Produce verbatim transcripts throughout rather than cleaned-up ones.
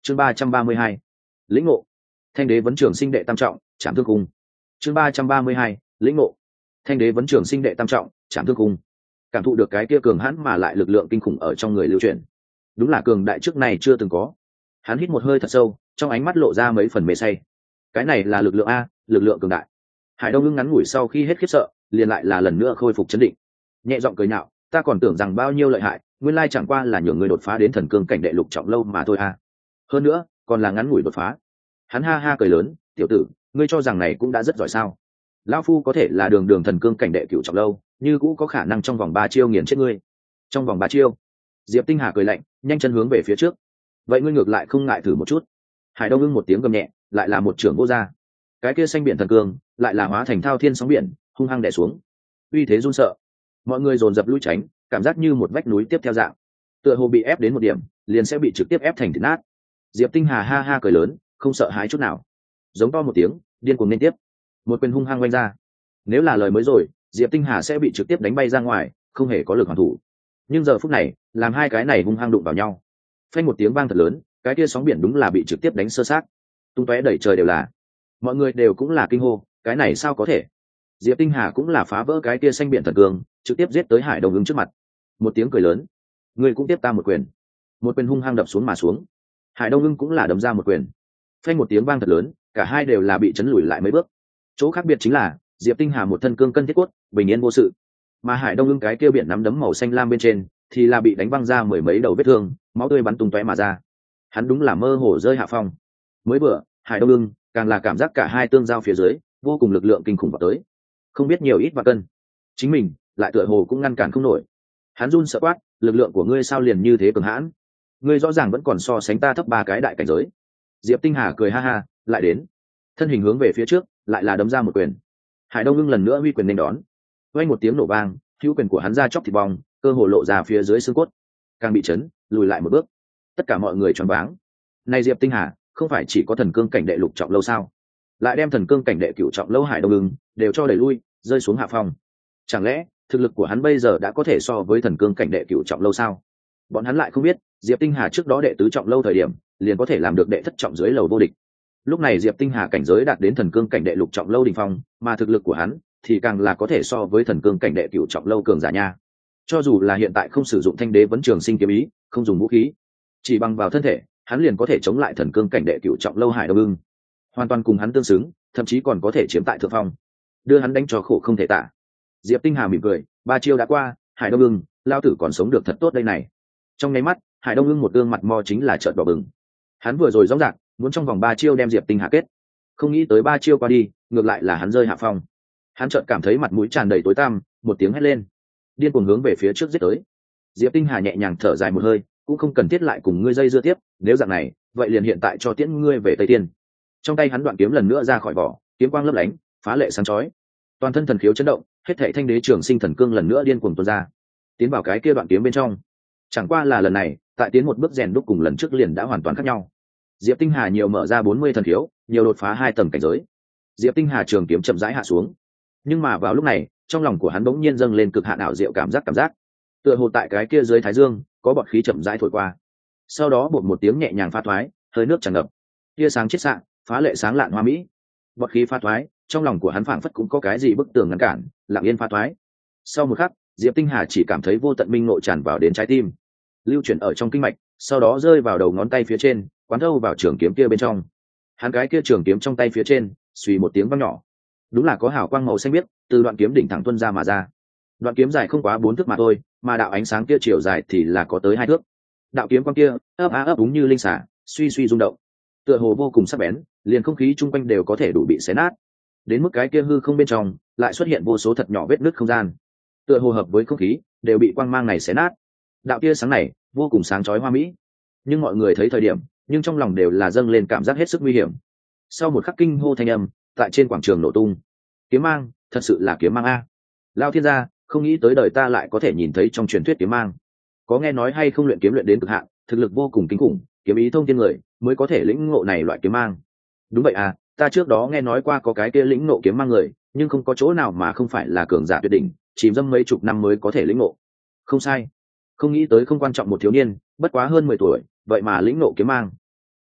chương ba trăm ba mươi hai lĩnh ngộ. Thanh đế vấn trường sinh đệ tam trọng trảm thương cung. chương ba trăm ba mươi hai lĩnh ngộ. Thanh đế vấn trường sinh đệ tam trọng trảm thương cung. Cảm thụ được cái kia cường hãn mà lại lực lượng kinh khủng ở trong người lưu chuyển, đúng là cường đại trước này chưa từng có. Hắn hít một hơi thật sâu, trong ánh mắt lộ ra mấy phần mê say. Cái này là lực lượng a, lực lượng cường đại. Hải Đông ngưng ngắn ngủi sau khi hết khiếp sợ, liền lại là lần nữa khôi phục chấn định, nhẹ giọng cười nhạo, ta còn tưởng rằng bao nhiêu lợi hại, nguyên lai chẳng qua là nhường người đột phá đến thần cương cảnh đệ lục trọng lâu mà thôi a. Hơn nữa còn là ngắn ngủi đột phá. Hắn ha ha cười lớn, tiểu tử, ngươi cho rằng này cũng đã rất giỏi sao? Lão phu có thể là đường đường thần cương cảnh đệ cửu trọng lâu, như cũ có khả năng trong vòng ba chiêu nghiền chết ngươi. Trong vòng ba chiêu? Diệp Tinh Hà cười lạnh, nhanh chân hướng về phía trước. Vậy ngươi ngược lại không ngại thử một chút? Hải Đông ưng một tiếng gầm nhẹ, lại là một trưởng vô gia. Cái kia xanh biển thần cương, lại là hóa thành thao thiên sóng biển, hung hăng đè xuống. Uy thế run sợ. Mọi người dồn dập lùi tránh, cảm giác như một vách núi tiếp theo dạng. Tựa hồ bị ép đến một điểm, liền sẽ bị trực tiếp ép thành thịt nát. Diệp Tinh Hà ha ha cười lớn, không sợ hãi chút nào, giống to một tiếng, điên cuồng liên tiếp, một quyền hung hăng quanh ra. Nếu là lời mới rồi, Diệp Tinh Hà sẽ bị trực tiếp đánh bay ra ngoài, không hề có lực hoàn thủ. Nhưng giờ phút này, làm hai cái này hung hăng đụng vào nhau, phanh một tiếng vang thật lớn, cái kia sóng biển đúng là bị trực tiếp đánh sơ sát, tung tóe đẩy trời đều là. Mọi người đều cũng là kinh hô, cái này sao có thể? Diệp Tinh Hà cũng là phá vỡ cái kia xanh biển thần cường, trực tiếp giết tới Hải Đông ứng trước mặt. Một tiếng cười lớn, người cũng tiếp ta một quyền. Một quyền hung hăng đập xuống mà xuống. Hải Đông ưng cũng là đấm ra một quyền, phanh một tiếng vang thật lớn, cả hai đều là bị chấn lùi lại mấy bước. Chỗ khác biệt chính là Diệp Tinh Hà một thân cương cân thiết cốt, bình yên vô sự, mà Hải Đông ưng cái kia biển nắm đấm màu xanh lam bên trên thì là bị đánh văng ra mười mấy đầu vết thương, máu tươi bắn tung tóe mà ra. Hắn đúng là mơ hồ rơi hạ phong. Mới vừa, Hải Đông ưng càng là cảm giác cả hai tương giao phía dưới, vô cùng lực lượng kinh khủng vào tới, không biết nhiều ít và cân, chính mình lại tựa hồ cũng ngăn cản không nổi. Hắn run sợ quát, lực lượng của ngươi sao liền như thế cường hãn? Ngươi rõ ràng vẫn còn so sánh ta thấp ba cái đại cảnh giới. Diệp Tinh Hà cười ha ha, lại đến, thân hình hướng về phía trước, lại là đấm ra một quyền. Hải Đông ưng lần nữa huy quyền nên đón, vang một tiếng nổ vang, hữu quyền của hắn ra chóc thịt bong, cơ hồ lộ ra phía dưới xương cốt, càng bị chấn lùi lại một bước. Tất cả mọi người choáng váng. Này Diệp Tinh Hà, không phải chỉ có thần cương cảnh đệ lục trọng lâu sao? Lại đem thần cương cảnh đệ cửu trọng lâu Hải Đông ưng đều cho đẩy lui, rơi xuống hạ phong. Chẳng lẽ thực lực của hắn bây giờ đã có thể so với thần cương cảnh đệ cửu trọng lâu sao? Bọn hắn lại không biết, Diệp Tinh Hà trước đó đệ tứ trọng lâu thời điểm, liền có thể làm được đệ thất trọng dưới lầu vô địch. Lúc này Diệp Tinh Hà cảnh giới đạt đến thần cương cảnh đệ lục trọng lâu đỉnh phong, mà thực lực của hắn thì càng là có thể so với thần cương cảnh đệ cửu trọng lâu cường giả nha. Cho dù là hiện tại không sử dụng thanh đế vấn trường sinh kiếm ý, không dùng vũ khí, chỉ bằng vào thân thể, hắn liền có thể chống lại thần cương cảnh đệ cửu trọng lâu Hải Đông ưng, hoàn toàn cùng hắn tương xứng, thậm chí còn có thể chiếm tại thượng phong, đưa hắn đánh cho khổ không thể tả. Diệp Tinh Hà mỉm cười, ba chiêu đã qua, Hải Đông ưng, lao tử còn sống được thật tốt đây này. Trong nháy mắt, Hải Đông ưng một gương mặt mo chính là trợn đỏ bừng. Hắn vừa rồi rõ ràng muốn trong vòng ba chiêu đem Diệp Tinh Hà kết, không nghĩ tới ba chiêu qua đi, ngược lại là hắn rơi hạ phong. Hắn chợt cảm thấy mặt mũi tràn đầy tối tăm, một tiếng hét lên, điên cuồng hướng về phía trước giết tới. Diệp Tinh Hà nhẹ nhàng thở dài một hơi, cũng không cần thiết lại cùng ngươi dây dưa tiếp, nếu dạng này, vậy liền hiện tại cho tiễn ngươi về Tây Tiên. Trong tay hắn đoạn kiếm lần nữa ra khỏi vỏ, kiếm quang lấp lánh, phá lệ sáng chói. Toàn thân thần khiếu chấn động, hết thảy thanh đế trường sinh thần cương lần nữa điên cuồng tuôn ra, tiến vào cái kia đoạn kiếm bên trong. Chẳng qua là lần này, tại tiến một bước rèn đúc cùng lần trước liền đã hoàn toàn khác nhau. Diệp Tinh Hà nhiều mở ra bốn mươi thần khiếu, nhiều đột phá hai tầng cảnh giới. Diệp Tinh Hà trường kiếm chậm rãi hạ xuống, nhưng mà vào lúc này, trong lòng của hắn bỗng nhiên dâng lên cực hạn ảo diệu cảm giác cảm giác, tựa hồ tại cái kia dưới thái dương có bọt khí chậm rãi thổi qua. Sau đó bột một tiếng nhẹ nhàng pha thoái, hơi nước tràn ngập, tia sáng chiết xạ, phá lệ sáng lạn hoa mỹ. Bọt khí pha thoái, trong lòng của hắn phảng phất cũng có cái gì bức tường ngăn cản, lặng yên pha thoái. Sau một khắc, Diệp Tinh Hà chỉ cảm thấy vô tận minh ngộ tràn vào đến trái tim, lưu chuyển ở trong kinh mạch, sau đó rơi vào đầu ngón tay phía trên, quán thâu vào trường kiếm kia bên trong. Hắn cái kia trường kiếm trong tay phía trên, suy một tiếng vang nhỏ, đúng là có hào quang màu xanh biếc từ đoạn kiếm đỉnh thẳng tuôn ra mà ra. Đoạn kiếm dài không quá bốn thước mà thôi, mà đạo ánh sáng kia chiều dài thì là có tới hai thước. Đạo kiếm quang kia ấp á ấp đúng như linh xả, suy suy rung động, tựa hồ vô cùng sắc bén, liền không khí chung quanh đều có thể đủ bị xé nát. Đến mức cái kia hư không bên trong lại xuất hiện vô số thật nhỏ vết nứt không gian, tựa hồ hợp với không khí đều bị quang mang này xé nát. Đạo kia sáng này vô cùng sáng chói hoa mỹ, nhưng mọi người thấy thời điểm, nhưng trong lòng đều là dâng lên cảm giác hết sức nguy hiểm. Sau một khắc kinh hô thanh âm tại trên quảng trường nổ tung. Kiếm mang, thật sự là kiếm mang a! Lao thiên gia, không nghĩ tới đời ta lại có thể nhìn thấy trong truyền thuyết kiếm mang. Có nghe nói hay không, luyện kiếm luyện đến cực hạn, thực lực vô cùng kinh khủng, kiếm ý thông thiên người mới có thể lĩnh ngộ này loại kiếm mang. Đúng vậy à, ta trước đó nghe nói qua có cái kia lĩnh ngộ kiếm mang người, nhưng không có chỗ nào mà không phải là cường giả tuyệt đỉnh, chìm dâm mấy chục năm mới có thể lĩnh ngộ. Không sai, không nghĩ tới không quan trọng một thiếu niên, bất quá hơn mười tuổi, vậy mà lĩnh ngộ kiếm mang.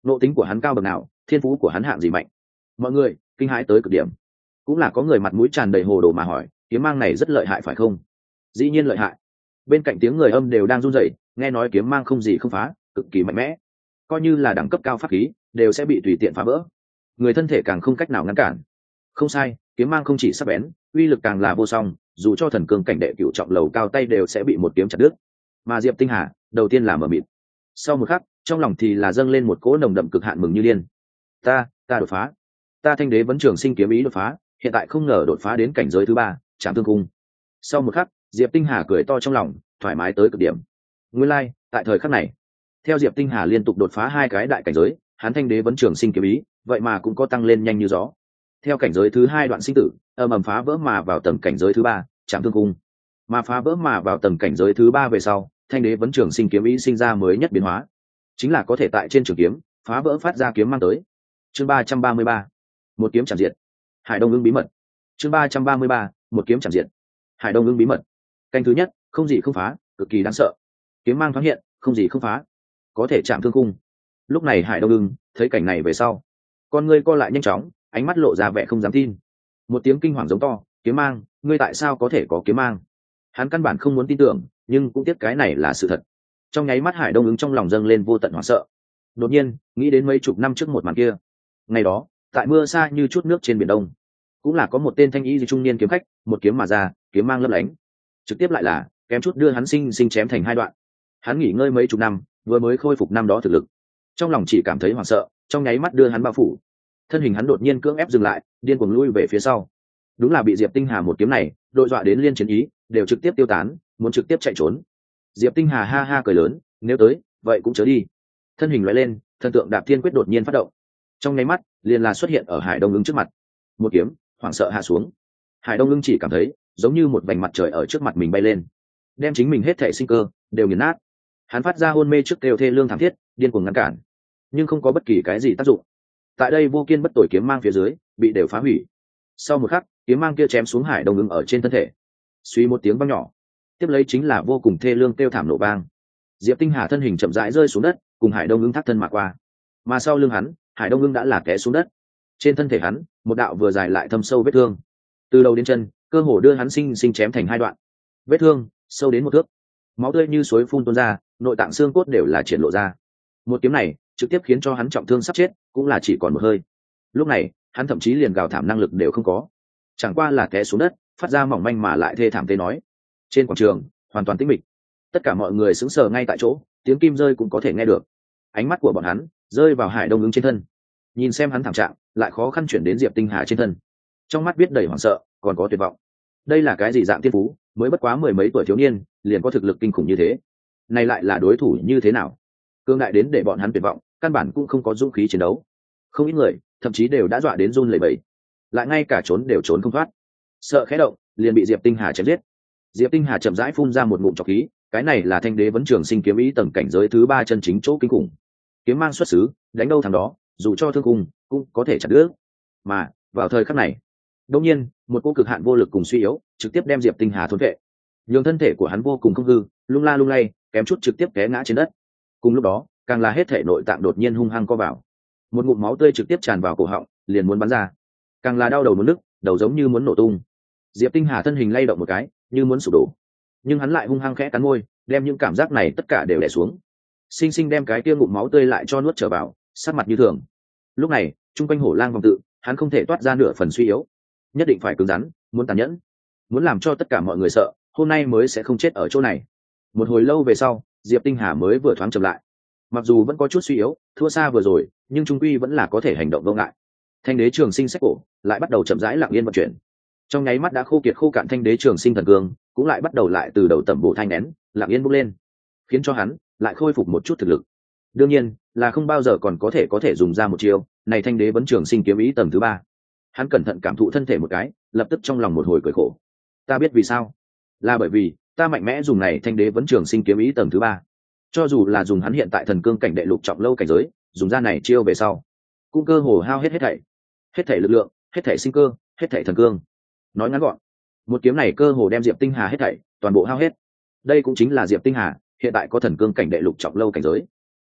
nộ tính của hắn cao bậc nào, thiên phú của hắn hạng gì mạnh. Mọi người kinh hãi tới cực điểm. Cũng là có người mặt mũi tràn đầy hồ đồ mà hỏi, kiếm mang này rất lợi hại phải không? Dĩ nhiên lợi hại. Bên cạnh tiếng người âm đều đang run rẩy, nghe nói kiếm mang không gì không phá, cực kỳ mạnh mẽ, coi như là đẳng cấp cao pháp khí đều sẽ bị tùy tiện phá vỡ, người thân thể càng không cách nào ngăn cản. Không sai, kiếm mang không chỉ sắc bén, uy lực càng là vô song, dù cho thần cương cảnh đệ cửu trọng lầu cao tay đều sẽ bị một kiếm chặt đứt. Mà Diệp Tinh Hà đầu tiên là mở mịt, sau một khắc trong lòng thì là dâng lên một cỗ nồng đậm cực hạn mừng như điên. Ta, ta đột phá, ta Thanh Đế Vấn Trường Sinh kiếm ý đột phá, hiện tại không ngờ đột phá đến cảnh giới thứ ba, Trảm Thương Cung. Sau một khắc, Diệp Tinh Hà cười to trong lòng, thoải mái tới cực điểm. Nguyên lai, like, tại thời khắc này, theo Diệp Tinh Hà liên tục đột phá hai cái đại cảnh giới, hắn Thanh Đế Vấn Trường Sinh kiếm ý, vậy mà cũng có tăng lên nhanh như gió. Theo cảnh giới thứ hai đoạn sinh tử, ầm ầm phá vỡ mà vào tầng cảnh giới thứ ba, Trảm Thương Cung. Mà phá vỡ mà vào tầng cảnh giới thứ ba về sau, Thanh Đế Vấn Trường Sinh kiếm ý sinh ra mới nhất biến hóa, chính là có thể tại trên trường kiếm phá vỡ phát ra kiếm mang tới. Chương ba trăm ba mươi ba, một kiếm chạm diệt. Hải Đông Ưng bí mật. Chương ba trăm ba mươi ba, một kiếm chạm diệt. Hải Đông Ưng bí mật. Canh thứ nhất, không gì không phá, cực kỳ đáng sợ. Kiếm mang thoáng hiện, không gì không phá, có thể chạm thương khung. Lúc này Hải Đông Ưng thấy cảnh này về sau, con ngươi co lại nhanh chóng, ánh mắt lộ ra vẻ không dám tin. Một tiếng kinh hoàng giống to, kiếm mang, ngươi tại sao có thể có kiếm mang? Hắn căn bản không muốn tin tưởng, nhưng cũng tiếc cái này là sự thật. Trong nháy mắt Hải Đông Ưng trong lòng dâng lên vô tận hoảng sợ. Đột nhiên nghĩ đến mấy chục năm trước một màn kia. Ngày đó tại mưa xa như chút nước trên biển đông, cũng là có một tên thanh y trung niên kiếm khách, một kiếm mà ra, kiếm mang lấp lánh, trực tiếp lại là kém chút đưa hắn sinh sinh chém thành hai đoạn. Hắn nghỉ ngơi mấy chục năm, vừa mới khôi phục năm đó thực lực, trong lòng chỉ cảm thấy hoảng sợ, trong nháy mắt đưa hắn bao phủ. Thân hình hắn đột nhiên cưỡng ép dừng lại, điên cuồng lui về phía sau. Đúng là bị Diệp Tinh Hà một kiếm này đội dọa đến liên chiến ý đều trực tiếp tiêu tán, muốn trực tiếp chạy trốn. Diệp Tinh Hà ha ha cười lớn, nếu tới vậy cũng chớ đi. Thân hình lóe lên, thần tượng Đạp Thiên Quyết đột nhiên phát động, trong nháy mắt liền là xuất hiện ở Hải Đông Ưng trước mặt. Một kiếm hoảng sợ hạ xuống, Hải Đông Ưng chỉ cảm thấy giống như một vành mặt trời ở trước mặt mình bay lên, đem chính mình hết thể sinh cơ đều nghiền nát. Hắn phát ra hôn mê trước kêu thê lương thảm thiết, điên cuồng ngăn cản, nhưng không có bất kỳ cái gì tác dụng. Tại đây vô kiên bất tồi kiếm mang phía dưới bị đều phá hủy. Sau một khắc, kiếm mang kia chém xuống Hải Đông Ưng ở trên thân thể, suy một tiếng vang nhỏ, tiếp lấy chính là vô cùng thê lương kêu thảm nổ vang. Diệp Tinh Hà thân hình chậm rãi rơi xuống đất, cùng Hải Đông Ưng thắt thân mà qua. Mà sau lưng hắn, Hải Đông Ưng đã là té xuống đất. Trên thân thể hắn, một đạo vừa dài lại thâm sâu vết thương, từ đầu đến chân, cơ hồ đưa hắn sinh sinh chém thành hai đoạn. Vết thương sâu đến một thước, máu tươi như suối phun tuôn ra, nội tạng xương cốt đều là triển lộ ra. Một kiếm này trực tiếp khiến cho hắn trọng thương sắp chết, cũng là chỉ còn một hơi. Lúc này, hắn thậm chí liền gào thảm năng lực đều không có, chẳng qua là té xuống đất, phát ra mỏng manh mà lại thê thảm tê nói. Trên quảng trường hoàn toàn tĩnh mịch, tất cả mọi người sững sờ ngay tại chỗ, tiếng kim rơi cũng có thể nghe được. Ánh mắt của bọn hắn rơi vào Hải Đông Ưng trên thân, nhìn xem hắn thảm trạng, lại khó khăn chuyển đến Diệp Tinh Hà trên thân, trong mắt biết đầy hoảng sợ, còn có tuyệt vọng. Đây là cái gì dạng thiên phú, mới bất quá mười mấy tuổi thiếu niên liền có thực lực kinh khủng như thế, này lại là đối thủ như thế nào? Cương đại đến để bọn hắn tuyệt vọng, căn bản cũng không có dũng khí chiến đấu. Không ít người thậm chí đều đã dọa đến run lẩy bẩy, lại ngay cả trốn đều trốn không thoát, sợ khẽ động liền bị Diệp Tinh Hà chém giết. Diệp Tinh Hà chậm rãi phun ra một ngụm trọc khí, cái này là Thanh Đế Vấn Trường Sinh kiếm ý tầng cảnh giới thứ ba chân chính chỗ kinh khủng. Kiếm mang xuất xứ, đánh đâu thằng đó, dù cho thương cùng cũng có thể chặt đứt. Mà vào thời khắc này, đột nhiên một cô cực hạn vô lực cùng suy yếu trực tiếp đem Diệp Tinh Hà thôn vệ, nhường thân thể của hắn vô cùng không hư, lung la lung lay, kém chút trực tiếp té ngã trên đất. Cùng lúc đó, càng là hết thể nội tạng đột nhiên hung hăng co vào, một ngụm máu tươi trực tiếp tràn vào cổ họng, liền muốn bắn ra. Càng là đau đầu muốn nức, đầu giống như muốn nổ tung. Diệp Tinh Hà thân hình lay động một cái, như muốn sụp đổ, nhưng hắn lại hung hăng khẽ cắn môi, đem những cảm giác này tất cả đều đè xuống, sinh sinh đem cái kia ngụm máu tươi lại cho nuốt trở vào, sát mặt như thường. Lúc này trung quanh Hổ Lang vòng tự, hắn không thể toát ra nửa phần suy yếu, nhất định phải cứng rắn, muốn tàn nhẫn, muốn làm cho tất cả mọi người sợ, hôm nay mới sẽ không chết ở chỗ này. Một hồi lâu về sau, Diệp Tinh Hà mới vừa thoáng chậm lại, mặc dù vẫn có chút suy yếu, thua xa vừa rồi, nhưng trung quy vẫn là có thể hành động vô ngại. Thanh Đế Trường Sinh sách cổ lại bắt đầu chậm rãi lặng yên vận chuyển, trong nháy mắt đã khô kiệt khô cạn Thanh Đế Trường Sinh thần cương cũng lại bắt đầu lại từ đầu tẩm bổ thanh nén, lặng yên bốc lên, khiến cho hắn lại khôi phục một chút thực lực. Đương nhiên là không bao giờ còn có thể có thể dùng ra một chiêu này Thanh Đế Vấn Trường Sinh kiếm ý tầng thứ ba. Hắn cẩn thận cảm thụ thân thể một cái, lập tức trong lòng một hồi cười khổ. Ta biết vì sao, là bởi vì ta mạnh mẽ dùng này Thanh Đế Vấn Trường Sinh kiếm ý tầng thứ ba, cho dù là dùng hắn hiện tại thần cương cảnh đệ lục trọng lâu cảnh giới, dùng ra này chiêu về sau, cũng cơ hồ hao hết hết thảy, hết thảy lực lượng, hết thảy sinh cơ, hết thảy thần cương. Nói ngắn gọn, một kiếm này cơ hồ đem Diệp Tinh Hà hết thảy toàn bộ hao hết. Đây cũng chính là Diệp Tinh Hà hiện tại có thần cương cảnh đệ lục trọng lâu cảnh giới.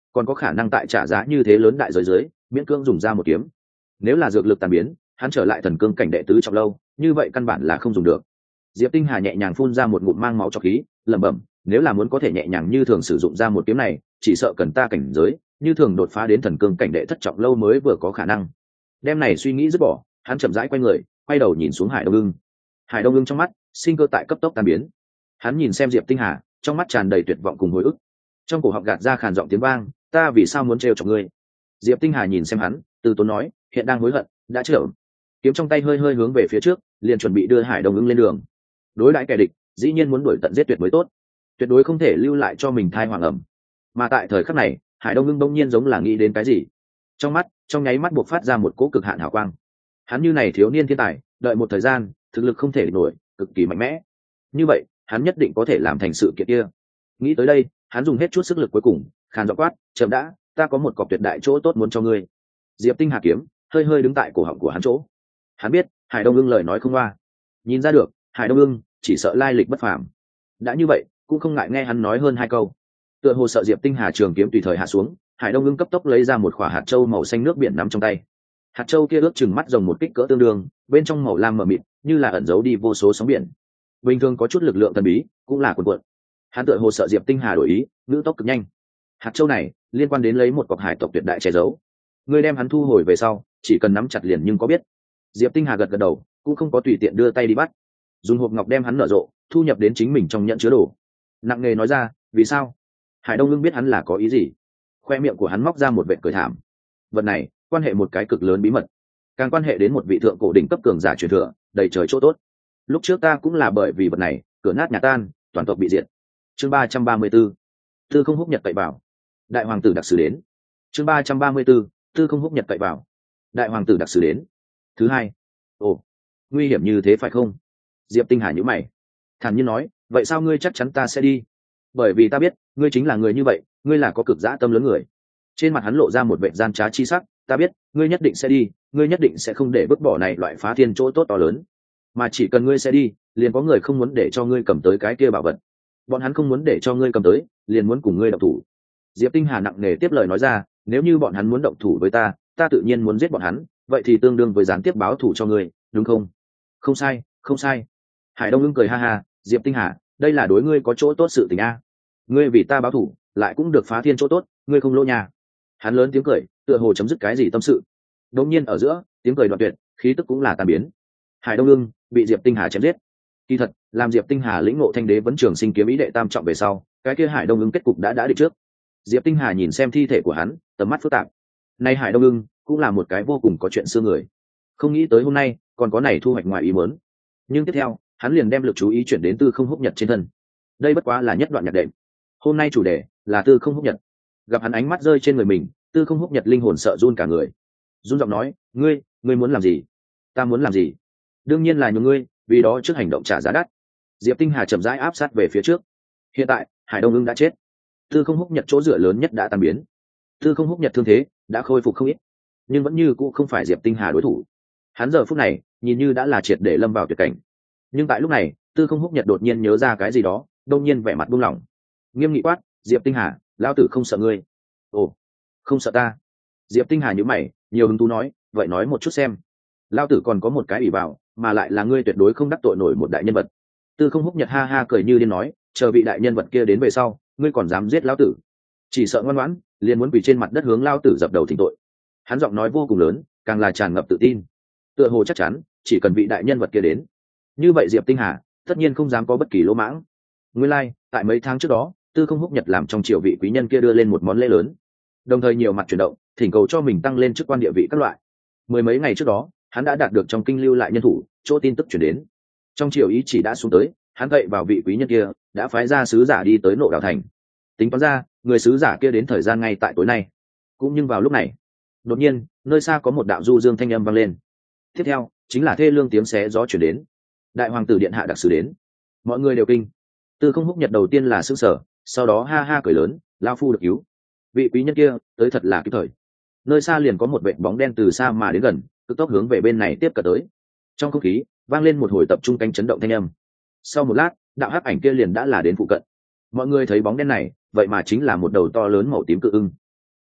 còn có khả năng tại trả giá như thế lớn đại giới dưới miễn cưỡng dùng ra một kiếm. Nếu là dược lực tàn biến, hắn trở lại thần cương cảnh đệ tứ trọng lâu, như vậy căn bản là không dùng được. Diệp Tinh Hà nhẹ nhàng phun ra một ngụm mang máu cho khí, lẩm bẩm, nếu là muốn có thể nhẹ nhàng như thường sử dụng ra một kiếm này, chỉ sợ cần ta cảnh giới như thường đột phá đến thần cương cảnh đệ thất trọng lâu mới vừa có khả năng. Đem này suy nghĩ dứt bỏ, hắn chậm rãi quay người, quay đầu nhìn xuống Hải Đông Ưng. Hải Đông Ưng trong mắt sinh cơ tại cấp tốc tan biến. Hắn nhìn xem Diệp Tinh Hà, trong mắt tràn đầy tuyệt vọng cùng hồi ức. Trong cổ họng gạt ra khàn giọng tiếng vang, ta vì sao muốn trêu chọc ngươi? Diệp Tinh Hà nhìn xem hắn, từ tốn nói, hiện đang hối hận, đã chữa. Kiếm trong tay hơi hơi hướng về phía trước, liền chuẩn bị đưa Hải Đông Ưng lên đường. Đối đãi kẻ địch, dĩ nhiên muốn đuổi tận giết tuyệt mới tốt, tuyệt đối không thể lưu lại cho mình thai hoàng ẩm. Mà tại thời khắc này, Hải Đông Ưng bỗng nhiên giống là nghĩ đến cái gì, trong mắt trong nháy mắt buộc phát ra một cỗ cực hạn hào quang. Hắn như này thiếu niên thiên tài, đợi một thời gian, thực lực không thể địch nổi, cực kỳ mạnh mẽ. Như vậy, hắn nhất định có thể làm thành sự kiện kia. Nghĩ tới đây, hắn dùng hết chút sức lực cuối cùng, khàn giọng quát, chậm đã, ta có một cọc tuyệt đại chỗ tốt muốn cho ngươi. Diệp Tinh Hà kiếm hơi hơi đứng tại cổ họng của hắn chỗ. Hắn biết Hải Đông Ưng lời nói không loa, nhìn ra được Hải Đông Ưng chỉ sợ lai lịch bất phàm. Đã như vậy, cũng không ngại nghe hắn nói hơn hai câu. Tựa hồ sợ Diệp Tinh Hà trường kiếm tùy thời hạ xuống, Hải Đông Ưng cấp tốc lấy ra một quả hạt châu màu xanh nước biển nắm trong tay. Hạt châu kia ước chừng mắt rồng một kích cỡ tương đương, bên trong màu lam mờ mịt, như là ẩn giấu đi vô số sóng biển. Bình thường có chút lực lượng thần bí, cũng là cuồn cuộn. Hắn tựa hồ sợ Diệp Tinh Hà đổi ý, ngữ tốc cực nhanh. Hạt châu này liên quan đến lấy một cọc hải tộc tuyệt đại che giấu. Ngươi đem hắn thu hồi về sau, chỉ cần nắm chặt liền nhưng có biết. Diệp Tinh Hà gật gật đầu, cũng không có tùy tiện đưa tay đi bắt, dùng hộp ngọc đem hắn nở rộ, thu nhập đến chính mình trong nhẫn chứa đồ. Nặng nề nói ra, vì sao? Hải Đông Ưng biết hắn là có ý gì, khoe miệng của hắn móc ra một vệt cười thảm. Vật này quan hệ một cái cực lớn bí mật, càng quan hệ đến một vị thượng cổ đỉnh cấp cường giả truyền thừa, đầy trời chỗ tốt. Lúc trước ta cũng là bởi vì vật này, cửa nát nhà tan, toàn tộc bị diệt. Chương ba trăm ba mươi 34. Tư không húc nhật cậy vào. Đại hoàng tử đặc sứ đến. Chương ba trăm ba mươi 34. Tư không húc nhật cậy vào. Đại hoàng tử đặc sứ đến. Thứ hai. Ồ, nguy hiểm như thế phải không? Diệp Tinh Hà nhíu mày, thản nhiên nói, vậy sao ngươi chắc chắn ta sẽ đi? Bởi vì ta biết ngươi chính là người như vậy, ngươi là có cực dã tâm lớn người. Trên mặt hắn lộ ra một vẻ gian trá chi sắc, ta biết ngươi nhất định sẽ đi, ngươi nhất định sẽ không để vứt bỏ này loại phá thiên chỗ tốt to lớn, mà chỉ cần ngươi sẽ đi, liền có người không muốn để cho ngươi cầm tới cái kia bảo vật. Bọn hắn không muốn để cho ngươi cầm tới, liền muốn cùng ngươi động thủ. Diệp Tinh Hà nặng nề tiếp lời nói ra, nếu như bọn hắn muốn động thủ với ta, ta tự nhiên muốn giết bọn hắn, vậy thì tương đương với gián tiếp báo thù cho ngươi, đúng không? Không sai, không sai. Hải Đông Ưng cười ha ha, Diệp Tinh Hà, đây là đối ngươi có chỗ tốt sự tình a. Ngươi vì ta báo thù, lại cũng được phá thiên chỗ tốt, ngươi không lỗ nhà. Hắn lớn tiếng cười, tựa hồ chấm dứt cái gì tâm sự. Đống nhiên ở giữa, tiếng cười đoạn tuyệt, khí tức cũng là tan biến. Hải Đông Ưng bị Diệp Tinh Hà chém giết. Kỳ thật, làm Diệp Tinh Hà lĩnh ngộ Thanh Đế Vấn Trường Sinh kiếm ý đệ tam trọng về sau, cái kia Hải Đông Ưng kết cục đã đã định trước. Diệp Tinh Hà nhìn xem thi thể của hắn, tầm mắt phức tạp. Nay Hải Đông Ưng cũng là một cái vô cùng có chuyện xưa người, không nghĩ tới hôm nay còn có này thu hoạch ngoài ý muốn. Nhưng tiếp theo, hắn liền đem lực chú ý chuyển đến Tư Không Húc Nhật trên thân. Đây bất quá là nhất đoạn nhạc đệm. Hôm nay chủ đề là Tư Không Húc Nhật. Gặp hắn ánh mắt rơi trên người mình, Tư Không Húc Nhật linh hồn sợ run cả người. Run giọng nói, ngươi, ngươi muốn làm gì? Ta muốn làm gì? Đương nhiên là nhường ngươi, vì đó trước hành động trả giá đắt. Diệp Tinh Hà chậm rãi áp sát về phía trước. Hiện tại, Hải Đông Ưng đã chết, Tư Không Húc Nhật chỗ dựa lớn nhất đã tan biến. Tư Không Húc Nhật thương thế đã khôi phục không ít, nhưng vẫn như cũ không phải Diệp Tinh Hà đối thủ. Hắn giờ phút này nhìn như đã là triệt để lâm vào tuyệt cảnh. Nhưng tại lúc này, Tư Không Húc Nhật đột nhiên nhớ ra cái gì đó, đột nhiên vẻ mặt buông lỏng, nghiêm nghị quát, Diệp Tinh Hà, lão tử không sợ ngươi. Ồ, không sợ ta? Diệp Tinh Hà nhíu mày, nhiều hứng thú nói, vậy nói một chút xem. Lão tử còn có một cái ủy vào, mà lại là ngươi tuyệt đối không đắc tội nổi một đại nhân vật. Tư Không Húc Nhật ha ha cười như điên nói, chờ vị đại nhân vật kia đến về sau, ngươi còn dám giết lão tử? Chỉ sợ ngoan ngoãn, liền muốn quỳ trên mặt đất hướng lão tử dập đầu thỉnh tội. Hắn giọng nói vô cùng lớn, càng là tràn ngập tự tin, tựa hồ chắc chắn chỉ cần vị đại nhân vật kia đến, như vậy Diệp Tinh Hà tất nhiên không dám có bất kỳ lỗ mãng. Nguyên lai, like, tại mấy tháng trước đó, Tư Không Húc Nhật làm trong triều vị quý nhân kia đưa lên một món lễ lớn, đồng thời nhiều mặt chuyển động, thỉnh cầu cho mình tăng lên chức quan địa vị các loại. Mười mấy ngày trước đó, hắn đã đạt được trong kinh lưu lại nhân thủ, chỗ tin tức chuyển đến, trong triều ý chỉ đã xuống tới, hắn gậy vào vị quý nhân kia, đã phái ra sứ giả đi tới Nộ Đào thành. Tính toán ra, người sứ giả kia đến thời gian ngay tại tối nay. Cũng nhưng vào lúc này, đột nhiên, nơi xa có một đạo du dương thanh âm vang lên. Tiếp theo, chính là thê lương tiếng xé gió chuyển đến. Đại hoàng tử điện hạ đặc sứ đến. Mọi người đều kinh. Tư Không Húc Nhật đầu tiên là sững sờ, sau đó ha ha cười lớn, lao phu được cứu. Vị quý nhân kia tới thật là kịp thời. Nơi xa liền có một vệt bóng đen từ xa mà đến gần, cực tốc hướng về bên này tiếp cận tới. Trong không khí vang lên một hồi tập trung cánh chấn động thanh âm. Sau một lát, đạo hắc ảnh kia liền đã là đến phụ cận. Mọi người thấy bóng đen này, vậy mà chính là một đầu to lớn màu tím cự ưng.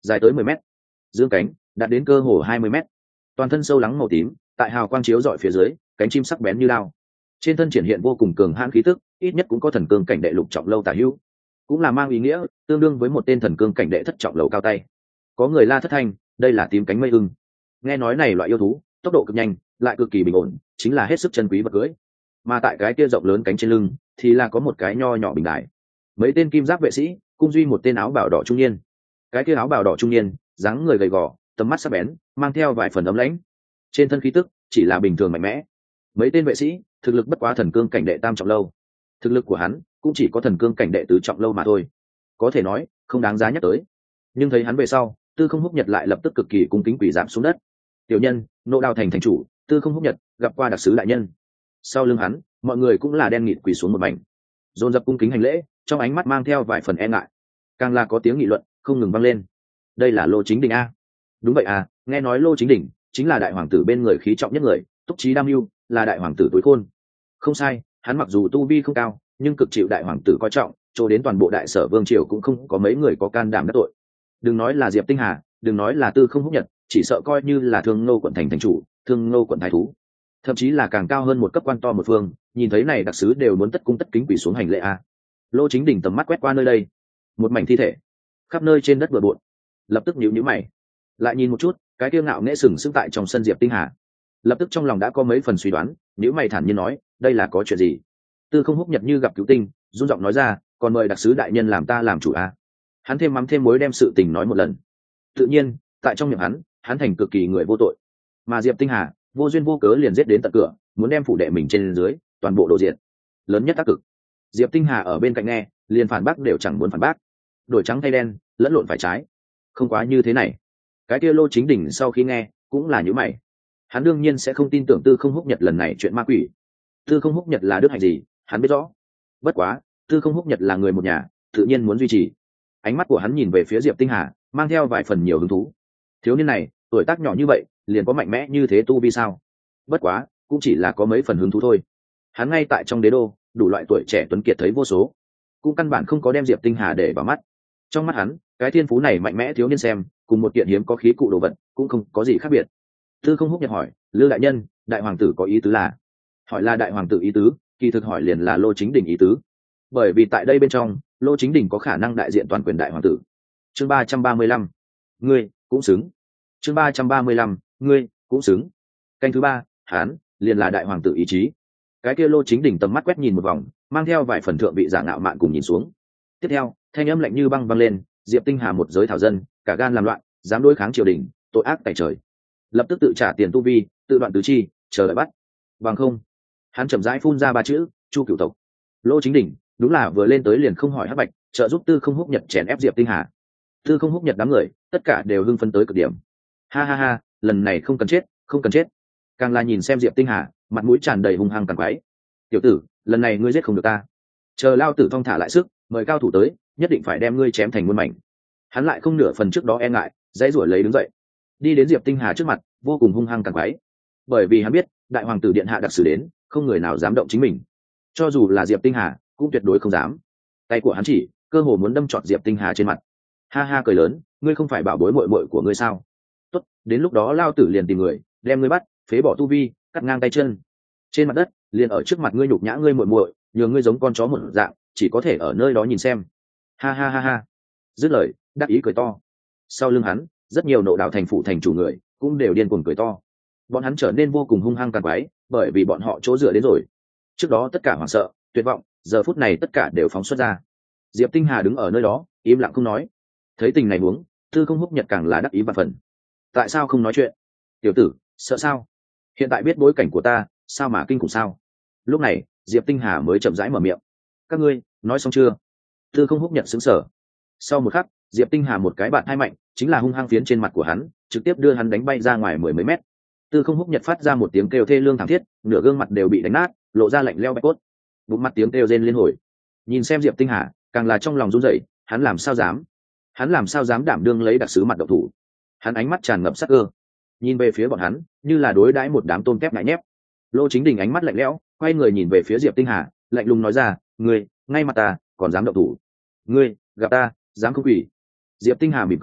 dài tới mười mét, dương cánh đạt đến cơ hồ hai mươi mét, toàn thân sâu lắng màu tím, tại hào quang chiếu rọi phía dưới, cánh chim sắc bén như lao, trên thân triển hiện vô cùng cường hãn khí tức, ít nhất cũng có thần cương cảnh đệ lục trọng lâu tả hữu, cũng là mang ý nghĩa tương đương với một tên thần cương cảnh đệ thất trọng lầu cao tay. Có người la thất thanh, đây là tím cánh mây ưng. Nghe nói này loại yêu thú tốc độ cực nhanh, lại cực kỳ bình ổn, chính là hết sức chân quý vật cưới. Mà tại cái kia rộng lớn cánh trên lưng thì là có một cái nho nhỏ bình đài, mấy tên kim giáp vệ sĩ cung duy một tên áo bào đỏ trung niên. Cái kia áo bào đỏ trung niên dáng người gầy gò, tầm mắt sắc bén, mang theo vài phần ấm lãnh, trên thân khí tức chỉ là bình thường mạnh mẽ. Mấy tên vệ sĩ thực lực bất quá thần cương cảnh đệ tam trọng lâu, thực lực của hắn cũng chỉ có thần cương cảnh đệ tứ trọng lâu mà thôi, có thể nói không đáng giá nhắc tới. Nhưng thấy hắn về sau, Tư Không Húc Nhật lại lập tức cực kỳ cung kính quỳ giảm xuống đất. Tiểu nhân, Nộ Đao thành thành chủ Tư Không Húc Nhật gặp qua đặc sứ đại nhân. Sau lưng hắn, mọi người cũng là đen nghịt quỳ xuống một mảnh, dồn dập cung kính hành lễ, trong ánh mắt mang theo vài phần e ngại. Càng là có tiếng nghị luận không ngừng vang lên. Đây là Lô Chính Đình a? Đúng vậy à, nghe nói Lô Chính Đình chính là đại hoàng tử bên người khí trọng nhất người, túc trí đam mưu, là đại hoàng tử tối khôn. Không sai, hắn mặc dù tu vi không cao, nhưng cực chịu đại hoàng tử coi trọng, cho đến toàn bộ đại sở vương triều cũng không có mấy người có can đảm đắc tội. Đừng nói là Diệp Tinh Hà, đừng nói là Tư Không Húc Nhật, chỉ sợ coi như là Thương Ngô quận thành thành chủ, Thương Ngô quận thái thú, thậm chí là càng cao hơn một cấp quan to một phương, nhìn thấy này đặc sứ đều muốn tất cung tất kính quỳ xuống hành lễ a. Lô Chính Đình tầm mắt quét qua nơi đây, một mảnh thi thể khắp nơi trên đất bừa bộn, lập tức nhíu nhíu mày, lại nhìn một chút cái tiêu ngạo nghễ sừng sững tại trong sân Diệp Tinh Hà, lập tức trong lòng đã có mấy phần suy đoán, nhíu mày thản nhiên nói, đây là có chuyện gì? Tư Không Húc Nhật như gặp cứu tinh, run giọng nói ra, còn mời đặc sứ đại nhân làm ta làm chủ a. Hắn thêm mắm thêm muối đem sự tình nói một lần. Tự nhiên tại trong miệng hắn, hắn thành cực kỳ người vô tội, mà Diệp Tinh Hà vô duyên vô cớ liền giết đến tận cửa, muốn đem phủ đệ mình trên dưới toàn bộ đồ diện, lớn nhất tác cực. Diệp Tinh Hà ở bên cạnh nghe, liền phản bác đều chẳng muốn phản bác, đổi trắng thay đen, lẫn lộn phải trái. Không quá như thế này. Cái kia Lô Chính Đình sau khi nghe cũng là nhíu mày, hắn đương nhiên sẽ không tin tưởng Tư Không Húc Nhật lần này chuyện ma quỷ. Tư Không Húc Nhật là đức hạnh gì, hắn biết rõ. Bất quá, Tư Không Húc Nhật là người một nhà, tự nhiên muốn duy trì. Ánh mắt của hắn nhìn về phía Diệp Tinh Hà, mang theo vài phần nhiều hứng thú. Thiếu niên này, tuổi tác nhỏ như vậy, liền có mạnh mẽ như thế tu vi sao? Bất quá, cũng chỉ là có mấy phần hứng thú thôi. Hắn ngay tại trong đế đô, đủ loại tuổi trẻ tuấn kiệt thấy vô số, cũng căn bản không có đem Diệp Tinh Hà để vào mắt. Trong mắt hắn, cái thiên phú này mạnh mẽ thiếu niên xem, cùng một kiện hiếm có khí cụ đồ vật, cũng không có gì khác biệt. Tư Không Húc Nhật hỏi, Lư đại nhân, đại hoàng tử có ý tứ là? Hỏi là đại hoàng tử ý tứ, kỳ thực hỏi liền là Lô Chính Đình ý tứ. Bởi vì tại đây bên trong, Lô Chính Đình có khả năng đại diện toàn quyền đại hoàng tử. Chương ba trăm ba mươi lăm, ngươi cũng xứng. Chương ba trăm ba mươi lăm, ngươi cũng xứng. Canh thứ ba, hán liền là đại hoàng tử ý chí. Cái kia Lô Chính Đình tầm mắt quét nhìn một vòng, mang theo vài phần thượng vị giả ngạo mạn cùng nhìn xuống. Tiếp theo, thanh âm lạnh như băng vang lên, Diệp Tinh Hà một giới thảo dân, cả gan làm loạn, dám đối kháng triều đình, tội ác tày trời, lập tức tự trả tiền tu vi, tự đoạn tứ chi, chờ đợi bắt. Bằng không, hắn chậm rãi phun ra ba chữ, Chu Cửu tộc. Lô Chính Đình đúng là vừa lên tới liền không hỏi hắc bạch, trợ giúp Tư Không Húc Nhật chèn ép Diệp Tinh Hà. Tư Không Húc Nhật đám người, tất cả đều hưng phấn tới cực điểm. Ha ha ha, lần này không cần chết, không cần chết. Càng là nhìn xem Diệp Tinh Hà, mặt mũi tràn đầy hung hăng càng quái. Tiểu tử, lần này ngươi giết không được ta. Chờ lao tử thong thả lại sức, mời cao thủ tới, nhất định phải đem ngươi chém thành muôn mảnh. Hắn lại không nửa phần trước đó e ngại, dãy rủa lấy đứng dậy, đi đến Diệp Tinh Hà trước mặt, vô cùng hung hăng càng quái. Bởi vì hắn biết, đại hoàng tử điện hạ đặc sử đến, không người nào dám động chính mình. Cho dù là Diệp Tinh Hà, cũng tuyệt đối không dám. Tay của hắn chỉ, cơ hồ muốn đâm trọt Diệp Tinh Hà trên mặt. Ha ha cười lớn, ngươi không phải bảo bối muội muội của ngươi sao? Tốt, đến lúc đó lao tử liền tìm người, đem ngươi bắt, phế bỏ tu vi, cắt ngang tay chân. Trên mặt đất, liền ở trước mặt ngươi nhục nhã ngươi muội muội, nhường ngươi giống con chó một dạng, chỉ có thể ở nơi đó nhìn xem. Ha ha ha ha. Dứt lời, đắc ý cười to. Sau lưng hắn, rất nhiều Nộ Đạo thành phủ thành chủ người, cũng đều điên cuồng cười to. Bọn hắn trở nên vô cùng hung hăng càng quái, bởi vì bọn họ chỗ dựa đến rồi. Trước đó tất cả hoảng sợ, tuyệt vọng, giờ phút này tất cả đều phóng xuất ra. Diệp Tinh Hà đứng ở nơi đó, im lặng không nói. Thấy tình này huống, Tư Không Húc Nhật càng là đắc ý vạn phần. Tại sao không nói chuyện? Tiểu tử, sợ sao? Hiện tại biết bối cảnh của ta, sao mà kinh khủng sao? Lúc này, Diệp Tinh Hà mới chậm rãi mở miệng. Các ngươi, nói xong chưa? Tư Không Húc Nhật sững sờ. Sau một khắc, Diệp Tinh Hà một cái bạn hai mạnh, chính là hung hăng phiến trên mặt của hắn, trực tiếp đưa hắn đánh bay ra ngoài mười mấy mét. Tư Không Húc Nhật phát ra một tiếng kêu thê lương thảm thiết, nửa gương mặt đều bị đánh nát, lộ ra lạnh lẽo bạch cốt. Bụng mặt tiếng kêu rên liên hồi. Nhìn xem Diệp Tinh Hà, càng là trong lòng run rẩy, hắn làm sao dám? Hắn làm sao dám đảm đương lấy đặc sứ mặt độc thủ? Hắn ánh mắt tràn ngập sắc cơ, nhìn về phía bọn hắn, như là đối đãi một đám tôm tép ngại nhép. Lô Chính Đình ánh mắt lạnh lẽo, quay người nhìn về phía Diệp Tinh Hà, lạnh lùng nói ra, ngươi, ngay mặt ta, còn dám động thủ? Ngươi, gặp ta, dám không quỷ? Diệp Tinh Hà mỉm cười,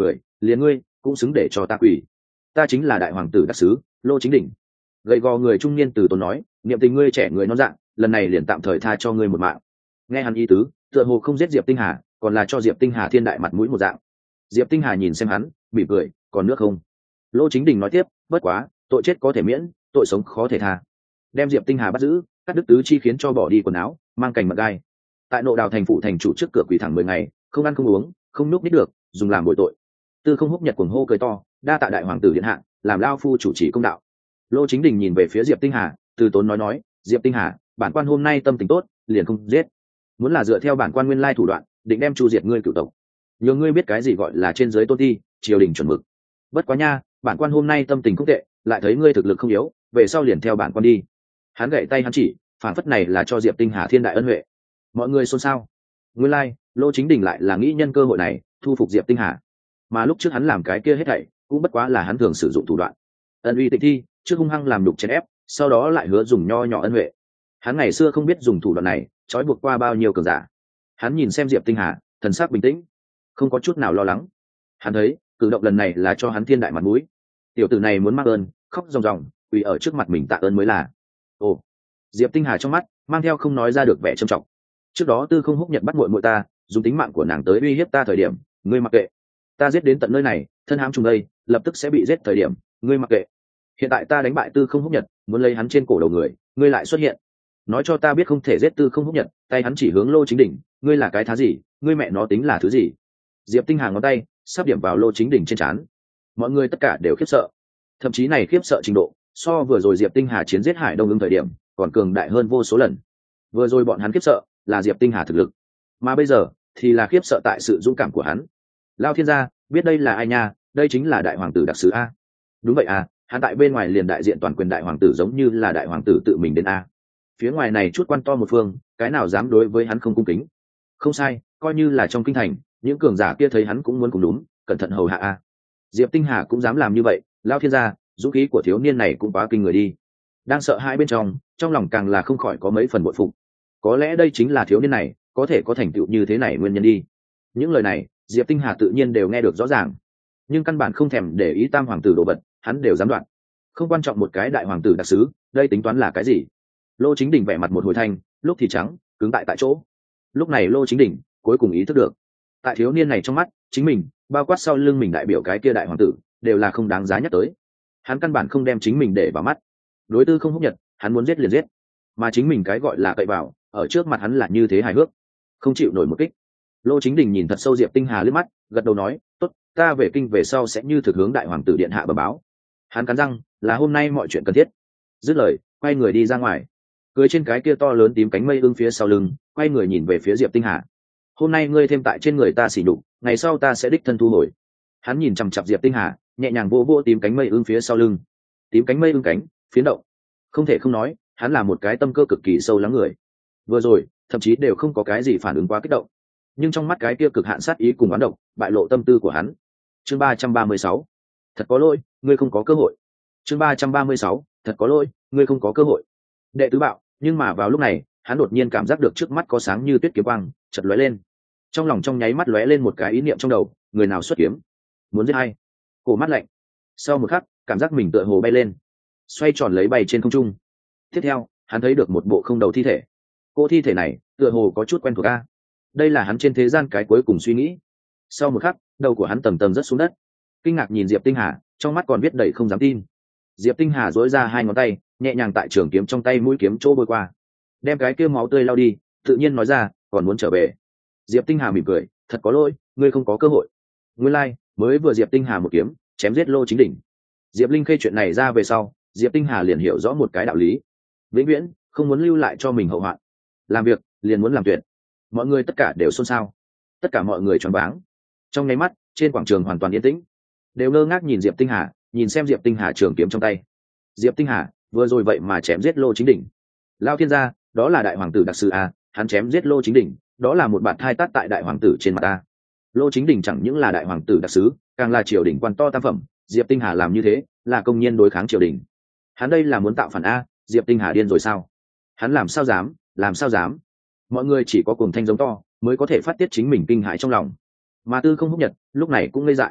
liền ngươi cũng xứng để cho ta quỳ. Ta chính là đại hoàng tử đặc sứ Lô Chính Đỉnh. Gầy gò người trung niên từ tốn nói, niệm tình ngươi trẻ người non dạng, lần này liền tạm thời tha cho ngươi một mạng. Nghe hắn ý tứ, tựa hồ không giết Diệp Tinh Hà, còn là cho Diệp Tinh Hà thiên đại mặt mũi một dạng. Diệp Tinh Hà nhìn xem hắn, mỉm cười, còn nước không? Lô Chính Đình nói tiếp, bất quá, tội chết có thể miễn, tội sống khó thể tha. Đem Diệp Tinh Hà bắt giữ, cắt đứt tứ chi khiến cho bỏ đi quần áo, mang cành mật gai. Tại Nộ Đào thành phủ thành chủ trước cửa quỳ thẳng mười ngày, không ăn không uống, không núp nít được, dùng làm bồi tội. Tư Không Húc Nhật cuồng hô cười to, đa tạ đại hoàng tử điện hạ, làm lao phu chủ trì công đạo. Lô Chính Đình nhìn về phía Diệp Tinh Hà, từ tốn nói nói, Diệp Tinh Hà, bản quan hôm nay tâm tình tốt, liền không giết. Muốn là dựa theo bản quan nguyên lai thủ đoạn, định đem chu diệt ngươi cửu tộc. Nhờ ngươi biết cái gì gọi là trên dưới tôn ti, triều đình chuẩn mực. Bất quá nha, bản quan hôm nay tâm tình không tệ, lại thấy ngươi thực lực không yếu, về sau liền theo bản quan đi. Hắn gậy tay hắn chỉ, phản phất này là cho Diệp Tinh Hà thiên đại ân huệ. Mọi người xôn xao. Nguyên lai, like, Lô Chính Đình lại là nghĩ nhân cơ hội này thu phục Diệp Tinh Hà, mà lúc trước hắn làm cái kia hết thảy cũng bất quá là hắn thường sử dụng thủ đoạn. Ân uy tịch thi, trước hung hăng làm đục chèn ép, sau đó lại hứa dùng nho nhỏ ân huệ. Hắn ngày xưa không biết dùng thủ đoạn này trói buộc qua bao nhiêu cường giả. Hắn nhìn xem Diệp Tinh Hà, thần sắc bình tĩnh, không có chút nào lo lắng. Hắn thấy cử động lần này là cho hắn thiên đại mặt mũi. Tiểu tử này muốn mang ơn, khóc ròng ròng, quỳ ở trước mặt mình tạ ơn mới là. Ồ, Diệp Tinh Hà trong mắt mang theo không nói ra được vẻ trầm trọng. Trước đó Tư Không Húc Nhật bắt muội muội ta, dùng tính mạng của nàng tới uy hiếp ta thời điểm, ngươi mặc kệ. Ta giết đến tận nơi này, thân hãm trùng đây, lập tức sẽ bị giết thời điểm, ngươi mặc kệ. Hiện tại ta đánh bại Tư Không Húc Nhật, muốn lấy hắn trên cổ đầu người, ngươi lại xuất hiện, nói cho ta biết không thể giết Tư Không Húc Nhật, tay hắn chỉ hướng Lô Chính Đỉnh, ngươi là cái thá gì, ngươi mẹ nó tính là thứ gì? Diệp Tinh Hà ngón tay sắp điểm vào Lô Chính Đỉnh trên trán. Mọi người tất cả đều khiếp sợ, thậm chí này khiếp sợ trình độ so vừa rồi Diệp Tinh Hà chiến giết Hải Đông Ưng thời điểm còn cường đại hơn vô số lần. Vừa rồi bọn hắn khiếp sợ là Diệp Tinh Hà thực lực, mà bây giờ thì là khiếp sợ tại sự dũng cảm của hắn. Lao thiên gia, biết đây là ai nha? Đây chính là đại hoàng tử đặc sứ a. Đúng vậy à, hắn tại bên ngoài liền đại diện toàn quyền đại hoàng tử, giống như là đại hoàng tử tự mình đến a. Phía ngoài này chút quan to một phương, cái nào dám đối với hắn không cung kính? Không sai, coi như là trong kinh thành, những cường giả kia thấy hắn cũng muốn cùng đúng, cẩn thận hầu hạ a. Diệp Tinh Hà cũng dám làm như vậy, Lao thiên gia, dũng khí của thiếu niên này cũng quá kinh người đi. Đang sợ hãi bên trong, trong lòng càng là không khỏi có mấy phần bội phục. Có lẽ đây chính là thiếu niên này có thể có thành tựu như thế này nguyên nhân đi. Những lời này Diệp Tinh Hà tự nhiên đều nghe được rõ ràng, nhưng căn bản không thèm để ý tam hoàng tử đồ vật, hắn đều dám đoạn. Không quan trọng một cái đại hoàng tử đặc sứ, đây tính toán là cái gì? Lô Chính Đỉnh vẻ mặt một hồi thanh, lúc thì trắng, cứng tại tại chỗ. Lúc này Lô Chính Đỉnh cuối cùng ý thức được, tại thiếu niên này trong mắt, chính mình, bao quát sau lưng mình đại biểu cái kia đại hoàng tử, đều là không đáng giá nhắc tới. Hắn căn bản không đem chính mình để vào mắt. Đối Tư Không Húc Nhật, hắn muốn giết liền giết, mà chính mình cái gọi là cậy vào, ở trước mặt hắn là như thế hài hước, không chịu nổi một kích. Lô Chính Đình nhìn thật sâu Diệp Tinh Hà liếc mắt, gật đầu nói, tốt, ta về kinh về sau sẽ như thực hướng đại hoàng tử điện hạ bẩm báo. Hắn cắn răng, là hôm nay mọi chuyện cần thiết. Dứt lời, quay người đi ra ngoài, cưỡi trên cái kia to lớn tím cánh mây ưng phía sau lưng, quay người nhìn về phía Diệp Tinh Hà. Hôm nay ngươi thêm tại trên người ta xỉ nhục, ngày sau ta sẽ đích thân thu hồi. Hắn nhìn chằm chằm Diệp Tinh Hà, nhẹ nhàng vỗ vỗ tím cánh mây ưng phía sau lưng. Tím cánh mây ưng cánh phiến động, không thể không nói, hắn là một cái tâm cơ cực kỳ sâu lắng người. Vừa rồi thậm chí đều không có cái gì phản ứng quá kích động, nhưng trong mắt cái kia cực hạn sát ý cùng oán độc bại lộ tâm tư của hắn. Chương ba trăm ba mươi sáu, thật có lỗi, ngươi không có cơ hội. Chương ba trăm ba mươi sáu, thật có lỗi, ngươi không có cơ hội. Đệ tứ bạo, nhưng mà vào lúc này, hắn đột nhiên cảm giác được trước mắt có sáng như tuyết kiếm quang chợt lóe lên. Trong lòng trong nháy mắt lóe lên một cái ý niệm trong đầu, người nào xuất kiếm? Muốn giết hay? Cổ mắt lạnh. Sau một khắc, cảm giác mình tựa hồ bay lên, xoay tròn lấy bay trên không trung. Tiếp theo, hắn thấy được một bộ không đầu thi thể. Cô thi thể này tựa hồ có chút quen thuộc a. Đây là hắn trên thế gian cái cuối cùng suy nghĩ. Sau một khắc, đầu của hắn tầm tầm rớt xuống đất, kinh ngạc nhìn Diệp Tinh Hà, trong mắt còn viết đầy không dám tin. Diệp Tinh Hà duỗi ra hai ngón tay, nhẹ nhàng tại trường kiếm trong tay mũi kiếm chỗ bôi qua, đem cái kia máu tươi lau đi, tự nhiên nói ra, còn muốn trở về. Diệp Tinh Hà mỉm cười, thật có lỗi, ngươi không có cơ hội. Nguyên lai, like, mới vừa Diệp Tinh Hà một kiếm chém giết Lô Chính Đỉnh. Diệp Linh Khê chuyện này ra về sau, Diệp Tinh Hà liền hiểu rõ một cái đạo lý, vĩnh viễn không muốn lưu lại cho mình hậu hoạn. Làm việc liền muốn làm tuyệt. Mọi người tất cả đều xôn xao, tất cả mọi người choáng váng. Trong nháy mắt, trên quảng trường hoàn toàn yên tĩnh, đều ngơ ngác nhìn Diệp Tinh Hà, nhìn xem Diệp Tinh Hà trường kiếm trong tay. Diệp Tinh Hà vừa rồi vậy mà chém giết Lô Chính Đỉnh. Lao thiên gia, đó là đại hoàng tử đặc sứ à? Hắn chém giết Lô Chính Đỉnh, đó là một bạt thai tát tại đại hoàng tử trên mặt ta. Lô Chính Đỉnh chẳng những là đại hoàng tử đặc sứ, càng là triều đình quan to tam phẩm. Diệp Tinh Hà làm như thế là công nhiên đối kháng triều đình. Hắn đây là muốn tạo phản a? Diệp Tinh Hà điên rồi sao? Hắn làm sao dám, làm sao dám? Mọi người chỉ có cùng thanh giống to mới có thể phát tiết chính mình kinh hãi trong lòng. Mà Tư Không Húc Nhật lúc này cũng ngây dại.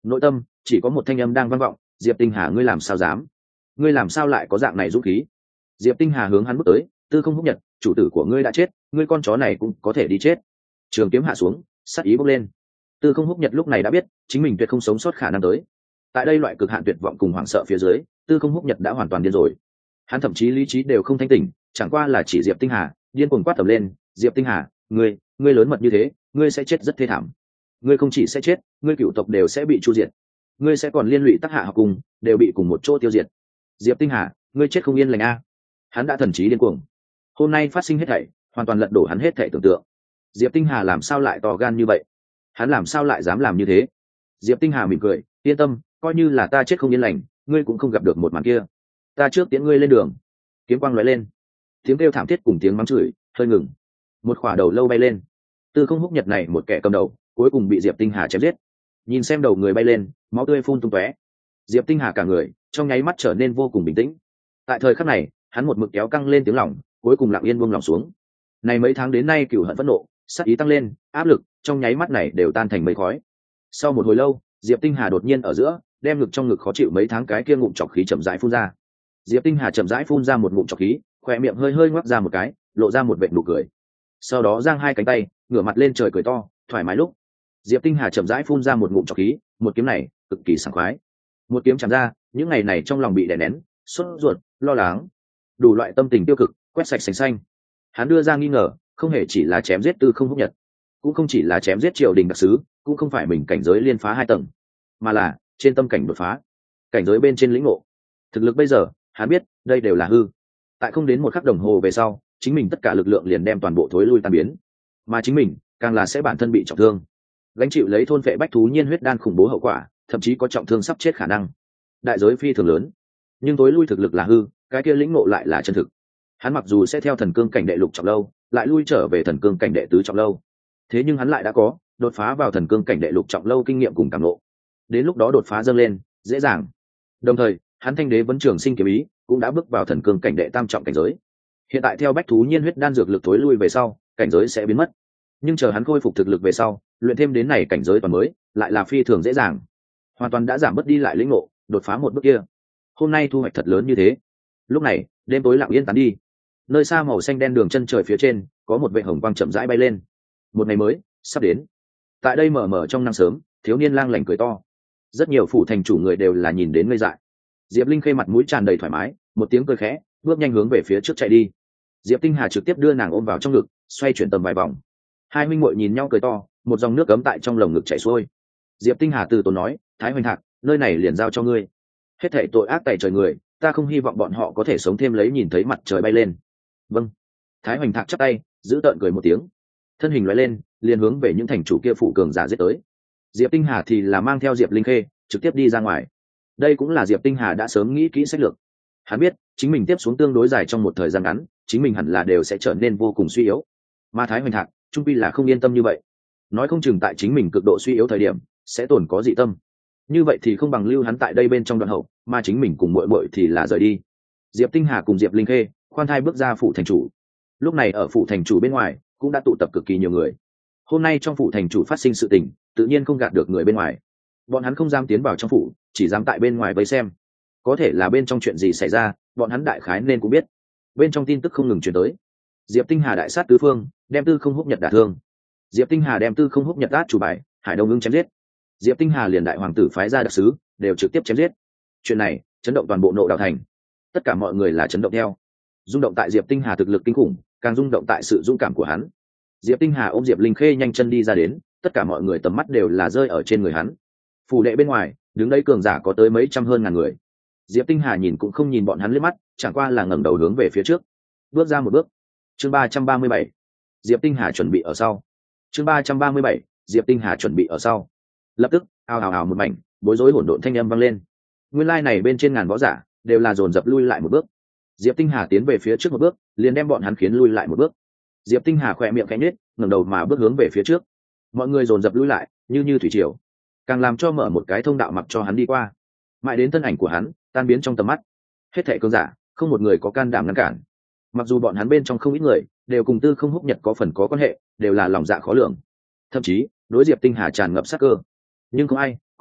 nội tâm chỉ có một thanh âm đang vang vọng: Diệp Tinh Hà, ngươi làm sao dám, ngươi làm sao lại có dạng này dũng khí? Diệp Tinh Hà hướng hắn bước tới: Tư Không Húc Nhật, chủ tử của ngươi đã chết, ngươi con chó này cũng có thể đi chết. Trường kiếm hạ xuống, sát ý bốc lên. Tư Không Húc Nhật lúc này đã biết chính mình tuyệt không sống sót khả năng tới. Tại đây loại cực hạn tuyệt vọng cùng hoảng sợ phía dưới, Tư Không Húc Nhật đã hoàn toàn điên rồi. Hắn thậm chí lý trí đều không thanh tỉnh, chẳng qua là chỉ Diệp Tinh Hà, điên cuồng quát tầm lên: Diệp Tinh Hà, ngươi, ngươi lớn mật như thế, ngươi sẽ chết rất thê thảm. Ngươi không chỉ sẽ chết, ngươi cửu tộc đều sẽ bị chu diệt. Ngươi sẽ còn liên lụy Tắc Hạ học cùng, đều bị cùng một chỗ tiêu diệt. Diệp Tinh Hà, ngươi chết không yên lành a! Hắn đã thần trí điên cuồng. Hôm nay phát sinh hết thảy, hoàn toàn lật đổ hắn hết thảy tưởng tượng. Diệp Tinh Hà làm sao lại to gan như vậy? Hắn làm sao lại dám làm như thế? Diệp Tinh Hà mỉm cười: yên tâm, coi như là ta chết không yên lành, ngươi cũng không gặp được một màn kia. Ta trước tiễn ngươi lên đường. Kiếm quang lóe lên, tiếng kêu thảm thiết cùng tiếng mắng chửi hơi ngừng. Một khỏa đầu lâu bay lên. Tư Không Húc Nhật này một kẻ cầm đầu, cuối cùng bị Diệp Tinh Hà chém giết. Nhìn xem đầu người bay lên, máu tươi phun tung tóe. Diệp Tinh Hà cả người trong nháy mắt trở nên vô cùng bình tĩnh. Tại thời khắc này, hắn một mực kéo căng lên tiếng lòng, cuối cùng lặng yên buông lòng xuống. Này mấy tháng đến nay cửu hận phẫn nộ, sát ý tăng lên, áp lực trong nháy mắt này đều tan thành mây khói. Sau một hồi lâu, Diệp Tinh Hà đột nhiên ở giữa, đem ngực trong ngực khó chịu mấy tháng cái kia ngụm trọc khí chậm rãi phun ra. Diệp Tinh Hà chậm rãi phun ra một ngụm trọc khí, khóe miệng hơi hơi ngoác ra một cái, lộ ra một vệt nụ cười. Sau đó giang hai cánh tay, ngửa mặt lên trời cười to, thoải mái lúc. Diệp Tinh Hà chậm rãi phun ra một ngụm trọc khí, một kiếm này cực kỳ sảng khoái. Một kiếm chém ra, những ngày này trong lòng bị đè nén, sốt ruột, lo lắng, đủ loại tâm tình tiêu cực quét sạch sành xanh. Hắn đưa ra nghi ngờ, không hề chỉ là chém giết Tư Không Húc Nhật, cũng không chỉ là chém giết triều đình đặc sứ, cũng không phải mình cảnh giới liên phá hai tầng, mà là trên tâm cảnh đột phá, cảnh giới bên trên lĩnh ngộ. Thực lực bây giờ, hắn biết đây đều là hư. Tại không đến một khắc đồng hồ về sau, chính mình tất cả lực lượng liền đem toàn bộ thối lui tan biến, mà chính mình càng là sẽ bản thân bị trọng thương, gánh chịu lấy thôn vệ bách thú nhiên huyết đan khủng bố hậu quả, thậm chí có trọng thương sắp chết khả năng. Đại giới phi thường lớn, nhưng tối lui thực lực là hư, cái kia lĩnh ngộ lại là chân thực. Hắn mặc dù sẽ theo thần cương cảnh đệ lục trọng lâu, lại lui trở về thần cương cảnh đệ tứ trọng lâu, thế nhưng hắn lại đã có đột phá vào thần cương cảnh đệ lục trọng lâu kinh nghiệm cùng cảm ngộ. Đến lúc đó đột phá dâng lên dễ dàng. Đồng thời, hắn Thanh Đế Vấn Trường Sinh kiếm ý cũng đã bước vào thần cương cảnh đệ tam trọng cảnh giới. Hiện tại theo bách thú nhiên huyết đan dược lực tối lui về sau, cảnh giới sẽ biến mất. Nhưng chờ hắn khôi phục thực lực về sau, luyện thêm đến này cảnh giới toàn mới, lại là phi thường dễ dàng. Hoàn toàn đã giảm bớt đi lại lĩnh ngộ, đột phá một bước kia. Hôm nay thu hoạch thật lớn như thế. Lúc này, đêm tối lặng yên tán đi. Nơi xa màu xanh đen đường chân trời phía trên, có một vệt hồng quang chậm rãi bay lên. Một ngày mới sắp đến. Tại đây mờ mờ trong nắng sớm, thiếu niên lang lảnh cười to. Rất nhiều phủ thành chủ người đều là nhìn đến ngây dại. Diệp Linh Khê mặt mũi tràn đầy thoải mái, một tiếng cười khẽ, bước nhanh hướng về phía trước chạy đi. Diệp Tinh Hà trực tiếp đưa nàng ôm vào trong ngực, xoay chuyển tầm vài vòng. Hai huynh muội nhìn nhau cười to, một dòng nước cấm tại trong lồng ngực chảy xuôi. Diệp Tinh Hà từ tốn nói: Thái Hoành Thạc, nơi này liền giao cho ngươi. Hết thảy tội ác tày trời người, ta không hy vọng bọn họ có thể sống thêm lấy nhìn thấy mặt trời bay lên. Vâng. Thái Hoành Thạc chắp tay, giữ tợn cười một tiếng, thân hình lóe lên, liền hướng về những thành chủ kia phụ cường giả giết tới. Diệp Tinh Hà thì là mang theo Diệp Linh Khê trực tiếp đi ra ngoài. Đây cũng là Diệp Tinh Hà đã sớm nghĩ kỹ sách lược. Hắn biết chính mình tiếp xuống tương đối dài trong một thời gian ngắn, chính mình hẳn là đều sẽ trở nên vô cùng suy yếu. Mà Thái Hoành Thạc trung pi là không yên tâm như vậy, nói không chừng tại chính mình cực độ suy yếu thời điểm sẽ tổn có dị tâm. Như vậy thì không bằng lưu hắn tại đây bên trong đoạn hậu, mà chính mình cùng muội muội thì là rời đi. Diệp Tinh Hà cùng Diệp Linh Khê khoan thai bước ra phủ thành chủ. Lúc này ở phủ thành chủ bên ngoài cũng đã tụ tập cực kỳ nhiều người. Hôm nay trong phủ thành chủ phát sinh sự tình, tự nhiên không gạt được người bên ngoài. Bọn hắn không dám tiến vào trong phủ, chỉ dám tại bên ngoài vây xem. Có thể là bên trong chuyện gì xảy ra, bọn hắn đại khái nên cũng biết. Bên trong tin tức không ngừng truyền tới. Diệp Tinh Hà đại sát tứ phương, đem Tư Không Húc Nhật đả thương. Diệp Tinh Hà đem Tư Không Húc Nhật át chủ bài, Hải Đông Ưng chém giết. Diệp Tinh Hà liền đại hoàng tử phái ra đặc sứ, đều trực tiếp chém giết. Chuyện này chấn động toàn bộ Nộ Đạo thành. Tất cả mọi người là chấn động theo. Rung động tại Diệp Tinh Hà thực lực kinh khủng, càng rung động tại sự dũng cảm của hắn. Diệp Tinh Hà ôm Diệp Linh Khê nhanh chân đi ra đến, tất cả mọi người tầm mắt đều là rơi ở trên người hắn. Phủ đệ bên ngoài, đứng đấy cường giả có tới mấy trăm hơn ngàn người. Diệp Tinh Hà nhìn cũng không nhìn bọn hắn liếc mắt, chẳng qua là ngẩng đầu hướng về phía trước, bước ra một bước. Chương ba trăm ba mươi bảy, Diệp Tinh Hà chuẩn bị ở sau. Chương ba trăm ba mươi bảy, Diệp Tinh Hà chuẩn bị ở sau. Lập tức, ào ào ào một mảnh, bối rối hỗn độn thanh âm vang lên. Nguyên lai này bên trên ngàn võ giả đều là dồn dập lui lại một bước. Diệp Tinh Hà tiến về phía trước một bước, liền đem bọn hắn khiến lui lại một bước. Diệp Tinh Hà khẽ miệng khẽ nhếch, ngẩng đầu mà bước hướng về phía trước. Mọi người dồn dập lui lại, như như thủy triều, càng làm cho mở một cái thông đạo mặc cho hắn đi qua. Mãi đến thân ảnh của hắn tan biến trong tầm mắt. Hết thảy cường giả, không một người có can đảm ngăn cản. Mặc dù bọn hắn bên trong không ít người đều cùng Tư Không Húc Nhật có phần có quan hệ, đều là lòng dạ khó lường, thậm chí đối Diệp Tinh Hà tràn ngập sát cơ, nhưng không ai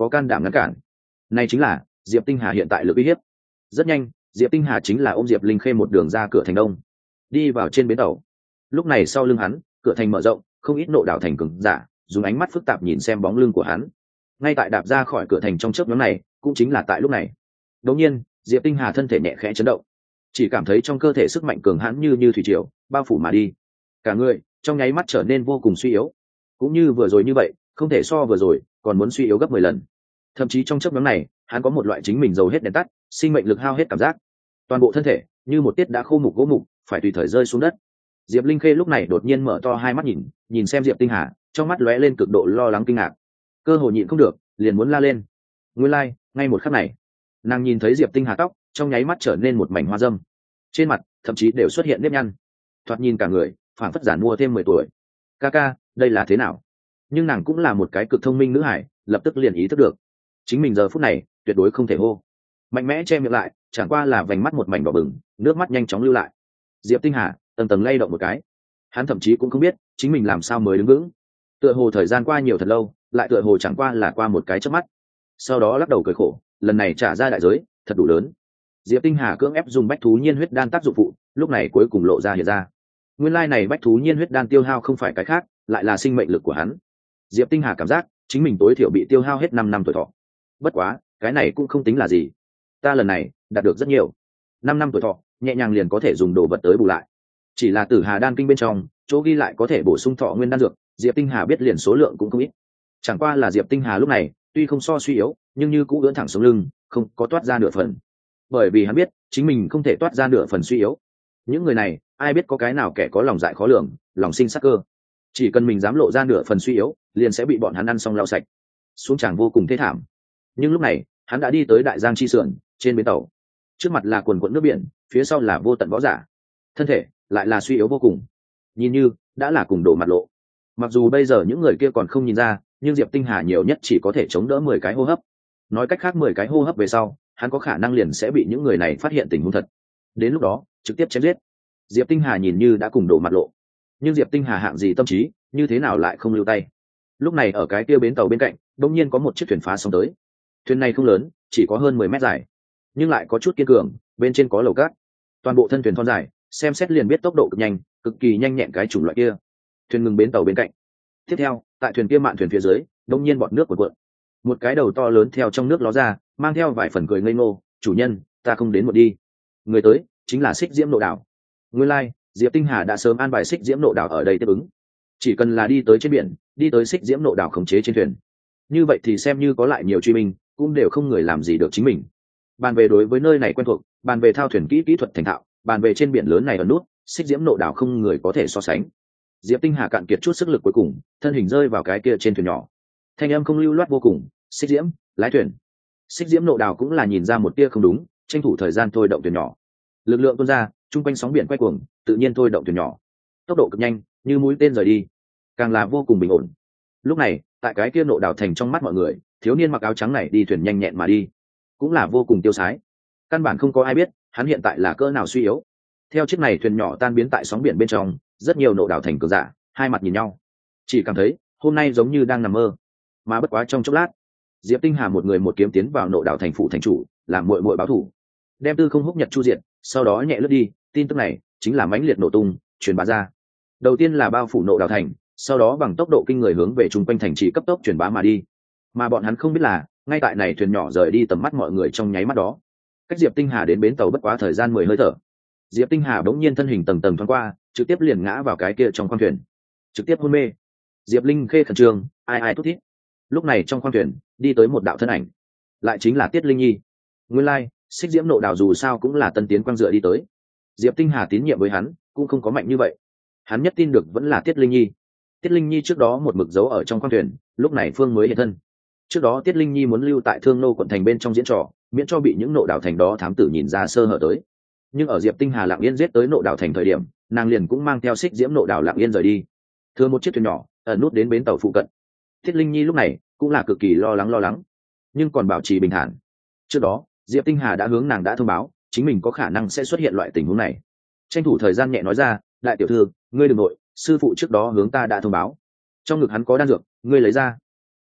có can đảm ngăn cản. Này chính là Diệp Tinh Hà hiện tại lực uy hiếp. Rất nhanh, Diệp Tinh Hà chính là ôm Diệp Linh Khê một đường ra cửa thành đông, đi vào trên bến tàu. Lúc này sau lưng hắn, cửa thành mở rộng, không ít nộ đảo thành cường giả dùng ánh mắt phức tạp nhìn xem bóng lưng của hắn. Ngay tại đạp ra khỏi cửa thành trong chớp nhoáng này, cũng chính là tại lúc này, đột nhiên Diệp Tinh Hà thân thể nhẹ khẽ chấn động, chỉ cảm thấy trong cơ thể sức mạnh cường hãn như như thủy triều bao phủ mà đi, cả người trong nháy mắt trở nên vô cùng suy yếu, cũng như vừa rồi như vậy, không thể so vừa rồi còn muốn suy yếu gấp mười lần. Thậm chí trong chớp nhoáng này, hắn có một loại chính mình dầu hết đèn tắt, sinh mệnh lực hao hết cảm giác. Toàn bộ thân thể như một tiết đã khô mục gỗ mục, phải tùy thời rơi xuống đất. Diệp Linh Khê lúc này đột nhiên mở to hai mắt nhìn, nhìn xem Diệp Tinh Hà, trong mắt lóe lên cực độ lo lắng kinh ngạc, cơ hồ nhịn không được, liền muốn la lên. Nguyên lai, like, ngay một khắc này, nàng nhìn thấy Diệp Tinh Hà tóc trong nháy mắt trở nên một mảnh hoa dâm, trên mặt thậm chí đều xuất hiện nếp nhăn, thoạt nhìn cả người phảng phất giản mua thêm mười tuổi. Ca ca, đây là thế nào? Nhưng nàng cũng là một cái cực thông minh nữ hải, lập tức liền ý thức được, chính mình giờ phút này tuyệt đối không thể hô. Mạnh mẽ che miệng lại, chẳng qua là vành mắt một mảnh đỏ bừng, nước mắt nhanh chóng lưu lại. Diệp Tinh Hà tầng tầng lay động một cái, hắn thậm chí cũng không biết chính mình làm sao mới đứng vững. Tựa hồ thời gian qua nhiều thật lâu, lại tựa hồ chẳng qua là qua một cái chớp mắt. Sau đó lắc đầu cười khổ, lần này trả ra đại giới thật đủ lớn. Diệp Tinh Hà cưỡng ép dùng bách thú nhiên huyết đan tác dụng phụ, lúc này cuối cùng lộ ra hiện ra. Nguyên lai này bách thú nhiên huyết đan tiêu hao không phải cái khác, lại là sinh mệnh lực của hắn. Diệp Tinh Hà cảm giác chính mình tối thiểu bị tiêu hao hết năm năm tuổi thọ. Bất quá, cái này cũng không tính là gì. Ta lần này đạt được rất nhiều. năm năm tuổi thọ, nhẹ nhàng liền có thể dùng đồ vật tới bù lại. Chỉ là Tử Hà đan kinh bên trong, chỗ ghi lại có thể bổ sung thọ nguyên đan dược, Diệp Tinh Hà biết liền số lượng cũng không ít. Chẳng qua là Diệp Tinh Hà lúc này, tuy không so suy yếu, nhưng như cũ ưỡn thẳng sống lưng, không có toát ra nửa phần. Bởi vì hắn biết, chính mình không thể toát ra nửa phần suy yếu. Những người này, ai biết có cái nào kẻ có lòng dạ khó lường, lòng sinh sắc cơ. Chỉ cần mình dám lộ ra nửa phần suy yếu, liền sẽ bị bọn hắn ăn xong lau sạch. Xuống tràng vô cùng thê thảm. Nhưng lúc này, hắn đã đi tới Đại Giang chi sườn, trên bến tàu. Trước mặt là quần quần nước biển, phía sau là vô tận võ giả. Thân thể lại là suy yếu vô cùng, nhìn như đã là cùng đổ mặt lộ. Mặc dù bây giờ những người kia còn không nhìn ra, nhưng Diệp Tinh Hà nhiều nhất chỉ có thể chống đỡ mười cái hô hấp. Nói cách khác mười cái hô hấp về sau, hắn có khả năng liền sẽ bị những người này phát hiện tình huống thật. Đến lúc đó, trực tiếp chém giết. Diệp Tinh Hà nhìn như đã cùng đổ mặt lộ, nhưng Diệp Tinh Hà hạng gì tâm trí, như thế nào lại không lưu tay. Lúc này ở cái kia bến tàu bên cạnh, đột nhiên có một chiếc thuyền phá sóng tới. Thuyền này không lớn, chỉ có hơn mười mét dài, nhưng lại có chút kiên cường, bên trên có lầu cát. Toàn bộ thân thuyền thon dài, xem xét liền biết tốc độ cực nhanh, cực kỳ nhanh nhẹn cái chủng loại kia. Thuyền ngừng bến tàu bên cạnh. Tiếp theo, tại thuyền kia mạn thuyền phía dưới, đột nhiên bọt nước cuộn cuộn. Một cái đầu to lớn theo trong nước ló ra, mang theo vài phần cười ngây ngô, "Chủ nhân, ta không đến một đi." Người tới chính là Xích Diễm Nộ Đảo. Nguyên lai, like, Diệp Tinh Hà đã sớm an bài Xích Diễm Nộ Đảo ở đây tiếp ứng. Chỉ cần là đi tới trên biển, đi tới Xích Diễm Nộ Đảo khống chế trên thuyền, như vậy thì xem như có lại nhiều truy minh, cũng đều không người làm gì được chính mình. Bàn về đối với nơi này quen thuộc, bàn về thao thuyền kỹ kỹ thuật thành thạo, bàn về trên biển lớn này ở nút, Xích Diễm Nộ Đảo không người có thể so sánh. Diệp Tinh Hà cạn kiệt chút sức lực cuối cùng, thân hình rơi vào cái kia trên thuyền nhỏ. Thanh âm không lưu loát vô cùng, "Xích Diễm, lái thuyền." Xích Diễm Nộ Đảo cũng là nhìn ra một tia không đúng, tranh thủ thời gian thôi động thuyền nhỏ. Lực lượng tuôn ra, trung quanh sóng biển quay cuồng, tự nhiên thôi động thuyền nhỏ. Tốc độ cực nhanh, như mũi tên rời đi, càng là vô cùng bình ổn. Lúc này, tại cái kia Nộ Đảo thành trong mắt mọi người, thiếu niên mặc áo trắng này đi thuyền nhanh nhẹn mà đi, cũng là vô cùng tiêu sái. Căn bản không có ai biết, hắn hiện tại là cỡ nào suy yếu. Theo chiếc này thuyền nhỏ tan biến tại sóng biển bên trong, rất nhiều Nộ Đảo thành cường giả, hai mặt nhìn nhau, chỉ cảm thấy hôm nay giống như đang nằm mơ. Mà bất quá trong chốc lát, Diệp Tinh Hà một người một kiếm tiến vào Nộ Đảo thành phủ thành chủ, làm muội muội báo thủ, đem Tư Không Húc Nhật chu diệt, sau đó nhẹ lướt đi. Tin tức này chính là mãnh liệt nổ tung, truyền bá ra. Đầu tiên là bao phủ Nộ Đảo thành, sau đó bằng tốc độ kinh người hướng về trung quanh thành trì cấp tốc truyền bá mà đi. Mà bọn hắn không biết là, ngay tại này thuyền nhỏ rời đi tầm mắt mọi người trong nháy mắt đó, cách Diệp Tinh Hà đến bến tàu bất quá thời gian mười hơi thở. Diệp Tinh Hà bỗng nhiên thân hình tầng tầng thoáng qua, trực tiếp liền ngã vào cái kia trong khoang thuyền, trực tiếp hôn mê. Diệp Linh Khê khẩn trương, ai ai thút thít. Lúc này trong khoang thuyền đi tới một đạo thân ảnh, lại chính là Tiết Linh Nhi. Nguyên lai, like, Xích Diễm Nộ Đảo dù sao cũng là tân tiến quang dựa đi tới. Diệp Tinh Hà tín nhiệm với hắn cũng không có mạnh như vậy, hắn nhất tin được vẫn là Tiết Linh Nhi. Tiết Linh Nhi trước đó một mực giấu ở trong khoang thuyền, lúc này phương mới hiện thân. Trước đó Tiết Linh Nhi muốn lưu tại Thương Nô quận thành bên trong diễn trò, miễn cho bị những Nộ Đảo thành đó thám tử nhìn ra sơ hở tới. Nhưng ở Diệp Tinh Hà lặng yên giết tới Nộ Đảo thành thời điểm, nàng liền cũng mang theo Xích Diễm Nộ Đảo lặng yên rời đi, thừa một chiếc thuyền nhỏ ẩn nút đến bến tàu phụ cận. Tiết Linh Nhi lúc này cũng là cực kỳ lo lắng lo lắng, nhưng còn bảo trì bình thản. Trước đó Diệp Tinh Hà đã hướng nàng đã thông báo, chính mình có khả năng sẽ xuất hiện loại tình huống này. Tranh thủ thời gian nhẹ nói ra, "Đại tiểu thư, ngươi đừng nội, sư phụ trước đó hướng ta đã thông báo, trong ngực hắn có đan dược, ngươi lấy ra."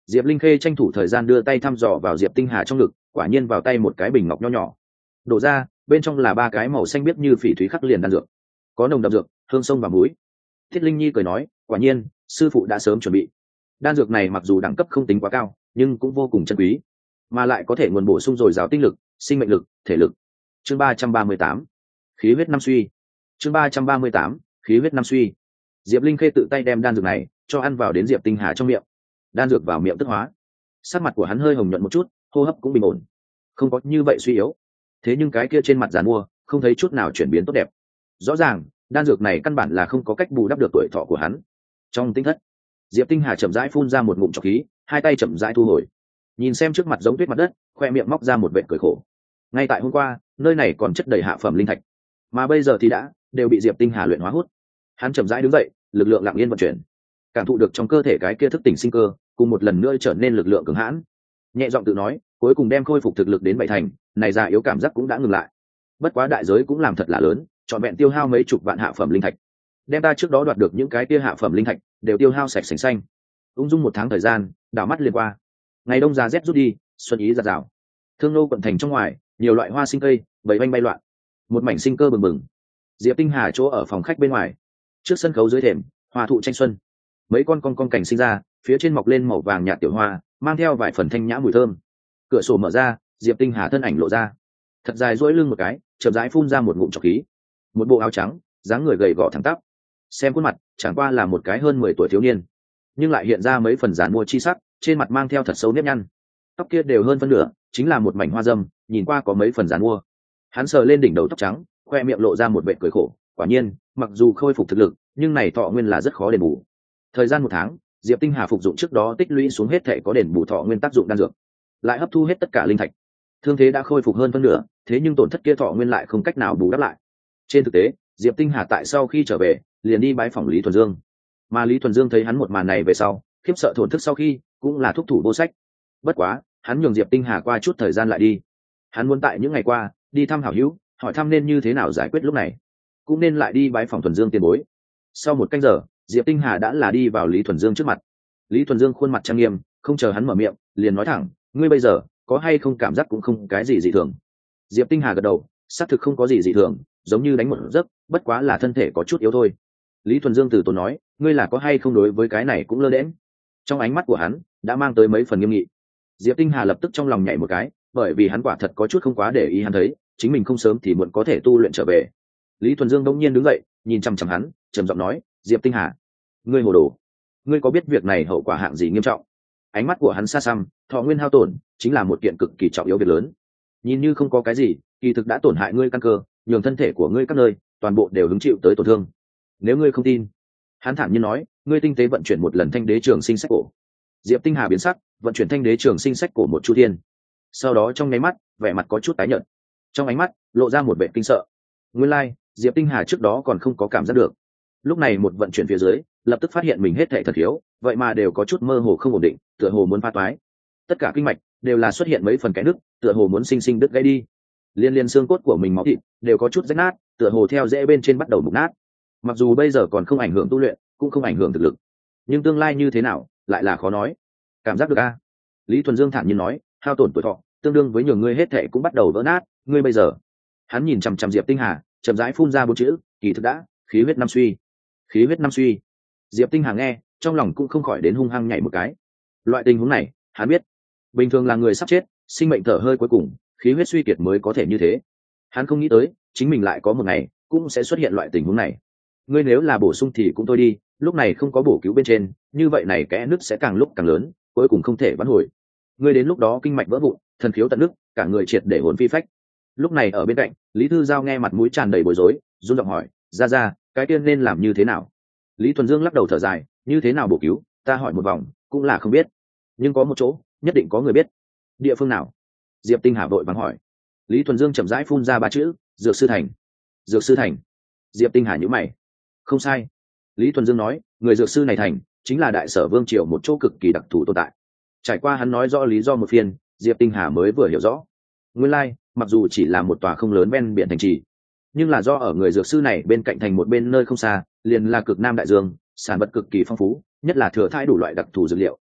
Diệp Linh Khê tranh thủ thời gian đưa tay thăm dò vào Diệp Tinh Hà trong ngực, quả nhiên vào tay một cái bình ngọc nho nhỏ, đổ ra bên trong là ba cái màu xanh biếc như phỉ thúy khắc liền đan dược, có nồng đậm dược hương sông và muối. Thiết Linh Nhi cười nói, quả nhiên sư phụ đã sớm chuẩn bị. Đan dược này mặc dù đẳng cấp không tính quá cao nhưng cũng vô cùng chân quý, mà lại có thể nguồn bổ sung dồi dào tinh lực, sinh mệnh lực, thể lực. Chương ba trăm ba mươi tám, khí huyết năm suy. Chương ba trăm ba mươi tám, khí huyết năm suy. Diệp Linh Khê tự tay đem đan dược này cho ăn vào đến Diệp Tinh Hà trong miệng. Đan dược vào miệng tức hóa, sắc mặt của hắn hơi hồng nhuận một chút, hô hấp cũng bình ổn, không có như vậy suy yếu. Thế nhưng cái kia trên mặt giàn mua không thấy chút nào chuyển biến tốt đẹp. Rõ ràng đan dược này căn bản là không có cách bù đắp được tuổi thọ của hắn. Trong tinh thất, Diệp Tinh Hà chậm rãi phun ra một ngụm trọc khí, hai tay chậm rãi thu hồi, nhìn xem trước mặt giống tuyết mặt đất, khoe miệng móc ra một vệt cười khổ. Ngay tại hôm qua nơi này còn chất đầy hạ phẩm linh thạch, mà bây giờ thì đã đều bị Diệp Tinh Hà luyện hóa hút. Hắn chậm rãi đứng dậy, lực lượng lặng yên vận chuyển, cảm thụ được trong cơ thể cái kia thức tỉnh sinh cơ, cùng một lần nữa trở nên lực lượng cường hãn. Nhẹ giọng tự nói, cuối cùng đem khôi phục thực lực đến bảy thành, này già yếu cảm giác cũng đã ngừng lại. Bất quá đại giới cũng làm thật là lớn, trọn vẹn tiêu hao mấy chục vạn hạ phẩm linh thạch, đem ta trước đó đoạt được những cái kia hạ phẩm linh thạch đều tiêu hao sạch sành xanh. Ung dung một tháng thời gian đảo mắt liền qua, ngày đông giá rét rút đi, xuân ý giạt rào. Thương Nô quận thành trong ngoài, nhiều loại hoa sinh cây bầy banh bay loạn, một mảnh sinh cơ bừng bừng. Diệp Tinh Hà chỗ ở phòng khách bên ngoài, trước sân khấu dưới thềm, hoa thụ tranh xuân, mấy con con con cảnh sinh ra, phía trên mọc lên màu vàng nhạt tiểu hoa, mang theo vài phần thanh nhã mùi thơm. Cửa sổ mở ra, Diệp Tinh Hà thân ảnh lộ ra, thật dài duỗi lưng một cái, chậm rãi phun ra một ngụm trọc khí. Một bộ áo trắng, dáng người gầy gò thẳng tắp, xem khuôn mặt chẳng qua là một cái hơn mười tuổi thiếu niên, nhưng lại hiện ra mấy phần giàn mua chi sắc, trên mặt mang theo thật sâu nếp nhăn, tóc kia đều hơn phân nửa chính là một mảnh hoa dâm, nhìn qua có mấy phần giàn mua. Hắn sờ lên đỉnh đầu tóc trắng, khoe miệng lộ ra một vệt cười khổ, quả nhiên mặc dù khôi phục thực lực nhưng này thọ nguyên là rất khó đền bù. Thời gian một tháng, Diệp Tinh Hà phục dụng trước đó tích lũy xuống hết thể có đền bù thọ nguyên tác dụng đan dược, lại hấp thu hết tất cả linh thạch, thương thế đã khôi phục hơn phân nửa, thế nhưng tổn thất kia thọ nguyên lại không cách nào bù đắp lại. Trên thực tế, Diệp Tinh Hà tại sau khi trở về liền đi bái phỏng Lý Thuần Dương, mà Lý Thuần Dương thấy hắn một màn này về sau, khiếp sợ thổn thức sau khi cũng là thúc thủ vô sách. Bất quá hắn nhường Diệp Tinh Hà qua chút thời gian lại đi, hắn muốn tại những ngày qua đi thăm hảo hữu, hỏi thăm nên như thế nào giải quyết lúc này, cũng nên lại đi bái phỏng Thuần Dương tiền bối. Sau một canh giờ, Diệp Tinh Hà đã là đi vào Lý Thuần Dương trước mặt. Lý Thuần Dương khuôn mặt trang nghiêm, không chờ hắn mở miệng liền nói thẳng, ngươi bây giờ có hay không cảm giác cũng không cái gì dị thường? Diệp Tinh Hà gật đầu, xác thực không có gì dị thường, giống như đánh một giấc, bất quá là thân thể có chút yếu thôi. Lý Thuần Dương từ tốn nói, ngươi là có hay không đối với cái này cũng lơ đễnh? Trong ánh mắt của hắn đã mang tới mấy phần nghiêm nghị. Diệp Tinh Hà lập tức trong lòng nhảy một cái, bởi vì hắn quả thật có chút không quá để ý hắn thấy chính mình không sớm thì muộn có thể tu luyện trở về. Lý Thuần Dương đống nhiên đứng dậy, nhìn chăm chăm hắn, trầm giọng nói, Diệp Tinh Hà, ngươi hồ đồ, ngươi có biết việc này hậu quả hạng gì nghiêm trọng? Ánh mắt của hắn xa xăm, thọ nguyên hao tổn chính là một kiện cực kỳ trọng yếu việc lớn, nhìn như không có cái gì, kỳ thực đã tổn hại ngươi căn cơ, nhường thân thể của ngươi các nơi toàn bộ đều hứng chịu tới tổn thương. Nếu ngươi không tin, hắn thản nhiên nói, ngươi tinh tế vận chuyển một lần thanh đế trường sinh sách cổ. Diệp Tinh Hà biến sắc, vận chuyển thanh đế trường sinh sách cổ một chu thiên, sau đó trong nháy mắt vẻ mặt có chút tái nhợt, trong ánh mắt lộ ra một vẻ kinh sợ. Nguyên lai like, Diệp Tinh Hà trước đó còn không có cảm giác được, lúc này một vận chuyển phía dưới lập tức phát hiện mình hết thảy thật thiếu, vậy mà đều có chút mơ hồ không ổn định, tựa hồ muốn phá toái. Tất cả kinh mạch đều là xuất hiện mấy phần cái nứt, tựa hồ muốn sinh sinh đứt gãy đi. Liên liên xương cốt của mình máu thịt đều có chút rách nát, tựa hồ theo rễ bên trên bắt đầu mục nát. Mặc dù bây giờ còn không ảnh hưởng tu luyện, cũng không ảnh hưởng thực lực, nhưng tương lai như thế nào lại là khó nói. Cảm giác được a? Lý Thuần Dương thản nhiên nói, hao tổn tuổi thọ tương đương với nhường ngươi hết thảy cũng bắt đầu vỡ nát, ngươi bây giờ. Hắn nhìn chằm chằm Diệp Tinh Hà, chậm rãi phun ra bốn chữ, kỳ thực đã khí huyết năm suy. Khí huyết năm suy. Diệp Tinh Hà nghe, trong lòng cũng không khỏi đến hung hăng nhảy một cái. Loại tình huống này, hắn biết, bình thường là người sắp chết, sinh mệnh thở hơi cuối cùng, khí huyết suy kiệt mới có thể như thế. Hắn không nghĩ tới, chính mình lại có một ngày cũng sẽ xuất hiện loại tình huống này. Ngươi nếu là bổ sung thì cũng thôi đi, lúc này không có bổ cứu bên trên, như vậy này kẽ nứt sẽ càng lúc càng lớn, cuối cùng không thể vãn hồi. Ngươi đến lúc đó kinh mạch vỡ vụn, thần khiếu tận nứt, cả người triệt để hồn phi phách. Lúc này ở bên cạnh, Lý Thư Giao nghe mặt mũi tràn đầy bối rối, run giọng hỏi, ra ra, cái tiên nên làm như thế nào? Lý Thuần Dương lắc đầu thở dài, như thế nào bổ cứu, ta hỏi một vòng cũng là không biết, nhưng có một chỗ nhất định có người biết. Địa phương nào? Diệp Tinh Hà vội vàng hỏi. Lý Thuần Dương chậm rãi phun ra ba chữ, Dược Sư Thành. Dược Sư Thành. Diệp Tinh Hà nhíu mày. Không sai. Lý Thuần Dương nói, người dược sư này thành chính là đại sở vương triều một chỗ cực kỳ đặc thù tồn tại. Trải qua hắn nói rõ lý do một phiên, Diệp Tinh Hà mới vừa hiểu rõ. Nguyên lai, like, mặc dù chỉ là một tòa không lớn ven biển thành trì, nhưng là do ở người dược sư này bên cạnh thành một bên nơi không xa, liền là cực Nam đại dương, sản vật cực kỳ phong phú, nhất là thừa thãi đủ loại đặc thù dược liệu.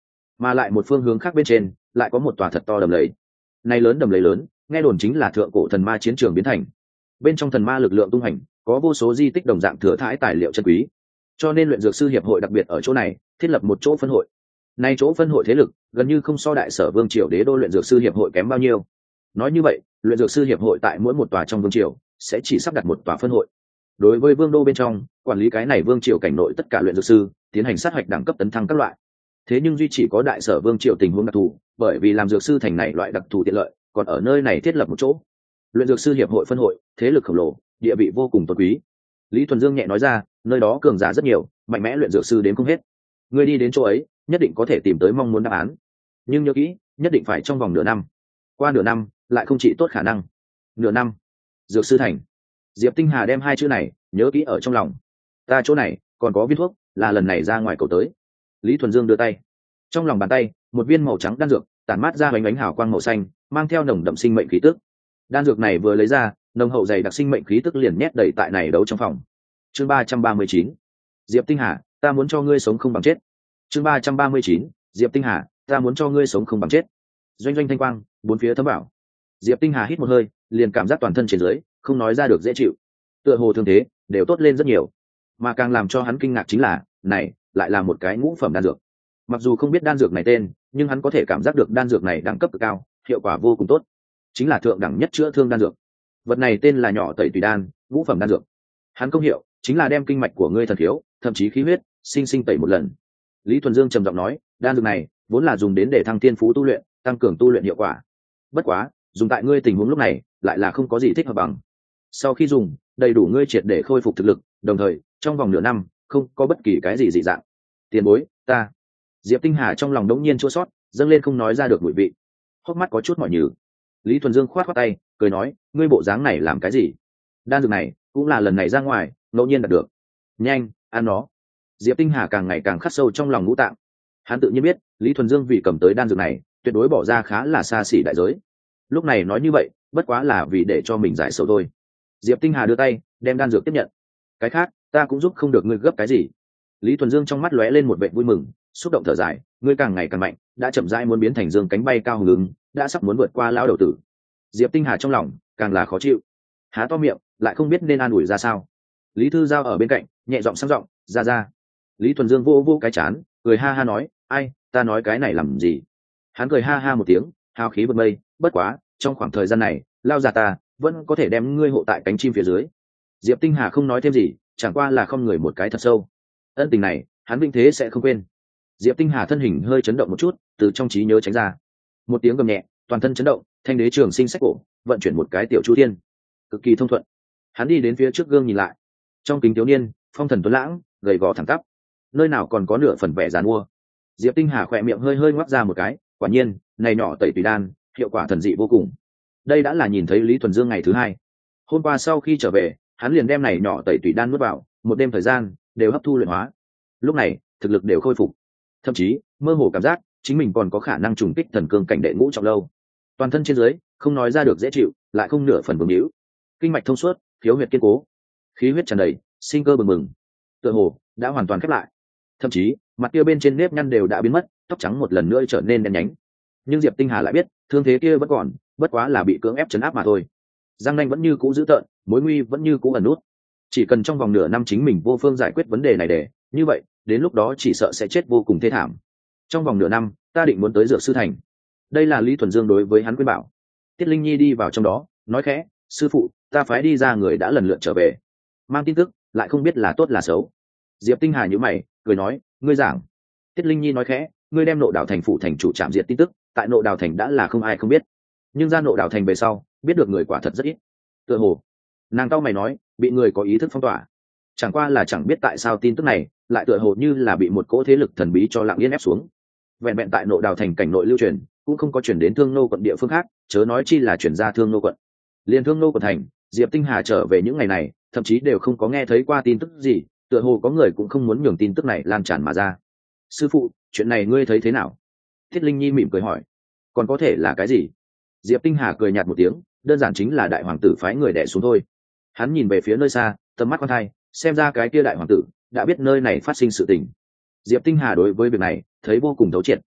mà lại một phương hướng khác bên trên lại có một tòa thật to đầm lầy. Này lớn đầm lầy lớn, nghe đồn chính là thượng cổ thần ma chiến trường biến thành. Bên trong thần ma lực lượng tung hành, có vô số di tích đồng dạng thừa thãi tài liệu chân quý, cho nên luyện dược sư hiệp hội đặc biệt ở chỗ này thiết lập một chỗ phân hội. Nay chỗ phân hội thế lực gần như không so đại sở vương triều đế đô luyện dược sư hiệp hội kém bao nhiêu. Nói như vậy, luyện dược sư hiệp hội tại mỗi một tòa trong vương triều sẽ chỉ sắp đặt một tòa phân hội. Đối với vương đô bên trong, quản lý cái này vương triều cảnh nội tất cả luyện dược sư, tiến hành sát hạch đẳng cấp tấn thăng các loại. Thế nhưng duy chỉ có đại sở vương triều tình huống đặc thù, bởi vì làm dược sư thành này loại đặc thù tiện lợi, còn ở nơi này thiết lập một chỗ luyện dược sư hiệp hội phân hội, thế lực khổng lồ, địa vị vô cùng tôn quý. Lý Thuần Dương nhẹ nói ra, nơi đó cường giả rất nhiều, mạnh mẽ luyện dược sư đến không hết. Ngươi đi đến chỗ ấy, nhất định có thể tìm tới mong muốn đáp án. Nhưng nhớ kỹ, nhất định phải trong vòng nửa năm. Qua nửa năm, lại không trị tốt khả năng. Nửa năm, dược sư thành. Diệp Tinh Hà đem hai chữ này nhớ kỹ ở trong lòng. Ta chỗ này còn có viên thuốc, là lần này ra ngoài cầu tới. Lý Thuần Dương đưa tay, trong lòng bàn tay, một viên màu trắng đan dược, tản mát ra ánh ánh hào quang màu xanh, mang theo nồng đậm sinh mệnh khí tức. Đan dược này vừa lấy ra, nồng hậu dày đặc sinh mệnh khí tức liền nhét đầy tại này đấu trong phòng. Chương ba trăm ba mươi chín, Diệp Tinh Hà, ta muốn cho ngươi sống không bằng chết. Chương ba trăm ba mươi chín, Diệp Tinh Hà, ta muốn cho ngươi sống không bằng chết. Doanh doanh thanh quang, bốn phía thấm bảo. Diệp Tinh Hà hít một hơi, liền cảm giác toàn thân trên dưới không nói ra được dễ chịu. Tựa hồ thương thế đều tốt lên rất nhiều. Mà càng làm cho hắn kinh ngạc chính là, này lại là một cái ngũ phẩm đan dược. Mặc dù không biết đan dược này tên, nhưng hắn có thể cảm giác được đan dược này đẳng cấp cực cao, hiệu quả vô cùng tốt. Chính là thượng đẳng nhất chữa thương đan dược. Vật này tên là nhỏ tẩy tùy đan, ngũ phẩm đan dược. Hắn công hiệu chính là đem kinh mạch của ngươi thần khiếu, thậm chí khí huyết, sinh sinh tẩy một lần. Lý Thuần Dương trầm giọng nói, đan dược này vốn là dùng đến để thăng thiên phú tu luyện, tăng cường tu luyện hiệu quả. Bất quá, dùng tại ngươi tình huống lúc này, lại là không có gì thích hợp bằng. Sau khi dùng, đầy đủ ngươi triệt để khôi phục thực lực, đồng thời, trong vòng nửa năm, không có bất kỳ cái gì dị dạng. Tiền bối, ta. Diệp Tinh Hà trong lòng đống nhiên chua xót, dâng lên không nói ra được mùi vị. Hốc mắt có chút mỏi nhừ. Lý Thuần Dương khoát khoát tay, cười nói, ngươi bộ dáng này làm cái gì? Đan dược này cũng là lần này ra ngoài ngẫu nhiên đạt được. Nhanh, ăn nó. Diệp Tinh Hà càng ngày càng khắc sâu trong lòng ngũ tạng. Hắn tự nhiên biết, Lý Thuần Dương vì cầm tới đan dược này, tuyệt đối bỏ ra khá là xa xỉ đại giới. Lúc này nói như vậy, bất quá là vì để cho mình giải sầu thôi. Diệp Tinh Hà đưa tay, đem đan dược tiếp nhận. Cái khác, ta cũng giúp không được ngươi gấp cái gì. Lý Thuần Dương trong mắt lóe lên một vẻ vui mừng, xúc động thở dài, ngươi càng ngày càng mạnh, đã chậm rãi muốn biến thành dương cánh bay cao hùng ứng, đã sắp muốn vượt qua lão đầu tử. Diệp Tinh Hà trong lòng càng là khó chịu, há to miệng, lại không biết nên an ủi ra sao. Lý Thư Giao ở bên cạnh, nhẹ giọng sang giọng, ra ra. Lý Thuần Dương vô vô cái chán, cười ha ha nói, ai, ta nói cái này làm gì? Hắn cười ha ha một tiếng, hào khí vượt mây, bất quá, trong khoảng thời gian này, lao già ta vẫn có thể đem ngươi hộ tại cánh chim phía dưới. Diệp Tinh Hà không nói thêm gì, chẳng qua là không người một cái thật sâu. Ân tình này, hắn vinh thế sẽ không quên. Diệp Tinh Hà thân hình hơi chấn động một chút, từ trong trí nhớ tránh ra. Một tiếng gầm nhẹ, toàn thân chấn động, thanh đế trường sinh sách cổ, vận chuyển một cái tiểu chu thiên, cực kỳ thông thuận. Hắn đi đến phía trước gương nhìn lại, trong kính thiếu niên, phong thần tuấn lãng, gầy gò thẳng tắp, nơi nào còn có nửa phần vẻ giàn mua. Diệp Tinh Hà khỏe miệng hơi hơi ngoác ra một cái, quả nhiên, này nhỏ tẩy tùy đan, hiệu quả thần dị vô cùng. Đây đã là nhìn thấy Lý Thuần Dương ngày thứ hai. Hôm qua sau khi trở về, hắn liền đem này nhỏ tẩy tùy đan nuốt vào, một đêm thời gian đều hấp thu luyện hóa. Lúc này, thực lực đều khôi phục, thậm chí mơ hồ cảm giác chính mình còn có khả năng trùng kích thần cương cảnh đệ ngũ trọng lâu. Toàn thân trên dưới không nói ra được dễ chịu, lại không nửa phần vương hữu, kinh mạch thông suốt, khiếu huyệt kiên cố, khí huyết tràn đầy, sinh cơ bừng bừng, tựa hồ đã hoàn toàn khép lại. Thậm chí mặt kia bên trên nếp nhăn đều đã biến mất, tóc trắng một lần nữa trở nên đen nhánh. Nhưng Diệp Tinh Hà lại biết, thương thế kia vẫn còn, bất quá là bị cưỡng ép chấn áp mà thôi. Giang nanh vẫn như cũ giữ tợn, mối nguy vẫn như cũ ẩn nút. Chỉ cần trong vòng nửa năm chính mình vô phương giải quyết vấn đề này để, như vậy, đến lúc đó chỉ sợ sẽ chết vô cùng thê thảm. Trong vòng nửa năm, ta định muốn tới Dược Sư Thành. Đây là Lý Thuần Dương đối với hắn khuyên bảo. Tiết Linh Nhi đi vào trong đó, nói khẽ, sư phụ, ta phái đi ra người đã lần lượt trở về, mang tin tức, lại không biết là tốt là xấu. Diệp Tinh Hà nhíu mày, cười nói, ngươi giảng. Tiết Linh Nhi nói khẽ, ngươi đem Nộ Đảo Thành phủ thành chủ trảm diệt tin tức, tại Nộ Đảo Thành đã là không ai không biết, nhưng ra Nộ Đảo Thành về sau, biết được người quả thật rất ít. Tựa hồ, nàng cau mày nói, bị người có ý thức phong tỏa. Chẳng qua là chẳng biết tại sao tin tức này lại tựa hồ như là bị một cỗ thế lực thần bí cho lặng yên ép xuống. Vẹn vẹn tại Nộ Đảo Thành cảnh nội lưu truyền, cũng không có chuyển đến Thương Nô quận địa phương khác, chớ nói chi là chuyển ra Thương Nô quận. Liên Thương Nô quận thành, Diệp Tinh Hà trở về những ngày này, thậm chí đều không có nghe thấy qua tin tức gì, tựa hồ có người cũng không muốn nhường tin tức này lan tràn mà ra. Sư phụ, chuyện này ngươi thấy thế nào? Thiết Linh Nhi mỉm cười hỏi. Còn có thể là cái gì? Diệp Tinh Hà cười nhạt một tiếng, đơn giản chính là đại hoàng tử phái người đè xuống thôi. Hắn nhìn về phía nơi xa, tầm mắt quan thai, xem ra cái kia đại hoàng tử đã biết nơi này phát sinh sự tình. Diệp Tinh Hà đối với việc này thấy vô cùng thấu triệt.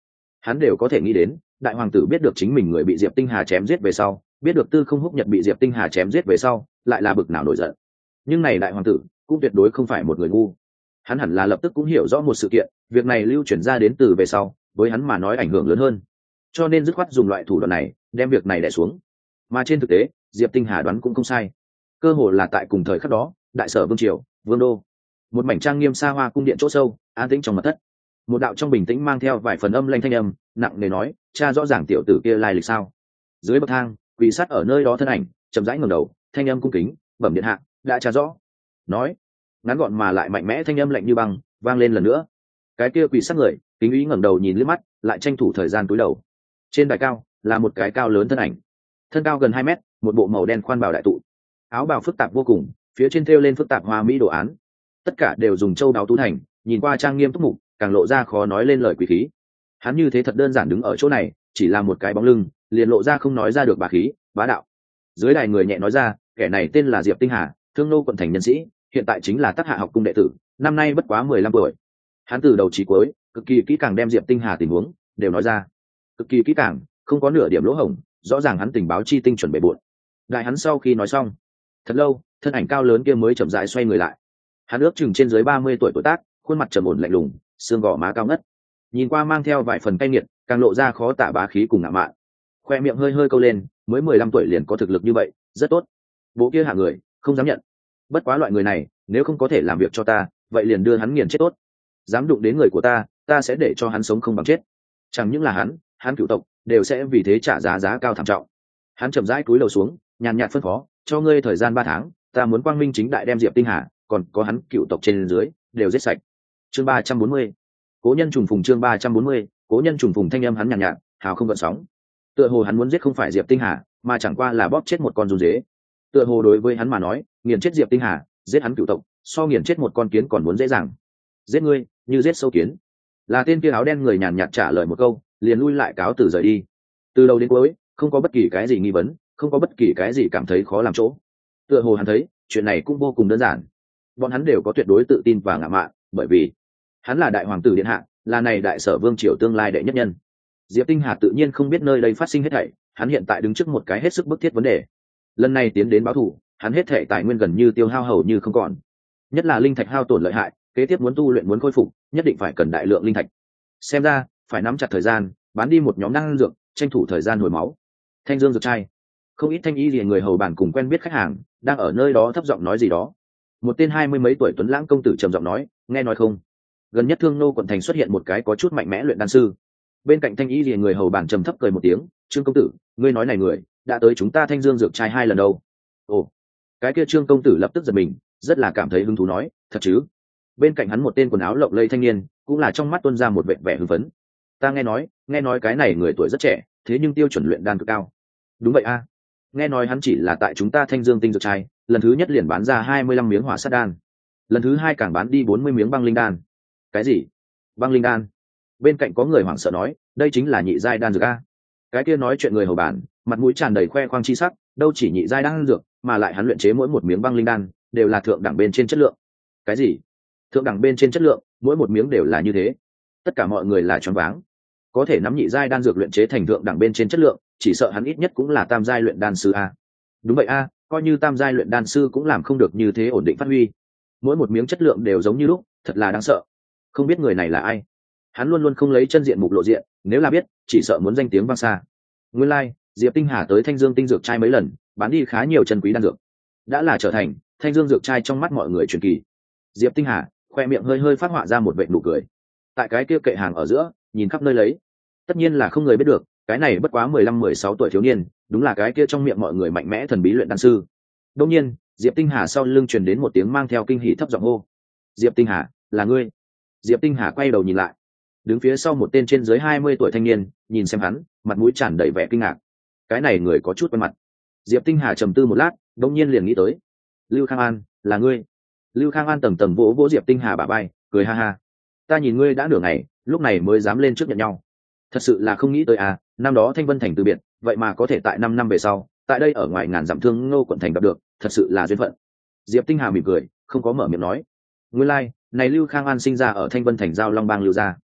hắn đều có thể nghĩ đến đại hoàng tử biết được chính mình người bị diệp tinh hà chém giết về sau, biết được Tư Không Húc Nhật bị diệp tinh hà chém giết về sau, lại là bực nào nổi giận. Nhưng này đại hoàng tử cũng tuyệt đối không phải một người ngu, hắn hẳn là lập tức cũng hiểu rõ một sự kiện, việc này lưu chuyển ra đến từ về sau, với hắn mà nói ảnh hưởng lớn hơn, cho nên dứt khoát dùng loại thủ đoạn này đem việc này đè xuống. Mà trên thực tế diệp tinh hà đoán cũng không sai, cơ hồ là tại cùng thời khắc đó, đại sở vương triều vương đô, một mảnh trang nghiêm xa hoa cung điện chỗ sâu, an tĩnh trong mật thất, một đạo trong bình tĩnh mang theo vài phần âm lanh thanh âm nặng nề nói, cha rõ ràng tiểu tử kia lai lịch sao? Dưới bậc thang quỳ sát ở nơi đó thân ảnh chậm rãi ngẩng đầu, thanh âm cung kính, bẩm điện hạ, đã tra rõ. Nói ngắn gọn mà lại mạnh mẽ, thanh âm lạnh như băng vang lên lần nữa. Cái kia quỳ sát người kính ý ngẩng đầu nhìn liếc mắt, lại tranh thủ thời gian cúi đầu. Trên đài cao là một cái cao lớn thân ảnh, thân cao gần hai mét, một bộ màu đen khoan bào đại tụ, áo bào phức tạp vô cùng, phía trên thêu lên phức tạp hoa mỹ đồ án, tất cả đều dùng châu đáo tú thành, nhìn qua trang nghiêm túc mục, càng lộ ra khó nói lên lời quý khí. Hắn như thế thật đơn giản đứng ở chỗ này, chỉ là một cái bóng lưng, liền lộ ra không nói ra được bá khí bá đạo. Dưới đài người nhẹ nói ra, kẻ này tên là Diệp Tinh Hà, Thương Nô quận thành nhân sĩ, hiện tại chính là Tắc Hạ học cung đệ tử, năm nay bất quá mười lăm tuổi. Hắn từ đầu chí cuối cực kỳ kỹ càng đem Diệp Tinh Hà tình huống đều nói ra, cực kỳ kỹ càng, không có nửa điểm lỗ hổng, rõ ràng hắn tình báo chi tinh chuẩn bề bộn. Đại hắn sau khi nói xong, thật lâu, thân ảnh cao lớn kia mới chậm rãi xoay người lại. Hắn ước chừng trên dưới ba mươi tuổi tuổi tác, khuôn mặt trầm ổn lạnh lùng, xương gò má cao ngất, nhìn qua mang theo vài phần cay nghiệt, càng lộ ra khó tả bá khí cùng ngạo mạn. Khoe miệng hơi hơi câu lên, mới mười lăm tuổi liền có thực lực như vậy, rất tốt. Bộ kia hạ người không dám nhận, bất quá loại người này nếu không có thể làm việc cho ta, vậy liền đưa hắn nghiền chết tốt. Dám đụng đến người của ta, ta sẽ để cho hắn sống không bằng chết. Chẳng những là hắn, hắn cửu tộc đều sẽ vì thế trả giá giá cao thảm trọng. Hắn chậm rãi cúi đầu xuống, nhàn nhạt phân phó, cho ngươi thời gian ba tháng, ta muốn quang minh chính đại đem Diệp Tinh Hà, còn có hắn cửu tộc trên dưới đều giết sạch. Chương ba trăm bốn mươi, cố nhân trùng phùng. Chương ba trăm bốn mươi, cố nhân trùng phùng. Thanh âm hắn nhàn nhạt, hào không gợn sóng. Tựa hồ hắn muốn giết không phải Diệp Tinh Hà, mà chẳng qua là bóp chết một con run dế. Tựa hồ đối với hắn mà nói, nghiền chết Diệp Tinh Hà, giết hắn cửu tộc, so nghiền chết một con kiến còn muốn dễ dàng. Giết ngươi, như giết sâu kiến. Là tên kia áo đen người nhàn nhạt trả lời một câu, liền lui lại cáo từ rời đi. Từ đầu đến cuối, không có bất kỳ cái gì nghi vấn, không có bất kỳ cái gì cảm thấy khó làm chỗ. Tựa hồ hắn thấy, chuyện này cũng vô cùng đơn giản. Bọn hắn đều có tuyệt đối tự tin và ngạo mạn, bởi vì hắn là đại hoàng tử điện hạ, là này đại sở vương triều tương lai đệ nhất nhân. Diệp Tinh Hà tự nhiên không biết nơi đây phát sinh hết thảy, hắn hiện tại đứng trước một cái hết sức bức thiết vấn đề. Lần này tiến đến báo thù, hắn hết thảy tài nguyên gần như tiêu hao hầu như không còn. Nhất là linh thạch hao tổn lợi hại, kế tiếp muốn tu luyện muốn khôi phục, nhất định phải cần đại lượng linh thạch. Xem ra, phải nắm chặt thời gian, bán đi một nhóm năng dược, tranh thủ thời gian hồi máu. Thanh Dương dược trai, không ít thanh y liền người hầu bàn cùng quen biết khách hàng, đang ở nơi đó thấp giọng nói gì đó. Một tên hai mươi mấy tuổi tuấn lãng công tử trầm giọng nói, nghe nói không, gần nhất Thương Nô quận thành xuất hiện một cái có chút mạnh mẽ luyện đan sư. Bên cạnh thanh y liền người hầu bàn trầm thấp cười một tiếng, Trương công tử, ngươi nói này người đã tới chúng ta Thanh Dương dược trai hai lần đâu? Ồ, cái kia Trương công tử lập tức giật mình, rất là cảm thấy hứng thú nói, thật chứ? Bên cạnh hắn một tên quần áo lộng lẫy thanh niên, cũng là trong mắt tuôn ra một vẻ vẻ hưng phấn. Ta nghe nói, nghe nói cái này người tuổi rất trẻ, thế nhưng tiêu chuẩn luyện đan cực cao. Đúng vậy a, nghe nói hắn chỉ là tại chúng ta Thanh Dương tinh dược trai, lần thứ nhất liền bán ra hai mươi lăm miếng hỏa sát đan, lần thứ hai càng bán đi bốn mươi miếng băng linh đan. Cái gì? Băng linh đan? Bên cạnh có người hoảng sợ nói, đây chính là nhị giai đan dược a. Cái kia nói chuyện người hầu bàn, mặt mũi tràn đầy khoe khoang chi sắc, đâu chỉ nhị giai đan dược, mà lại hắn luyện chế mỗi một miếng băng linh đan đều là thượng đẳng bên trên chất lượng. Cái gì? Thượng đẳng bên trên chất lượng, mỗi một miếng đều là như thế? Tất cả mọi người là choáng váng. Có thể nắm nhị giai đan dược luyện chế thành thượng đẳng bên trên chất lượng, chỉ sợ hắn ít nhất cũng là tam giai luyện đan sư a. Đúng vậy a, coi như tam giai luyện đan sư cũng làm không được như thế ổn định phát huy. Mỗi một miếng chất lượng đều giống như lúc, thật là đáng sợ. Không biết người này là ai? Hắn luôn luôn không lấy chân diện mục lộ diện, nếu là biết, chỉ sợ muốn danh tiếng vang xa. Nguyên lai, like, Diệp Tinh Hà tới Thanh Dương tinh dược trai mấy lần, bán đi khá nhiều chân quý đan dược, đã là trở thành Thanh Dương dược trai trong mắt mọi người truyền kỳ. Diệp Tinh Hà khoe miệng hơi hơi phát họa ra một vệt nụ cười. Tại cái kia kệ hàng ở giữa, nhìn khắp nơi lấy, tất nhiên là không người biết được, cái này bất quá mười lăm mười sáu tuổi thiếu niên, đúng là cái kia trong miệng mọi người mạnh mẽ thần bí luyện đan sư. Đương nhiên, Diệp Tinh Hà sau lưng truyền đến một tiếng mang theo kinh hỉ thấp giọng hô. Diệp Tinh Hà, là ngươi? Diệp Tinh Hà quay đầu nhìn lại, đứng phía sau một tên trên dưới hai mươi tuổi thanh niên, nhìn xem hắn, mặt mũi tràn đầy vẻ kinh ngạc. Cái này người có chút quen mặt. Diệp Tinh Hà trầm tư một lát, đống nhiên liền nghĩ tới, Lưu Khang An, là ngươi? Lưu Khang An tầng tầng vỗ vỗ Diệp Tinh Hà bả vai, cười ha ha. Ta nhìn ngươi đã nửa ngày, lúc này mới dám lên trước nhận nhau. Thật sự là không nghĩ tới à, năm đó Thanh Vân Thành từ biệt, vậy mà có thể tại năm năm về sau, tại đây ở ngoài ngàn dặm Thương Nô quận thành gặp được, thật sự là duyên phận. Diệp Tinh Hà mỉm cười, không có mở miệng nói. Nguyên lai, like, này Lưu Khang An sinh ra ở Thanh Vân Thành giao Long Bang Lưu gia.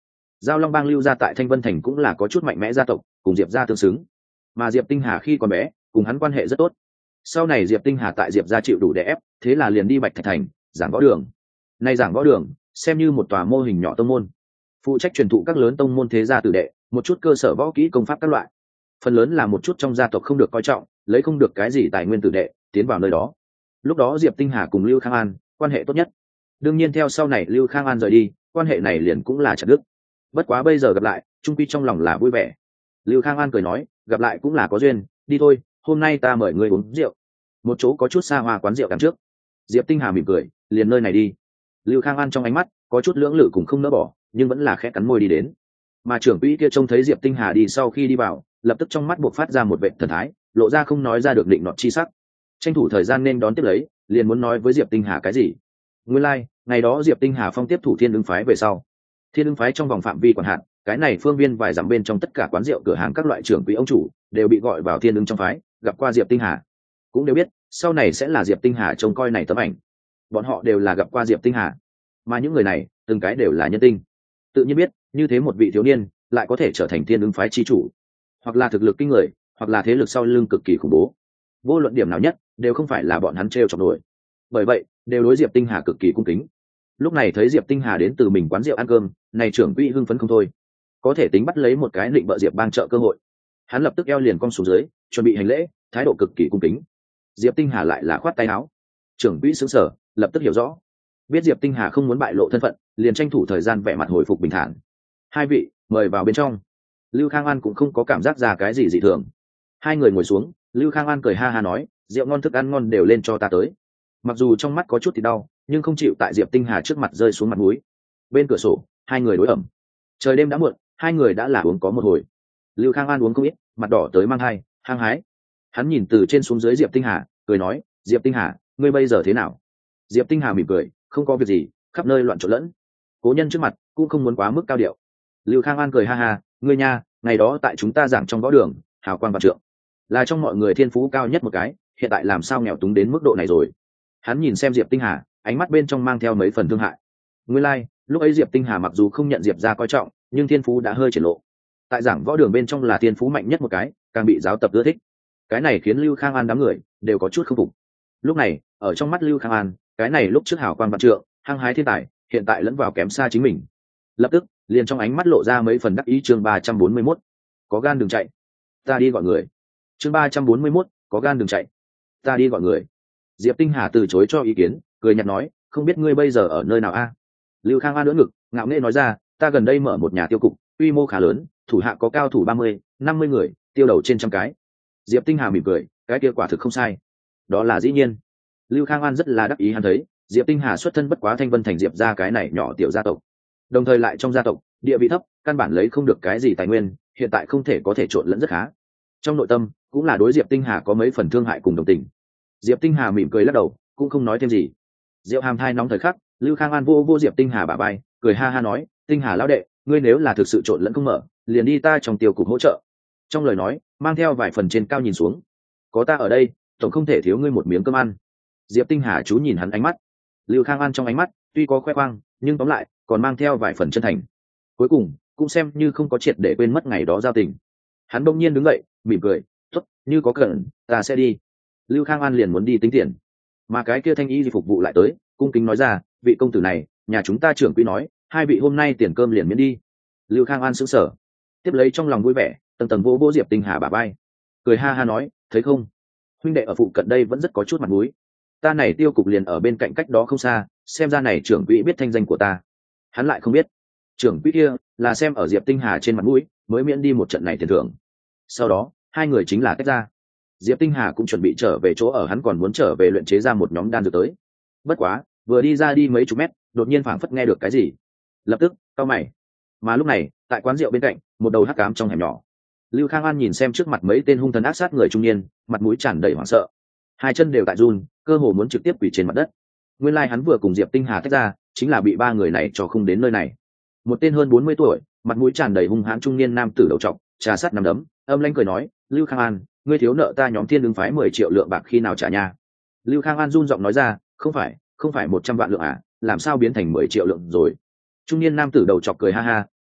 Giao Long Bang lưu ra tại Thanh Vân Thành cũng là có chút mạnh mẽ gia tộc, cùng Diệp gia tương xứng. Mà Diệp Tinh Hà khi còn bé, cùng hắn quan hệ rất tốt. Sau này Diệp Tinh Hà tại Diệp gia chịu đủ đè ép, thế là liền đi Bạch Thạch Thành, giảng võ đường. Nay giảng võ đường, xem như một tòa mô hình nhỏ tông môn, phụ trách truyền thụ các lớn tông môn thế gia tử đệ, một chút cơ sở võ kỹ công pháp các loại. Phần lớn là một chút trong gia tộc không được coi trọng, lấy không được cái gì tài nguyên tử đệ, tiến vào nơi đó. Lúc đó Diệp Tinh Hà cùng Lưu Khang An quan hệ tốt nhất. Đương nhiên theo sau này Lưu Khang An rời đi, quan hệ này liền cũng là chặt đứt. Bất quá bây giờ gặp lại, trung quy trong lòng là vui vẻ. Lưu Khang An cười nói, gặp lại cũng là có duyên, đi thôi, hôm nay ta mời ngươi uống rượu. Một chỗ có chút xa hoa quán rượu đằng trước. Diệp Tinh Hà mỉm cười, liền nơi này đi. Lưu Khang An trong ánh mắt có chút lưỡng lự cùng không nỡ bỏ, nhưng vẫn là khẽ cắn môi đi đến. Mà trưởng quỹ kia trông thấy Diệp Tinh Hà đi sau khi đi vào, lập tức trong mắt buộc phát ra một vệ thần thái, lộ ra không nói ra được định nọt chi sắc. Tranh thủ thời gian nên đón tiếp lấy, liền muốn nói với Diệp Tinh Hà cái gì. Nguyên lai, like, ngày đó Diệp Tinh Hà phong tiếp thủ Thiên Ứng phái về sau. Thiên Ứng phái trong vòng phạm vi quản hạt, cái này phương viên vài dặm bên trong tất cả quán rượu cửa hàng các loại trưởng quỹ ông chủ đều bị gọi vào Thiên Ứng trong phái, gặp qua Diệp Tinh Hà. Cũng đều biết, sau này sẽ là Diệp Tinh Hà trông coi này tấm ảnh. Bọn họ đều là gặp qua Diệp Tinh Hà, mà những người này, từng cái đều là nhân tinh. Tự nhiên biết, như thế một vị thiếu niên lại có thể trở thành Thiên Ứng phái chi chủ, hoặc là thực lực kinh người, hoặc là thế lực sau lưng cực kỳ khủng bố. Vô luận điểm nào nhất, đều không phải là bọn hắn trêu chọc nổi. Bởi vậy, đều đối Diệp Tinh Hà cực kỳ cung kính. Lúc này thấy Diệp Tinh Hà đến từ mình quán rượu ăn cơm, này trưởng quỹ hưng phấn không thôi. Có thể tính bắt lấy một cái định bợ Diệp Bang trợ cơ hội. Hắn lập tức eo liền cong xuống dưới, chuẩn bị hành lễ, thái độ cực kỳ cung kính. Diệp Tinh Hà lại là khoát tay áo. Trưởng quỹ sững sờ, lập tức hiểu rõ. Biết Diệp Tinh Hà không muốn bại lộ thân phận, liền tranh thủ thời gian vẻ mặt hồi phục bình thản. Hai vị, mời vào bên trong. Lưu Khang An cũng không có cảm giác ra cái gì dị thường. Hai người ngồi xuống, Lưu Khang An cười ha ha nói, rượu ngon thức ăn ngon đều lên cho ta tới. Mặc dù trong mắt có chút thì đau, nhưng không chịu tại Diệp Tinh Hà trước mặt rơi xuống mặt mũi. Bên cửa sổ, hai người đối ẩm. Trời đêm đã muộn, hai người đã là uống có một hồi. Lưu Khang An uống không ít, mặt đỏ tới mang hai, hăng hái. Hắn nhìn từ trên xuống dưới Diệp Tinh Hà, cười nói, Diệp Tinh Hà, ngươi bây giờ thế nào? Diệp Tinh Hà mỉm cười, không có việc gì, khắp nơi loạn trộn lẫn. Cố nhân trước mặt cũng không muốn quá mức cao điệu. Lưu Khang An cười ha ha, ngươi nha, ngày đó tại chúng ta giảng trong võ đường, hào quang vạn trượng, là trong mọi người thiên phú cao nhất một cái, hiện tại làm sao nghèo túng đến mức độ này rồi? Hắn nhìn xem Diệp Tinh Hà, ánh mắt bên trong mang theo mấy phần thương hại. Nguyên lai, like, lúc ấy Diệp Tinh Hà mặc dù không nhận Diệp gia coi trọng, nhưng thiên phú đã hơi triển lộ. Tại giảng võ đường bên trong là thiên phú mạnh nhất một cái, càng bị giáo tập ưa thích. Cái này khiến Lưu Khang An đám người đều có chút không phục. Lúc này, ở trong mắt Lưu Khang An, cái này lúc trước hào quang vạn trượng, hăng hái thiên tài, hiện tại lẫn vào kém xa chính mình. Lập tức, liền trong ánh mắt lộ ra mấy phần đắc ý. Chương ba trăm bốn mươi mốt, có gan đừng chạy, ta đi gọi người. Chương ba trăm bốn mươi mốt, có gan đừng chạy, ta đi gọi người. Diệp Tinh Hà từ chối cho ý kiến, cười nhạt nói, không biết ngươi bây giờ ở nơi nào a? Lưu Khang An đỡ ngực, ngạo nghễ nói ra, ta gần đây mở một nhà tiêu cục, quy mô khá lớn, thủ hạ có cao thủ ba mươi, năm mươi người, tiêu đầu trên trăm cái. Diệp Tinh Hà mỉm cười, cái kia quả thực không sai. Đó là dĩ nhiên. Lưu Khang An rất là đắc ý, hắn thấy Diệp Tinh Hà xuất thân bất quá Thanh Vân Thành Diệp gia cái này nhỏ tiểu gia tộc, đồng thời lại trong gia tộc địa vị thấp, căn bản lấy không được cái gì tài nguyên, hiện tại không thể có thể trộn lẫn rất khá. Trong nội tâm cũng là đối Diệp Tinh Hà có mấy phần thương hại cùng đồng tình. Diệp Tinh Hà mỉm cười lắc đầu, cũng không nói thêm gì. Diệu hàm thai nóng thời khắc, Lưu Khang An vô vô Diệp Tinh Hà bả vai, cười ha ha nói, Tinh Hà lão đệ, ngươi nếu là thực sự trộn lẫn không mở, liền đi ta trong tiêu cục hỗ trợ. Trong lời nói mang theo vài phần trên cao nhìn xuống, có ta ở đây, tổng không thể thiếu ngươi một miếng cơm ăn. Diệp Tinh Hà chú nhìn hắn ánh mắt. Lưu Khang An trong ánh mắt tuy có khoe khoang, nhưng tóm lại còn mang theo vài phần chân thành. Cuối cùng cũng xem như không có triệt để quên mất ngày đó giao tình. Hắn bỗng nhiên đứng dậy, mỉm cười, tốt, như có cần ta sẽ đi. Lưu Khang An liền muốn đi tính tiền, mà cái kia thanh y gì phục vụ lại tới, cung kính nói ra, vị công tử này, nhà chúng ta trưởng quỹ nói, hai vị hôm nay tiền cơm liền miễn đi. Lưu Khang An sững sờ, tiếp lấy trong lòng vui vẻ, tầng tầng vỗ vỗ Diệp Tinh Hà bả vai, cười ha ha nói, thấy không, huynh đệ ở phụ cận đây vẫn rất có chút mặt mũi. Ta này tiêu cục liền ở bên cạnh cách đó không xa, xem ra này trưởng quỹ biết thanh danh của ta. Hắn lại không biết, trưởng quỹ kia là xem ở Diệp Tinh Hà trên mặt mũi mới miễn đi một trận này tiền thưởng. Sau đó hai người chính là tách ra. Diệp Tinh Hà cũng chuẩn bị trở về chỗ ở, hắn còn muốn trở về luyện chế ra một nhóm đan dược tới. Bất quá vừa đi ra đi mấy chục mét, đột nhiên phảng phất nghe được cái gì, lập tức cau mày. Mà lúc này tại quán rượu bên cạnh, một đầu hắc ám trong hẻm nhỏ, Lưu Khang An nhìn xem trước mặt mấy tên hung thần ác sát người trung niên, mặt mũi tràn đầy hoảng sợ, hai chân đều tại run, cơ hồ muốn trực tiếp quỳ trên mặt đất. Nguyên lai like hắn vừa cùng Diệp Tinh Hà tách ra, chính là bị ba người này cho không đến nơi này. Một tên hơn bốn mươi tuổi, mặt mũi tràn đầy hung hãn trung niên nam tử đầu trọc, trà sát nắm đấm, âm lãnh cười nói, Lưu Khang An, ngươi thiếu nợ ta nhóm Thiên Ứng phái mười triệu lượng bạc, khi nào trả nha? Lưu Khang An run giọng nói ra, không phải, không phải một trăm vạn lượng à, làm sao biến thành mười triệu lượng rồi? Trung niên nam tử đầu trọc cười ha ha,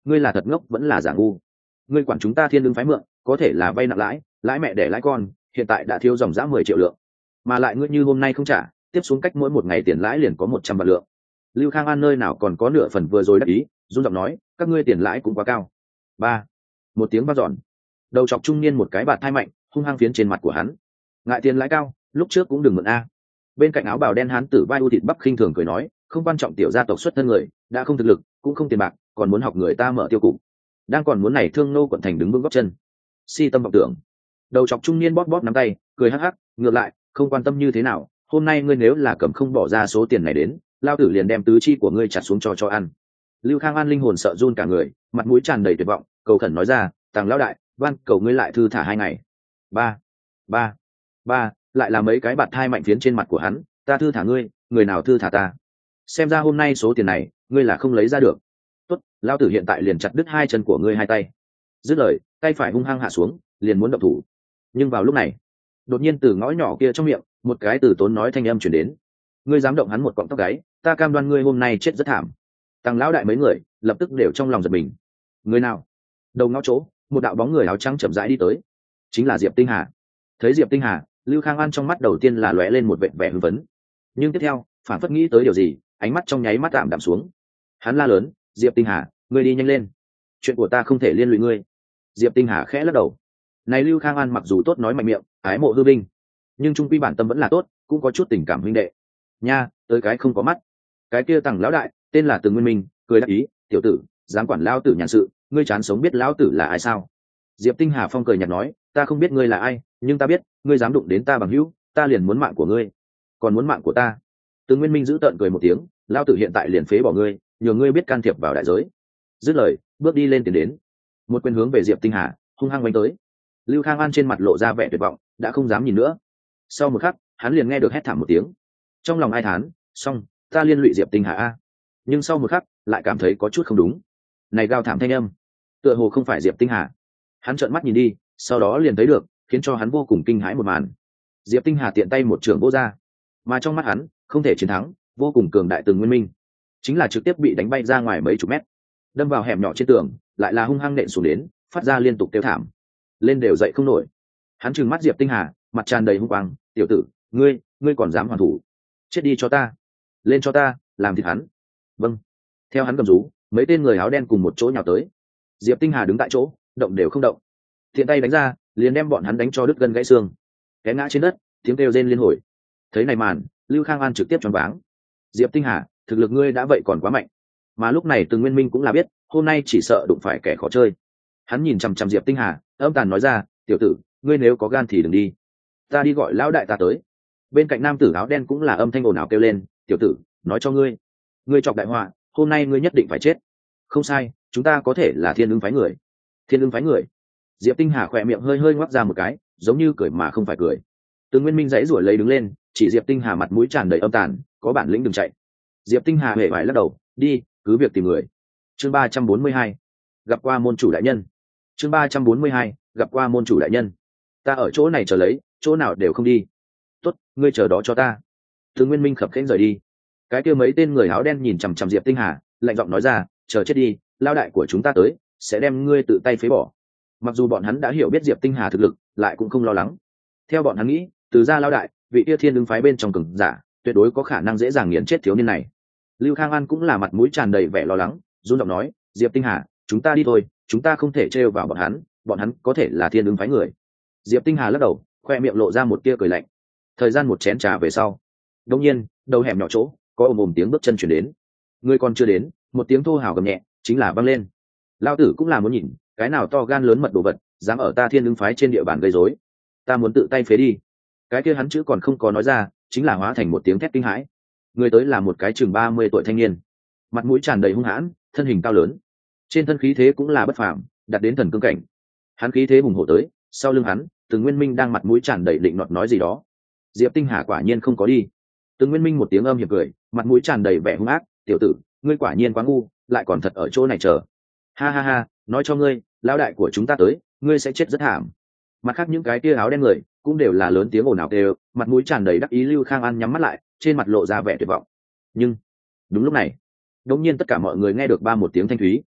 ngươi là thật ngốc vẫn là giả ngu? Ngươi quản chúng ta thiên lương phái mượn có thể là vay nặng lãi, lãi mẹ để lãi con, hiện tại đã thiếu dòng giá mười triệu lượng, mà lại ngươi như hôm nay không trả, tiếp xuống cách mỗi một ngày tiền lãi liền có một trăm vạn lượng. Lưu Khang An nơi nào còn có nửa phần vừa rồi đắc ý, run giọng nói, các ngươi tiền lãi cũng quá cao. Ba, một tiếng vang dọn, đầu chọc trung niên một cái bạt thai mạnh hung hăng phiến trên mặt của hắn. Ngại tiền lãi cao, lúc trước cũng đừng mượn a. Bên cạnh áo bào đen hán tử vai u thịt bắp khinh thường cười nói, không quan trọng tiểu gia tộc xuất thân người, đã không thực lực, cũng không tiền bạc, còn muốn học người ta mở tiêu cục, đang còn muốn này thương nô quận thành đứng vững gót chân. Si tâm vọng tưởng. Đầu chọc trung niên bóp bóp nắm tay, cười hắc hắc, ngược lại, không quan tâm như thế nào, hôm nay ngươi nếu là cầm không bỏ ra số tiền này đến, lao tử liền đem tứ chi của ngươi chặt xuống cho cho ăn. Lưu Khang An linh hồn sợ run cả người, mặt mũi tràn đầy tuyệt vọng, cầu khẩn nói ra, Tàng lão đại, van cầu ngươi lại thư thả hai ngày. Ba, ba, ba, lại là mấy cái bạt thai mạnh phiến trên mặt của hắn, ta thư thả ngươi, người nào thư thả ta? Xem ra hôm nay số tiền này, ngươi là không lấy ra được. Tốt, lao tử hiện tại liền chặt đứt hai chân của ngươi hai tay. Dứt lời, tay phải hung hăng hạ xuống, liền muốn động thủ. Nhưng vào lúc này, đột nhiên từ ngõ nhỏ kia trong miệng, một cái từ tốn nói thanh âm truyền đến. Ngươi dám động hắn một cọng tóc gáy, ta cam đoan ngươi hôm nay chết rất thảm. Tăng lão đại mấy người lập tức đều trong lòng giật mình. Người nào? Đầu ngõ chỗ, một đạo bóng người áo trắng chậm rãi đi tới, chính là Diệp Tinh Hà. Thấy Diệp Tinh Hà, Lưu Khang An trong mắt đầu tiên là lóe lên một vẻ vẻ hưng phấn, nhưng tiếp theo, phản phất nghĩ tới điều gì, ánh mắt trong nháy mắt tạm đạm xuống. Hắn la lớn, Diệp Tinh Hà, ngươi đi nhanh lên, chuyện của ta không thể liên lụy ngươi. Diệp Tinh Hà khẽ lắc đầu. Này Lưu Khang An mặc dù tốt nói mạnh miệng, ái mộ hư binh, nhưng trung quy bản tâm vẫn là tốt, cũng có chút tình cảm huynh đệ. Nha, tới cái không có mắt. Cái kia Tằng lão đại, tên là Từ Nguyên Minh, cười đáp ý, tiểu tử, dám quản lão tử nhàn sự, ngươi chán sống biết lão tử là ai sao? Diệp Tinh Hà phong cười nhạt nói, ta không biết ngươi là ai, nhưng ta biết, ngươi dám đụng đến ta bằng hữu, ta liền muốn mạng của ngươi. Còn muốn mạng của ta? Từ Nguyên Minh giữ tợn cười một tiếng, lão tử hiện tại liền phế bỏ ngươi, nhờ ngươi biết can thiệp vào đại giới. Dứt lời, bước đi lên tiến đến, một quyền hướng về Diệp Tinh Hà, hung hăng đánh tới. Lưu Khang An trên mặt lộ ra vẻ tuyệt vọng, đã không dám nhìn nữa. Sau một khắc, hắn liền nghe được hét thảm một tiếng, trong lòng ai thán, xong, ta liên lụy Diệp Tinh Hà a. Nhưng sau một khắc, lại cảm thấy có chút không đúng. Này gào thảm thanh âm, tựa hồ không phải Diệp Tinh Hà. Hắn trợn mắt nhìn đi, sau đó liền thấy được, khiến cho hắn vô cùng kinh hãi một màn. Diệp Tinh Hà tiện tay một trường vô ra, mà trong mắt hắn, không thể chiến thắng, vô cùng cường đại Từng Nguyên Minh, chính là trực tiếp bị đánh bay ra ngoài mấy chục mét, đâm vào hẻm nhỏ trên tường, lại là hung hăng nện xuống đến, phát ra liên tục kêu thảm, lên đều dậy không nổi. Hắn trừng mắt Diệp Tinh Hà, mặt tràn đầy hung quang, tiểu tử, ngươi, ngươi còn dám hoàn thủ? Chết đi cho ta, lên cho ta, làm thịt hắn. Vâng. Theo hắn cầm rú, mấy tên người áo đen cùng một chỗ nhào tới. Diệp Tinh Hà đứng tại chỗ, động đều không động, thiện tay đánh ra, liền đem bọn hắn đánh cho đứt gân gãy xương, té ngã trên đất, tiếng kêu rên liên hồi. Thấy này màn, Lưu Khang An trực tiếp choáng váng. Diệp Tinh Hà, thực lực ngươi đã vậy còn quá mạnh. Mà lúc này Từng Nguyên Minh cũng là biết, hôm nay chỉ sợ đụng phải kẻ khó chơi. Hắn nhìn chằm chằm Diệp Tinh Hà, âm tàn nói ra, tiểu tử, ngươi nếu có gan thì đừng đi, ta đi gọi lão đại ta tới. Bên cạnh nam tử áo đen cũng là âm thanh ồn ào kêu lên, tiểu tử, nói cho ngươi, ngươi chọc đại họa, hôm nay ngươi nhất định phải chết. Không sai, chúng ta có thể là Thiên Ưng phái người. Thiên Ưng phái người? Diệp Tinh Hà khỏe miệng hơi hơi ngoác ra một cái, giống như cười mà không phải cười. Từng Nguyên Minh dãy rủa lấy đứng lên, chỉ Diệp Tinh Hà mặt mũi tràn đầy âm tàn, có bản lĩnh đừng chạy. Diệp Tinh Hà hề vải lắc đầu, đi, cứ việc tìm người. Chương ba trăm bốn mươi hai, gặp qua môn chủ đại nhân. Chương ba trăm bốn mươi hai, gặp qua môn chủ đại nhân. Ta ở chỗ này chờ lấy, chỗ nào đều không đi. Tốt, ngươi chờ đó cho ta. Từng Nguyên Minh khập khiễng rời đi. Cái kia mấy tên người áo đen nhìn chằm chằm Diệp Tinh Hà, lạnh giọng nói ra, chờ chết đi, lao đại của chúng ta tới, sẽ đem ngươi tự tay phế bỏ. Mặc dù bọn hắn đã hiểu biết Diệp Tinh Hà thực lực, lại cũng không lo lắng. Theo bọn hắn nghĩ, từ gia lao đại, vị kia Thiên Ưng phái bên trong cường giả, tuyệt đối có khả năng dễ dàng nghiền chết thiếu niên này. Lưu Khang An cũng là mặt mũi tràn đầy vẻ lo lắng, run giọng nói, Diệp Tinh Hà, chúng ta đi thôi, chúng ta không thể trêu vào bọn hắn, bọn hắn có thể là Thiên Ưng phái người. Diệp Tinh Hà lắc đầu, khoe miệng lộ ra một tia cười lạnh. Thời gian một chén trà về sau, đột nhiên, đầu hẻm nhỏ chỗ, có ồm ồm tiếng bước chân chuyển đến. Người còn chưa đến, một tiếng thô hào gầm nhẹ, chính là vang lên. Lão tử cũng là muốn nhìn, cái nào to gan lớn mật đồ vật, dám ở ta Thiên Ưng phái trên địa bàn gây rối, ta muốn tự tay phế đi. Cái kia hắn chữ còn không có nói ra, chính là hóa thành một tiếng thét kinh hãi. Người tới là một cái chừng ba mươi tuổi thanh niên, mặt mũi tràn đầy hung hãn, thân hình cao lớn, trên thân khí thế cũng là bất phàm, đạt đến thần cương cảnh. Hắn khí thế hùng hổ tới, sau lưng hắn, Từng Nguyên Minh đang mặt mũi tràn đầy định nọt nói gì đó. Diệp Tinh Hà quả nhiên không có đi. Từng Nguyên Minh một tiếng âm hiểm cười, mặt mũi tràn đầy vẻ hung ác, tiểu tử, ngươi quả nhiên quá ngu, lại còn thật ở chỗ này chờ. Ha ha ha, nói cho ngươi, lão đại của chúng ta tới, ngươi sẽ chết rất thảm. Mặt khác những cái kia áo đen người cũng đều là lớn tiếng ồn ào đều, mặt mũi tràn đầy đắc ý. Lưu Khang An nhắm mắt lại, trên mặt lộ ra vẻ tuyệt vọng. Nhưng đúng lúc này, đột nhiên tất cả mọi người nghe được ba một tiếng thanh thúy,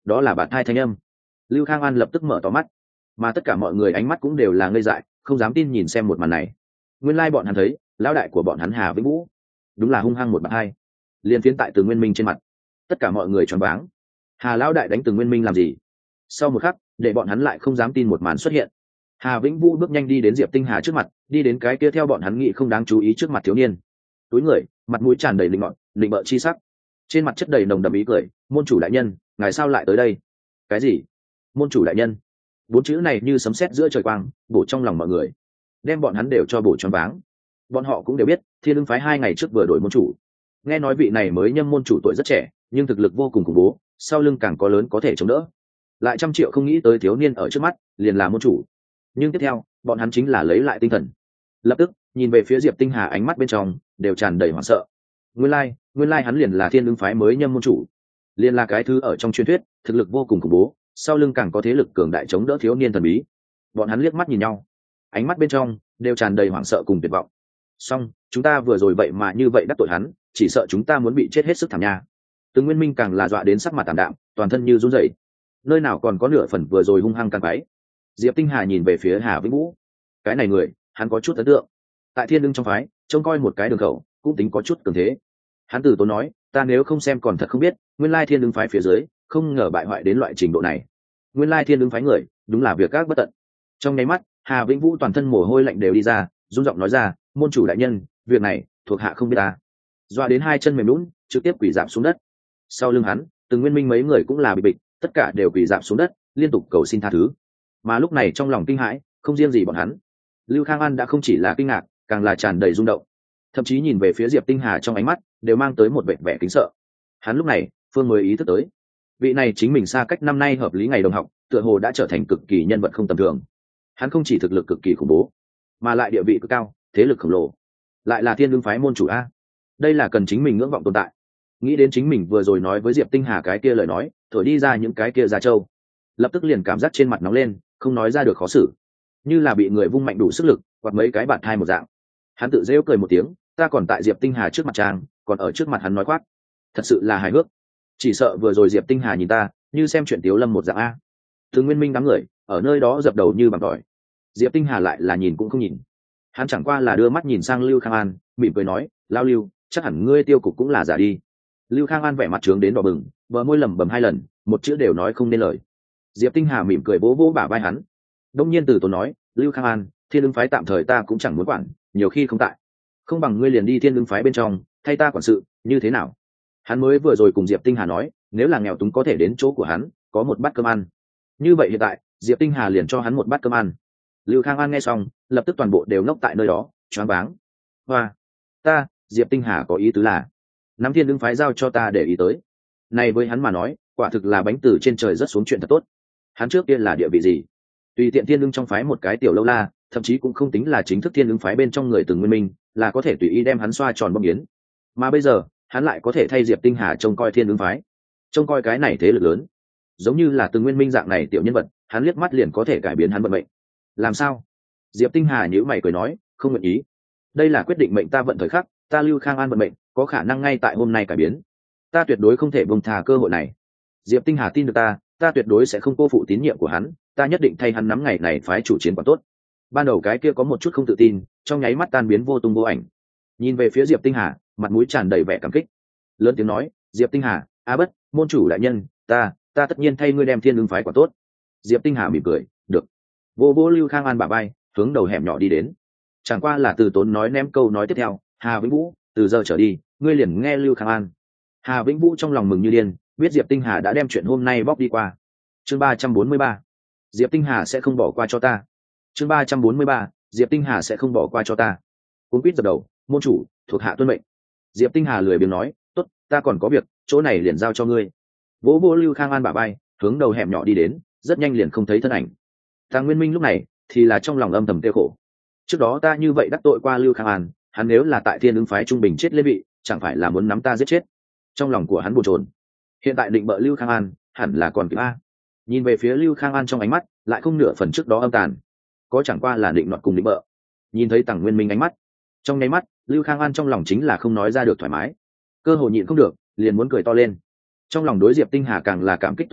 đó là bạn thai thanh âm. Lưu Khang An lập tức mở to mắt, mà tất cả mọi người ánh mắt cũng đều là ngây dại, không dám tin nhìn xem một màn này. Nguyên lai bọn hắn thấy lão đại của bọn hắn Hà Vĩnh Vũ đúng là hung hăng một bạn hai, liền phiến tại Từ Nguyên Minh trên mặt. Tất cả mọi người choáng váng. Hà lão đại đánh Từ Nguyên Minh làm gì? Sau một khắc, để bọn hắn lại không dám tin một màn xuất hiện. Hà Vĩnh Vũ bước nhanh đi đến Diệp Tinh Hà trước mặt, đi đến cái kia theo bọn hắn nghĩ không đáng chú ý trước mặt thiếu niên. Túi người, mặt mũi tràn đầy linh ngọn, linh bợ chi sắc, trên mặt chất đầy nồng đậm ý cười. Môn chủ đại nhân, ngài sao lại tới đây? Cái gì? Môn chủ đại nhân? Bốn chữ này như sấm sét giữa trời quang, bổ trong lòng mọi người, đem bọn hắn đều cho bổ choáng váng. Bọn họ cũng đều biết, Thiên Ưng phái hai ngày trước vừa đổi môn chủ. Nghe nói vị này mới nhâm môn chủ tuổi rất trẻ, nhưng thực lực vô cùng khủng bố, sau lưng càng có lớn có thể chống đỡ. Lại trăm triệu không nghĩ tới thiếu niên ở trước mắt liền là môn chủ. Nhưng tiếp theo, bọn hắn chính là lấy lại tinh thần, lập tức nhìn về phía Diệp Tinh Hà, ánh mắt bên trong đều tràn đầy hoảng sợ. Nguyên lai, like, nguyên lai like hắn liền là Thiên Ưng phái mới nhâm môn chủ, liền là cái thứ ở trong truyền thuyết, thực lực vô cùng khủng bố, sau lưng càng có thế lực cường đại chống đỡ thiếu niên thần bí. Bọn hắn liếc mắt nhìn nhau, ánh mắt bên trong đều tràn đầy hoảng sợ cùng tuyệt vọng. Xong, chúng ta vừa rồi vậy mà như vậy đắc tội hắn, chỉ sợ chúng ta muốn bị chết hết sức thảm nha. Từ Nguyên Minh càng là dọa đến sắc mặt tạm đạm, toàn thân như run rẩy, nơi nào còn có nửa phần vừa rồi hung hăng càng quái. Diệp Tinh Hà nhìn về phía Hà Vĩnh Vũ, cái này người, hắn có chút ấn tượng. Tại Thiên Ưng trong phái, trông coi một cái đường khẩu, cũng tính có chút cường thế. Hắn từ tốn nói, ta nếu không xem còn thật không biết, nguyên lai Thiên Ưng phái phía dưới, không ngờ bại hoại đến loại trình độ này. Nguyên lai Thiên Ưng phái người, đúng là việc các bất tận. Trong nháy mắt, Hà Vĩnh Vũ toàn thân mồ hôi lạnh đều đi ra, run giọng nói ra, môn chủ đại nhân, việc này thuộc hạ không biết ta. Doa đến hai chân mềm lún, trực tiếp quỳ rạp xuống đất. Sau lưng hắn, Từng Nguyên Minh mấy người cũng là bị bịch, tất cả đều quỳ rạp xuống đất, liên tục cầu xin tha thứ. Mà lúc này trong lòng kinh hãi, không riêng gì bọn hắn, Lưu Khang An đã không chỉ là kinh ngạc, càng là tràn đầy rung động, thậm chí nhìn về phía Diệp Tinh Hà trong ánh mắt đều mang tới một vẻ vẻ kính sợ. Hắn lúc này phương mới ý thức tới, vị này chính mình xa cách năm nay hợp lý ngày đồng học, tựa hồ đã trở thành cực kỳ nhân vật không tầm thường. Hắn không chỉ thực lực cực kỳ khủng bố, mà lại địa vị cực cao, thế lực khổng lồ, lại là Thiên Ưng phái môn chủ a. Đây là cần chính mình ngưỡng vọng tồn tại. Nghĩ đến chính mình vừa rồi nói với Diệp Tinh Hà cái kia lời nói, thổi đi ra những cái kia ra châu, lập tức liền cảm giác trên mặt nóng lên, không nói ra được khó xử, như là bị người vung mạnh đủ sức lực, quạt mấy cái bạt thai một dạng. Hắn tự rêu cười một tiếng, ta còn tại Diệp Tinh Hà trước mặt trang, còn ở trước mặt hắn nói khoác, thật sự là hài hước. Chỉ sợ vừa rồi Diệp Tinh Hà nhìn ta như xem chuyện Tiếu Lâm một dạng a. Từ Nguyên Minh đám người ở nơi đó dập đầu như bằng tỏi, Diệp Tinh Hà lại là nhìn cũng không nhìn. Hắn chẳng qua là đưa mắt nhìn sang Lưu Khang An, mỉm cười nói, lao Lưu, chắc hẳn ngươi tiêu cục cũng là giả đi. Lưu Khang An vẻ mặt trướng đến đỏ bừng, bờ môi lẩm bẩm hai lần, một chữ đều nói không nên lời. Diệp Tinh Hà mỉm cười vỗ vỗ bả vai hắn, đông nhiên từ tốn nói, Lưu Khang An, Thiên Ưng phái tạm thời ta cũng chẳng muốn quản, nhiều khi không tại, không bằng ngươi liền đi Thiên Ưng phái bên trong thay ta quản sự, như thế nào? Hắn mới vừa rồi cùng Diệp Tinh Hà nói, nếu là nghèo túng có thể đến chỗ của hắn, có một bát cơm ăn. Như vậy hiện tại, Diệp Tinh Hà liền cho hắn một bát cơm ăn. Lưu Khang An nghe xong, lập tức toàn bộ đều ngốc tại nơi đó, choáng váng. Hoa, ta, Diệp Tinh Hà có ý tứ là, nắm Thiên Ưng phái giao cho ta để ý tới. Này với hắn mà nói, quả thực là bánh từ trên trời rớt xuống chuyện thật tốt. Hắn trước kia là địa vị gì? Tùy tiện Thiên Ưng trong phái một cái tiểu lâu la, thậm chí cũng không tính là chính thức Thiên Ưng phái bên trong người Từng Nguyên Minh, là có thể tùy ý đem hắn xoa tròn bom yến. Mà bây giờ, hắn lại có thể thay Diệp Tinh Hà trông coi Thiên Ưng phái, trông coi cái này thế lực lớn, giống như là Từng Nguyên Minh dạng này tiểu nhân vật, hắn liếc mắt liền có thể cải biến hắn vận mệnh. Làm sao? Diệp Tinh Hà nhíu mày cười nói, không nguyện ý. Đây là quyết định mệnh ta vận thời khắc, ta Lưu Khang An vận mệnh, có khả năng ngay tại hôm nay cải biến. Ta tuyệt đối không thể buông tha cơ hội này. Diệp Tinh Hà tin được ta, ta tuyệt đối sẽ không cô phụ tín nhiệm của hắn, ta nhất định thay hắn nắm ngày này phái chủ chiến quả tốt. Ban đầu cái kia có một chút không tự tin, trong nháy mắt tan biến vô tung vô ảnh. Nhìn về phía Diệp Tinh Hà, mặt mũi tràn đầy vẻ cảm kích, lớn tiếng nói, Diệp Tinh Hà, a bất, môn chủ đại nhân, ta, ta tất nhiên thay ngươi đem Thiên Ưng phái quả tốt. Diệp Tinh Hà mỉm cười, được. Vô vô Lưu Khang An bả vai, hướng đầu hẻm nhỏ đi đến. Chẳng qua là từ tốn nói ném câu nói tiếp theo, Hà Vĩnh Vũ, từ giờ trở đi, ngươi liền nghe Lưu Khang An. Hà Vĩnh Vũ trong lòng mừng như điên, biết Diệp Tinh Hà đã đem chuyện hôm nay bóc đi qua. Chương ba trăm bốn mươi ba, Diệp Tinh Hà sẽ không bỏ qua cho ta. Chương ba trăm bốn mươi ba, Diệp Tinh Hà sẽ không bỏ qua cho ta. Cuốn quýt dập đầu, môn chủ, thuộc hạ tuân mệnh. Diệp Tinh Hà lười biếng nói, tốt, ta còn có việc, chỗ này liền giao cho ngươi. Vỗ vỗ Lưu Khang An bả vai, hướng đầu hẻm nhỏ đi đến, rất nhanh liền không thấy thân ảnh. Tàng Nguyên Minh lúc này thì là trong lòng âm thầm tiêu khổ. Trước đó ta như vậy đắc tội qua Lưu Khang An, hắn nếu là tại Thiên Ưng phái trung bình chết lên vị, chẳng phải là muốn nắm ta giết chết. Trong lòng của hắn bồn chồn. Hiện tại định bợ Lưu Khang An, hẳn là còn kịp a. Nhìn về phía Lưu Khang An trong ánh mắt, lại không nửa phần trước đó âm tàn, có chẳng qua là định nọt cùng định bợ. Nhìn thấy Tàng Nguyên Minh ánh mắt, trong nháy mắt, Lưu Khang An trong lòng chính là không nói ra được thoải mái, cơ hồ nhịn không được, liền muốn cười to lên. Trong lòng đối Diệp Tinh Hà càng là cảm kích tột đỉnh,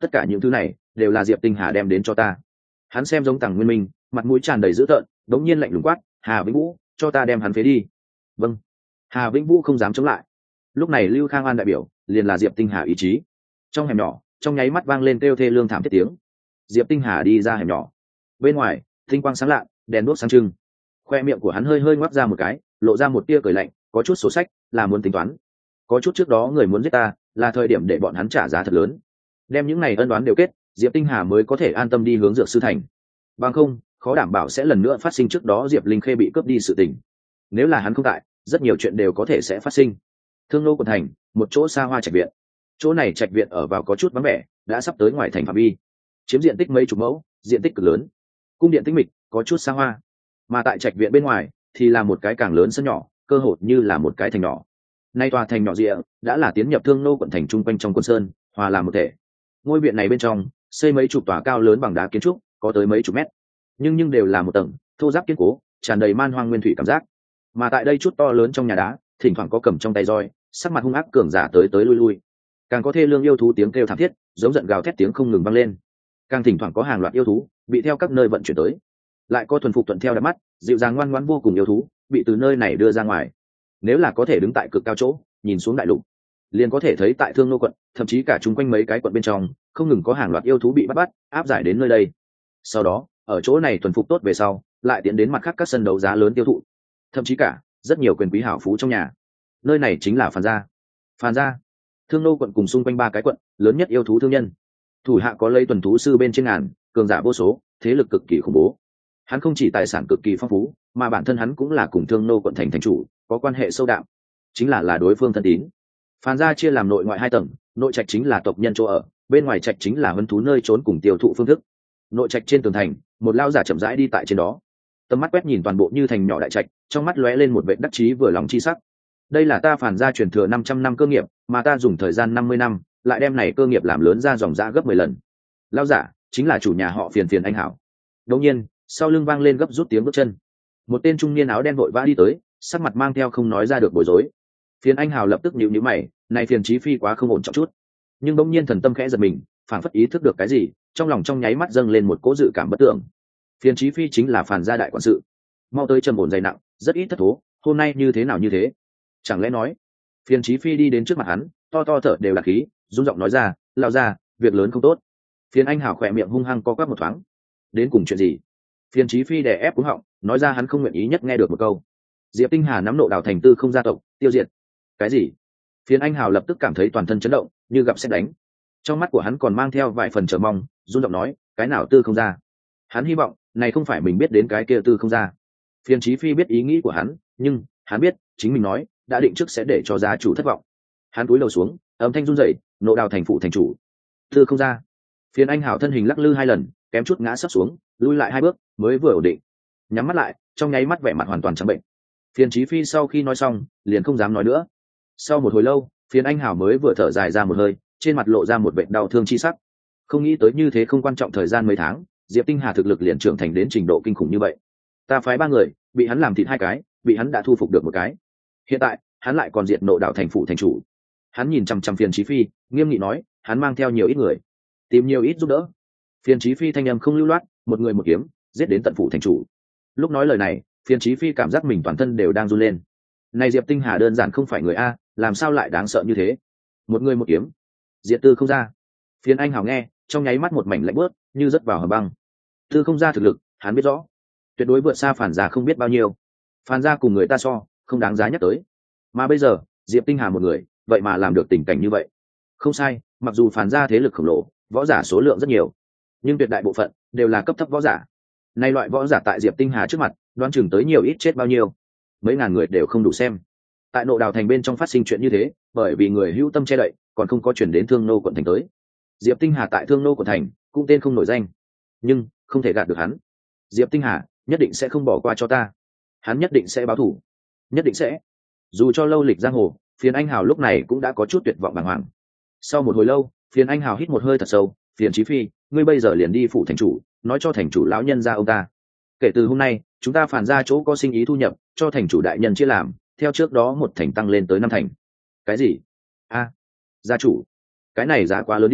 tất cả những thứ này đều là Diệp Tinh Hà đem đến cho ta. Hắn xem giống Tằng Nguyên Minh, mặt mũi tràn đầy dữ tợn, đống nhiên lạnh lùng quát, Hà Vĩnh Vũ, cho ta đem hắn phế đi. Vâng. Hà Vĩnh Vũ không dám chống lại. Lúc này Lưu Khang An đại biểu liền là Diệp Tinh Hà ý chí. Trong hẻm nhỏ, trong nháy mắt vang lên kêu thê lương thảm thiết tiếng. Diệp Tinh Hà đi ra hẻm nhỏ. Bên ngoài, tinh quang sáng lạ, đèn đuốc sáng trưng. Khoe miệng của hắn hơi hơi ngoác ra một cái, lộ ra một tia cười lạnh, có chút sổ sách, là muốn tính toán. Có chút trước đó người muốn giết ta, là thời điểm để bọn hắn trả giá thật lớn. Đem những này ân đoán đều kết, Diệp Tinh Hà mới có thể an tâm đi hướng Dược Sư Thành. Bằng không, khó đảm bảo sẽ lần nữa phát sinh trước đó Diệp Linh Khê bị cướp đi sự tình. Nếu là hắn không tại, rất nhiều chuyện đều có thể sẽ phát sinh. Thương Nô quận thành, một chỗ xa hoa trạch viện. Chỗ này trạch viện ở vào có chút vắng vẻ, đã sắp tới ngoài thành phạm vi, chiếm diện tích mấy chục mẫu, diện tích cực lớn. Cung điện tĩnh mịch, có chút xa hoa. Mà tại trạch viện bên ngoài thì là một cái càng lớn sân nhỏ, cơ hồ như là một cái thành nhỏ. Nay tòa thành nhỏ rịa đã là tiến nhập Thương Nô quận thành trung quanh trong quân sơn, hòa làm một thể. Ngôi viện này bên trong xây mấy chục tòa cao lớn bằng đá kiến trúc, có tới mấy chục mét, nhưng nhưng đều là một tầng, thô ráp kiên cố, tràn đầy man hoang nguyên thủy cảm giác. Mà tại đây chút to lớn trong nhà đá, thỉnh thoảng có cầm trong tay roi, sắc mặt hung ác cường giả tới tới lui lui. Càng có thê lương yêu thú tiếng kêu thảm thiết, giống giận gào thét tiếng không ngừng vang lên. Càng thỉnh thoảng có hàng loạt yêu thú bị theo các nơi vận chuyển tới. Lại có thuần phục thuận theo đáy mắt, dịu dàng ngoan ngoãn vô cùng yêu thú, bị từ nơi này đưa ra ngoài. Nếu là có thể đứng tại cực cao chỗ, nhìn xuống đại lục, liền có thể thấy tại Thương Nô quận, thậm chí cả chung quanh mấy cái quận bên trong, không ngừng có hàng loạt yêu thú bị bắt bắt, áp giải đến nơi đây. Sau đó, ở chỗ này thuần phục tốt về sau, lại tiến đến mặt khác các sân đấu giá lớn tiêu thụ. Thậm chí cả rất nhiều quyền quý hảo phú trong nhà. Nơi này chính là Phàn gia. Phàn gia, Thương Nô quận cùng xung quanh ba cái quận, lớn nhất yêu thú thương nhân. Thủ hạ có lấy tuần thú sư bên trên ngàn, cường giả vô số, thế lực cực kỳ khủng bố. Hắn không chỉ tài sản cực kỳ phong phú, mà bản thân hắn cũng là cùng Thương Nô quận thành thành chủ, có quan hệ sâu đậm, chính là là đối phương thân tín. Phàn gia chia làm nội ngoại hai tầng, nội trạch chính là tộc nhân chỗ ở, bên ngoài trạch chính là huấn thú nơi trốn cùng tiêu thụ phương thức. Nội trạch trên tường thành, một lao giả chậm rãi đi tại trên đó, tầm mắt quét nhìn toàn bộ như thành nhỏ đại trạch, trong mắt lóe lên một vẻ đắc chí vừa lòng chi sắc. Đây là ta Phàn gia truyền thừa năm trăm năm cơ nghiệp, mà ta dùng thời gian năm mươi năm, lại đem này cơ nghiệp làm lớn ra dòng ra gấp mười lần. Lao giả chính là chủ nhà họ Phiền Phiền anh Hảo. Đột nhiên, sau lưng vang lên gấp rút tiếng bước chân. Một tên trung niên áo đen vội vã đi tới, sắc mặt mang theo không nói ra được bối rối. Phiền anh Hào lập tức nhíu nhíu mày, này Phiền Chí Phi quá không ổn trọng chút. Nhưng bỗng nhiên thần tâm khẽ giật mình, phảng phất ý thức được cái gì, trong lòng trong nháy mắt dâng lên một cỗ dự cảm bất tưởng. Phiền Chí Phi chính là Phàn gia đại quản sự, mau tới trầm ổn dày nặng, rất ít thất thố, hôm nay như thế nào như thế? Chẳng lẽ nói? Phiền Chí Phi đi đến trước mặt hắn, to to thở đều là khí, rung giọng nói ra, lão gia, việc lớn không tốt. Phiền anh Hào khỏe miệng hung hăng co quắp một thoáng. Đến cùng chuyện gì? Phiền Chí Phi đè ép cúng họng, nói ra hắn không nguyện ý nhất nghe được một câu. Diệp Tinh Hà nắm nộ đào thành tư không gia tộc, tiêu diệt. Cái gì? Phiền anh Hào lập tức cảm thấy toàn thân chấn động, như gặp sét đánh. Trong mắt của hắn còn mang theo vài phần chờ mong, run giọng nói, cái nào tư không ra? Hắn hy vọng, này không phải mình biết đến cái kia tư không ra. Phiền Chí Phi biết ý nghĩ của hắn, nhưng hắn biết, chính mình nói, đã định trước sẽ để cho gia chủ thất vọng. Hắn cúi đầu xuống, âm thanh run rẩy, nộ đào thành phụ thành chủ. Tư không ra. Phiền anh Hào thân hình lắc lư hai lần, kém chút ngã sấp xuống, lui lại hai bước, mới vừa ổn định. Nhắm mắt lại, trong nháy mắt vẻ mặt hoàn toàn trắng bệnh. Phiền Chí Phi sau khi nói xong, liền không dám nói nữa. Sau một hồi lâu, Phiền anh Hào mới vừa thở dài ra một hơi, trên mặt lộ ra một vệt đau thương chi sắc. Không nghĩ tới như thế không quan trọng thời gian mấy tháng, Diệp Tinh Hà thực lực liền trưởng thành đến trình độ kinh khủng như vậy. Ta phái ba người, bị hắn làm thịt hai cái, bị hắn đã thu phục được một cái. Hiện tại, hắn lại còn diệt nộ đạo thành phụ thành chủ. Hắn nhìn chằm chằm Phiền Chí Phi, nghiêm nghị nói, hắn mang theo nhiều ít người, tìm nhiều ít giúp đỡ. Phiền Chí Phi thanh âm không lưu loát, một người một kiếm, giết đến tận phụ thành chủ. Lúc nói lời này, Phiền Chí Phi cảm giác mình toàn thân đều đang run lên. Này Diệp Tinh Hà đơn giản không phải người a, làm sao lại đáng sợ như thế? Một người một kiếm, diệt tư không ra. Phiền anh Hào nghe, trong nháy mắt một mảnh lạnh bước, như rớt vào hầm băng. Tư không ra thực lực, hắn biết rõ, tuyệt đối vượt xa Phàn gia không biết bao nhiêu. Phàn gia cùng người ta so, không đáng giá nhắc tới. Mà bây giờ, Diệp Tinh Hà một người, vậy mà làm được tình cảnh như vậy. Không sai, mặc dù Phàn gia thế lực khổng lồ, võ giả số lượng rất nhiều, nhưng tuyệt đại bộ phận đều là cấp thấp võ giả. Nay loại võ giả tại Diệp Tinh Hà trước mặt, đoán chừng tới nhiều ít chết bao nhiêu, mấy ngàn người đều không đủ xem. Tại nộ đào thành bên trong phát sinh chuyện như thế, bởi vì người hữu tâm che đậy, còn không có chuyển đến Thương Nô quận thành tới. Diệp Tinh Hà tại Thương Nô quận thành cũng tên không nổi danh, nhưng không thể gạt được hắn. Diệp Tinh Hà nhất định sẽ không bỏ qua cho ta, hắn nhất định sẽ báo thù, nhất định sẽ. Dù cho lâu lịch giang hồ, Phiền anh Hào lúc này cũng đã có chút tuyệt vọng bàng hoàng. Sau một hồi lâu, Phiền anh Hào hít một hơi thật sâu, Phiền Chí Phi, ngươi bây giờ liền đi phủ thành chủ, nói cho thành chủ lão nhân ra ông ta, kể từ hôm nay chúng ta Phàn ra chỗ có sinh ý thu nhập, cho thành chủ đại nhân chia làm, theo trước đó một thành tăng lên tới năm thành. Cái gì? A, gia chủ, cái này giá quá lớn đi,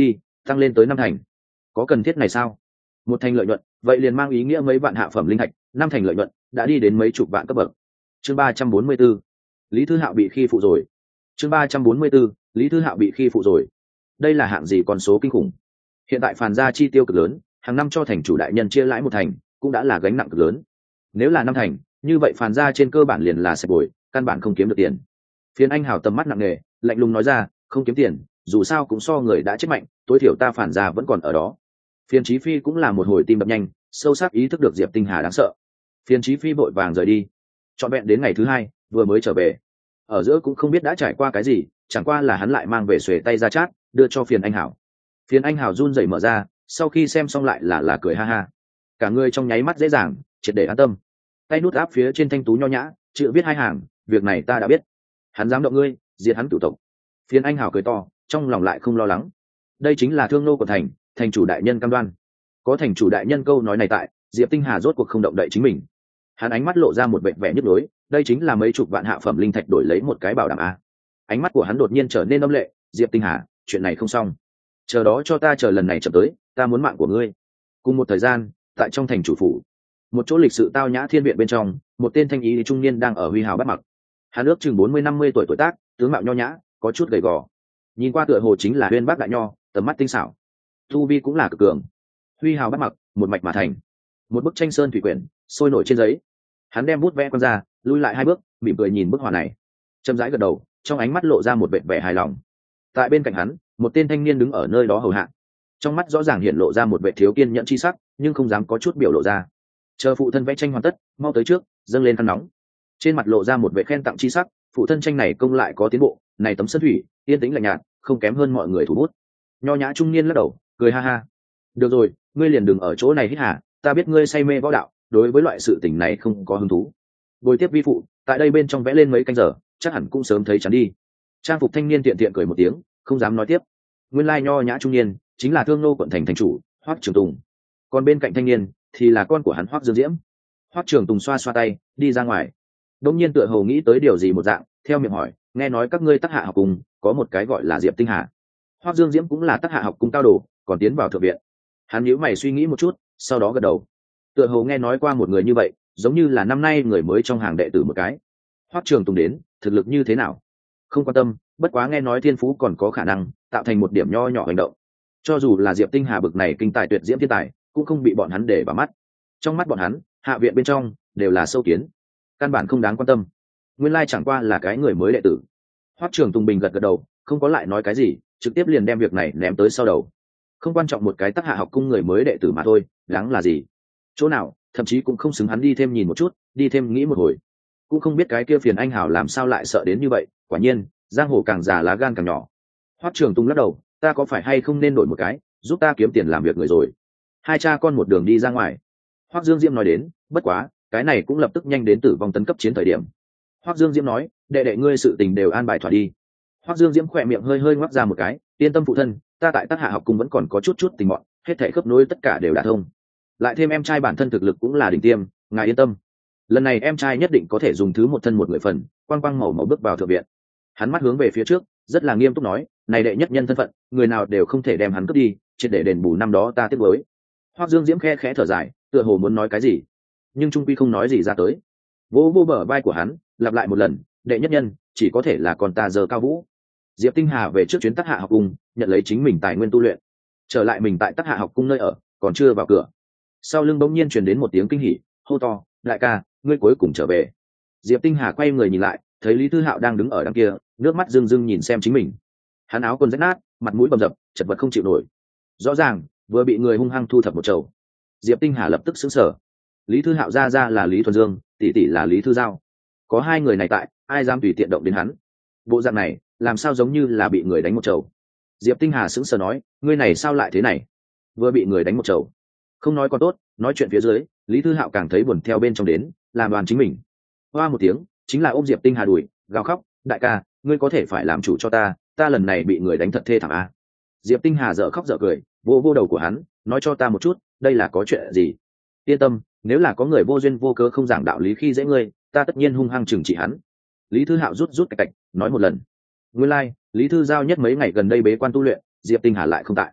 tăng lên tới năm thành. Có cần thiết này sao? Một thành lợi nhuận, vậy liền mang ý nghĩa mấy vạn hạ phẩm linh thạch, năm thành lợi nhuận đã đi đến mấy chục vạn cấp bậc. Chương ba trăm bốn mươi 4, Lý Thư Hạo bị khi phụ rồi. Chương ba trăm bốn mươi 4, Lý Thư Hạo bị khi phụ rồi. Đây là hạng gì con số kinh khủng. Hiện tại Phàn gia chi tiêu cực lớn, hàng năm cho thành chủ đại nhân chia lãi một thành, cũng đã là gánh nặng cực lớn. Nếu là năm thành, như vậy Phàn gia trên cơ bản liền là sạch bồi, căn bản không kiếm được tiền. Phiến Anh Hào tầm mắt nặng nề, lạnh lùng nói ra, không kiếm tiền, dù sao cũng so người đã chết mạnh, tối thiểu ta Phàn gia vẫn còn ở đó. Phiên Chí Phi cũng là một hồi tim đập nhanh, sâu sắc ý thức được Diệp Tinh Hà đáng sợ. Phiên Chí Phi vội vàng rời đi. Trọn vẹn đến ngày thứ hai, vừa mới trở về, ở giữa cũng không biết đã trải qua cái gì, chẳng qua là hắn lại mang về xuề tay ra chát, đưa cho Phiên Anh Hào. Phiên Anh Hào run rẩy mở ra, sau khi xem xong lại là là cười ha ha. Cả người trong nháy mắt dễ dàng, triệt để an tâm. Tay nút áp phía trên thanh tú nho nhã, chữ viết hai hàng, việc này ta đã biết. Hắn dám động ngươi, diệt hắn cửu tộc. Phiên Anh Hào cười to, trong lòng lại không lo lắng. Đây chính là thương nô của thành, thành chủ đại nhân cam đoan. Có thành chủ đại nhân câu nói này tại, Diệp Tinh Hà rốt cuộc không động đậy chính mình. Hắn ánh mắt lộ ra một vẻ vẻ nhức nhối, đây chính là mấy chục vạn hạ phẩm linh thạch đổi lấy một cái bảo đảm a. Ánh mắt của hắn đột nhiên trở nên âm lệ, Diệp Tinh Hà, chuyện này không xong. Chờ đó cho ta chờ lần này chậm tới, ta muốn mạng của ngươi. Cùng một thời gian, tại trong thành chủ phủ, một chỗ lịch sự tao nhã thiên viện bên trong, một tên thanh ý trung niên đang ở huy hào bắt mặc. Hắn ước chừng bốn mươi năm mươi tuổi tuổi tác, tướng mạo nho nhã, có chút gầy gò. Nhìn qua tựa hồ chính là Huyên Bác đại nho, tầm mắt tinh xảo, tu vi cũng là cực cường. Huy hào bắt mặc, một mạch mà thành. Một bức tranh sơn thủy quyển, sôi nổi trên giấy. Hắn đem bút vẽ con ra, lui lại hai bước, mỉm cười nhìn bức họa này. Chậm rãi gật đầu, trong ánh mắt lộ ra một vẻ vẻ hài lòng. Tại bên cạnh hắn, một tên thanh niên đứng ở nơi đó hầu hạ. Trong mắt rõ ràng hiện lộ ra một vẻ thiếu kiên nhẫn chi sắc, nhưng không dám có chút biểu lộ ra. Chờ phụ thân vẽ tranh hoàn tất, mau tới trước, dâng lên khăn nóng. Trên mặt lộ ra một vẻ khen tặng chi sắc, phụ thân tranh này công lại có tiến bộ, này tấm sơn thủy, yên tĩnh lạnh nhạt, không kém hơn mọi người thủ bút. Nho nhã trung niên lắc đầu, cười ha ha. Được rồi, ngươi liền đừng ở chỗ này hít hà, ta biết ngươi say mê võ đạo, đối với loại sự tình này không có hứng thú. Bồi tiếp vi phụ, tại đây bên trong vẽ lên mấy canh giờ, chắc hẳn cũng sớm thấy chán đi. Trang phục thanh niên tiện tiện cười một tiếng, không dám nói tiếp. Nguyên lai nho nhã trung niên chính là Thương Nô quận thành thành chủ Hoắc Trường Tùng, còn bên cạnh thanh niên thì là con của hắn Hoắc Dương Diễm. Hoắc Trường Tùng xoa xoa tay, đi ra ngoài. Đống nhiên tựa hồ nghĩ tới điều gì một dạng, theo miệng hỏi, nghe nói các ngươi Tắc Hạ học cùng có một cái gọi là Diệp Tinh Hà. Hoắc Dương Diễm cũng là Tắc Hạ học cung cao đồ, còn tiến vào thượng viện. Hắn nhíu mày suy nghĩ một chút, sau đó gật đầu. Tựa hồ nghe nói qua một người như vậy, giống như là năm nay người mới trong hàng đệ tử một cái. Hoắc Trường Tùng đến, thực lực như thế nào? Không quan tâm, bất quá nghe nói thiên phú còn có khả năng tạo thành một điểm nho nhỏ hành động. Cho dù là Diệp Tinh Hà bực này kinh tài tuyệt diễm thiên tài, cũng không bị bọn hắn để vào mắt. Trong mắt bọn hắn, hạ viện bên trong đều là sâu kiến, căn bản không đáng quan tâm. Nguyên lai chẳng qua là cái người mới đệ tử. Hoắc Trường Tùng bình gật gật đầu, không có lại nói cái gì, trực tiếp liền đem việc này ném tới sau đầu. Không quan trọng, một cái Tắc Hạ học cung người mới đệ tử mà thôi, đáng là gì? Chỗ nào, thậm chí cũng không xứng hắn đi thêm nhìn một chút, đi thêm nghĩ một hồi. Cũng không biết cái kia Phiền Anh Hảo làm sao lại sợ đến như vậy. Quả nhiên, giang hồ càng già lá gan càng nhỏ. Hoắc Trường Tùng lắc đầu, ta có phải hay không nên đổi một cái, giúp ta kiếm tiền làm việc người rồi. Hai cha con một đường đi ra ngoài. Hoắc Dương Diễm nói đến, bất quá, cái này cũng lập tức nhanh đến tử vong tấn cấp chiến thời điểm. Hoắc Dương Diễm nói, đệ đệ ngươi sự tình đều an bài thỏa đi. Hoắc Dương Diễm khỏe miệng hơi hơi ngoắc ra một cái, yên tâm phụ thân, ta tại Tắc Hạ học cung vẫn còn có chút chút tình mọn, hết thảy khớp nối tất cả đều đã thông. Lại thêm em trai bản thân thực lực cũng là đỉnh tiêm, ngài yên tâm. Lần này em trai nhất định có thể dùng thứ một thân một người phần, quang quang màu màu bước vào thượng viện. Hắn mắt hướng về phía trước, rất là nghiêm túc nói, này đệ nhất nhân thân phận, người nào đều không thể đem hắn cướp đi, triệt để đền bù năm đó ta tiếc nuối. Hoắc Dương Diễm khe khẽ thở dài, tựa hồ muốn nói cái gì, nhưng trung quy không nói gì ra tới. Vỗ vỗ bờ vai của hắn, lặp lại một lần, đệ nhất nhân chỉ có thể là con ta giờ cao vũ. Diệp Tinh Hà về trước chuyến Tắc Hạ học cung, nhận lấy chính mình tài nguyên tu luyện, trở lại mình tại Tắc Hạ học cung nơi ở, còn chưa vào cửa, sau lưng bỗng nhiên truyền đến một tiếng kinh hỉ, hô to, đại ca, ngươi cuối cùng trở về. Diệp Tinh Hà quay người nhìn lại, thấy Lý Thư Hạo đang đứng ở đằng kia, nước mắt rưng rưng nhìn xem chính mình. Hắn áo quần rách nát, mặt mũi bầm dập, chật vật không chịu nổi. Rõ ràng vừa bị người hung hăng thu thập một chầu. Diệp Tinh Hà lập tức sững sờ. Lý Thư Hạo ra ra là Lý Thuần Dương, tỷ tỷ là Lý Thư Giao. Có hai người này tại, ai dám tùy tiện động đến hắn? Bộ dạng này, làm sao giống như là bị người đánh một chầu? Diệp Tinh Hà sững sờ nói, ngươi này sao lại thế này? Vừa bị người đánh một chầu. Không nói còn tốt, nói chuyện phía dưới, Lý Thư Hạo càng thấy buồn theo bên trong đến, làm đoàn chính mình. Hoa một tiếng, chính là ôm Diệp Tinh Hà đùi, gào khóc, đại ca, ngươi có thể phải làm chủ cho ta, ta lần này bị người đánh thật thê thảm a. Diệp Tinh Hà dở khóc dở cười, vô vô đầu của hắn, nói cho ta một chút, đây là có chuyện gì? Yên tâm, nếu là có người vô duyên vô cớ không giảng đạo lý khi dễ ngươi, ta tất nhiên hung hăng trừng trị hắn. Lý Thư Hạo rút rút cạch cạch, nói một lần. Nguyên lai, like, Lý Thư Giao nhất mấy ngày gần đây bế quan tu luyện, Diệp Tinh Hà lại không tại.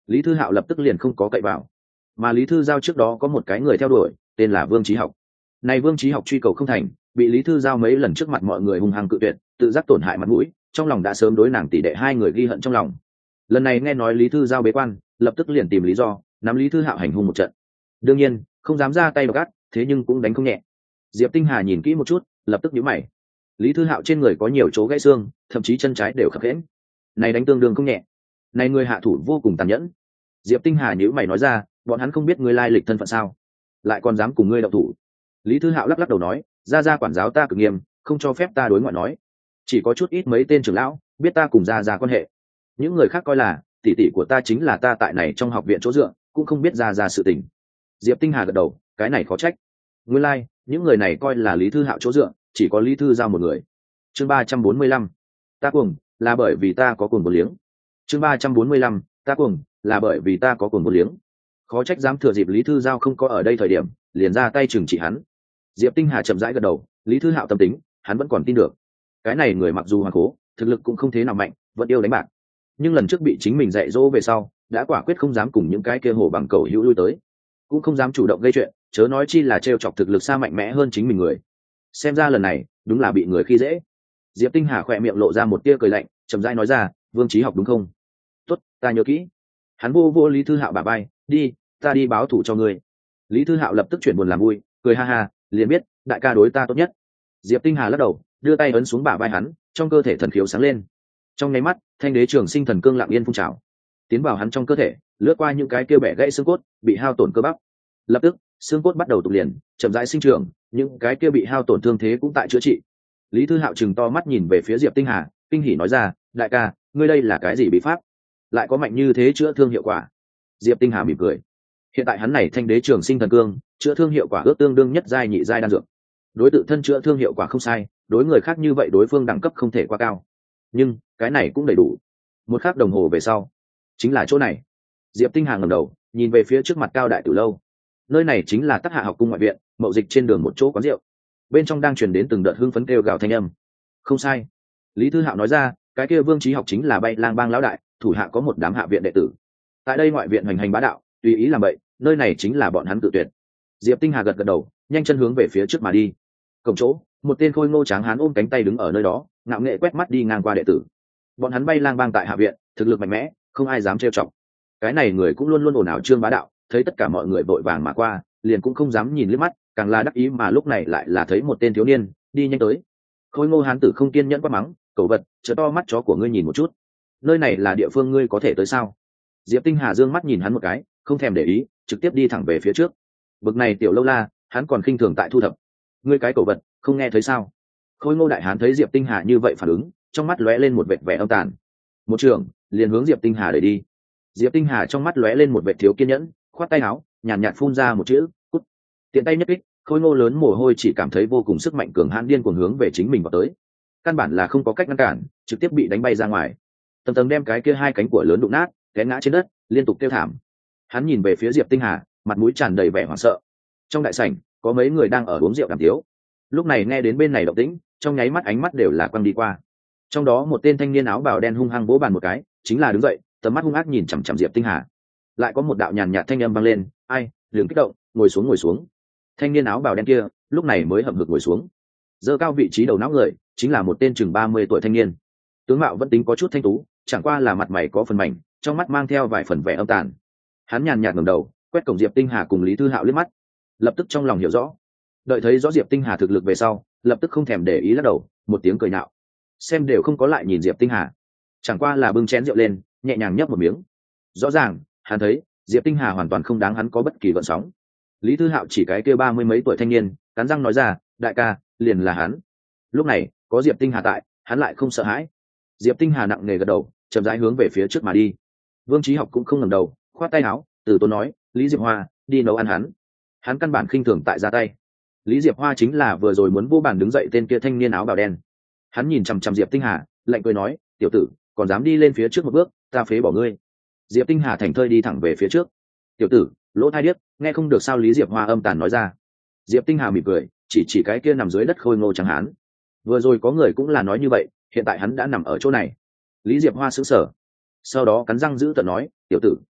Lý Thư Hạo lập tức liền không có cậy vào. Mà Lý Thư Giao trước đó có một cái người theo đuổi, tên là Vương Chí Học. Này Vương Chí Học truy cầu không thành, bị Lý Thư Giao mấy lần trước mặt mọi người hung hăng cự tuyệt, tự giác tổn hại mặt mũi, trong lòng đã sớm đối nàng tỷ đệ hai người ghi hận trong lòng. Lần này nghe nói Lý Thư Giao bế quan, lập tức liền tìm lý do, nắm Lý Thư Hạo hành hung một trận. Đương nhiên, không dám ra tay độc ác, thế nhưng cũng đánh không nhẹ. Diệp Tinh Hà nhìn kỹ một chút, lập tức nhíu mày. Lý Thư Hạo trên người có nhiều chỗ gãy xương, thậm chí chân trái đều khập khiễng. Này đánh tương đương không nhẹ. Này người hạ thủ vô cùng tàn nhẫn. Diệp Tinh Hà nhíu mày nói ra, bọn hắn không biết ngươi lai lịch thân phận sao, lại còn dám cùng ngươi động thủ. Lý Thư Hạo lắc lắc đầu nói, gia gia quản giáo ta cực nghiêm, không cho phép ta đối ngoại nói. Chỉ có chút ít mấy tên trưởng lão biết ta cùng gia gia quan hệ. Những người khác coi là tỷ tỷ của ta chính là ta tại này trong học viện chỗ dựa, cũng không biết gia gia sự tình. Diệp Tinh Hà gật đầu, cái này khó trách. Nguyên lai, like, những người này coi là Lý Thư Hạo chỗ dựa, chỉ có Lý Thư Giao một người. Chương ba trăm bốn mươi lăm, ta cuồng, là bởi vì ta có cuồng vô liếng. Chương ba trăm bốn mươi lăm, ta cuồng, là bởi vì ta có cuồng vô liếng. Khó trách dám thừa dịp Lý Thư Giao không có ở đây thời điểm, liền ra tay trừng trị hắn. Diệp Tinh Hà chậm rãi gật đầu, Lý Thư Hạo tâm tính, hắn vẫn còn tin được. Cái này người mặc dù hoàn cố, thực lực cũng không thế nào mạnh, vẫn yêu đánh bạc. Nhưng lần trước bị chính mình dạy dỗ về sau, đã quả quyết không dám cùng những cái kia hổ bằng cầu hữu lui tới, cũng không dám chủ động gây chuyện, chớ nói chi là trêu chọc thực lực xa mạnh mẽ hơn chính mình người. Xem ra lần này, đúng là bị người khi dễ. Diệp Tinh Hà khỏe miệng lộ ra một tia cười lạnh, chậm rãi nói ra, Vương Chí Học đúng không? Tốt, ta nhớ kỹ. Hắn vô vô Lý Thư Hạo bả vai, đi, ta đi báo thù cho ngươi. Lý Thư Hạo lập tức chuyển buồn làm vui, cười ha ha, liền biết đại ca đối ta tốt nhất. Diệp Tinh Hà lắc đầu, đưa tay ấn xuống bả vai hắn, trong cơ thể thần khiếu sáng lên. Trong nháy mắt, thanh đế trường sinh thần cương lặng yên phun trào, tiến vào hắn trong cơ thể, lướt qua những cái kia bẻ gãy xương cốt, bị hao tổn cơ bắp. Lập tức, xương cốt bắt đầu tục liền, chậm rãi sinh trưởng, những cái kia bị hao tổn thương thế cũng tại chữa trị. Lý Thư Hạo trừng to mắt nhìn về phía Diệp Tinh Hà, kinh hỉ nói ra, đại ca, ngươi đây là cái gì bí pháp, lại có mạnh như thế chữa thương hiệu quả? Diệp Tinh Hà mỉm cười. Hiện tại hắn này thanh đế trường sinh thần cương, chữa thương hiệu quả ước tương đương nhất giai nhị giai đan dược. Đối tự thân chữa thương hiệu quả không sai, đối người khác như vậy đối phương đẳng cấp không thể quá cao. Nhưng, cái này cũng đầy đủ. Một khắc đồng hồ về sau, chính là chỗ này. Diệp Tinh Hà ngẩng đầu, nhìn về phía trước mặt Cao Đại Tử lâu. Nơi này chính là Tắc Hạ học cung ngoại viện, mậu dịch trên đường một chỗ quán rượu. Bên trong đang truyền đến từng đợt hưng phấn kêu gào thanh âm. Không sai. Lý Thư Hạo nói ra, cái kia Vương Chí Học chính là Bay Lang Bang lão đại, thủ hạ có một đám hạ viện đệ tử. Tại đây ngoại viện hành hành bá đạo, tùy ý làm bậy, nơi này chính là bọn hắn tự tuyệt. Diệp Tinh Hà gật gật đầu, nhanh chân hướng về phía trước mà đi. Cổng chỗ, một tên khôi ngô tráng hán ôm cánh tay đứng ở nơi đó, ngạo nghệ quét mắt đi ngang qua đệ tử. Bọn hắn Bay Lang Bang tại hạ viện, thực lực mạnh mẽ, không ai dám trêu chọc. Cái này người cũng luôn luôn ồn ào trương bá đạo, thấy tất cả mọi người vội vàng mà qua, liền cũng không dám nhìn liếc mắt, càng là đắc ý mà lúc này lại là thấy một tên thiếu niên đi nhanh tới. Khôi ngô hán tử không kiên nhẫn quát mắng, cẩu vật, chớ to mắt chó của ngươi nhìn một chút, nơi này là địa phương ngươi có thể tới sao? Diệp Tinh Hà dương mắt nhìn hắn một cái, không thèm để ý, trực tiếp đi thẳng về phía trước. Bực này tiểu lâu la, hắn còn khinh thường tại thu thập. Ngươi cái cẩu vật, không nghe thấy sao? Khôi ngô đại hán thấy Diệp Tinh Hà như vậy phản ứng, trong mắt lóe lên một vệt vẻ âm tàn. Một trường, liền hướng Diệp Tinh Hà đẩy đi. Diệp Tinh Hà trong mắt lóe lên một vệt thiếu kiên nhẫn, khoát tay áo, nhàn nhạt, nhạt phun ra một chữ, cút. Tiện tay nhất kích, khôi ngô lớn mồ hôi chỉ cảm thấy vô cùng sức mạnh cường hãn điên cuồng hướng về chính mình vào tới. Căn bản là không có cách ngăn cản, trực tiếp bị đánh bay ra ngoài. Tầng tầng đem cái kia hai cánh của lớn đụng nát, té ngã trên đất, liên tục kêu thảm. Hắn nhìn về phía Diệp Tinh Hà, mặt mũi tràn đầy vẻ hoảng sợ. Trong đại sảnh, có mấy người đang ở uống rượu đàm tiếu. Lúc này nghe đến bên này động tĩnh, trong nháy mắt ánh mắt đều là quăng đi qua. Trong đó một tên thanh niên áo bào đen hung hăng vỗ bàn một cái, chính là đứng dậy, tầm mắt hung ác nhìn chằm chằm Diệp Tinh Hà. Lại có một đạo nhàn nhạt thanh âm vang lên, ai, đừng kích động, ngồi xuống ngồi xuống. Thanh niên áo bào đen kia lúc này mới hậm hực ngồi xuống, giơ cao vị trí đầu não người, chính là một tên chừng ba mươi tuổi thanh niên. Tướng mạo vẫn tính có chút thanh tú, chẳng qua là mặt mày có phần mảnh, trong mắt mang theo vài phần vẻ âm tàn. Hắn nhàn nhạt ngẩng đầu, quét cổng Diệp Tinh Hà cùng Lý Thư Hạo liếc mắt, lập tức trong lòng hiểu rõ. Đợi thấy rõ Diệp Tinh Hà thực lực về sau, lập tức không thèm để ý lắc đầu, một tiếng cười nhạo. Xem đều không có lại nhìn Diệp Tinh Hà, chẳng qua là bưng chén rượu lên, nhẹ nhàng nhấp một miếng. Rõ ràng, hắn thấy Diệp Tinh Hà hoàn toàn không đáng hắn có bất kỳ gợn sóng. Lý Thư Hạo chỉ cái kia ba mươi mấy tuổi thanh niên, cắn răng nói ra, đại ca, liền là hắn. Lúc này, có Diệp Tinh Hà tại, hắn lại không sợ hãi. Diệp Tinh Hà nặng nề gật đầu, chậm rãi hướng về phía trước mà đi. Vương Chí Học cũng không ngẩng đầu, khoát tay áo, từ tốn nói, Lý Diệp Hoa, đi nấu ăn hắn. Hắn căn bản khinh thường tại ra tay. Lý Diệp Hoa chính là vừa rồi muốn vô bàn đứng dậy tên kia thanh niên áo bào đen. Hắn nhìn chằm chằm Diệp Tinh Hà, lạnh cười nói, tiểu tử, còn dám đi lên phía trước một bước, ta phế bỏ ngươi. Diệp Tinh Hà thành thơi đi thẳng về phía trước. Tiểu tử, lỗ thai điếc, nghe không được sao? Lý Diệp Hoa âm tàn nói ra. Diệp Tinh Hà mỉm cười, chỉ chỉ cái kia nằm dưới đất khôi ngô trắng hán. Vừa rồi có người cũng là nói như vậy, hiện tại hắn đã nằm ở chỗ này. Lý Diệp Hoa sững sờ, sau đó cắn răng giữ tợn nói, tiểu tử,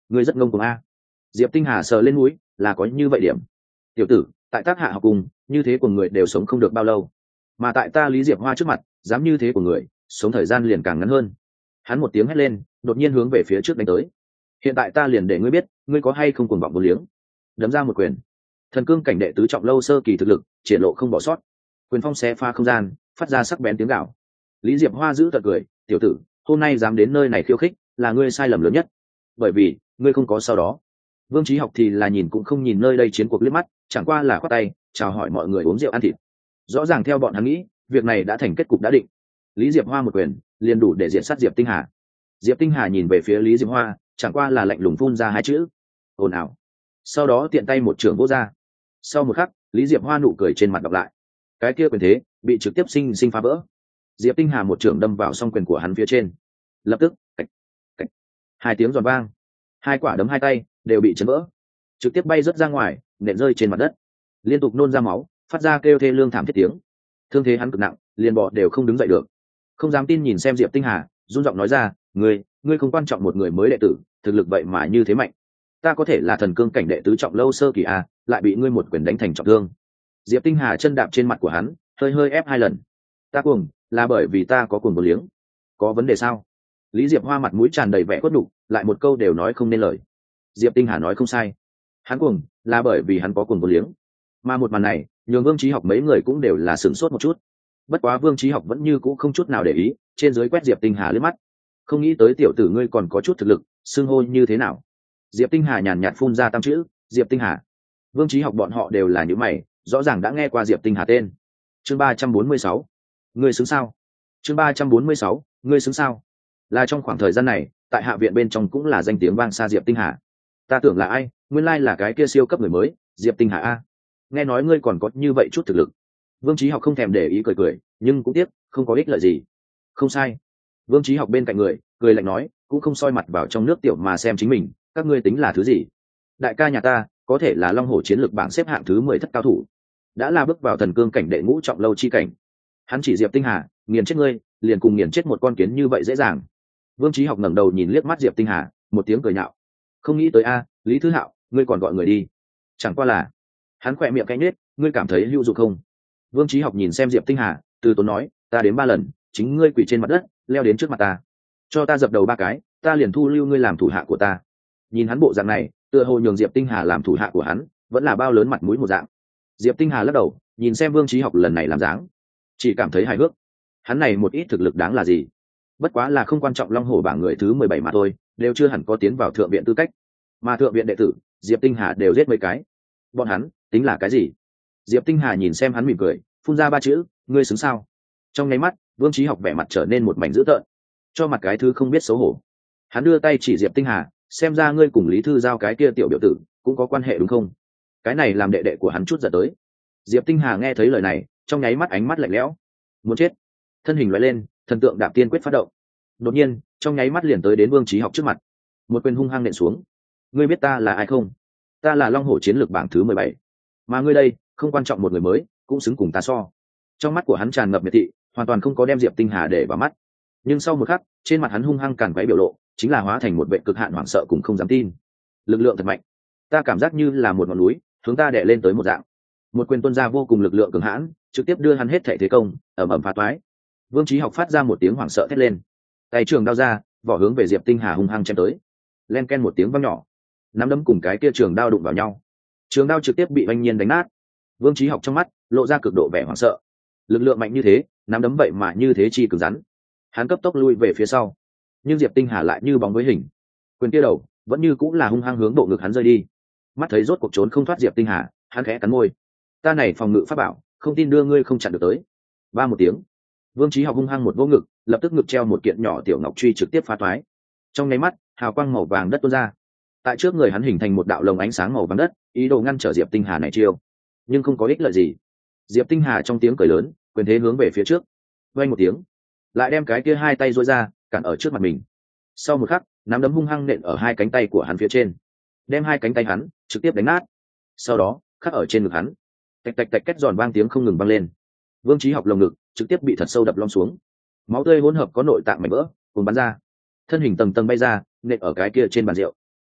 ngươi rất ngông cuồng a. Diệp Tinh Hà sờ lên mũi, là có như vậy điểm. Tiểu tử, tại tác hạ học cùng, như thế của người đều sống không được bao lâu, mà tại ta Lý Diệp Hoa trước mặt, dám như thế của người, sống thời gian liền càng ngắn hơn. Hắn một tiếng hét lên, đột nhiên hướng về phía trước đánh tới. Hiện tại ta liền để ngươi biết, ngươi có hay không cuồng vọng vô liếng. Đấm ra một quyền. Thần cương cảnh đệ tứ trọng lâu sơ kỳ thực lực, triển lộ không bỏ sót. Quyền phong xé pha không gian, phát ra sắc bén tiếng gào. Lý Diệp Hoa giữ tợn cười, tiểu tử, hôm nay dám đến nơi này khiêu khích, là ngươi sai lầm lớn nhất. Bởi vì, ngươi không có sau đó. Vương Chí Học thì là nhìn cũng không nhìn nơi đây chiến cuộc liếc mắt, chẳng qua là khoát tay, chào hỏi mọi người uống rượu ăn thịt. Rõ ràng theo bọn hắn nghĩ, việc này đã thành kết cục đã định. Lý Diệp Hoa một quyền, liền đủ để diện sát Diệp Tinh Hà. Diệp Tinh Hà nhìn về phía Lý Diệp Hoa, chẳng qua là lạnh lùng phun ra hai chữ: ồn ào. Sau đó tiện tay một trường vỗ ra. Sau một khắc, Lý Diệp Hoa nụ cười trên mặt đọc lại. Cái kia quyền thế bị trực tiếp sinh sinh phá vỡ. Diệp Tinh Hà một trường đâm vào song quyền của hắn phía trên. Lập tức, cạch, cạch, hai tiếng giòn vang, hai quả đấm hai tay đều bị chấn vỡ, trực tiếp bay rớt ra ngoài, nện rơi trên mặt đất, liên tục nôn ra máu, phát ra kêu thê lương thảm thiết tiếng. Thương thế hắn cực nặng, liền bò đều không đứng dậy được. Không dám tin nhìn xem Diệp Tinh Hà, run giọng nói ra: ngươi ngươi không quan trọng một người mới đệ tử, thực lực vậy mà như thế mạnh. Ta có thể là thần cương cảnh đệ tứ trọng lâu sơ kỳ a, lại bị ngươi một quyền đánh thành trọng thương. Diệp Tinh Hà chân đạp trên mặt của hắn, hơi hơi ép hai lần. Ta cuồng, là bởi vì ta có cuồng vô liếng. Có vấn đề sao? Lý Diệp Hoa mặt mũi tràn đầy vẻ khuất nhục, lại một câu đều nói không nên lời. Diệp Tinh Hà nói không sai, hắn cuồng là bởi vì hắn có cuồng vô liếng. Mà một màn này, nhường Vương Chí Học mấy người cũng đều là sửng sốt một chút. Bất quá Vương Chí Học vẫn như cũ không chút nào để ý, trên dưới quét Diệp Tinh Hà liếc mắt. Không nghĩ tới tiểu tử ngươi còn có chút thực lực, xưng hô như thế nào? Diệp Tinh Hà nhàn nhạt phun ra tam chữ: Diệp Tinh Hà. Vương Chí Học bọn họ đều là những mày, rõ ràng đã nghe qua Diệp Tinh Hà tên. Chương ba trăm bốn mươi sáu, ngươi xứng sao? Chương ba trăm bốn mươi sáu, ngươi xứng sao? Là trong khoảng thời gian này, tại hạ viện bên trong cũng là danh tiếng vang xa Diệp Tinh Hà. Ta tưởng là ai, nguyên lai là cái kia siêu cấp người mới, Diệp Tinh Hà a. Nghe nói ngươi còn có như vậy chút thực lực. Vương Chí Học không thèm để ý cười cười, nhưng cũng tiếc, không có ích lợi gì. Không sai. Vương Chí Học bên cạnh người, cười lạnh nói, cũng không soi mặt vào trong nước tiểu mà xem chính mình, các ngươi tính là thứ gì? Đại ca nhà ta, có thể là Long Hổ chiến lược bảng xếp hạng thứ mười thất cao thủ, đã là bước vào thần cương cảnh đệ ngũ trọng lâu chi cảnh. Hắn chỉ Diệp Tinh Hà, nghiền chết ngươi, liền cùng nghiền chết một con kiến như vậy dễ dàng. Vương Chí Học ngẩng đầu nhìn liếc mắt Diệp Tinh Hà, một tiếng cười nhạo. Không nghĩ tới a, Lý Thứ Hạo, ngươi còn gọi người đi. Chẳng qua là, hắn khỏe miệng cánh nết, ngươi cảm thấy hữu dụng không? Vương Chí Học nhìn xem Diệp Tinh Hà, từ tốn nói, ta đến ba lần, chính ngươi quỳ trên mặt đất, leo đến trước mặt ta, cho ta dập đầu ba cái, ta liền thu lưu ngươi làm thủ hạ của ta. Nhìn hắn bộ dạng này, tựa hồ nhường Diệp Tinh Hà làm thủ hạ của hắn, vẫn là bao lớn mặt mũi một dạng. Diệp Tinh Hà lắc đầu, nhìn xem Vương Chí Học lần này làm dáng, chỉ cảm thấy hài hước. Hắn này một ít thực lực đáng là gì? Bất quá là không quan trọng Long Hổ bảng người thứ mười bảy mà thôi, đều chưa hẳn có tiến vào thượng viện tư cách. Mà thượng viện đệ tử, Diệp Tinh Hà đều giết mấy cái. Bọn hắn tính là cái gì? Diệp Tinh Hà nhìn xem hắn mỉm cười, phun ra ba chữ: ngươi xứng sao? Trong nháy mắt, Vương Chí Học vẻ mặt trở nên một mảnh dữ tợn, cho mặt cái thứ không biết xấu hổ. Hắn đưa tay chỉ Diệp Tinh Hà, xem ra ngươi cùng Lý Thư Giao cái kia tiểu biểu tử cũng có quan hệ đúng không? Cái này làm đệ đệ của hắn chút giật tới. Diệp Tinh Hà nghe thấy lời này, trong nháy mắt ánh mắt lạnh lẽo, muốn chết. Thân hình lóe lên, thần tượng đạp tiên quyết phát động. Đột nhiên, trong nháy mắt liền tới đến Vương Chí Học trước mặt, một quyền hung hăng nện xuống. Ngươi biết ta là ai không? Ta là Long Hổ chiến lược bảng thứ mười bảy, mà ngươi đây, không quan trọng một người mới, cũng xứng cùng ta so. Trong mắt của hắn tràn ngập miệt thị, hoàn toàn không có đem Diệp Tinh Hà để vào mắt. Nhưng sau một khắc, trên mặt hắn hung hăng càn quấy biểu lộ, chính là hóa thành một vệ cực hạn hoảng sợ cùng không dám tin. Lực lượng thật mạnh, ta cảm giác như là một ngọn núi, hướng ta đè lên tới một dạng. Một quyền tuôn ra vô cùng lực lượng cường hãn, trực tiếp đưa hắn hết thảy thế công, ầm ầm phá toái. Vương Chí Học phát ra một tiếng hoảng sợ thét lên, tay trường đao ra, vỏ hướng về Diệp Tinh Hà hung hăng chém tới. Len ken một tiếng vang nhỏ, nắm đấm cùng cái kia trường đao đụng vào nhau, trường đao trực tiếp bị oanh nhiên đánh nát. Vương Chí Học trong mắt lộ ra cực độ vẻ hoảng sợ. Lực lượng mạnh như thế, nắm đấm vậy mà như thế chi cứng rắn. Hắn cấp tốc lui về phía sau, nhưng Diệp Tinh Hà lại như bóng với hình, quyền kia đầu vẫn như cũng là hung hăng hướng bộ ngực hắn rơi đi. Mắt thấy rốt cuộc trốn không thoát Diệp Tinh Hà, hắn khẽ cắn môi, ta này phòng ngự pháp bảo, không tin đưa ngươi không chặn được tới. Ba một tiếng, Vương Chí Học hung hăng một vô ngực, lập tức ngực treo một kiện nhỏ tiểu ngọc truy trực tiếp phá toái. Trong nháy mắt, hào quang màu vàng đất tuôn ra, tại trước người hắn hình thành một đạo lồng ánh sáng màu vàng đất, ý đồ ngăn trở Diệp Tinh Hà này chiêu, nhưng không có ích lợi gì. Diệp Tinh Hà trong tiếng cười lớn, quyền thế hướng về phía trước, vang một tiếng, lại đem cái kia hai tay duỗi ra, cản ở trước mặt mình. Sau một khắc, nắm đấm hung hăng nện ở hai cánh tay của hắn phía trên, đem hai cánh tay hắn trực tiếp đánh nát. Sau đó, khắc ở trên ngực hắn, tạch tạch tạch két giòn vang tiếng không ngừng vang lên. Vương Chí Học lồng ngực trực tiếp bị thật sâu đập lom xuống, máu tươi hỗn hợp có nội tạng mảnh vỡ cùng bắn ra, thân hình tầng tầng bay ra, nện ở cái kia trên bàn rượu.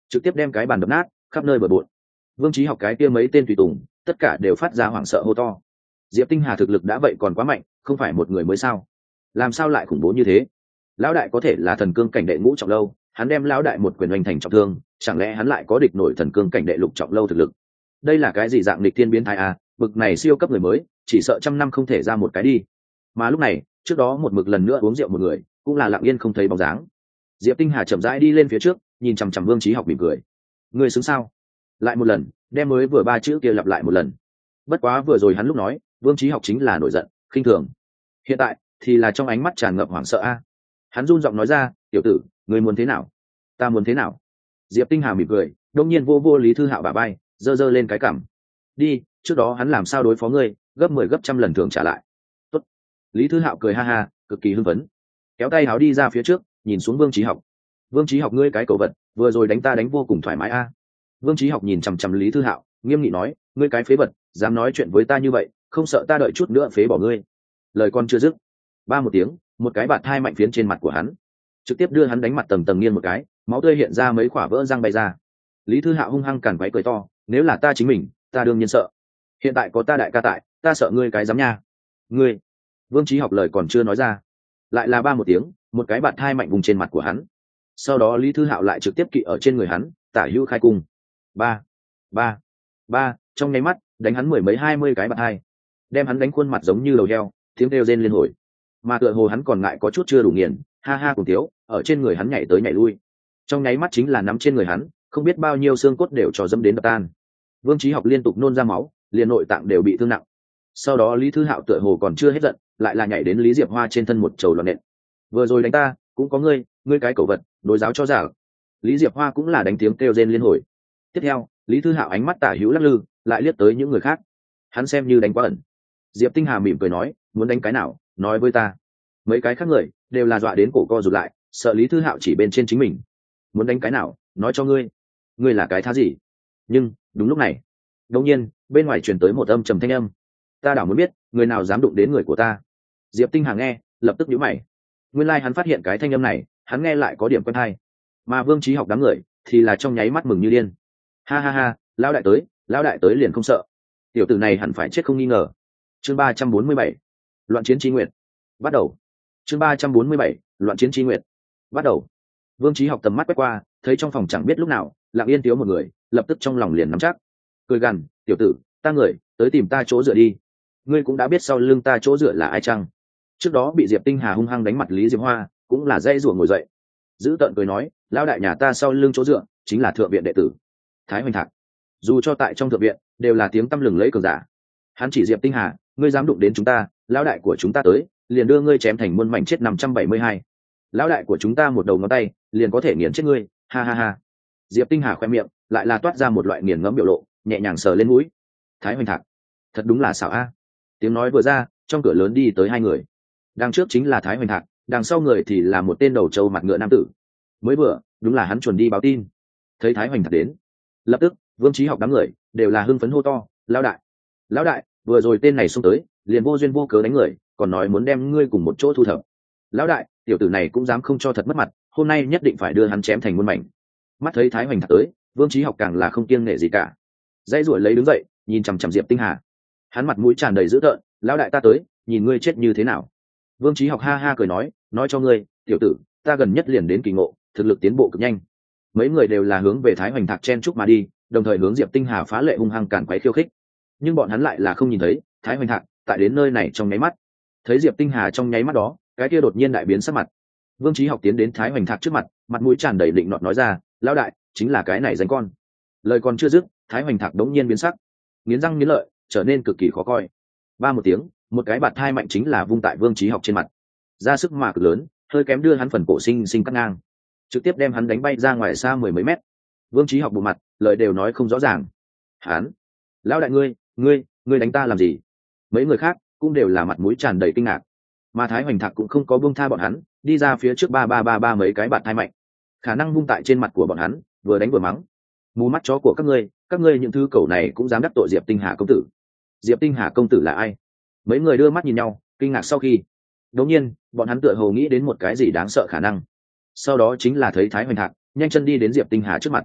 trực tiếp đem cái bàn đập nát, khắp nơi bừa bộn. Vương Chí Học cái kia mấy tên tùy tùng tất cả đều phát ra hoảng sợ hô to. Diệp Tinh Hà thực lực đã vậy còn quá mạnh, không phải một người mới sao? Làm sao lại khủng bố như thế? Lão đại có thể là thần cương cảnh đệ ngũ trọng lâu, hắn đem lão đại một quyền oanh thành trọng thương, chẳng lẽ hắn lại có địch nổi thần cương cảnh đệ lục trọng lâu thực lực? Đây là cái gì dạng nghịch thiên biến thái à? Bực này siêu cấp người mới, chỉ sợ trăm năm không thể ra một cái đi. Mà lúc này, trước đó một mực lần nữa uống rượu một người, cũng là lặng yên không thấy bóng dáng. Diệp Tinh Hà chậm rãi đi lên phía trước, nhìn chằm chằm Vương Chí Học mỉm cười. Người xứng sao? Lại một lần, đem mới vừa ba chữ kia lặp lại một lần. Bất quá vừa rồi hắn lúc nói, Vương Chí Học chính là nổi giận, khinh thường. Hiện tại thì là trong ánh mắt tràn ngập hoảng sợ a. Hắn run giọng nói ra, tiểu tử, ngươi muốn thế nào? Ta muốn thế nào? Diệp Tinh Hà mỉm cười, đột nhiên vô vô Lý Thư Hạo bả vai, giơ giơ lên cái cằm. Đi, trước đó hắn làm sao đối phó ngươi, gấp mười gấp trăm lần thường trả lại. Tốt. Lý Thư Hạo cười ha ha, cực kỳ hưng phấn, kéo tay áo đi ra phía trước, nhìn xuống Vương Chí Học. Vương Chí Học ngươi cái cẩu vật, vừa rồi đánh ta đánh vô cùng thoải mái a. Vương Chí Học nhìn chằm chằm Lý Thư Hạo, nghiêm nghị nói, ngươi cái phế vật, dám nói chuyện với ta như vậy, không sợ ta đợi chút nữa phế bỏ ngươi. Lời con chưa dứt, ba một tiếng, một cái bạt thai mạnh phiến trên mặt của hắn, trực tiếp đưa hắn đánh mặt tầng tầng nghiêng một cái, máu tươi hiện ra mấy quả vỡ răng bay ra. Lý Thư Hạo hung hăng càn quấy cười to, nếu là ta chính mình, ta đương nhiên sợ. Hiện tại có ta đại ca tại, ta sợ ngươi cái dám nha. Ngươi. Vương Chí Học lời còn chưa nói ra, lại là ba một tiếng, một cái bạt thai mạnh vùng trên mặt của hắn. Sau đó Lý Thư Hạo lại trực tiếp kỵ ở trên người hắn, tả hữu khai cung. Ba, ba, ba, trong nháy mắt, đánh hắn mười mấy hai mươi cái bạt thai, đem hắn đánh khuôn mặt giống như đầu heo, tiếng kêu rên liên hồi. Mà tựa hồ hắn còn ngại có chút chưa đủ nghiền, ha ha cùng thiếu, ở trên người hắn nhảy tới nhảy lui. Trong nháy mắt chính là nắm trên người hắn, không biết bao nhiêu xương cốt đều cho dẫm đến đập tan. Vương Chí Học liên tục nôn ra máu, liền nội tạng đều bị thương nặng. Sau đó Lý Thư Hạo tựa hồ còn chưa hết giận, lại là nhảy đến Lý Diệp Hoa trên thân một trầu loạn nện. Vừa rồi đánh ta, cũng có ngươi, ngươi cái cẩu vật, đối giáo cho giả. Lý Diệp Hoa cũng là đánh tiếng kêu rên liên hồi. Tiếp theo, Lý Thư Hạo ánh mắt tả hữu lắc lư, lại liếc tới những người khác. Hắn xem như đánh quá ẩn. Diệp Tinh Hà mỉm cười nói, muốn đánh cái nào, nói với ta. Mấy cái khác người đều là dọa đến cổ co rụt lại, sợ Lý Thư Hạo chỉ bên trên chính mình. Muốn đánh cái nào, nói cho ngươi. Ngươi là cái thá gì? Nhưng đúng lúc này, đột nhiên bên ngoài truyền tới một âm trầm thanh âm. Ta đảo muốn biết, người nào dám đụng đến người của ta. Diệp Tinh Hà nghe, lập tức nhíu mày. Nguyên lai like hắn phát hiện cái thanh âm này, hắn nghe lại có điểm quen hay. Mà Vương Chí Học đám người thì là trong nháy mắt mừng như điên. Ha ha ha, lão đại tới, lão đại tới liền không sợ. Tiểu tử này hẳn phải chết không nghi ngờ. Chương ba trăm bốn mươi bảy, loạn chiến chi nguyện. Bắt đầu. Chương ba trăm bốn mươi bảy, loạn chiến chi nguyện. Bắt đầu. Vương Chí Học tầm mắt quét qua, thấy trong phòng chẳng biết lúc nào, lặng yên thiếu một người, lập tức trong lòng liền nắm chắc. Cười gằn, tiểu tử, ta người, tới tìm ta chỗ dựa đi. Ngươi cũng đã biết sau lưng ta chỗ dựa là ai chăng? Trước đó bị Diệp Tinh Hà hung hăng đánh mặt Lý Diệp Hoa, cũng là dây rủa ngồi dậy. Giữ tợn cười nói, lão đại nhà ta sau lưng chỗ dựa, chính là thượng viện đệ tử Thái Hoành Thạc. Dù cho tại trong thượng viện, đều là tiếng tăm lừng lẫy cường giả. Hắn chỉ Diệp Tinh Hà, ngươi dám đụng đến chúng ta, lão đại của chúng ta tới, liền đưa ngươi chém thành muôn mảnh chết năm trăm bảy mươi hai. Lão đại của chúng ta một đầu ngón tay, liền có thể nghiền chết ngươi, ha ha ha. Diệp Tinh Hà khoe miệng, lại là toát ra một loại nghiền ngẫm biểu lộ, nhẹ nhàng sờ lên mũi. Thái Hoành Thạc, thật đúng là xảo a. Tiếng nói vừa ra, trong cửa lớn đi tới hai người. Đằng trước chính là Thái Hoành Thạc, đằng sau người thì là một tên đầu trâu mặt ngựa nam tử. Mới vừa, đúng là hắn chuẩn đi báo tin. Thấy Thái Hoành Thạc đến, lập tức Vương Chí Học đám người đều là hưng phấn hô to, lão đại, lão đại, vừa rồi tên này xông tới, liền vô duyên vô cớ đánh người, còn nói muốn đem ngươi cùng một chỗ thu thập. Lão đại, tiểu tử này cũng dám không cho thật mất mặt, hôm nay nhất định phải đưa hắn chém thành muôn mảnh. Mắt thấy Thái Hoành Thạc tới, Vương Chí Học càng là không kiêng nể gì cả, dãy ruổi lấy đứng dậy, nhìn chằm chằm Diệp Tinh Hà. Hắn mặt mũi tràn đầy dữ tợn, lão đại ta tới, nhìn ngươi chết như thế nào. Vương Chí Học ha ha cười nói, nói cho ngươi, tiểu tử, ta gần nhất liền đến kỳ ngộ, thực lực tiến bộ cực nhanh. Mấy người đều là hướng về Thái Hoành Thạc chen chúc mà đi, đồng thời hướng Diệp Tinh Hà phá lệ hung hăng cản quấy khiêu khích. Nhưng bọn hắn lại là không nhìn thấy Thái Hoành Thạc tại đến nơi này trong nháy mắt. Thấy Diệp Tinh Hà trong nháy mắt đó, cái kia đột nhiên đại biến sắc mặt. Vương Chí Học tiến đến Thái Hoành Thạc trước mặt, mặt mũi tràn đầy định nọt nói ra, lão đại, chính là cái này danh con. Lời còn chưa dứt, Thái Hoành Thạc đống nhiên biến sắc, nghiến răng nghiến lợi, trở nên cực kỳ khó coi. Ba một tiếng, một cái bạt thai mạnh chính là vung tại Vương Chí Học trên mặt, ra sức mà cực lớn, hơi kém đưa hắn phần cổ sinh sinh cắt ngang, trực tiếp đem hắn đánh bay ra ngoài xa mười mấy mét. Vương Chí Học bộ mặt, lời đều nói không rõ ràng. Hắn, lão đại ngươi, ngươi, ngươi đánh ta làm gì? Mấy người khác cũng đều là mặt mũi tràn đầy kinh ngạc. Mà Thái Hoành Thạc cũng không có buông tha bọn hắn, đi ra phía trước ba ba ba ba mấy cái bạt thai mạnh, khả năng vung tại trên mặt của bọn hắn, vừa đánh vừa mắng. Mù mắt chó của các ngươi, các ngươi những thứ cẩu này cũng dám đắc tội Diệp Tinh Hà công tử. Diệp Tinh Hà công tử là ai? Mấy người đưa mắt nhìn nhau, kinh ngạc sau khi, đột nhiên, bọn hắn tựa hồ nghĩ đến một cái gì đáng sợ khả năng. Sau đó chính là thấy Thái Hoành Thạc nhanh chân đi đến Diệp Tinh Hà trước mặt.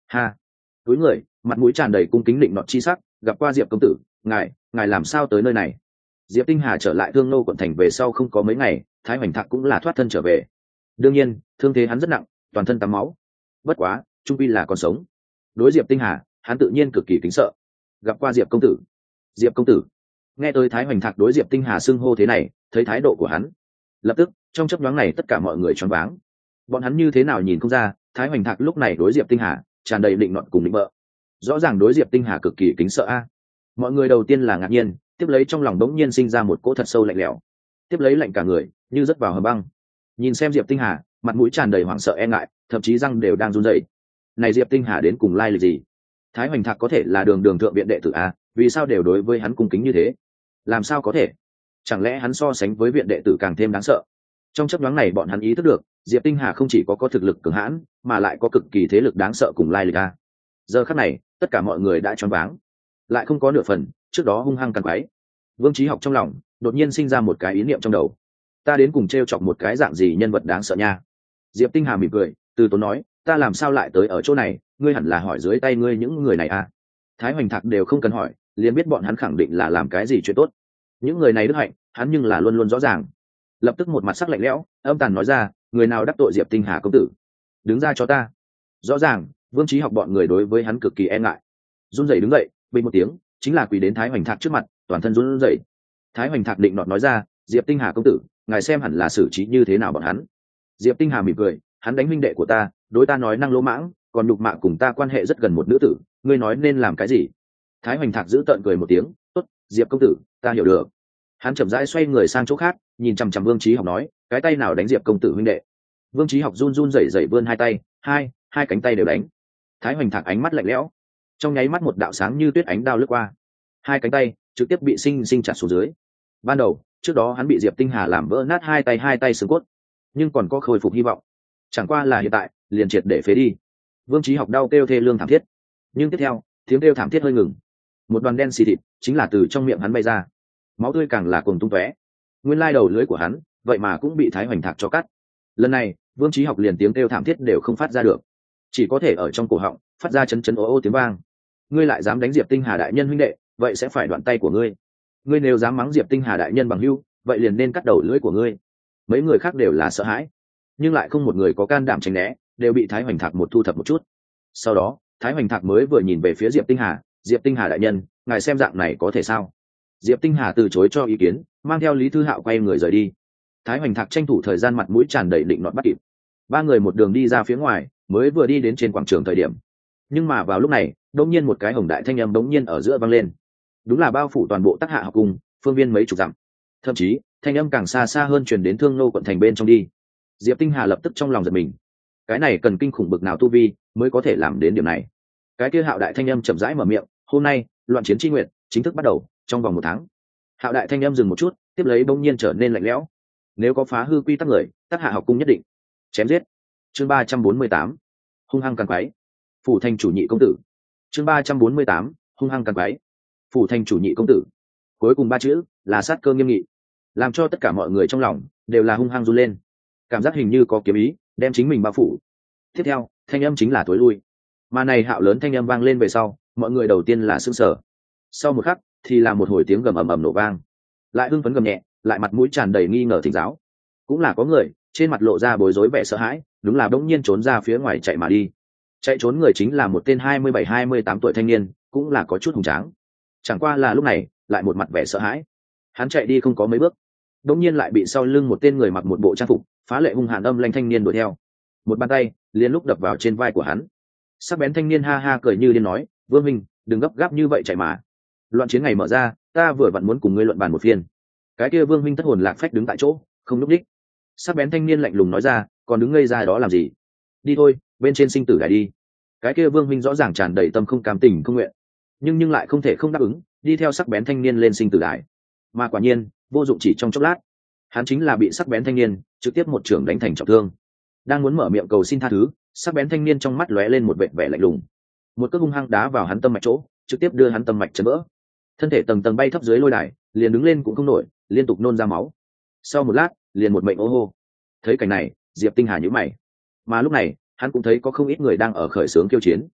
ha. Túi người, mặt mũi tràn đầy cung kính định nọt chi sắc, gặp qua Diệp công tử, ngài ngài làm sao tới nơi này? Diệp Tinh Hà trở lại Thương Nô quận thành về sau không có mấy ngày, Thái Hoành Thạc cũng là thoát thân trở về. Đương nhiên thương thế hắn rất nặng, toàn thân tắm máu, bất quá trung quy là còn sống. Đối Diệp Tinh Hà, hắn tự nhiên cực kỳ kính sợ. Gặp qua Diệp công tử. Diệp công tử. Nghe tới Thái Hoành Thạc đối Diệp Tinh Hà xưng hô thế này, thấy thái độ của hắn, lập tức trong chớp nhoáng này tất cả mọi người choáng váng. Bọn hắn như thế nào nhìn không ra, Thái Hoành Thạc lúc này đối Diệp Tinh Hà tràn đầy định nọt cùng định bợ, rõ ràng đối Diệp Tinh Hà cực kỳ kính sợ a. Mọi người đầu tiên là ngạc nhiên, tiếp lấy trong lòng đống nhiên sinh ra một cỗ thật sâu lạnh lẽo, tiếp lấy lạnh cả người như rớt vào hầm băng. Nhìn xem Diệp Tinh Hà, mặt mũi tràn đầy hoảng sợ e ngại, thậm chí răng đều đang run rẩy. Này Diệp Tinh Hà đến cùng lai lịch gì? Thái Hoành Thạc có thể là đường đường thượng viện đệ tử a, vì sao đều đối với hắn cung kính như thế? Làm sao có thể? Chẳng lẽ hắn so sánh với viện đệ tử càng thêm đáng sợ? Trong chớp nhoáng này bọn hắn ý thức được, Diệp Tinh Hà không chỉ có có thực lực cường hãn, mà lại có cực kỳ thế lực đáng sợ cùng lai lịch a. Giờ khắc này, tất cả mọi người đã choáng váng, lại không có nửa phần trước đó hung hăng càn quái. Vương Chí Học trong lòng đột nhiên sinh ra một cái ý niệm trong đầu, ta đến cùng t r e o chọc một cái dạng gì nhân vật đáng sợ nha. Diệp Tinh Hà mỉm cười từ tốn nói, ta làm sao lại tới ở chỗ này, ngươi hẳn là hỏi dưới tay ngươi những người này à. Thái Hoành Thạc đều không cần hỏi, liền biết bọn hắn khẳng định là làm cái gì chuyện tốt. Những người này đức hạnh hắn nhưng là luôn luôn rõ ràng. Lập tức một mặt sắc lạnh lẽo âm tàn nói ra, người nào đắc tội Diệp Tinh Hà công tử, đứng ra cho ta. Rõ ràng Vương Chí Học bọn người đối với hắn cực kỳ e ngại, run rẩy đứng dậy, bình một tiếng chính là quỳ đến Thái Hoành Thạc trước mặt, toàn thân run rẩy. Thái Hoành Thạc định nọt nói ra, Diệp Tinh Hà công tử, ngài xem hẳn là xử trí như thế nào bọn hắn. Diệp Tinh Hà mỉm cười, hắn đánh huynh đệ của ta, đối ta nói năng lỗ mãng, còn nhục mạ cùng ta quan hệ rất gần một nữ tử, ngươi nói nên làm cái gì? Thái Hoành Thạc giữ tợn cười một tiếng, tốt, Diệp công tử, ta hiểu được. Hắn chậm rãi xoay người sang chỗ khác, nhìn chằm chằm Vương Chí Học nói, cái tay nào đánh Diệp công tử huynh đệ? Vương Chí Học run run rẩy rẩy vươn hai tay, hai hai cánh tay đều đánh. Thái Hoành Thạc ánh mắt lạnh lẽo, trong nháy mắt một đạo sáng như tuyết ánh đao lướt qua, hai cánh tay trực tiếp bị sinh sinh chặt xuống dưới. Ban đầu trước đó hắn bị Diệp Tinh Hà làm vỡ nát hai tay hai tay xương cốt, nhưng còn có khôi phục hy vọng, chẳng qua là hiện tại liền triệt để phế đi. Vương Chí Học đau kêu thê lương thảm thiết, nhưng tiếp theo tiếng kêu thảm thiết hơi ngừng, một đoàn đen xì thịt chính là từ trong miệng hắn bay ra, máu tươi càng là cuồng tung tóe. Nguyên lai đầu lưỡi của hắn vậy mà cũng bị Thái Hoành Thạc cho cắt. Lần này Vương Chí Học liền tiếng kêu thảm thiết đều không phát ra được, chỉ có thể ở trong cổ họng phát ra chấn chấn ố ô tiếng vang. Ngươi lại dám đánh Diệp Tinh Hà đại nhân huynh đệ, vậy sẽ phải đoạn tay của ngươi. Ngươi nếu dám mắng Diệp Tinh Hà đại nhân bằng hữu, vậy liền nên cắt đầu lưỡi của ngươi. Mấy người khác đều là sợ hãi, nhưng lại không một người có can đảm tránh né, đều bị Thái Hoành Thạc một thu thập một chút. Sau đó Thái Hoành Thạc mới vừa nhìn về phía Diệp Tinh Hà, Diệp Tinh Hà đại nhân, ngài xem dạng này có thể sao? Diệp Tinh Hà từ chối cho ý kiến, mang theo Lý Thư Hạo quay người rời đi. Thái Hoành Thạc tranh thủ thời gian mặt mũi tràn đầy định nọt bắt kịp. Ba người một đường đi ra phía ngoài, mới vừa đi đến trên quảng trường thời điểm, nhưng mà vào lúc này đột nhiên một cái hồng đại thanh âm đống nhiên ở giữa vang lên, đúng là bao phủ toàn bộ Tắc Hạ học cung phương viên mấy chục dặm, thậm chí thanh âm càng xa xa hơn truyền đến Thương Nô quận thành bên trong đi. Diệp Tinh Hà lập tức trong lòng giật mình, cái này cần kinh khủng bực nào tu vi mới có thể làm đến điểm này. Cái kia hạo đại thanh âm chậm rãi mở miệng, hôm nay loạn chiến chi nguyện chính thức bắt đầu, trong vòng một tháng. Hạo đại thanh âm dừng một chút, tiếp lấy bỗng nhiên trở nên lạnh lẽo, nếu có phá hư quy tắc người, Tắc Hạ học cung nhất định chém giết. Chương ba trăm bốn mươi tám, hung hăng càng quái. Phủ thành chủ nhị công tử. Chương ba trăm bốn mươi tám, hung hăng càng quái. Phủ thành chủ nhị công tử. Cuối cùng ba chữ là sát cơ nghiêm nghị, làm cho tất cả mọi người trong lòng đều là hung hăng run lên, cảm giác hình như có kiếm ý đem chính mình bao phủ. Tiếp theo thanh âm chính là tối lui, mà này hạo lớn thanh âm vang lên về sau, mọi người đầu tiên là sững sờ, sau một khắc thì là một hồi tiếng gầm ầm ầm nổ vang, lại hưng phấn gầm nhẹ, lại mặt mũi tràn đầy nghi ngờ thỉnh giáo, cũng là có người trên mặt lộ ra bối rối vẻ sợ hãi, đúng là bỗng nhiên trốn ra phía ngoài chạy mà đi. Chạy trốn người chính là một tên hai mươi bảy hai mươi tám tuổi thanh niên, cũng là có chút hùng tráng, chẳng qua là lúc này lại một mặt vẻ sợ hãi. Hắn chạy đi không có mấy bước, đột nhiên lại bị sau lưng một tên người mặc một bộ trang phục phá lệ hung hãn âm lanh thanh niên đuổi theo, một bàn tay liền lúc đập vào trên vai của hắn. Sắc bén thanh niên ha ha cười như điên nói, Vương minh, đừng gấp gáp như vậy chạy mà, loạn chiến ngày mở ra, ta vừa vặn muốn cùng ngươi luận bàn một phiên. Cái kia Vương minh thất hồn lạc phách đứng tại chỗ không núp đích. Sắc bén thanh niên lạnh lùng nói ra, còn đứng ngây ra đó làm gì, đi thôi, bên trên sinh tử đài đi. Cái kia Vương minh rõ ràng tràn đầy tâm không cam tình không nguyện, nhưng nhưng lại không thể không đáp ứng, đi theo sắc bén thanh niên lên sinh tử đài. Mà quả nhiên vô dụng, chỉ trong chốc lát hắn chính là bị sắc bén thanh niên trực tiếp một trưởng đánh thành trọng thương. Đang muốn mở miệng cầu xin tha thứ, sắc bén thanh niên trong mắt lóe lên một vẻ vẻ lạnh lùng, một cước hung hăng đá vào hắn tâm mạch chỗ, trực tiếp đưa hắn tâm mạch chấn vỡ, thân thể tầng tầng bay thấp dưới lôi đài, liền đứng lên cũng không nổi, liên tục nôn ra máu. Sau một lát liền một mệnh ô hô. Thấy cảnh này, Diệp Tinh Hà nhíu mày, mà lúc này hắn cũng thấy có không ít người đang ở khởi xướng kêu chiến.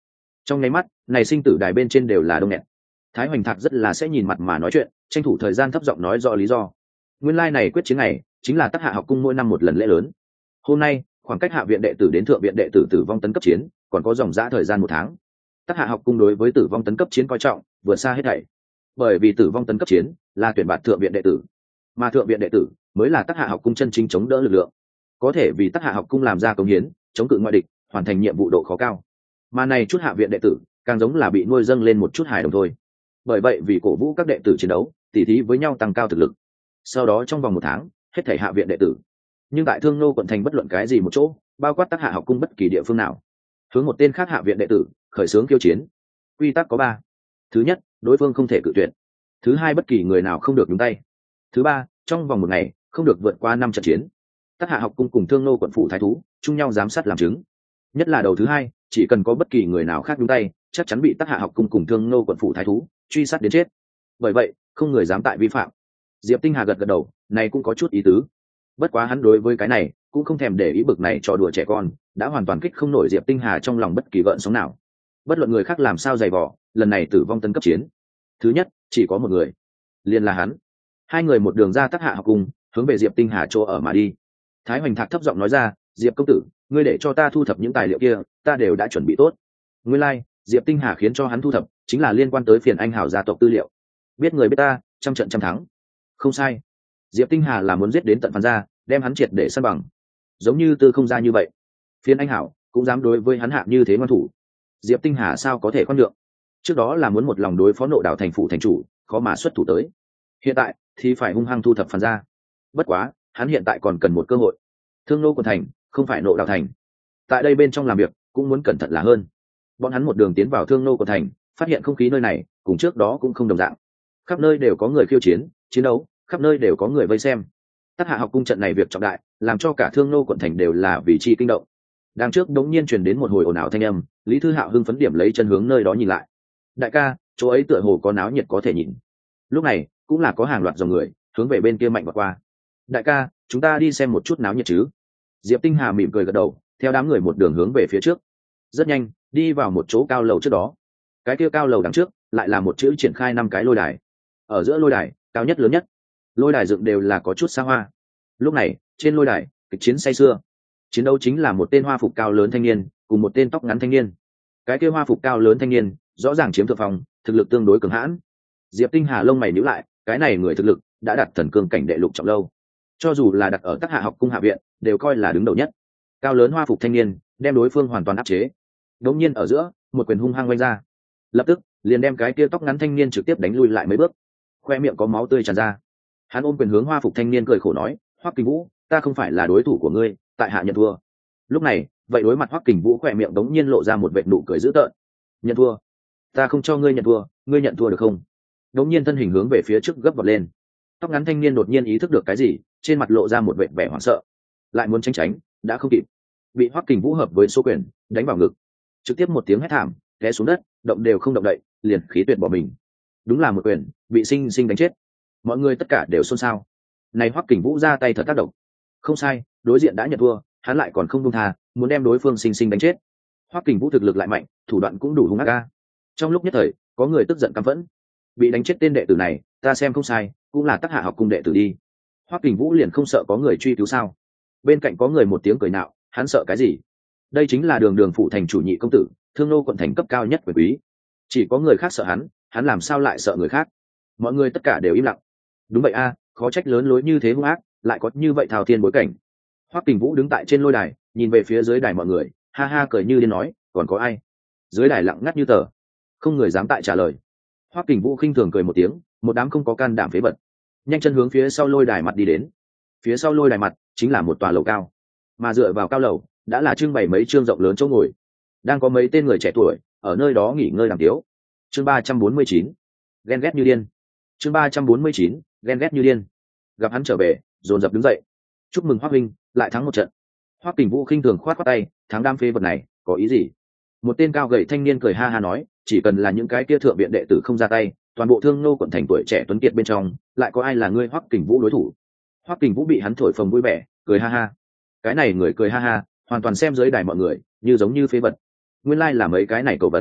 Trong nháy mắt này sinh tử đài bên trên đều là đông nghẹt. Thái Hoành Thạc rất là sẽ nhìn mặt mà nói chuyện, tranh thủ thời gian thấp giọng nói rõ lý do. Nguyên lai like này quyết chiến này chính là Tắc Hạ học cung mỗi năm một lần lễ lớn. Hôm nay khoảng cách hạ viện đệ tử đến thượng viện đệ tử tử vong tấn cấp chiến còn có dòng dã thời gian một tháng. Tắc Hạ học cung đối với tử vong tấn cấp chiến coi trọng vượt xa hết thảy, bởi vì tử vong tấn cấp chiến là tuyển bạt thượng viện đệ tử, mà thượng viện đệ tử mới là Tắc Hạ học cung chân chính chống đỡ lực lượng, có thể vì Tắc Hạ học cung làm ra công hiến, chống cự ngoại địch, hoàn thành nhiệm vụ độ khó cao. Mà này chút hạ viện đệ tử càng giống là bị nuôi dâng lên một chút hài đồng thôi. Bởi vậy vì cổ vũ các đệ tử chiến đấu, tỉ thí với nhau tăng cao thực lực. Sau đó trong vòng một tháng hết thảy hạ viện đệ tử, nhưng tại Thương Nô quận thành bất luận cái gì một chỗ, bao quát Tắc Hạ học cung bất kỳ địa phương nào, hướng một tên khác hạ viện đệ tử khởi xướng khiêu chiến. Quy tắc có ba: thứ nhất, đối phương không thể cự tuyệt; thứ hai, bất kỳ người nào không được nhúng tay; thứ ba, trong vòng một ngày không được vượt qua năm trận chiến. Tắc Hạ học cung cùng Thương Nô quận phủ thái thú chung nhau giám sát làm chứng, nhất là đầu thứ hai, chỉ cần có bất kỳ người nào khác nhúng tay, chắc chắn bị Tắc Hạ học cung cùng Thương Nô quận phủ thái thú truy sát đến chết. Bởi vậy không người dám tại vi phạm. Diệp Tinh Hà gật gật đầu, này cũng có chút ý tứ. Bất quá hắn đối với cái này cũng không thèm để ý, bực này trò đùa trẻ con đã hoàn toàn kích không nổi Diệp Tinh Hà trong lòng bất kỳ gợn sóng nào. Bất luận người khác làm sao dày vò, lần này tử vong tấn cấp chiến, thứ nhất chỉ có một người, liền là hắn. Hai người một đường ra Tắc Hạ học cung, hướng về Diệp Tinh Hà chỗ ở mà đi. Thái Hoành Thạc thấp giọng nói ra, Diệp công tử, ngươi để cho ta thu thập những tài liệu kia, ta đều đã chuẩn bị tốt. Nguyên lai like, Diệp Tinh Hà khiến cho hắn thu thập chính là liên quan tới Phiền Anh Hào gia tộc tư liệu. Biết người biết ta, trăm trận trăm thắng. Không sai, Diệp Tinh Hà là muốn giết đến tận Phan gia, đem hắn triệt để săn bằng. Giống như Tư Không gia như vậy, Phiền Anh Hảo cũng dám đối với hắn hạ như thế ngoan thủ. Diệp Tinh Hà sao có thể khoan nhượng? Trước đó là muốn một lòng đối phó Nộ Đảo thành phủ thành chủ, khó mà xuất thủ tới. Hiện tại thì phải hung hăng thu thập Phan gia. Bất quá, hắn hiện tại còn cần một cơ hội. Thương Nô quận thành không phải Nộ Đảo thành, tại đây bên trong làm việc cũng muốn cẩn thận là hơn. Bọn hắn một đường tiến vào Thương Nô quận thành, phát hiện không khí nơi này cùng trước đó cũng không đồng dạng. Khắp nơi đều có người khiêu chiến, chiến đấu, khắp nơi đều có người vây xem. Tắc Hạ học cung trận này việc trọng đại, làm cho cả Thương Nô quận thành đều là vì chi kinh động. Đằng trước đống nhiên truyền đến một hồi ồn ào thanh âm, Lý Thư Hạo hưng phấn điểm lấy chân hướng nơi đó nhìn lại. Đại ca, chỗ ấy tựa hồ có náo nhiệt có thể nhìn. Lúc này cũng là có hàng loạt dòng người hướng về bên kia mạnh vọt qua. Đại ca, chúng ta đi xem một chút náo nhiệt chứ? Diệp Tinh Hà mỉm cười gật đầu, theo đám người một đường hướng về phía trước. Rất nhanh đi vào một chỗ cao lầu trước đó. Cái kia cao lầu đằng trước lại là một chữ triển khai năm cái lôi đài. Ở giữa lôi đài cao nhất lớn nhất, lôi đài dựng đều là có chút xa hoa. Lúc này trên lôi đài kịch chiến say sưa. Chiến đấu chính là một tên hoa phục cao lớn thanh niên cùng một tên tóc ngắn thanh niên. Cái kia hoa phục cao lớn thanh niên rõ ràng chiếm thượng phong, thực lực tương đối cường hãn. Diệp Tinh Hà lông mày nhíu lại, cái này người thực lực đã đặt thần cương cảnh đệ lục trọng lâu, cho dù là đặt ở Tắc Hạ học cung hạ viện đều coi là đứng đầu nhất. Cao lớn hoa phục thanh niên đem đối phương hoàn toàn áp chế. Đột nhiên ở giữa một quyền hung hăng vung ra, lập tức liền đem cái kia tóc ngắn thanh niên trực tiếp đánh lui lại mấy bước, khoe miệng có máu tươi tràn ra. Hắn ôm quyền hướng hoa phục thanh niên cười khổ nói, Hoắc Kình Vũ, ta không phải là đối thủ của ngươi, tại hạ nhận thua. Lúc này vậy đối mặt Hoắc Kình Vũ khoe miệng đống nhiên lộ ra một vệt nụ cười dữ tợn. Nhận thua? Ta không cho ngươi nhận thua, ngươi nhận thua được không? Đống nhiên thân hình hướng về phía trước gấp vọt lên. Tóc ngắn thanh niên đột nhiên ý thức được cái gì, trên mặt lộ ra một vệt vẻ hoảng sợ, lại muốn tránh tránh đã không kịp, bị Hoắc Kình Vũ hợp với số quyền đánh vào ngực, trực tiếp một tiếng hét thảm té xuống đất, động đều không động đậy, liền khí tuyệt bỏ mình. Đúng là một quyền bị sinh sinh đánh chết. Mọi người tất cả đều xôn xao. Này Hoắc Kình Vũ ra tay thật tác động. Không sai, đối diện đã nhận thua, hắn lại còn không buông tha, muốn đem đối phương sinh sinh đánh chết. Hoắc Kình Vũ thực lực lại mạnh, thủ đoạn cũng đủ hung ác a. Trong lúc nhất thời có người tức giận căm phẫn. Bị đánh chết tên đệ tử này, ta xem không sai, cũng là Tắc Hạ học cung đệ tử đi. Hoắc Kình Vũ liền không sợ có người truy cứu sao? Bên cạnh có người một tiếng cười nạo, hắn sợ cái gì? Đây chính là Đường Đường phủ thành chủ nhị công tử, Thương Nô quận thành cấp cao nhất quyền quý. Chỉ có người khác sợ hắn, hắn làm sao lại sợ người khác? Mọi người tất cả đều im lặng. Đúng vậy a, khó trách lớn lối như thế hung ác, lại có như vậy thao thiên bối cảnh. Hoắc Kình Vũ đứng tại trên lôi đài, nhìn về phía dưới đài mọi người, ha ha cười như điên nói, còn có ai? Dưới đài lặng ngắt như tờ, không người dám tại trả lời. Hoắc Kình Vũ khinh thường cười một tiếng, một đám không có can đảm phế vật. Nhanh chân hướng phía sau lôi đài mặt đi đến. Phía sau lôi đài mặt chính là một tòa lầu cao, mà dựa vào cao lầu đã là trưng bày mấy trương rộng lớn chỗ ngồi, đang có mấy tên người trẻ tuổi ở nơi đó nghỉ ngơi làm tiếu. Chương ba trăm bốn mươi chín, ghen ghét như điên. Chương ba trăm bốn mươi chín, ghen ghét như điên. Gặp hắn trở về, dồn dập đứng dậy. Chúc mừng Hoắc huynh, lại thắng một trận. Hoắc Kình Vũ khinh thường khoát khoát tay, thắng đam phế vật này, có ý gì? Một tên cao gầy thanh niên cười ha ha nói, chỉ cần là những cái kia thượng viện đệ tử không ra tay, toàn bộ Thương Nô quận thành tuổi trẻ tuấn kiệt bên trong, lại có ai là ngươi Hoắc Kình Vũ đối thủ? Hoắc Kình Vũ bị hắn thổi phồng vui vẻ, cười ha ha. Cái này người cười ha ha, hoàn toàn xem dưới đài mọi người như giống như phế vật. Nguyên lai là mấy cái này cầu vật.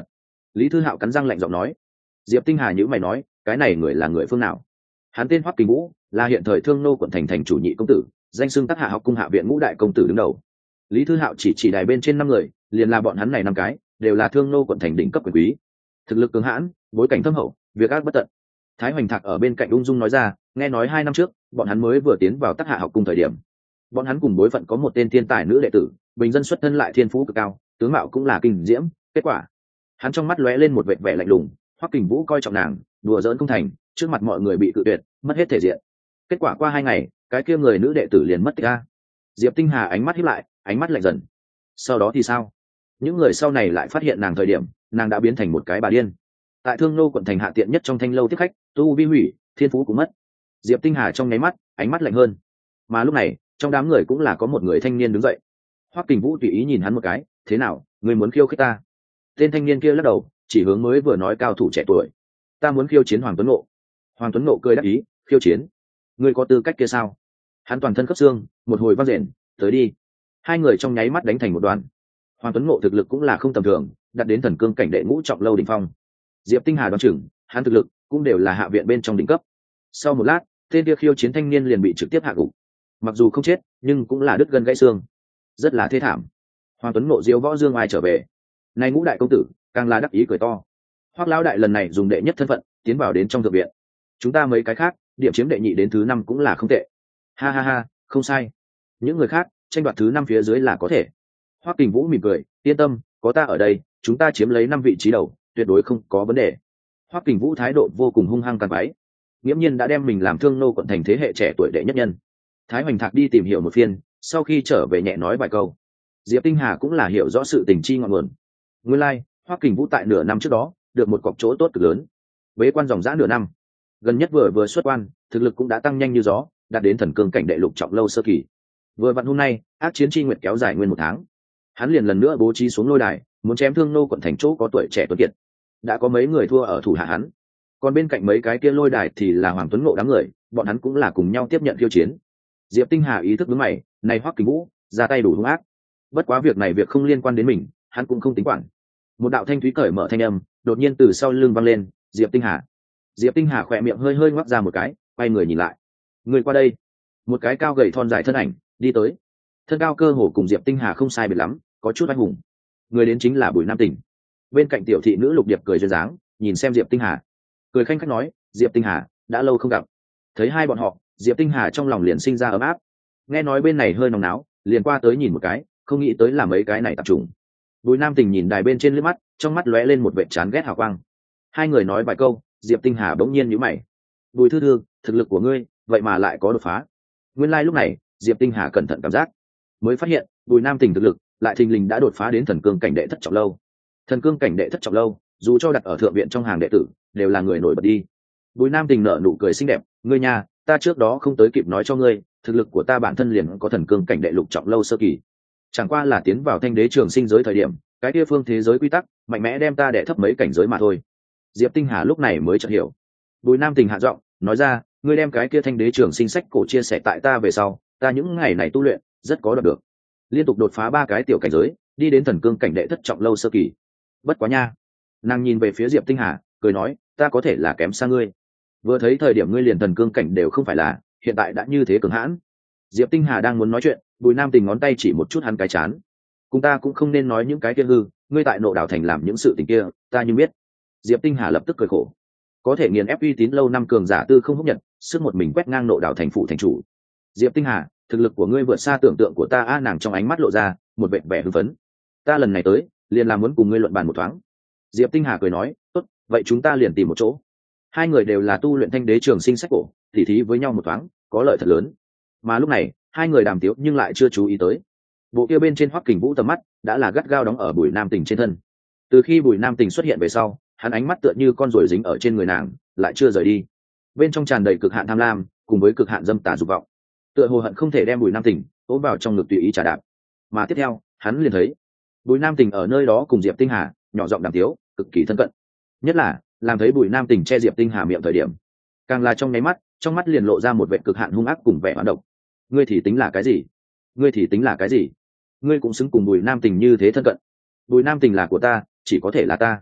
Lý Thư Hạo cắn răng lạnh giọng nói. Diệp Tinh Hà nhữ mày nói, cái này người là người phương nào? Hắn tên Hoắc Kình Vũ, là hiện thời Thương Nô quận thành thành chủ nhị công tử, danh xưng Tắc Hạ học cung hạ viện ngũ đại công tử đứng đầu. Lý Thư Hạo chỉ chỉ đài bên trên năm người, liền là bọn hắn này năm cái, đều là Thương Nô quận thành đỉnh cấp quyền quý, thực lực cường hãn, bối cảnh thâm hậu, việc ác bất tận. Thái Hoành Thạc ở bên cạnh ung dung nói ra, nghe nói hai năm trước, bọn hắn mới vừa tiến vào Tắc Hạ học cung thời điểm, bọn hắn cùng bối phận có một tên thiên tài nữ đệ tử, bình dân xuất thân lại thiên phú cực cao, tướng mạo cũng là kinh diễm. Kết quả, hắn trong mắt lóe lên một vẻ vẻ lạnh lùng. Hoắc Kình Vũ coi trọng nàng, đùa giỡn không thành, trước mặt mọi người bị cự tuyệt, mất hết thể diện. Kết quả qua hai ngày, cái kia người nữ đệ tử liền mất tích ra. Diệp Tinh Hà ánh mắt híp lại, ánh mắt lạnh dần. Sau đó thì sao? Những người sau này lại phát hiện nàng thời điểm, nàng đã biến thành một cái bà điên. Tại Thương Nô quận thành hạ tiện nhất trong thanh lâu tiếp khách, tu vi hủy, thiên phú cũng mất. Diệp Tinh Hà trong nháy mắt, ánh mắt lạnh hơn. Mà lúc này, trong đám người cũng là có một người thanh niên đứng dậy. Hoắc Kình Vũ tùy ý nhìn hắn một cái, thế nào, ngươi muốn khiêu khích ta? Tên thanh niên kia lắc đầu, chỉ hướng mới vừa nói cao thủ trẻ tuổi. Ta muốn khiêu chiến Hoàng Tuấn Ngộ. Hoàng Tuấn Ngộ cười đáp ý, khiêu chiến? Ngươi có tư cách kia sao? Hắn toàn thân khớp xương, một hồi vang rền, tới đi. Hai người trong nháy mắt đánh thành một đoàn. Hoàng Tuấn Ngộ thực lực cũng là không tầm thường, đạt đến thần cương cảnh đệ ngũ trọng lâu đỉnh phong. Diệp Tinh Hà đoán chừng, hắn thực lực cũng đều là hạ viện bên trong đỉnh cấp. Sau một lát, tên kia khiêu chiến thanh niên liền bị trực tiếp hạ gục. Mặc dù không chết, nhưng cũng là đứt gân gãy xương, rất là thê thảm. Hoàng Tuấn Ngộ diếu võ dương ai trở về, nay ngũ đại công tử càng là đắc ý cười to. Hoắc lão đại lần này dùng đệ nhất thân phận tiến vào đến trong thượng viện, chúng ta mấy cái khác điểm chiếm đệ nhị đến thứ năm cũng là không tệ. Ha ha ha, không sai, những người khác tranh đoạt thứ năm phía dưới là có thể. Hoắc Kình Vũ mỉm cười, yên tâm, có ta ở đây, chúng ta chiếm lấy năm vị trí đầu, tuyệt đối không có vấn đề. Hoắc Kình Vũ thái độ vô cùng hung hăng càn quái, nghiễm nhiên đã đem mình làm Thương Nô quận thành thế hệ trẻ tuổi đệ nhất nhân. Thái Hoành Thạc đi tìm hiểu một phiên, sau khi trở về nhẹ nói vài câu. Diệp Tinh Hà cũng là hiểu rõ sự tình chi ngọn nguồn. Nguyên lai, like, Hoắc Kình Vũ tại nửa năm trước đó được một cọc chỗ tốt cực lớn, bế quan dòng dã nửa năm, gần nhất vừa vừa xuất quan, thực lực cũng đã tăng nhanh như gió, đạt đến thần cương cảnh đệ lục trọng lâu sơ kỳ. Vừa vặn hôm nay, ác chiến chi nguyệt kéo dài nguyên một tháng, hắn liền lần nữa bố trí xuống lôi đài, muốn chém Thương Nô quận thành chỗ có tuổi trẻ tuấn kiệt. Đã có mấy người thua ở thủ hạ hắn, còn bên cạnh mấy cái kia lôi đài thì là Hoàng Tuấn Ngộ đám người, bọn hắn cũng là cùng nhau tiếp nhận khiêu chiến. Diệp Tinh Hà ý thức đứng mày, này Hoắc Kình Vũ ra tay đủ hung ác, bất quá việc này việc không liên quan đến mình, hắn cũng không tính quản. Một đạo thanh thúy cởi mở thanh âm đột nhiên từ sau lưng vang lên, Diệp Tinh Hà. Diệp Tinh Hà khỏe miệng hơi hơi ngoác ra một cái, quay người nhìn lại. Người qua đây. Một cái cao gầy thon dài thân ảnh đi tới, thân cao cơ hồ cùng Diệp Tinh Hà không sai biệt lắm, có chút oai hùng. Người đến chính là Bùi Nam Tỉnh. Bên cạnh tiểu thị nữ Lục Điệp cười duyên dáng, nhìn xem Diệp Tinh Hà, cười khanh khách nói, Diệp Tinh Hà, đã lâu không gặp. Thấy hai bọn họ, Diệp Tinh Hà trong lòng liền sinh ra ấm áp. Nghe nói bên này hơi nóng náo, liền qua tới nhìn một cái, không nghĩ tới là mấy cái này tập trung. Bùi Nam Tình nhìn đài bên trên liếc mắt, trong mắt lóe lên một vẻ chán ghét hào quang. Hai người nói vài câu, Diệp Tinh Hà bỗng nhiên nhíu mày. Bùi Thư Thư, thực lực của ngươi, vậy mà lại có đột phá. Nguyên lai like lúc này, Diệp Tinh Hà cẩn thận cảm giác, mới phát hiện, Bùi Nam Tình thực lực lại thình lình đã đột phá đến thần cương cảnh đệ thất trọng lâu. Thần cương cảnh đệ thất trọng lâu, dù cho đặt ở thượng viện trong hàng đệ tử, đều là người nổi bật đi. Bùi Nam Tình nở nụ cười xinh đẹp, ngươi nhà, ta trước đó không tới kịp nói cho ngươi, thực lực của ta bản thân liền có thần cương cảnh đệ lục trọng lâu sơ kỳ. Chẳng qua là tiến vào Thanh Đế Trường Sinh giới thời điểm, cái kia phương thế giới quy tắc mạnh mẽ đem ta đệ thấp mấy cảnh giới mà thôi. Diệp Tinh Hà lúc này mới chợt hiểu. Bùi Nam Tình hạ giọng nói ra, ngươi đem cái kia Thanh Đế Trường Sinh sách cổ chia sẻ tại ta về sau, ta những ngày này tu luyện rất có đạt được, liên tục đột phá ba cái tiểu cảnh giới, đi đến thần cương cảnh đệ thất trọng lâu sơ kỳ. Bất quá nha. Nàng nhìn về phía Diệp Tinh Hà, cười nói, ta có thể là kém xa ngươi. Vừa thấy thời điểm ngươi liền thần cương cảnh đều không phải là, hiện tại đã như thế cường hãn. Diệp Tinh Hà đang muốn nói chuyện, Bùi Nam Tình ngón tay chỉ một chút hắn cái chán. Cùng ta cũng không nên nói những cái kia hư, ngươi tại Nộ Đảo thành làm những sự tình kia, ta như biết. Diệp Tinh Hà lập tức cười khổ. Có thể nghiền ép uy tín lâu năm cường giả tư không húc nhận, sức một mình quét ngang Nộ Đảo thành phụ thành chủ. Diệp Tinh Hà, thực lực của ngươi vượt xa tưởng tượng của ta a. Nàng trong ánh mắt lộ ra một vẻ vẻ hưng phấn. Ta lần này tới, liền là muốn cùng ngươi luận bàn một thoáng. Diệp Tinh Hà cười nói, tốt, vậy chúng ta liền tìm một chỗ. Hai người đều là tu luyện Thanh Đế Trường Sinh sách cổ, tỉ thí với nhau một thoáng, có lợi thật lớn. Mà lúc này, hai người đàm tiếu nhưng lại chưa chú ý tới, bộ kia bên trên Hoắc Kình Vũ tầm mắt đã là gắt gao đóng ở Bùi Nam Tình trên thân. Từ khi Bùi Nam Tình xuất hiện về sau, hắn ánh mắt tựa như con ruồi dính ở trên người nàng, lại chưa rời đi. Bên trong tràn đầy cực hạn tham lam, cùng với cực hạn dâm tà dục vọng, tựa hồ hận không thể đem Bùi Nam Tình ôm vào trong ngực tùy ý trả đạp. Mà tiếp theo, hắn liền thấy Bùi Nam Tình ở nơi đó cùng Diệp Tinh Hà nhỏ giọng đàm tiếu, cực kỳ thân cận. Nhất là làm thấy Bùi Nam Tình che Diệp Tinh Hà miệng thời điểm, càng là trong nháy mắt, trong mắt liền lộ ra một vẻ cực hạn hung ác cùng vẻ oán độc. Ngươi thì tính là cái gì? Ngươi thì tính là cái gì? Ngươi cũng xứng cùng Bùi Nam Tình như thế thân cận. Bùi Nam Tình là của ta, chỉ có thể là ta.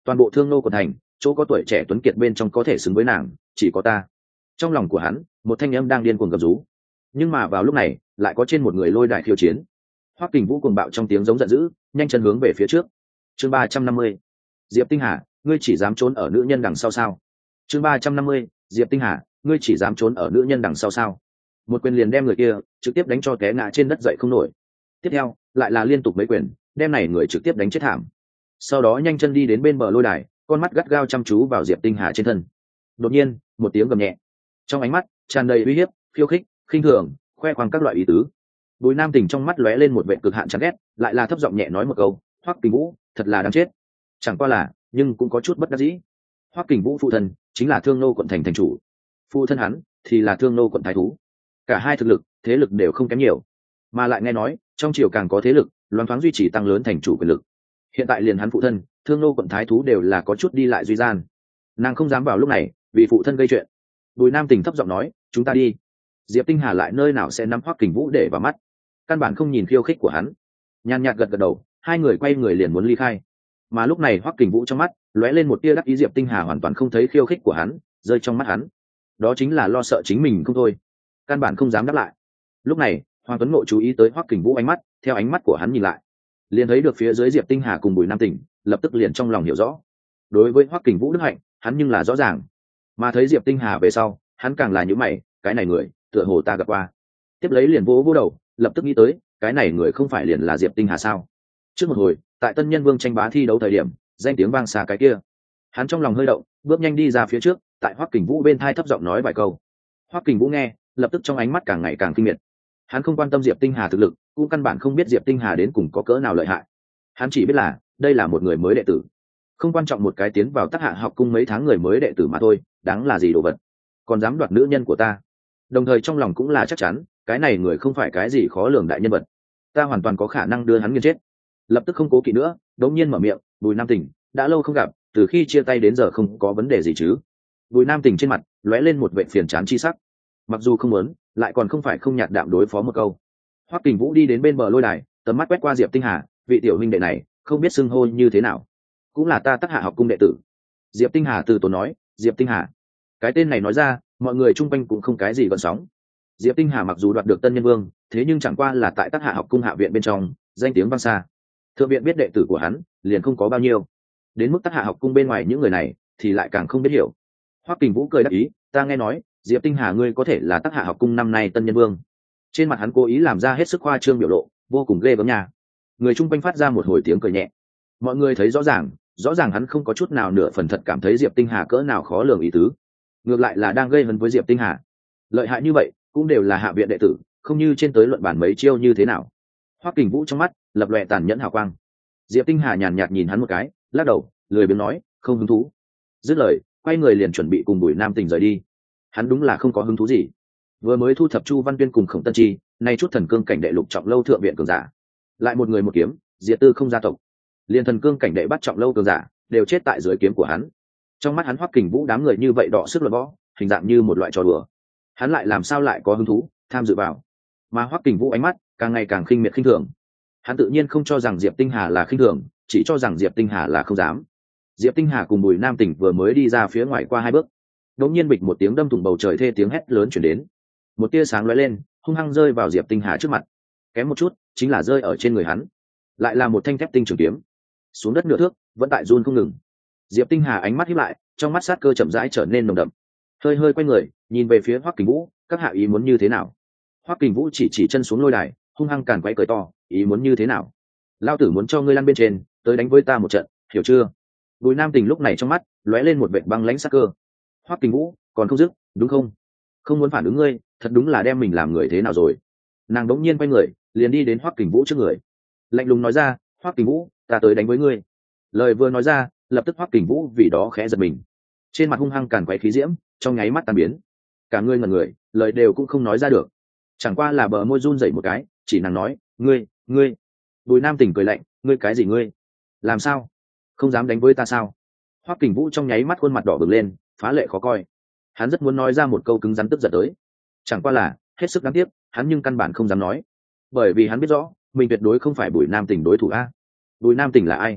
toàn bộ thương nô quận thành chỗ có tuổi trẻ tuấn kiệt bên trong có thể xứng với nàng chỉ có ta. Trong lòng của hắn một thanh âm đang điên cuồng gầm rú, nhưng mà vào lúc này lại có trên một người lôi đài khiêu chiến. Hoắc Kình Vũ cuồng bạo trong tiếng giống giận dữ, nhanh chân hướng về phía trước. Chương ba trăm năm mươi, Diệp Tinh Hà, ngươi chỉ dám trốn ở nữ nhân đằng sau sao? Chương ba trăm năm mươi, Diệp Tinh Hà, ngươi chỉ dám trốn ở nữ nhân đằng sau sao? Một quyền liền đem người kia trực tiếp đánh cho té ngã trên đất dậy không nổi. Tiếp theo lại là liên tục mấy quyền, đem này người trực tiếp đánh chết thảm. Sau đó nhanh chân đi đến bên bờ lôi đài, con mắt gắt gao chăm chú vào Diệp Tinh Hà trên thân. Đột nhiên một tiếng gầm nhẹ, trong ánh mắt tràn đầy uy hiếp, khiêu khích, khinh thường, khoe khoang các loại ý tứ. Bùi Nam Tình trong mắt lóe lên một vẻ cực hạn chán ghét, lại là thấp giọng nhẹ nói một câu, Hoắc Kình Vũ thật là đáng chết. Chẳng qua là nhưng cũng có chút bất đắc dĩ. Hoắc Kình Vũ phụ thân chính là Thương Nô quận thành thành chủ, phụ thân hắn thì là Thương Nô quận thái thú, cả hai thực lực thế lực đều không kém nhiều, mà lại nghe nói trong triều càng có thế lực loáng thoáng duy trì tăng lớn thành chủ quyền lực. Hiện tại liền hắn phụ thân Thương Nô quận thái thú đều là có chút đi lại duy gian, nàng không dám vào lúc này vì phụ thân gây chuyện. Bùi Nam Tình thấp giọng nói, chúng ta đi. Diệp Tinh Hà lại nơi nào sẽ nắm Hoắc Kình Vũ để vào mắt, căn bản không nhìn khiêu khích của hắn, nhàn nhạt gật gật đầu, hai người quay người liền muốn ly khai. Mà lúc này Hoắc Kình Vũ trong mắt lóe lên một tia đắc ý, Diệp Tinh Hà hoàn toàn không thấy khiêu khích của hắn rơi trong mắt hắn, đó chính là lo sợ chính mình không thôi, căn bản không dám đáp lại. Lúc này Hoàng Tuấn Ngộ chú ý tới Hoắc Kình Vũ ánh mắt, theo ánh mắt của hắn nhìn lại, liền thấy được phía dưới Diệp Tinh Hà cùng Bùi Nam Tình, lập tức liền trong lòng hiểu rõ. Đối với Hoắc Kình Vũ đức hạnh, hắn nhưng là rõ ràng, mà thấy Diệp Tinh Hà về sau, hắn càng là nhíu mày, cái này người, tựa hồ ta gặp qua. Tiếp lấy liền vỗ vỗ đầu, lập tức nghĩ tới, cái này người không phải liền là Diệp Tinh Hà sao? Trước một hồi, tại Tân Nhân Vương tranh bá thi đấu thời điểm, danh tiếng vang xa cái kia. Hắn trong lòng hơi động, bước nhanh đi ra phía trước, tại Hoắc Kình Vũ bên thai thấp giọng nói vài câu. Hoắc Kình Vũ nghe, lập tức trong ánh mắt càng ngày càng kinh miệt. Hắn không quan tâm Diệp Tinh Hà thực lực, cũng căn bản không biết Diệp Tinh Hà đến cùng có cỡ nào lợi hại. Hắn chỉ biết là, đây là một người mới đệ tử. Không quan trọng một cái tiến vào Tắc Hạ học cung mấy tháng người mới đệ tử mà thôi, đáng là gì đồ vật. Còn dám đoạt nữ nhân của ta. Đồng thời trong lòng cũng là chắc chắn, cái này người không phải cái gì khó lường đại nhân vật. Ta hoàn toàn có khả năng đưa hắn nghiền chết. Lập tức không cố kỵ nữa, đống nhiên mở miệng, Bùi Nam Tình, đã lâu không gặp, từ khi chia tay đến giờ không có vấn đề gì chứ? Bùi Nam Tình trên mặt lóe lên một vẻ phiền chán chi sắc. Mặc dù không muốn, lại còn không phải không nhạt đạm đối phó một câu. Hoắc Kình Vũ đi đến bên bờ lôi đài, tầm mắt quét qua Diệp Tinh Hà, vị tiểu huynh đệ này, không biết xưng hô như thế nào. Cũng là ta Tắc Hạ học cung đệ tử. Diệp Tinh Hà từ tốn nói, Diệp Tinh Hà. Cái tên này nói ra, mọi người chung quanh cũng không cái gì gợn sóng. Diệp Tinh Hà mặc dù đoạt được Tân Nhân Vương, thế nhưng chẳng qua là tại Tắc Hạ học cung hạ viện bên trong, danh tiếng vang xa. Thượng viện biết đệ tử của hắn, liền không có bao nhiêu. Đến mức Tắc Hạ học cung bên ngoài những người này, thì lại càng không biết hiểu. Hoắc Kình Vũ cười đáp ý, ta nghe nói, Diệp Tinh Hà ngươi có thể là Tắc Hạ học cung năm nay Tân Nhân Vương. Trên mặt hắn cố ý làm ra hết sức khoa trương biểu lộ, vô cùng ghê gớm nha. Người chung quanh phát ra một hồi tiếng cười nhẹ. Mọi người thấy rõ ràng, rõ ràng hắn không có chút nào nửa phần thật cảm thấy Diệp Tinh Hà cỡ nào khó lường ý tứ, ngược lại là đang gây hấn với Diệp Tinh Hà. Lợi hại như vậy, cũng đều là hạ viện đệ tử, không như trên tới luận bản mấy chiêu như thế nào. Hoắc Kình Vũ trong mắt lập lòe tàn nhẫn hào quang. Diệp Tinh Hà nhàn nhạt nhìn hắn một cái, lắc đầu, lười biếng nói, không hứng thú. Dứt lời, quay người liền chuẩn bị cùng Bùi Nam Tình rời đi. Hắn đúng là không có hứng thú gì. Vừa mới thu thập Chu Văn Tuyên cùng Khổng Tân Chi, nay chút thần cương cảnh đệ lục trọng lâu thượng viện cường giả, lại một người một kiếm, diệt tư không gia tộc, liền thần cương cảnh đệ bắt trọng lâu cường giả đều chết tại dưới kiếm của hắn. Trong mắt hắn Hoắc Kình Vũ đám người như vậy đọ sức luận võ, hình dạng như một loại trò đùa, hắn lại làm sao lại có hứng thú tham dự vào. Mà Hoắc Kình Vũ ánh mắt càng ngày càng khinh miệt khinh thường. Hắn tự nhiên không cho rằng Diệp Tinh Hà là khinh thường, chỉ cho rằng Diệp Tinh Hà là không dám. Diệp Tinh Hà cùng Bùi Nam Tình vừa mới đi ra phía ngoài qua hai bước, đột nhiên bịch một tiếng đâm thủng bầu trời, thê tiếng hét lớn truyền đến. Một tia sáng lóe lên, hung hăng rơi vào Diệp Tinh Hà trước mặt, kém một chút chính là rơi ở trên người hắn. Lại là một thanh thép tinh trường kiếm, xuống đất nửa thước, vẫn tại run không ngừng. Diệp Tinh Hà ánh mắt híp lại, trong mắt sát cơ chậm rãi trở nên nồng đậm, hơi hơi quay người nhìn về phía Hoắc Kình Vũ, các hạ ý muốn như thế nào? Hoắc Kình Vũ chỉ chỉ chân xuống lôi đài, hung hăng càn quay cười to, ý muốn như thế nào? Lao tử muốn cho ngươi lăn bên trên, tới đánh với ta một trận, hiểu chưa? Bùi Nam Tình lúc này trong mắt lóe lên một vệt băng lãnh sắc cơ. Hoắc Kình Vũ còn không dứt, đúng không? Không muốn phản ứng ngươi, thật đúng là đem mình làm người thế nào rồi? Nàng đống nhiên quay người, liền đi đến Hoắc Kình Vũ trước người, lạnh lùng nói ra, Hoắc Kình Vũ, ta tới đánh với ngươi. Lời vừa nói ra, lập tức Hoắc Kình Vũ vì đó khẽ giật mình, trên mặt hung hăng càn quay khí diễm, trong nháy mắt tan biến. Cả ngươi ngẩn người, lời đều cũng không nói ra được, chẳng qua là bờ môi run rẩy một cái, chỉ nàng nói, ngươi, ngươi. Bùi Nam Tình cười lạnh, ngươi cái gì ngươi? Làm sao? Không dám đánh với ta sao? Hoắc Kình Vũ trong nháy mắt khuôn mặt đỏ bừng lên, phá lệ khó coi. Hắn rất muốn nói ra một câu cứng rắn tức giận tới, chẳng qua là hết sức đáng tiếc, hắn nhưng căn bản không dám nói, bởi vì hắn biết rõ mình tuyệt đối không phải Bùi Nam Tình đối thủ a. Bùi Nam Tình là ai?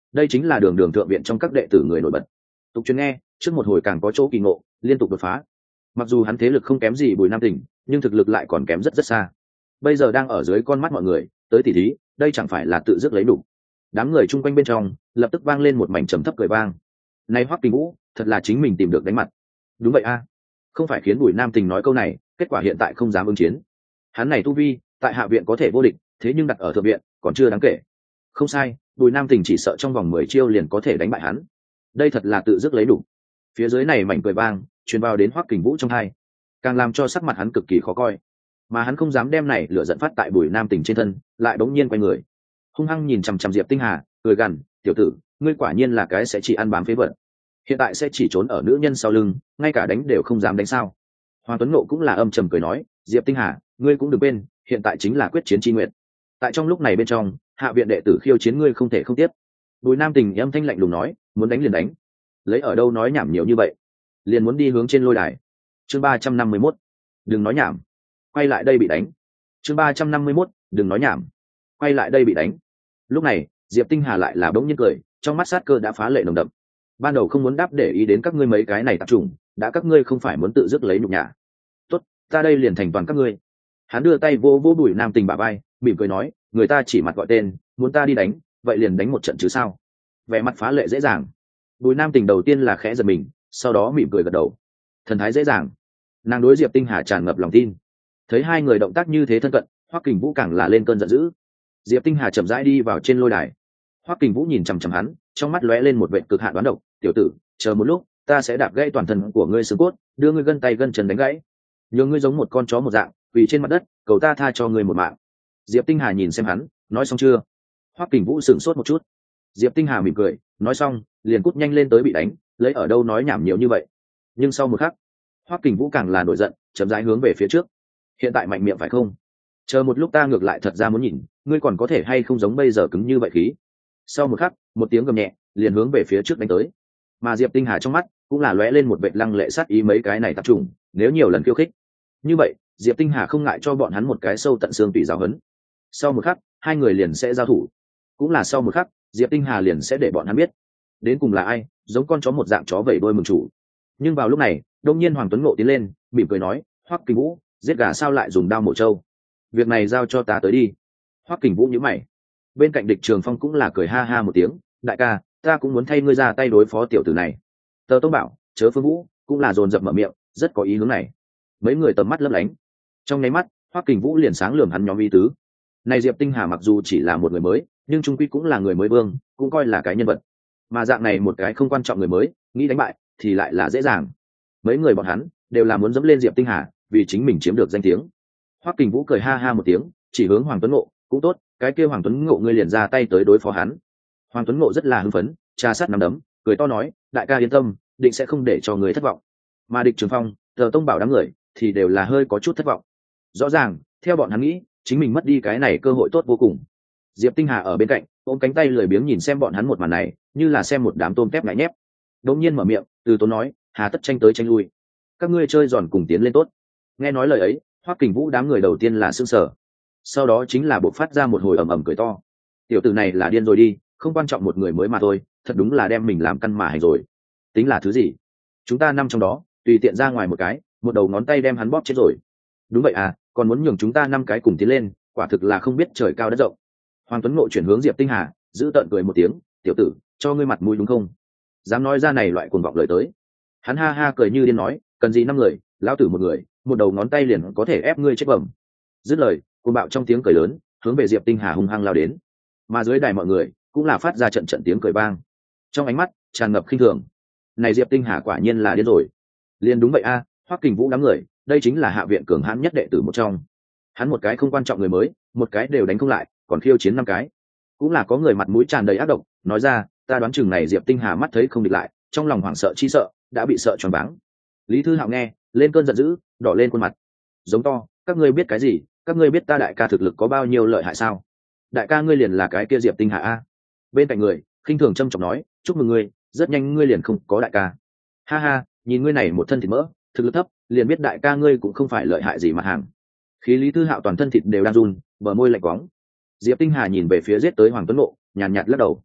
đây chính là đường đường thượng viện trong các đệ tử người nổi bật. Tục truyền nghe, trước một hồi càng có chỗ kỳ ngộ, liên tục đột phá. Mặc dù hắn thế lực không kém gì Bùi Nam Tỉnh, nhưng thực lực lại còn kém rất rất xa. Bây giờ đang ở dưới con mắt mọi người, tới tỉ thí, đây chẳng phải là tự dứt lấy đủ. Đám người chung quanh bên trong lập tức vang lên một mảnh trầm thấp cười vang. Này Hoắc Kình Vũ, thật là chính mình tìm được đánh mặt. Đúng vậy a, không phải khiến Bùi Nam Tình nói câu này, kết quả hiện tại không dám ứng chiến. Hắn này tu vi, tại hạ viện có thể vô địch, thế nhưng đặt ở thượng viện, còn chưa đáng kể. Không sai, Bùi Nam Tình chỉ sợ trong vòng mười chiêu liền có thể đánh bại hắn. Đây thật là tự dứt lấy đủ. Phía dưới này mảnh cười vang, truyền vào đến Hoắc Kình Vũ trong tai, càng làm cho sắc mặt hắn cực kỳ khó coi. Mà hắn không dám đem này lửa giận phát tại Bùi Nam Tình trên thân, lại bỗng nhiên quay người, hung hăng nhìn chằm chằm Diệp Tinh Hà, cười gằn, "Tiểu tử, ngươi quả nhiên là cái sẽ chỉ ăn bám phế vật. Hiện tại sẽ chỉ trốn ở nữ nhân sau lưng, ngay cả đánh đều không dám đánh sao?" Hoàng Tuấn Ngộ cũng là âm trầm cười nói, "Diệp Tinh Hà, ngươi cũng đừng quên, hiện tại chính là quyết chiến chi nguyện. Tại trong lúc này bên trong, hạ viện đệ tử khiêu chiến ngươi không thể không tiếp." Bùi Nam Tình âm thanh lạnh lùng nói, "Muốn đánh liền đánh, lấy ở đâu nói nhảm nhiều như vậy, liền muốn đi hướng trên lôi đài." Chương ba trăm năm mươi mốt, đừng nói nhảm, quay lại đây bị đánh. Chương ba trăm năm mươi mốt, đừng nói nhảm, quay lại đây bị đánh. Lúc này, Diệp Tinh Hà lại là bỗng nhiên cười, trong mắt sát cơ đã phá lệ nồng đậm. Ban đầu không muốn đáp để ý đến các ngươi mấy cái này tạp chủng, đã các ngươi không phải muốn tự dứt lấy nhục nhã. Tốt, ta đây liền thành toàn các ngươi. Hắn đưa tay vô vô Bùi Nam Tình bả vai, mỉm cười nói, người ta chỉ mặt gọi tên, muốn ta đi đánh, vậy liền đánh một trận chứ sao? Vẻ mặt phá lệ dễ dàng. Bùi Nam Tình đầu tiên là khẽ giật mình, sau đó mỉm cười gật đầu. Thần thái dễ dàng. Nàng đối Diệp Tinh Hà tràn ngập lòng tin. Thấy hai người động tác như thế thân cận, Hoắc Kình Vũ càng là lên cơn giận dữ. Diệp Tinh Hà chậm rãi đi vào trên lôi đài. Hoắc Kình Vũ nhìn chằm chằm hắn, trong mắt lóe lên một vẻ cực hạn đoán độc, "Tiểu tử, chờ một lúc, ta sẽ đạp gãy toàn thân của ngươi xương cốt, đưa ngươi gân tay gân chân đánh gãy, nhường ngươi giống một con chó một dạng, quỳ trên mặt đất, cầu ta tha cho ngươi một mạng." Diệp Tinh Hà nhìn xem hắn, nói xong chưa? Hoắc Kình Vũ sửng sốt một chút. Diệp Tinh Hà mỉm cười, nói xong, liền cút nhanh lên tới bị đánh, lấy ở đâu nói nhảm nhiều như vậy. Nhưng sau một khắc, Hoắc Kình Vũ càng là nổi giận, chậm rãi hướng về phía trước. "Hiện tại mạnh miệng phải không? Chờ một lúc ta ngược lại thật ra muốn nhìn, ngươi còn có thể hay không giống bây giờ cứng như vậy khí." Sau một khắc, một tiếng gầm nhẹ, liền hướng về phía trước đánh tới. Mà Diệp Tinh Hà trong mắt cũng là lóe lên một vệt lăng lệ sát ý, mấy cái này tập trung, nếu nhiều lần khiêu khích như vậy, Diệp Tinh Hà không ngại cho bọn hắn một cái sâu tận xương tùy giáo huấn. Sau một khắc, hai người liền sẽ giao thủ. Cũng là sau một khắc, Diệp Tinh Hà liền sẽ để bọn hắn biết, đến cùng là ai, giống con chó một dạng chó vẩy đuôi mừng chủ. Nhưng vào lúc này, đông nhiên Hoàng Tuấn Ngộ tiến lên, mỉm cười nói, "Hoắc Kình Vũ, giết gà sao lại dùng đao mổ trâu? Việc này giao cho ta tới đi." Hoắc Kình Vũ nhíu mày. Bên cạnh Địch Trường Phong cũng là cười ha ha một tiếng, "Đại ca, ta cũng muốn thay ngươi ra tay đối phó tiểu tử này." Tờ Tông Bảo, Chớ Phương Vũ cũng là dồn dập mở miệng, rất có ý hướng này. Mấy người tầm mắt lấp lánh. Trong nháy mắt, Hoắc Kình Vũ liền sáng lườm hắn nhóm ý tứ. Này Diệp Tinh Hà mặc dù chỉ là một người mới, nhưng trung quy cũng là người mới vương, cũng coi là cái nhân vật. Mà dạng này một cái không quan trọng người mới, nghĩ đánh bại thì lại là dễ dàng. Mấy người bọn hắn đều là muốn dẫm lên Diệp Tinh Hà, vì chính mình chiếm được danh tiếng. Hoắc Kình Vũ cười ha ha một tiếng, chỉ hướng Hoàng Tuấn Ngộ, "Cũng tốt, cái kia Hoàng Tuấn Ngộ ngươi liền ra tay tới đối phó hắn." Hoàng Tuấn Ngộ rất là hưng phấn, trà sát nắm đấm, cười to nói, "Đại ca yên tâm, định sẽ không để cho người thất vọng." Mà Địch Trường Phong, Tờ Tông Bảo đám người thì đều là hơi có chút thất vọng. Rõ ràng, theo bọn hắn nghĩ, chính mình mất đi cái này cơ hội tốt vô cùng. Diệp Tinh Hà ở bên cạnh, ôm cánh tay lười biếng nhìn xem bọn hắn một màn này, như là xem một đám tôm tép ngại nhép. Đột nhiên mở miệng, từ tốn nói, "Hà tất tranh tới tranh lui, các ngươi chơi giòn cùng tiến lên tốt." Nghe nói lời ấy, Hoắc Kình Vũ đám người đầu tiên là sững sờ, sau đó chính là bộc phát ra một hồi ầm ầm cười to. Tiểu tử này là điên rồi đi, không quan trọng một người mới mà thôi, thật đúng là đem mình làm căn mà hành rồi. Tính là thứ gì? Chúng ta năm trong đó, tùy tiện ra ngoài một cái, một đầu ngón tay đem hắn bóp chết rồi. Đúng vậy à, còn muốn nhường chúng ta năm cái cùng tiến lên, quả thực là không biết trời cao đất rộng. Hoàng Tuấn Ngộ chuyển hướng Diệp Tinh Hà, giữ tợn cười một tiếng, "Tiểu tử, cho ngươi mặt mũi đúng không? Dám nói ra này loại cuồng vọng lời tới." Hắn ha ha cười như điên nói, "Cần gì năm người, lão tử một người, một đầu ngón tay liền có thể ép ngươi chết bẩm." Dứt lời, cuồng bạo trong tiếng cười lớn, hướng về Diệp Tinh Hà hung hăng lao đến. Mà dưới đài mọi người cũng là phát ra trận trận tiếng cười vang, trong ánh mắt tràn ngập khinh thường. Này Diệp Tinh Hà quả nhiên là điên rồi. Liên đúng vậy a, Hoắc Kình Vũ đám người, đây chính là hạ viện cường hãn nhất đệ tử một trong. Hắn một cái không quan trọng người mới, một cái đều đánh không lại, còn khiêu chiến năm cái. Cũng là có người mặt mũi tràn đầy ác độc, nói ra, "Ta đoán chừng này Diệp Tinh Hà mắt thấy không địch lại, trong lòng hoảng sợ chi sợ, đã bị sợ choáng váng." Lý Thư Hạo nghe, lên cơn giận dữ, đỏ lên khuôn mặt, giống to, "Các ngươi biết cái gì? Các ngươi biết ta đại ca thực lực có bao nhiêu lợi hại sao? Đại ca ngươi liền là cái kia Diệp Tinh Hà a." Bên cạnh người khinh thường trâm trọng nói, "Chúc mừng ngươi, rất nhanh ngươi liền không có đại ca." Ha ha, nhìn ngươi này một thân thịt mỡ, thực lực thấp, liền biết đại ca ngươi cũng không phải lợi hại gì mà hàng. Khí Lý Thư Hạo toàn thân thịt đều đang run, bờ môi lạnh quóng. Diệp Tinh Hà nhìn về phía giết tới Hoàng Tuấn Ngộ, nhàn nhạt lắc đầu.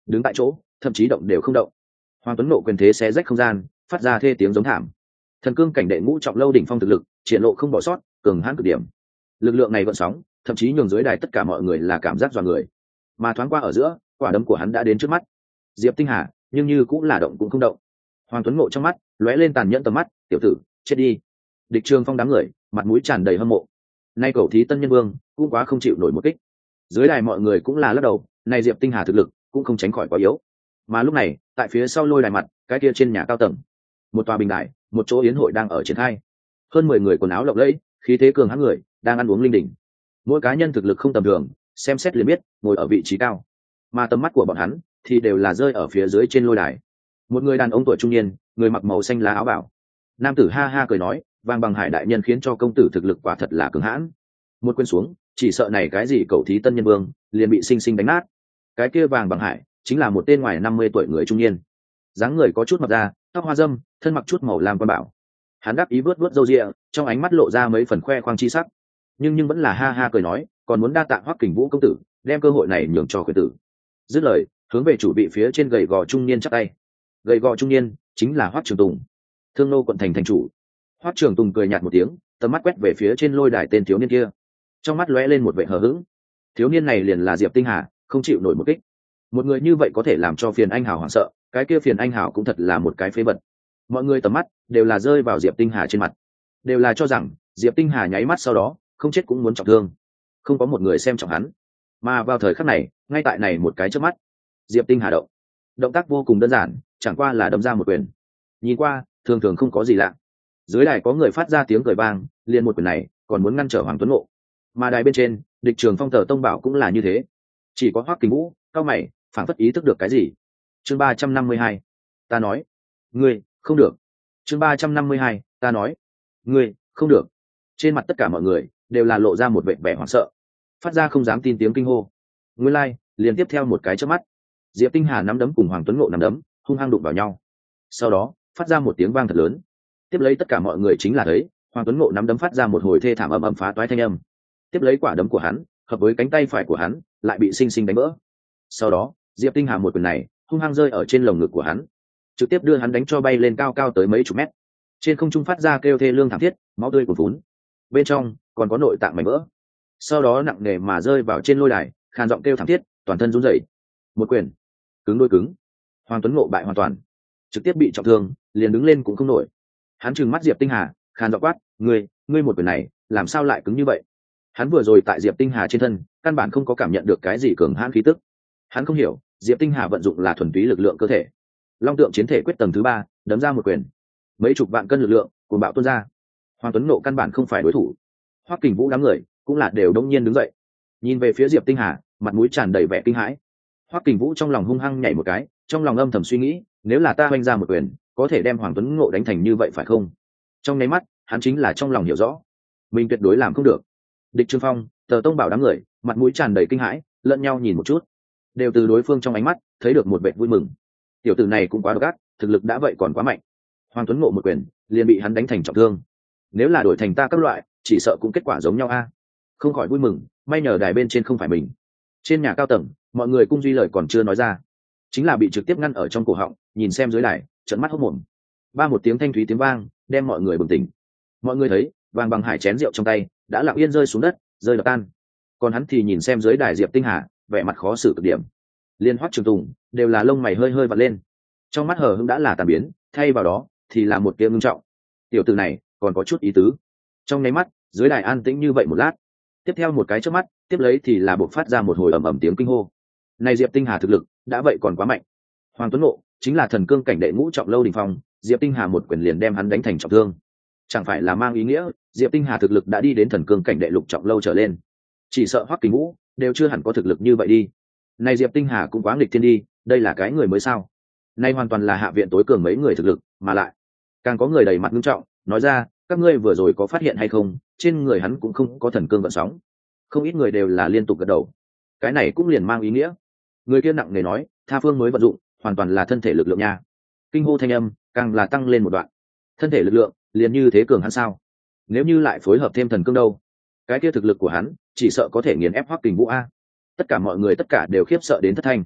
đứng tại chỗ thậm chí động đều không động. Hoàng Tuấn Nộ quyền thế xé rách không gian, phát ra thê tiếng giống thảm. Thần cương cảnh đệ ngũ trọng lâu đỉnh phong thực lực triển lộ không bỏ sót, cường hãn cực điểm. Lực lượng này vận sóng thậm chí nhường dưới đài tất cả mọi người là cảm giác dọa người. Mà thoáng qua ở giữa, quả đấm của hắn đã đến trước mắt. Diệp Tinh Hà nhưng như cũng là động cũng không động. Hoàng Tuấn Ngộ trong mắt lóe lên tàn nhẫn tầm mắt, tiểu tử chết đi. Địch Trường Phong đám người mặt mũi tràn đầy hâm mộ. Nay cầu thí tân nhân vương cũng quá không chịu nổi một kích. Dưới đài mọi người cũng là lắc đầu, này Diệp Tinh Hà thực lực cũng không tránh khỏi quá yếu. Mà lúc này tại phía sau lôi đài mặt, cái kia trên nhà cao tầng, một tòa bình đài, một chỗ yến hội đang ở triển khai. Hơn mười người quần áo lộng lẫy, khí thế cường hãn người đang ăn uống linh đình. Mỗi cá nhân thực lực không tầm thường, xem xét liền biết ngồi ở vị trí cao. Mà tầm mắt của bọn hắn thì đều là rơi ở phía dưới trên lôi đài. Một người đàn ông tuổi trung niên, người mặc màu xanh lá áo bảo, nam tử ha ha cười nói, vàng bằng hải đại nhân khiến cho công tử thực lực quả thật là cường hãn. Một quên xuống, chỉ sợ này cái gì cầu thí tân nhân vương liền bị sinh sinh đánh nát. Cái kia vàng bằng hải chính là một tên ngoài năm mươi tuổi người trung niên, dáng người có chút mập ra, tóc hoa râm, thân mặc chút màu lam quan bảo. Hắn đáp ý vớt vớt râu ria, trong ánh mắt lộ ra mấy phần khoe khoang chi sắc, nhưng nhưng vẫn là ha ha cười nói, còn muốn đa tạ Hoắc Kình Vũ công tử, đem cơ hội này nhường cho khuyển tử. Dứt lời, hướng về chủ vị phía trên gầy gò trung niên chắp tay. Gầy gò trung niên chính là Hoắc Trường Tùng, Thương Nô quận thành thành chủ. Hoắc Trường Tùng cười nhạt một tiếng, tầm mắt quét về phía trên lôi đài tên thiếu niên kia, trong mắt lóe lên một vẻ hờ hững. Thiếu niên này liền là Diệp Tinh Hà, không chịu nổi một kích. Một người như vậy có thể làm cho Phiền Anh Hào hoảng sợ, cái kia Phiền Anh Hào cũng thật là một cái phế vật. Mọi người tầm mắt đều là rơi vào Diệp Tinh Hà trên mặt, đều là cho rằng Diệp Tinh Hà nháy mắt sau đó không chết cũng muốn trọng thương. Không có một người xem trọng hắn. Mà vào thời khắc này, ngay tại này một cái chớp mắt, Diệp Tinh Hà động, động tác vô cùng đơn giản, chẳng qua là đấm ra một quyền. Nhìn qua thường thường không có gì lạ. Dưới đài có người phát ra tiếng cười vang, liền một quyền này còn muốn ngăn trở Hoàng Tuấn Ngộ. Mà đài bên trên, Địch Trường Phong Tờ Tông Bảo cũng là như thế. Chỉ có Hoắc Kình Vũ cao mày, phảng phất ý thức được cái gì. Chương ba trăm năm mươi hai, ta nói, ngươi không được. Chương ba trăm năm mươi hai, ta nói, ngươi không được. Trên mặt tất cả mọi người đều là lộ ra một vẻ vẻ hoảng sợ, phát ra không dám tin tiếng kinh hô. Nguyên lai, like, liền tiếp theo một cái chớp mắt, Diệp Tinh Hà nắm đấm cùng Hoàng Tuấn Ngộ nắm đấm hung hăng đụng vào nhau. Sau đó, phát ra một tiếng vang thật lớn. Tiếp lấy tất cả mọi người chính là thấy, Hoàng Tuấn Ngộ nắm đấm phát ra một hồi thê thảm ầm ầm phá toái thanh âm. Tiếp lấy quả đấm của hắn, hợp với cánh tay phải của hắn, lại bị sinh sinh đánh vỡ. Sau đó, Diệp Tinh Hà một quyền này, hung hăng rơi ở trên lồng ngực của hắn, trực tiếp đưa hắn đánh cho bay lên cao cao tới mấy chục mét. Trên không trung phát ra kêu thê lương thảm thiết, máu tươi cuồn phún. Bên trong còn có nội tạng mảnh vỡ. Sau đó nặng nề mà rơi vào trên lôi đài, khàn giọng kêu thảm thiết, toàn thân run rẩy. Một quyền, cứng đôi cứng. Hoàng Tuấn Ngộ bại hoàn toàn, trực tiếp bị trọng thương, liền đứng lên cũng không nổi. Hắn trừng mắt Diệp Tinh Hà, khàn giọng quát, "Ngươi, ngươi một quyền này, làm sao lại cứng như vậy?" Hắn vừa rồi tại Diệp Tinh Hà trên thân, căn bản không có cảm nhận được cái gì cường hãn khí tức. Hắn không hiểu, Diệp Tinh Hà vận dụng là thuần túy lực lượng cơ thể. Long tượng chiến thể quyết tầng thứ ba, đấm ra một quyền, mấy chục vạn cân lực lượng cuồng bạo tuôn ra. Hoàng Tuấn Ngộ căn bản không phải đối thủ. Hoắc Kình Vũ đám người cũng là đều đông nhiên đứng dậy, nhìn về phía Diệp Tinh Hà, mặt mũi tràn đầy vẻ kinh hãi. Hoắc Kình Vũ trong lòng hung hăng nhảy một cái, trong lòng âm thầm suy nghĩ, nếu là ta hoành ra một quyền, có thể đem Hoàng Tuấn Ngộ đánh thành như vậy phải không? Trong nháy mắt, hắn chính là trong lòng hiểu rõ, mình tuyệt đối làm không được. Địch Trường Phong, Tờ Tông Bảo đám người, mặt mũi tràn đầy kinh hãi, lẫn nhau nhìn một chút, đều từ đối phương trong ánh mắt thấy được một vẻ vui mừng. Tiểu tử này cũng quá độc ác, thực lực đã vậy còn quá mạnh. Hoàng Tuấn Ngộ một quyền, liền bị hắn đánh thành trọng thương. Nếu là đổi thành ta các loại, chỉ sợ cũng kết quả giống nhau a. Không khỏi vui mừng, may nhờ đài bên trên không phải mình. Trên nhà cao tầng, mọi người cung duy lời còn chưa nói ra, chính là bị trực tiếp ngăn ở trong cổ họng, nhìn xem dưới đài, trợn mắt hốt mồm. Ba một tiếng thanh thúy tiếng vang, đem mọi người bừng tỉnh. Mọi người thấy, vàng bằng hải chén rượu trong tay đã lặng yên rơi xuống đất, rơi đập tan. Còn hắn thì nhìn xem dưới đài Diệp Tinh Hà, vẻ mặt khó xử cực điểm. Liên Hoắc Trường Tùng đều là lông mày hơi hơi vặn lên, trong mắt hờ hững đã là tàn biến, thay vào đó thì là một tia ngưng trọng. Tiểu tử này còn có chút ý tứ. Trong nháy mắt, dưới đài an tĩnh như vậy một lát, tiếp theo một cái chớp mắt, tiếp lấy thì là buộc phát ra một hồi ầm ầm tiếng kinh hô. Này Diệp Tinh Hà thực lực đã vậy còn quá mạnh. Hoàng Tuấn Ngộ chính là thần cương cảnh đệ ngũ trọng lâu đỉnh phong, Diệp Tinh Hà một quyền liền đem hắn đánh thành trọng thương. Chẳng phải là mang ý nghĩa Diệp Tinh Hà thực lực đã đi đến thần cương cảnh đệ lục trọng lâu trở lên. Chỉ sợ Hoắc Kình Vũ đều chưa hẳn có thực lực như vậy đi. Này Diệp Tinh Hà cũng quá nghịch thiên đi, đây là cái người mới sao? Nay hoàn toàn là hạ viện tối cường mấy người thực lực, mà lại càng có người đầy mặt nghiêm trọng, nói ra, các ngươi vừa rồi có phát hiện hay không, trên người hắn cũng không có thần cương vận sóng. Không ít người đều là liên tục gật đầu. Cái này cũng liền mang ý nghĩa, người kia nặng nề nói, tha phương mới vận dụng, hoàn toàn là thân thể lực lượng nha. Kinh hô thanh âm càng là tăng lên một đoạn. Thân thể lực lượng liền như thế cường hắn sao? Nếu như lại phối hợp thêm thần cương đâu, cái kia thực lực của hắn chỉ sợ có thể nghiền ép Hoắc Kình Vũ a. Tất cả mọi người tất cả đều khiếp sợ đến thất thanh.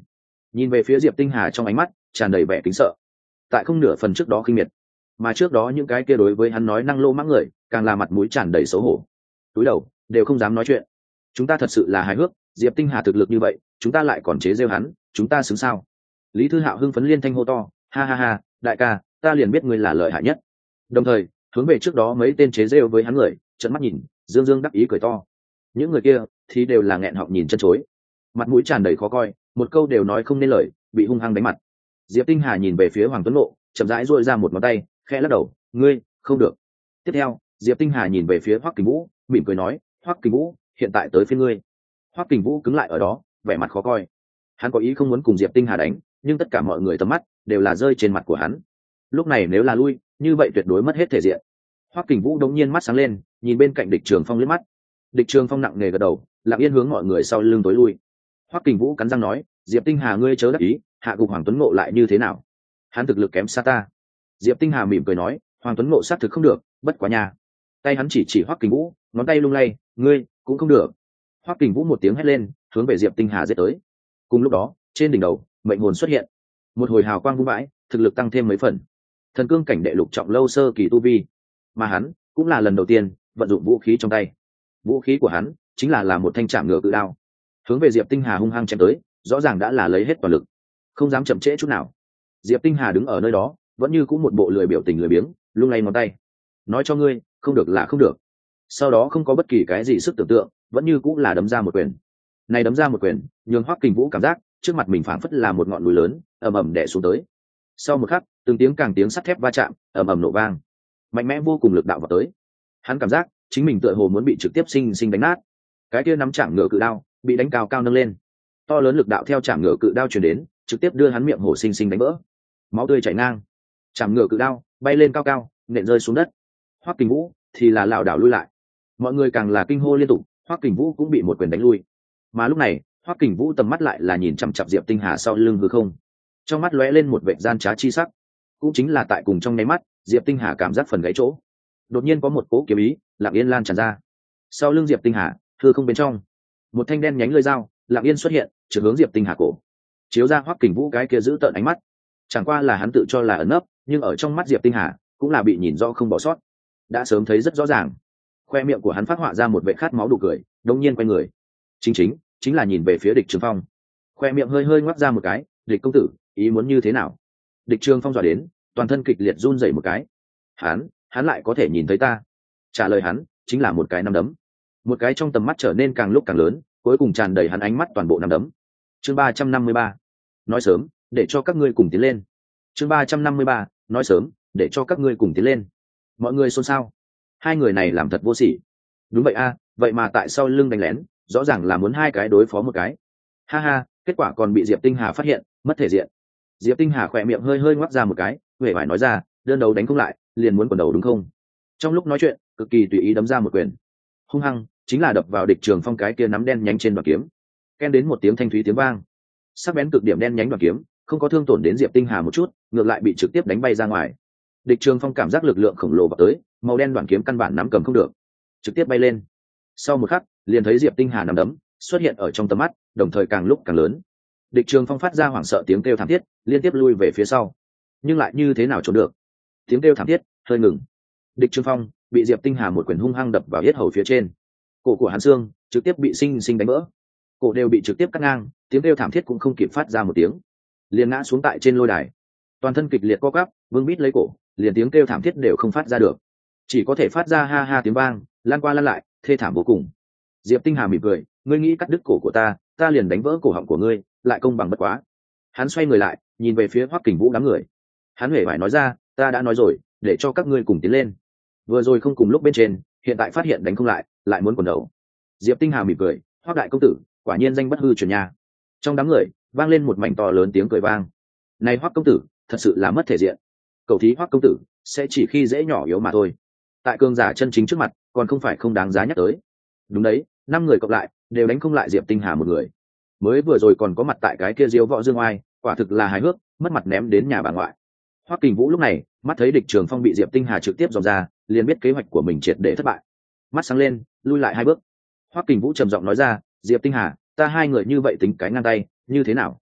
nhìn về phía diệp tinh hà trong ánh mắt tràn đầy vẻ kính sợ, tại không nửa phần trước đó khinh miệt, mà trước đó những cái kia đối với hắn nói năng lô mãng người càng là mặt mũi tràn đầy xấu hổ, túi đầu đều không dám nói chuyện. Chúng ta thật sự là hài hước, diệp tinh hà thực lực như vậy chúng ta lại còn chế giễu hắn, chúng ta xứng sao? Lý Thư Hạo hưng phấn liên thanh hô to, ha ha ha, đại ca, ta liền biết ngươi là lợi hại nhất. Đồng thời hướng về trước đó mấy tên chế giễu với hắn người trợn mắt nhìn, dương dương đắc ý cười to. Những người kia thì đều là nghẹn họng nhìn chân chối, mặt mũi tràn đầy khó coi, một câu đều nói không nên lời, bị hung hăng đánh mặt. Diệp Tinh Hà nhìn về phía Hoàng Tuấn Ngộ, chậm rãi duỗi ra một ngón tay, khẽ lắc đầu, ngươi không được. Tiếp theo Diệp Tinh Hà nhìn về phía Hoắc Kình Vũ, mỉm cười nói, Hoắc Kình Vũ, hiện tại tới phiên ngươi. Hoắc Kình Vũ cứng lại ở đó, vẻ mặt khó coi. Hắn có ý không muốn cùng Diệp Tinh Hà đánh, nhưng tất cả mọi người tầm mắt đều là rơi trên mặt của hắn. Lúc này nếu là lui, như vậy tuyệt đối mất hết thể diện. Hoắc Kình Vũ đống nhiên mắt sáng lên, nhìn bên cạnh Địch Trường Phong liếc mắt. Địch Trường Phong nặng nề gật đầu, lặng yên hướng mọi người sau lưng tối lui. Hoắc Kình Vũ cắn răng nói, Diệp Tinh Hà ngươi chớ đắc ý, hạ gục Hoàng Tuấn Ngộ lại như thế nào? Hắn thực lực kém xa ta. Diệp Tinh Hà mỉm cười nói, Hoàng Tuấn Ngộ sát thực không được, bất quá nha. Tay hắn chỉ chỉ Hoắc Kình Vũ, ngón tay lung lay, ngươi cũng không được. Hoắc Kình Vũ một tiếng hét lên, hướng về Diệp Tinh Hà giết tới. Cùng lúc đó, trên đỉnh đầu, mệnh hồn xuất hiện, một hồi hào quang vung vãi, thực lực tăng thêm mấy phần. Thần cương cảnh đệ lục trọng lâu sơ kỳ tu vi, mà hắn cũng là lần đầu tiên vận dụng vũ khí trong tay. Vũ khí của hắn chính là là một thanh trảm ngựa cự đao, hướng về Diệp Tinh Hà hung hăng chém tới, rõ ràng đã là lấy hết toàn lực, không dám chậm trễ chút nào. Diệp Tinh Hà đứng ở nơi đó, vẫn như cũng một bộ lười biểu tình lười biếng, lung lay ngón tay, nói cho ngươi, không được là không được. Sau đó không có bất kỳ cái gì sức tưởng tượng, vẫn như cũng là đấm ra một quyền. Này đấm ra một quyền, nhường Hoắc Kình Vũ cảm giác trước mặt mình phảng phất là một ngọn núi lớn, ầm ầm đè xuống tới. Sau một khắc, từng tiếng càng tiếng sắt thép va chạm, ầm ầm nổ vang, mạnh mẽ vô cùng lực đạo vào tới. Hắn cảm giác chính mình tựa hồ muốn bị trực tiếp sinh sinh đánh nát. Cái kia nắm chạm ngựa cự đao bị đánh cao cao nâng lên, to lớn lực đạo theo chạm ngựa cự đao truyền đến, trực tiếp đưa hắn miệng hổ sinh sinh đánh vỡ, máu tươi chảy ngang. Chạm ngựa cự đao bay lên cao cao, nện rơi xuống đất. Hoắc Kình Vũ thì là lảo đảo lui lại, mọi người càng là kinh hô liên tục. Hoắc Kình Vũ cũng bị một quyền đánh lui, mà lúc này Hoắc Kình Vũ tầm mắt lại là nhìn chằm chằm Diệp Tinh Hà sau lưng hư không, trong mắt lóe lên một vệt gian trá chi sắc. Cũng chính là tại cùng trong nháy mắt, Diệp Tinh Hà cảm giác phần gáy chỗ đột nhiên có một cỗ kiếm ý lặng yên lan tràn ra. Sau lưng Diệp Tinh Hà, hư không bên trong, một thanh đen nhánh lưỡi dao lặng yên xuất hiện, trượt hướng Diệp Tinh Hà cổ, chiếu ra Hoắc Kình Vũ cái kia giữ tợn ánh mắt. Chẳng qua là hắn tự cho là ẩn nấp, nhưng ở trong mắt Diệp Tinh Hà cũng là bị nhìn rõ không bỏ sót, đã sớm thấy rất rõ ràng. Khoe miệng của hắn phát họa ra một vệ khát máu đủ cười, đống nhiên quay người, chính chính chính là nhìn về phía Địch Trường Phong. Khoe miệng hơi hơi ngoác ra một cái, Địch công tử, ý muốn như thế nào? Địch Trường Phong dọa đến, toàn thân kịch liệt run rẩy một cái. Hắn, hắn lại có thể nhìn thấy ta? Trả lời hắn chính là một cái nắm đấm, một cái trong tầm mắt trở nên càng lúc càng lớn, cuối cùng tràn đầy hắn ánh mắt toàn bộ nắm đấm. Chương ba trăm năm mươi ba, nói sớm, để cho các ngươi cùng tiến lên. Chương ba trăm năm mươi ba, nói sớm, để cho các ngươi cùng tiến lên. Mọi người xôn xao. Hai người này làm thật vô sỉ. Đúng vậy a, vậy mà tại sao lưng đánh lén, rõ ràng là muốn hai cái đối phó một cái. Ha ha, kết quả còn bị Diệp Tinh Hà phát hiện, mất thể diện. Diệp Tinh Hà khỏe miệng hơi hơi ngoác ra một cái, huệ vải nói ra, đơn đấu đánh không lại, liền muốn quần đầu đúng không? Trong lúc nói chuyện, cực kỳ tùy ý đấm ra một quyền, hung hăng chính là đập vào Địch Trường Phong cái kia nắm đen nhánh trên đoạn kiếm. Ken đến một tiếng thanh thúy tiếng vang, sắc bén cực điểm đen nhánh đoạn kiếm không có thương tổn đến Diệp Tinh Hà một chút, ngược lại bị trực tiếp đánh bay ra ngoài. Địch Trường Phong cảm giác lực lượng khổng lồ vào tới, màu đen đoạn kiếm căn bản nắm cầm không được, trực tiếp bay lên. Sau một khắc, liền thấy Diệp Tinh Hà nắm đấm xuất hiện ở trong tầm mắt, đồng thời càng lúc càng lớn. Địch Trường Phong phát ra hoảng sợ tiếng kêu thảm thiết, liên tiếp lui về phía sau, nhưng lại như thế nào trốn được? Tiếng kêu thảm thiết hơi ngừng. Địch Trường Phong bị Diệp Tinh Hà một quyền hung hăng đập vào yết hầu phía trên, cổ của hắn xương trực tiếp bị sinh sinh đánh vỡ, cổ đều bị trực tiếp cắt ngang, tiếng kêu thảm thiết cũng không kịp phát ra một tiếng, liền ngã xuống tại trên lôi đài, toàn thân kịch liệt co quắp, vương bít lấy cổ, liền tiếng kêu thảm thiết đều không phát ra được, chỉ có thể phát ra ha ha tiếng vang, lan qua lan lại, thê thảm vô cùng. Diệp Tinh Hà mỉm cười, ngươi nghĩ cắt đứt cổ của ta, ta liền đánh vỡ cổ họng của ngươi, lại công bằng bất quá. Hắn xoay người lại, nhìn về phía Hoắc Kình Vũ đám người, hắn huệ vải nói ra, ta đã nói rồi, để cho các ngươi cùng tiến lên. Vừa rồi không cùng lúc bên trên, hiện tại phát hiện đánh không lại, lại muốn quần đầu. Diệp Tinh Hà mỉm cười, Hoắc đại công tử, quả nhiên danh bất hư truyền nha. Trong đám người vang lên một mảnh to lớn tiếng cười vang. Này Hoắc công tử, thật sự là mất thể diện. Cầu thí Hoắc công tử sẽ chỉ khi dễ nhỏ yếu mà thôi. Tại cường giả chân chính trước mặt, còn không phải không đáng giá nhắc tới. Đúng đấy, năm người cộng lại đều đánh không lại Diệp Tinh Hà một người. Mới vừa rồi còn có mặt tại cái kia diếu võ dương oai, quả thực là hài hước, mất mặt ném đến nhà bà ngoại. Hoắc Kình Vũ lúc này mắt thấy Địch Trường Phong bị Diệp Tinh Hà trực tiếp dòm ra, liền biết kế hoạch của mình triệt để thất bại, mắt sáng lên, lui lại hai bước. Hoắc Kình Vũ trầm giọng nói ra, Diệp Tinh Hà, ta hai người như vậy tính cái ngang tay, như thế nào?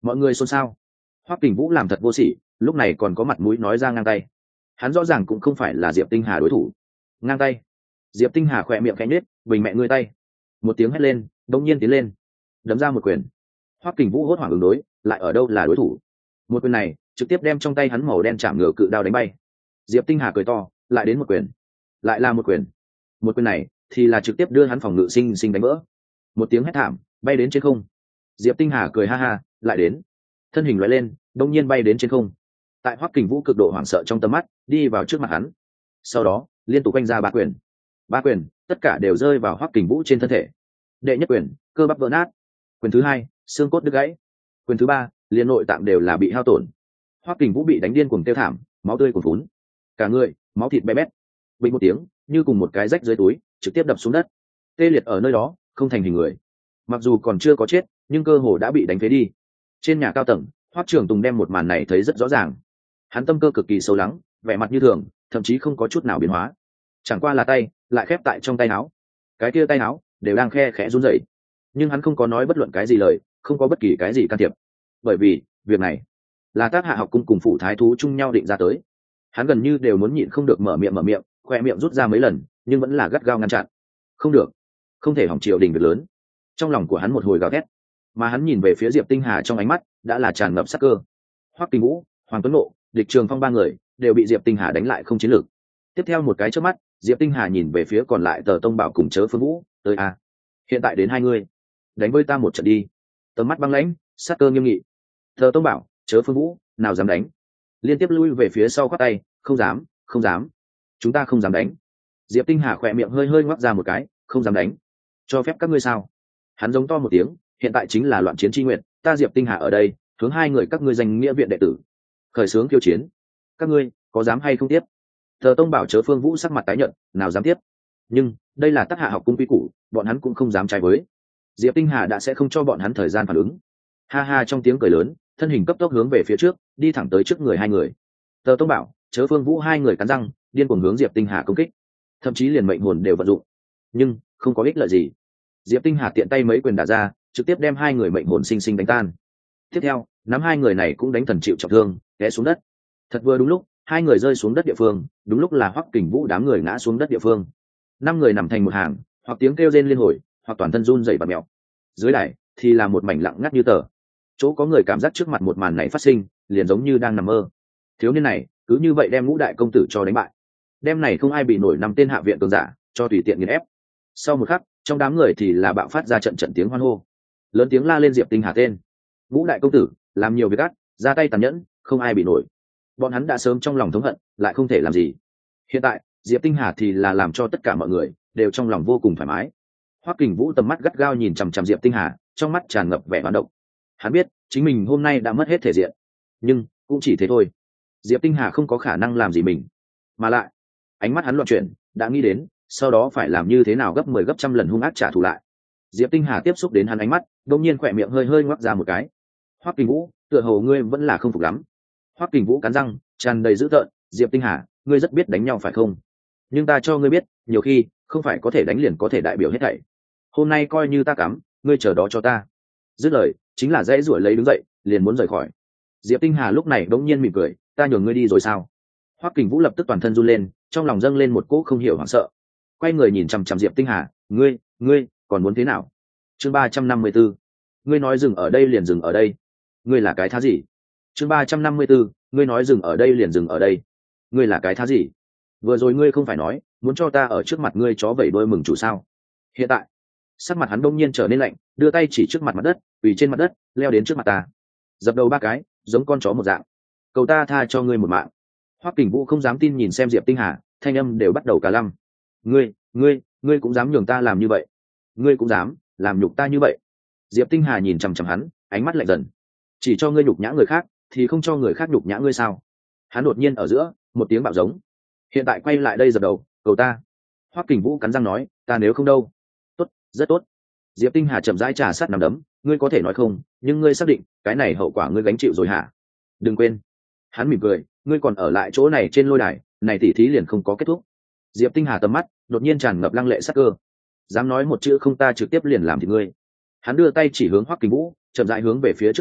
Mọi người xôn xao. Hoắc Kình Vũ làm thật vô sỉ, lúc này còn có mặt mũi nói ra ngang tay. Hắn rõ ràng cũng không phải là Diệp Tinh Hà đối thủ. Ngang tay. Diệp Tinh Hà khỏe miệng khẽ nhếch, bình mẹ ngươi tay. Một tiếng hét lên, đống nhiên tiến lên, đấm ra một quyền. Hoắc Kình Vũ hốt hoảng ứng đối, lại ở đâu là đối thủ. Một quyền này trực tiếp đem trong tay hắn màu đen chạm ngựa cự đao đánh bay. Diệp Tinh Hà cười to, lại đến một quyền, lại là một quyền. Một quyền này thì là trực tiếp đưa hắn phòng ngự sinh sinh đánh vỡ. Một tiếng hét thảm, bay đến trên không. Diệp Tinh Hà cười ha ha, lại đến. Thân hình lóe lên, đột nhiên bay đến trên không. Tại Hoắc Kình Vũ cực độ hoảng sợ trong tầm mắt, đi vào trước mặt hắn. Sau đó, liên tục quanh ra ba quyền. Ba quyền, tất cả đều rơi vào Hoắc Kình Vũ trên thân thể. Đệ nhất quyền, cơ bắp vỡ nát. Quyền thứ hai, xương cốt đứt gãy. Quyền thứ ba, liên nội tạng đều là bị hao tổn. Hoắc Kình Vũ bị đánh điên cuồng tiêu thảm, máu tươi cuồn phún. Cả người, máu thịt bé bét. Bình một tiếng, như cùng một cái rách dưới túi, trực tiếp đập xuống đất. Tê liệt ở nơi đó, không thành hình người. Mặc dù còn chưa có chết, nhưng cơ hồ đã bị đánh phế đi. Trên nhà cao tầng, Hoắc Trường Tùng đem một màn này thấy rất rõ ràng. Hắn tâm cơ cực kỳ sâu lắng, vẻ mặt như thường, thậm chí không có chút nào biến hóa. Chẳng qua là tay lại khép tại trong tay áo, cái kia tay áo đều đang khe khẽ run rẩy, nhưng hắn không có nói bất luận cái gì lời, không có bất kỳ cái gì can thiệp, bởi vì việc này là Tác Hạ học cung cùng phủ thái thú chung nhau định ra tới. Hắn gần như đều muốn nhịn không được mở miệng mở miệng, khoe miệng rút ra mấy lần, nhưng vẫn là gắt gao ngăn chặn. Không được, không thể hỏng triều đình việc lớn. Trong lòng của hắn một hồi gào thét, mà hắn nhìn về phía Diệp Tinh Hà trong ánh mắt đã là tràn ngập sắc cơ. Hoắc Kình Vũ, Hoàng Tuấn Ngộ, Địch Trường Phong ba người đều bị Diệp Tinh Hà đánh lại không chiến lược. Tiếp theo một cái chớp mắt, Diệp Tinh Hà nhìn về phía còn lại Tờ Tông Bảo cùng Chớ Phương Vũ, tới a, hiện tại đến hai người, đánh với ta một trận đi. Tầm mắt băng lãnh, sắc cơ nghiêm nghị. Tờ Tông Bảo, Chớ Phương Vũ, nào dám đánh? Liên tiếp lui về phía sau quát tay, không dám, không dám, chúng ta không dám đánh. Diệp Tinh Hà khỏe miệng hơi hơi ngoác ra một cái, không dám đánh, cho phép các ngươi sao? Hắn giống to một tiếng, hiện tại chính là loạn chiến chi nguyện, ta Diệp Tinh Hà ở đây, hướng hai người các ngươi danh nghĩa viện đệ tử, khởi xướng khiêu chiến, các ngươi có dám hay không tiếp? Thờ Tông Bảo Chớ Phương Vũ sắc mặt tái nhợt, nào dám tiếp? Nhưng đây là Tác Hạ học cung quy củ, bọn hắn cũng không dám trái với. Diệp Tinh Hà đã sẽ không cho bọn hắn thời gian phản ứng. Ha ha, trong tiếng cười lớn, thân hình cấp tốc hướng về phía trước, đi thẳng tới trước người hai người. Thờ Tông Bảo Chớ Phương Vũ hai người cắn răng, điên cuồng hướng Diệp Tinh Hà công kích, thậm chí liền mệnh hồn đều vận dụng, nhưng không có ích lợi gì. Diệp Tinh Hà tiện tay mấy quyền đả ra, trực tiếp đem hai người mệnh hồn sinh sinh đánh tan. Tiếp theo, nắm hai người này cũng đánh thần chịu trọng thương, té xuống đất. Thật vừa đúng lúc, hai người rơi xuống đất địa phương, đúng lúc là Hoắc Kình Vũ đám người ngã xuống đất địa phương. Năm người nằm thành một hàng, hoặc tiếng kêu rên liên hồi, hoặc toàn thân run rẩy bặm mèo. Dưới đài thì là một mảnh lặng ngắt như tờ. Chỗ có người cảm giác trước mặt một màn này phát sinh, liền giống như đang nằm mơ. Thiếu niên này cứ như vậy đem Ngũ đại công tử cho đánh bại. Đêm này không ai bị nổi năm tên hạ viện cường giả, cho tùy tiện nghiền ép. Sau một khắc, trong đám người thì là bạo phát ra trận trận tiếng hoan hô, lớn tiếng la lên Diệp Tinh Hà tên. Ngũ đại công tử làm nhiều việc ác, ra tay tàn nhẫn, không ai bị nổi. Bọn hắn đã sớm trong lòng thống hận, lại không thể làm gì. Hiện tại Diệp Tinh Hà thì là làm cho tất cả mọi người đều trong lòng vô cùng thoải mái. Hoắc Kình Vũ tầm mắt gắt gao nhìn chằm chằm Diệp Tinh Hà, trong mắt tràn ngập vẻ hoán động. Hắn biết chính mình hôm nay đã mất hết thể diện, nhưng cũng chỉ thế thôi. Diệp Tinh Hà không có khả năng làm gì mình, mà lại ánh mắt hắn loạn chuyển, đã nghĩ đến sau đó phải làm như thế nào gấp mười gấp trăm lần hung ác trả thù lại. Diệp Tinh Hà tiếp xúc đến hắn ánh mắt, đột nhiên khỏe miệng hơi hơi ngoác ra một cái. Hoắc Kình Vũ, tựa hồ ngươi vẫn là không phục lắm. Hoắc Kình Vũ cắn răng, tràn đầy dữ tợn, Diệp Tinh Hà, ngươi rất biết đánh nhau phải không? Nhưng ta cho ngươi biết, nhiều khi không phải có thể đánh liền có thể đại biểu hết thảy. Hôm nay coi như ta cắm, ngươi chờ đó cho ta. Dứt lời, chính là dãy rủi lấy đứng dậy, liền muốn rời khỏi. Diệp Tinh Hà lúc này đống nhiên mỉm cười, ta nhường ngươi đi rồi sao? Hoắc Kình Vũ lập tức toàn thân run lên, trong lòng dâng lên một cỗ không hiểu hoảng sợ. Quay người nhìn chằm chằm Diệp Tinh Hà, ngươi, ngươi còn muốn thế nào? Chương ba trăm năm mươi 4. Ngươi nói dừng ở đây liền dừng ở đây. Ngươi là cái thá gì? Chương ba trăm năm mươi 4. Ngươi nói dừng ở đây liền dừng ở đây. Ngươi là cái thá gì? Vừa rồi ngươi không phải nói muốn cho ta ở trước mặt ngươi chó vẩy đuôi mừng chủ sao? Hiện tại, sắc mặt hắn đông nhiên trở nên lạnh, đưa tay chỉ trước mặt mặt đất, quỳ trên mặt đất, leo đến trước mặt ta, dập đầu ba cái, giống con chó một dạng. Cầu ta tha cho ngươi một mạng. Hoắc Kình Vũ không dám tin nhìn xem Diệp Tinh Hà, thanh âm đều bắt đầu cả lăm. Ngươi, ngươi, ngươi cũng dám nhường ta làm như vậy? Ngươi cũng dám làm nhục ta như vậy? Diệp Tinh Hà nhìn chằm chằm hắn, ánh mắt lạnh dần. Chỉ cho ngươi nhục nhã người khác, thì không cho người khác nhục nhã ngươi sao? Hắn đột nhiên ở giữa, một tiếng bạo giống. Hiện tại quay lại đây dập đầu, cầu ta. Hoắc Kình Vũ cắn răng nói, ta nếu không đâu. Tốt, rất tốt. Diệp Tinh Hà chậm rãi trà sát nằm đấm, ngươi có thể nói không, nhưng ngươi xác định cái này hậu quả ngươi gánh chịu rồi hả? Đừng quên. Hắn mỉm cười, ngươi còn ở lại chỗ này trên lôi đài, này tỉ thí liền không có kết thúc. Diệp Tinh Hà tầm mắt đột nhiên tràn ngập lăng lệ sắc cơ. Dám nói một chữ không ta trực tiếp liền làm thì ngươi. Hắn đưa tay chỉ hướng Hoắc Kình Vũ, chậm rãi hướng về phía trước tới,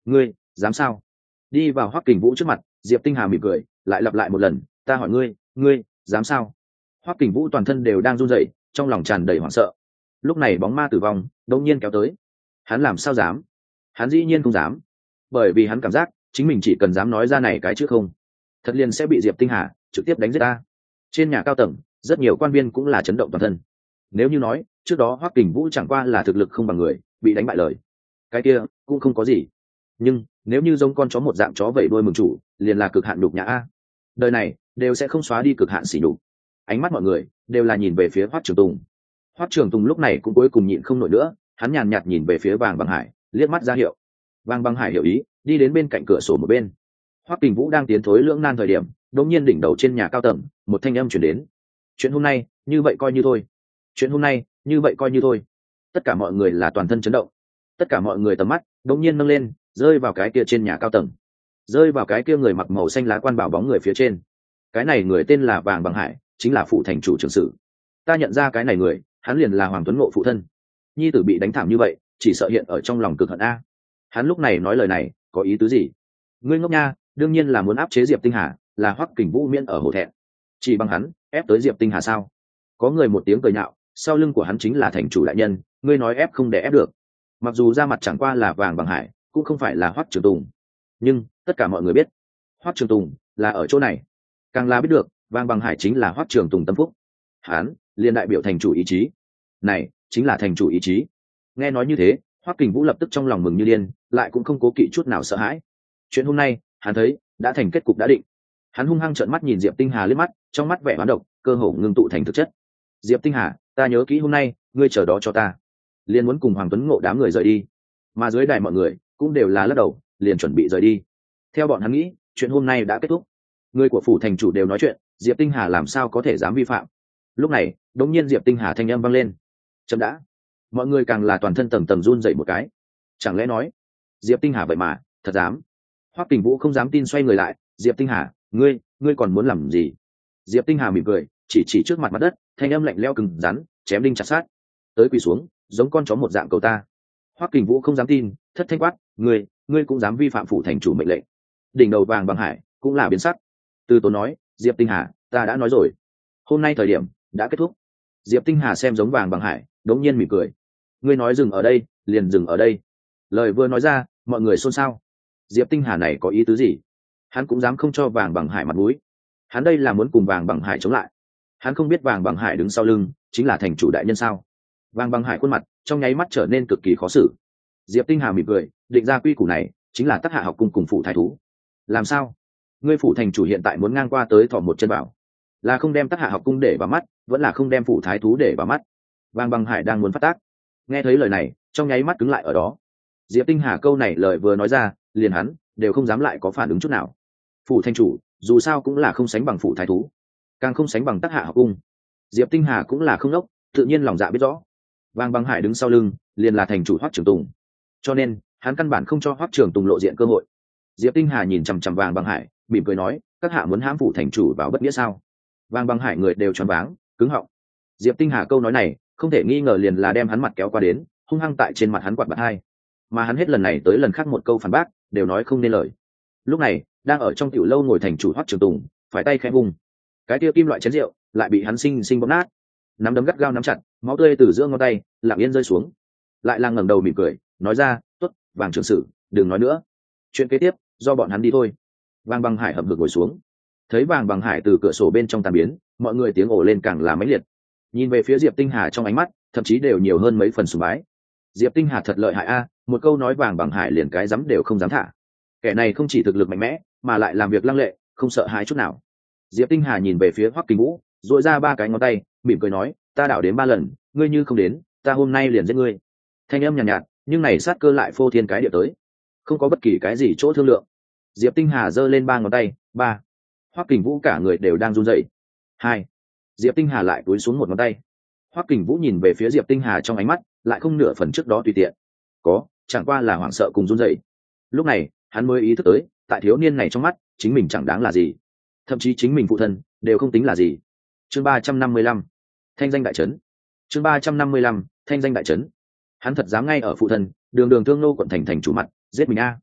ngươi dám sao? Đi vào Hoắc Kình Vũ trước mặt, Diệp Tinh Hà mỉm cười lại lặp lại một lần, ta hỏi ngươi, ngươi dám sao? Hoắc Kình Vũ toàn thân đều đang run rẩy, trong lòng tràn đầy hoảng sợ. Lúc này bóng ma tử vong đột nhiên kéo tới, hắn làm sao dám? Hắn dĩ nhiên không dám, bởi vì hắn cảm giác chính mình chỉ cần dám nói ra này cái chữ không, thật liền sẽ bị Diệp Tinh Hà trực tiếp đánh giết ta. Trên nhà cao tầng rất nhiều quan viên cũng là chấn động toàn thân. Nếu như nói trước đó Hoắc Kình Vũ chẳng qua là thực lực không bằng người, bị đánh bại lời, cái kia cũng không có gì. Nhưng nếu như giống con chó một dạng chó vẩy đuôi mừng chủ, liền là cực hạn đục nhã a. Đời này đều sẽ không xóa đi cực hạn sỉ nhục. Ánh mắt mọi người đều là nhìn về phía Hoắc Trường Tùng. Hoắc Trường Tùng lúc này cũng cuối cùng nhịn không nổi nữa, hắn nhàn nhạt nhìn về phía Vàng Bằng Hải, liếc mắt ra hiệu. Vàng Bằng Hải hiểu ý, đi đến bên cạnh cửa sổ một bên. Hoắc Kình Vũ đang tiến thối lưỡng nan thời điểm, đột nhiên đỉnh đầu trên nhà cao tầng, một thanh âm truyền đến. Chuyện hôm nay, như vậy coi như thôi. Chuyện hôm nay, như vậy coi như thôi. Tất cả mọi người là toàn thân chấn động. Tất cả mọi người tầm mắt đột nhiên nâng lên, rơi vào cái kia trên nhà cao tầng, rơi vào cái kia người mặc màu xanh lá quan bảo bóng người phía trên. Cái này người tên là Vàng Bằng Hải, chính là phụ thành chủ trưởng sử. Ta nhận ra cái này người, hắn liền là Hoàng Tuấn Ngộ phụ thân. Nhi tử bị đánh thảm như vậy, chỉ sợ hiện ở trong lòng cực hận a. Hắn lúc này nói lời này, có ý tứ gì? Ngươi ngốc nha, đương nhiên là muốn áp chế Diệp Tinh Hà, là Hoắc Kình Vũ miễn ở hổ thẹn. Chỉ bằng hắn, ép tới Diệp Tinh Hà sao? Có người một tiếng cười nhạo, sau lưng của hắn chính là thành chủ đại nhân, ngươi nói ép không để ép được. Mặc dù ra mặt chẳng qua là Vàng Bằng Hải, cũng không phải là Hoắc Trường Tùng, nhưng tất cả mọi người biết Hoắc Trường Tùng là ở chỗ này. Càng là biết được Vàng Bằng Hải chính là Hoắc Trường Tùng tâm phúc, hắn liền đại biểu thành chủ ý chí, này chính là thành chủ ý chí. Nghe nói như thế, Hoắc Kình Vũ lập tức trong lòng mừng như điên, lại cũng không cố kỵ chút nào sợ hãi. Chuyện hôm nay hắn thấy đã thành kết cục đã định. Hắn hung hăng trợn mắt nhìn Diệp Tinh Hà liếc mắt, trong mắt vẻ hoán độc cơ hồ ngưng tụ thành thực chất. Diệp Tinh Hà, ta nhớ kỹ hôm nay ngươi chờ đó cho ta. Liền muốn cùng Hoàng Tuấn Ngộ đám người rời đi, mà dưới đài mọi người cũng đều là lắc đầu, liền chuẩn bị rời đi. Theo bọn hắn nghĩ, chuyện hôm nay đã kết thúc. Người của phủ thành chủ đều nói chuyện, Diệp Tinh Hà làm sao có thể dám vi phạm. Lúc này đống nhiên Diệp Tinh Hà thanh âm vang lên, chậm đã. Mọi người càng là toàn thân tầng tầng run dậy một cái. Chẳng lẽ nói Diệp Tinh Hà vậy mà thật dám? Hoắc Kình Vũ không dám tin, xoay người lại, Diệp Tinh Hà, ngươi ngươi còn muốn làm gì? Diệp Tinh Hà mỉm cười, chỉ chỉ trước mặt mặt đất, thanh âm lạnh lẽo cứng rắn, chém đinh chặt sát. Tới quỳ xuống, giống con chó một dạng cầu ta. Hoắc Kình Vũ không dám tin, thất thanh quát, ngươi ngươi cũng dám vi phạm phủ thành chủ mệnh lệnh? Đỉnh đầu Vàng Bằng Hải cũng là biến sắc. Từ Tốn nói, Diệp Tinh Hà, ta đã nói rồi, hôm nay thời điểm đã kết thúc. Diệp Tinh Hà xem giống Vàng Bằng Hải, đống nhiên mỉm cười, ngươi nói dừng ở đây liền dừng ở đây. Lời vừa nói ra, mọi người xôn xao. Diệp Tinh Hà này có ý tứ gì? Hắn cũng dám không cho Vàng Bằng Hải mặt mũi. Hắn đây là muốn cùng Vàng Bằng Hải chống lại. Hắn không biết Vàng Bằng Hải đứng sau lưng chính là thành chủ đại nhân sao? Vàng Bằng Hải khuôn mặt trong nháy mắt trở nên cực kỳ khó xử. Diệp Tinh Hà mỉm cười, định ra quy củ này chính là Tắc Hạ học cung cùng phủ thái thú. Làm sao? Ngươi phủ thành chủ hiện tại muốn ngang qua tới thò một chân vào, là không đem Tắc Hạ học cung để vào mắt, vẫn là không đem phủ thái thú để vào mắt? Vàng Bằng Hải đang muốn phát tác. Nghe thấy lời này, trong nháy mắt cứng lại ở đó. Diệp Tinh Hà câu này lời vừa nói ra, liền hắn đều không dám lại có phản ứng chút nào. Phủ thành chủ dù sao cũng là không sánh bằng phủ thái thú, càng không sánh bằng Tắc Hạ học cung. Diệp Tinh Hà cũng là không đốc, tự nhiên lòng dạ biết rõ. Vàng Bằng Hải đứng sau lưng liền là thành chủ Hoắc Trường Tùng, cho nên hắn căn bản không cho Hoắc Trường Tùng lộ diện cơ hội. Diệp Tinh Hà nhìn chằm chằm Vàng Bằng Hải, mỉm cười nói, các hạ muốn hãm phủ thành chủ vào bất nghĩa sao? Vàng Bằng Hải người đều choáng váng, cứng họng. Diệp Tinh Hà câu nói này không thể nghi ngờ liền là đem hắn mặt kéo qua đến, hung hăng tại trên mặt hắn quạt bạt hai. Mà hắn hết lần này tới lần khác một câu phản bác đều nói không nên lời. Lúc này đang ở trong tiểu lâu ngồi thành chủ Hoắc Trường Tùng, phải tay khẽ vùng, cái kia kim loại chén rượu lại bị hắn sinh sinh bóp nát, nắm đấm gắt gao nắm chặt, máu tươi từ giữa ngón tay lặng yên rơi xuống. Lại là ngẩng đầu mỉm cười, nói ra, tốt, Vàng trưởng sử, đừng nói nữa, chuyện kế tiếp do bọn hắn đi thôi. Vàng Bằng Hải hậm hực ngồi xuống. Thấy Vàng Bằng Hải từ cửa sổ bên trong tan biến, mọi người tiếng ồ lên càng là mãnh liệt. Nhìn về phía Diệp Tinh Hà trong ánh mắt thậm chí đều nhiều hơn mấy phần sùng bái. Diệp Tinh Hà thật lợi hại a, một câu nói Vàng Bằng Hải liền cái dám đều không dám thả. Kẻ này không chỉ thực lực mạnh mẽ, mà lại làm việc lăng lệ, không sợ hãi chút nào. Diệp Tinh Hà nhìn về phía Hoắc Kình Vũ, duỗi ra ba cái ngón tay, mỉm cười nói, ta đảo đến ba lần, ngươi như không đến, ta hôm nay liền giết ngươi. Thanh âm nhàn nhạt, nhạt, nhưng này sát cơ lại phô thiên cái địa tới, không có bất kỳ cái gì chỗ thương lượng. Diệp Tinh Hà giơ lên ba ngón tay, ba. Hoắc Kình Vũ cả người đều đang run rẩy. Hai. Diệp Tinh Hà lại cúi xuống một ngón tay. Hoắc Kình Vũ nhìn về phía Diệp Tinh Hà trong ánh mắt lại không nửa phần trước đó tùy tiện, có chẳng qua là hoảng sợ cùng run rẩy. Lúc này hắn mới ý thức tới, tại thiếu niên này trong mắt chính mình chẳng đáng là gì, thậm chí chính mình phụ thân đều không tính là gì. Chương ba trăm năm mươi lăm, thanh danh đại trấn. Chương ba trăm năm mươi lăm, thanh danh đại trấn. Hắn thật dám ngay ở phụ thân đường đường thương nô quận thành thành chủ mặt giết mình a.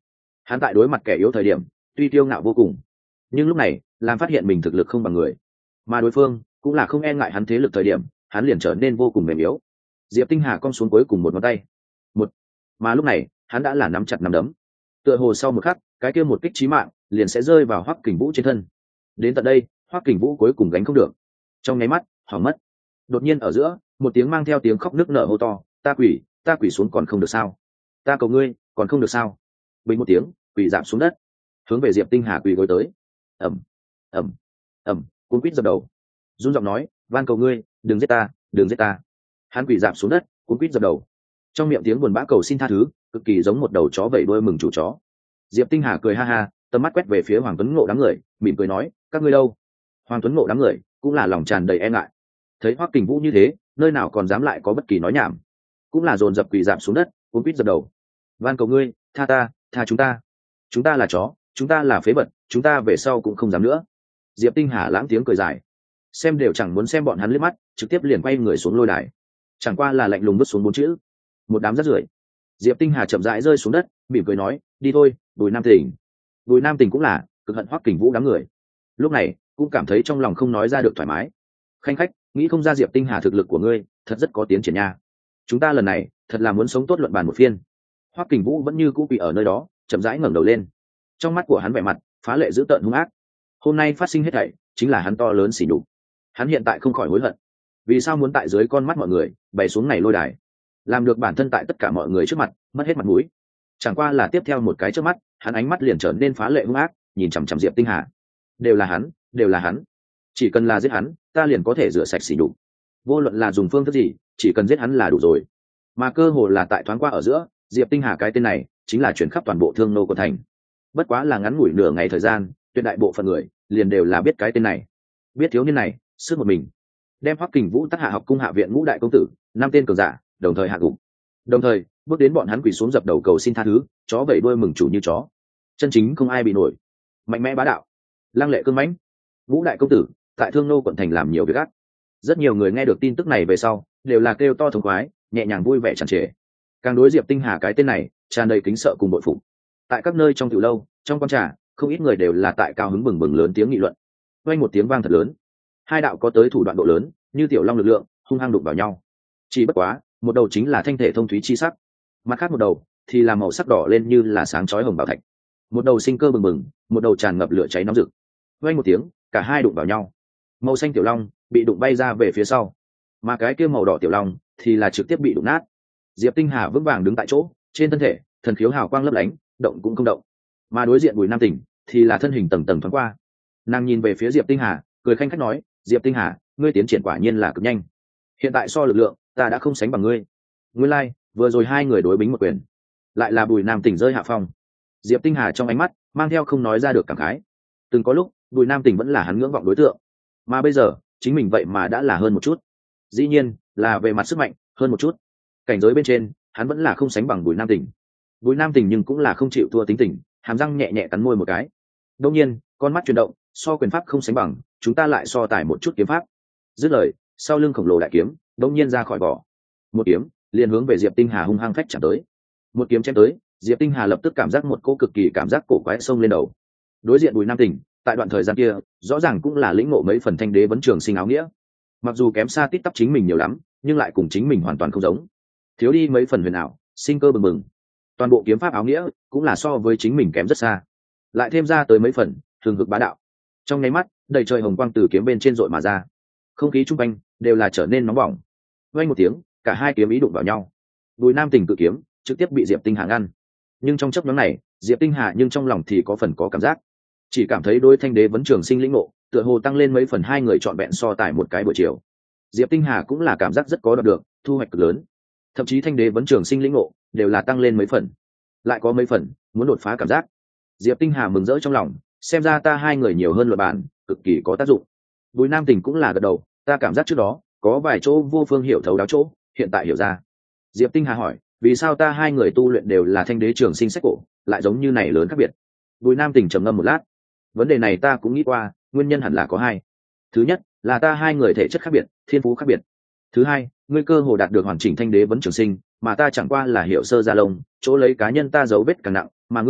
Hắn tại đối mặt kẻ yếu thời điểm tuy tiêu ngạo vô cùng, nhưng lúc này làm phát hiện mình thực lực không bằng người, mà đối phương cũng là không e ngại hắn thế lực thời điểm, hắn liền trở nên vô cùng mềm yếu. Diệp Tinh Hà cong xuống cuối cùng một ngón tay, một mà lúc này hắn đã là nắm chặt nắm đấm, tựa hồ sau một khắc cái kia một kích chí mạng liền sẽ rơi vào Hoắc Kình Vũ trên thân. Đến tận đây Hoắc Kình Vũ cuối cùng gánh không được, trong nháy mắt hỏng mất. Đột nhiên ở giữa một tiếng mang theo tiếng khóc nức nở hô to, ta quỷ ta quỷ xuống còn không được sao, ta cầu ngươi còn không được sao. Bình một tiếng quỷ giảm xuống đất, hướng về Diệp Tinh Hà quỳ gối tới. ầm ầm ầm cuốn quýt dập đầu, run giọng nói, van cầu ngươi đừng giết ta đừng giết ta. Hắn quỳ giảm xuống đất cuốn quýt dập đầu, trong miệng tiếng buồn bã cầu xin tha thứ, cực kỳ giống một đầu chó vẫy đuôi mừng chủ chó. Diệp Tinh Hà cười ha ha, tầm mắt quét về phía Hoàng Tuấn Ngộ đám người, mỉm cười nói, các ngươi đâu? Hoàng Tuấn Ngộ đám người cũng là lòng tràn đầy e ngại, thấy Hoắc Kình Vũ như thế nơi nào còn dám lại có bất kỳ nói nhảm, cũng là dồn dập quỳ giảm xuống đất cuốn quýt dập đầu, van cầu ngươi tha ta tha chúng ta, chúng ta là chó, chúng ta là phế vật, chúng ta về sau cũng không dám nữa. Diệp Tinh Hà lãng tiếng cười dài, xem đều chẳng muốn xem bọn hắn liếc mắt, trực tiếp liền quay người xuống lôi đài, chẳng qua là lạnh lùng vứt xuống bốn chữ, một đám rác rưởi. Diệp Tinh Hà chậm rãi rơi xuống đất, mỉm cười nói, đi thôi Bùi Nam Tỉnh. Bùi Nam Tỉnh cũng là cực hận Hoắc Kình Vũ đám người, lúc này cũng cảm thấy trong lòng không nói ra được thoải mái. Khanh khách, nghĩ không ra Diệp Tinh Hà thực lực của ngươi thật rất có tiến triển nha, chúng ta lần này thật là muốn sống tốt luận bàn một phiên. Hoắc Kình Vũ vẫn như cũ bị ở nơi đó, chậm rãi ngẩng đầu lên, trong mắt của hắn vẻ mặt phá lệ dữ tợn hung ác. Hôm nay phát sinh hết thảy chính là hắn to lớn xỉ nhục, hắn hiện tại không khỏi hối hận, vì sao muốn tại dưới con mắt mọi người bày xuống này lôi đài, làm được bản thân tại tất cả mọi người trước mặt mất hết mặt mũi. Chẳng qua là tiếp theo một cái trước mắt, hắn ánh mắt liền trở nên phá lệ hung ác, nhìn chằm chằm Diệp Tinh Hà. Đều là hắn, đều là hắn, chỉ cần là giết hắn, ta liền có thể rửa sạch xỉ nhục. Vô luận là dùng phương thức gì, chỉ cần giết hắn là đủ rồi. Mà cơ hồ là tại thoáng qua ở giữa, Diệp Tinh Hà cái tên này chính là chuyển khắp toàn bộ Thương Nô của thành. Bất quá là ngắn ngủi nửa ngày thời gian, tuyệt đại bộ phận người liền đều là biết cái tên này, biết thiếu niên này sức một mình đem Hoắc Kình Vũ tác hạ học cung hạ viện ngũ đại công tử năm tên cường giả đồng thời hạ gục, đồng thời bước đến bọn hắn quỳ xuống dập đầu cầu xin tha thứ, chó vẫy đuôi mừng chủ như chó, chân chính không ai bị nổi, mạnh mẽ bá đạo, lăng lệ cương mãnh. Ngũ đại công tử tại Thương Nô quận thành làm nhiều việc ác, rất nhiều người nghe được tin tức này về sau đều là kêu to thống khoái, nhẹ nhàng vui vẻ tràn trề, càng đối Diệp Tinh Hà cái tên này tràn đầy kính sợ cùng bội phục. Tại các nơi trong tiểu lâu, trong quán trà, không ít người đều là tại cao hứng bừng bừng lớn tiếng nghị luận. Vang một tiếng vang thật lớn, hai đạo có tới thủ đoạn độ lớn như tiểu long lực lượng hung hăng đụng vào nhau. Chỉ bất quá một đầu chính là thanh thể thông thúy chi sắc, mặt khác một đầu thì là màu sắc đỏ lên như là sáng chói hồng bảo thạch. Một đầu sinh cơ bừng bừng, một đầu tràn ngập lửa cháy nóng rực. Vang một tiếng, cả hai đụng vào nhau. Màu xanh tiểu long bị đụng bay ra về phía sau, mà cái kia màu đỏ tiểu long thì là trực tiếp bị đụng nát. Diệp Tinh Hà vững vàng đứng tại chỗ, trên thân thể thần khiếu hào quang lấp lánh, động cũng không động. Mà đối diện Bùi Nam Tỉnh thì là thân hình tầng tầng thoáng qua, nàng nhìn về phía Diệp Tinh Hà, cười khanh khách nói, Diệp Tinh Hà, ngươi tiến triển quả nhiên là cực nhanh, hiện tại so lực lượng ta đã không sánh bằng ngươi. Nguyên lai like, vừa rồi hai người đối bính một quyền, lại là Bùi Nam Tỉnh rơi hạ phong. Diệp Tinh Hà trong ánh mắt mang theo không nói ra được cảm khái, từng có lúc Bùi Nam Tỉnh vẫn là hắn ngưỡng vọng đối tượng, mà bây giờ chính mình vậy mà đã là hơn một chút, dĩ nhiên là về mặt sức mạnh hơn một chút, cảnh giới bên trên hắn vẫn là không sánh bằng Bùi Nam Tỉnh. Bùi Nam Tỉnh nhưng cũng là không chịu thua tính tình, hàm răng nhẹ nhẹ cắn môi một cái, đông nhiên con mắt chuyển động, so quyền pháp không sánh bằng, chúng ta lại so tài một chút kiếm pháp. Dứt lời, sau lưng khổng lồ đại kiếm đông nhiên ra khỏi vỏ, một kiếm liền hướng về Diệp Tinh Hà hung hăng phách chạm tới. Một kiếm chém tới, Diệp Tinh Hà lập tức cảm giác một cỗ cực kỳ cảm giác cổ quái xông lên đầu. Đối diện Bùi Nam Tỉnh tại đoạn thời gian kia rõ ràng cũng là lĩnh ngộ mấy phần thanh đế vấn trường sinh áo nghĩa, mặc dù kém xa tít tắp chính mình nhiều lắm, nhưng lại cùng chính mình hoàn toàn không giống, thiếu đi mấy phần huyền ảo, sinh cơ bừng bừng. Toàn bộ kiếm pháp áo nghĩa cũng là so với chính mình kém rất xa, lại thêm ra tới mấy phần thường hực bá đạo. Trong nháy mắt đầy trời hồng quang từ kiếm bên trên dội mà ra, không khí chung quanh đều là trở nên nóng bỏng. Vang một tiếng, cả hai kiếm ý đụng vào nhau, Bùi Nam Tỉnh cự kiếm trực tiếp bị Diệp Tinh Hà ngăn. Nhưng trong chốc ngắn này, Diệp Tinh Hà nhưng trong lòng thì có phần có cảm giác, chỉ cảm thấy đối thanh đế vấn trường sinh lĩnh ngộ tựa hồ tăng lên mấy phần, hai người chọn vẹn so tài một cái buổi chiều. Diệp Tinh Hà cũng là cảm giác rất có đạt được thu hoạch cực lớn, thậm chí thanh đế vấn trường sinh lĩnh ngộ đều là tăng lên mấy phần, lại có mấy phần muốn đột phá cảm giác. Diệp Tinh Hà mừng rỡ trong lòng, xem ra ta hai người nhiều hơn luật bản, cực kỳ có tác dụng. Bùi Nam Tỉnh cũng là gật đầu, ta cảm giác trước đó có vài chỗ vô phương hiểu thấu đáo chỗ, hiện tại hiểu ra. Diệp Tinh Hà hỏi, vì sao ta hai người tu luyện đều là thanh đế trường sinh sách cổ, lại giống như này lớn khác biệt? Bùi Nam Tỉnh trầm ngâm một lát, vấn đề này ta cũng nghĩ qua, nguyên nhân hẳn là có hai. Thứ nhất là ta hai người thể chất khác biệt, thiên phú khác biệt. Thứ hai, ngươi cơ hồ đạt được hoàn chỉnh thanh đế vấn trường sinh, mà ta chẳng qua là hiểu sơ gia lông, chỗ lấy cá nhân ta dấu vết càng nặng, mà ngươi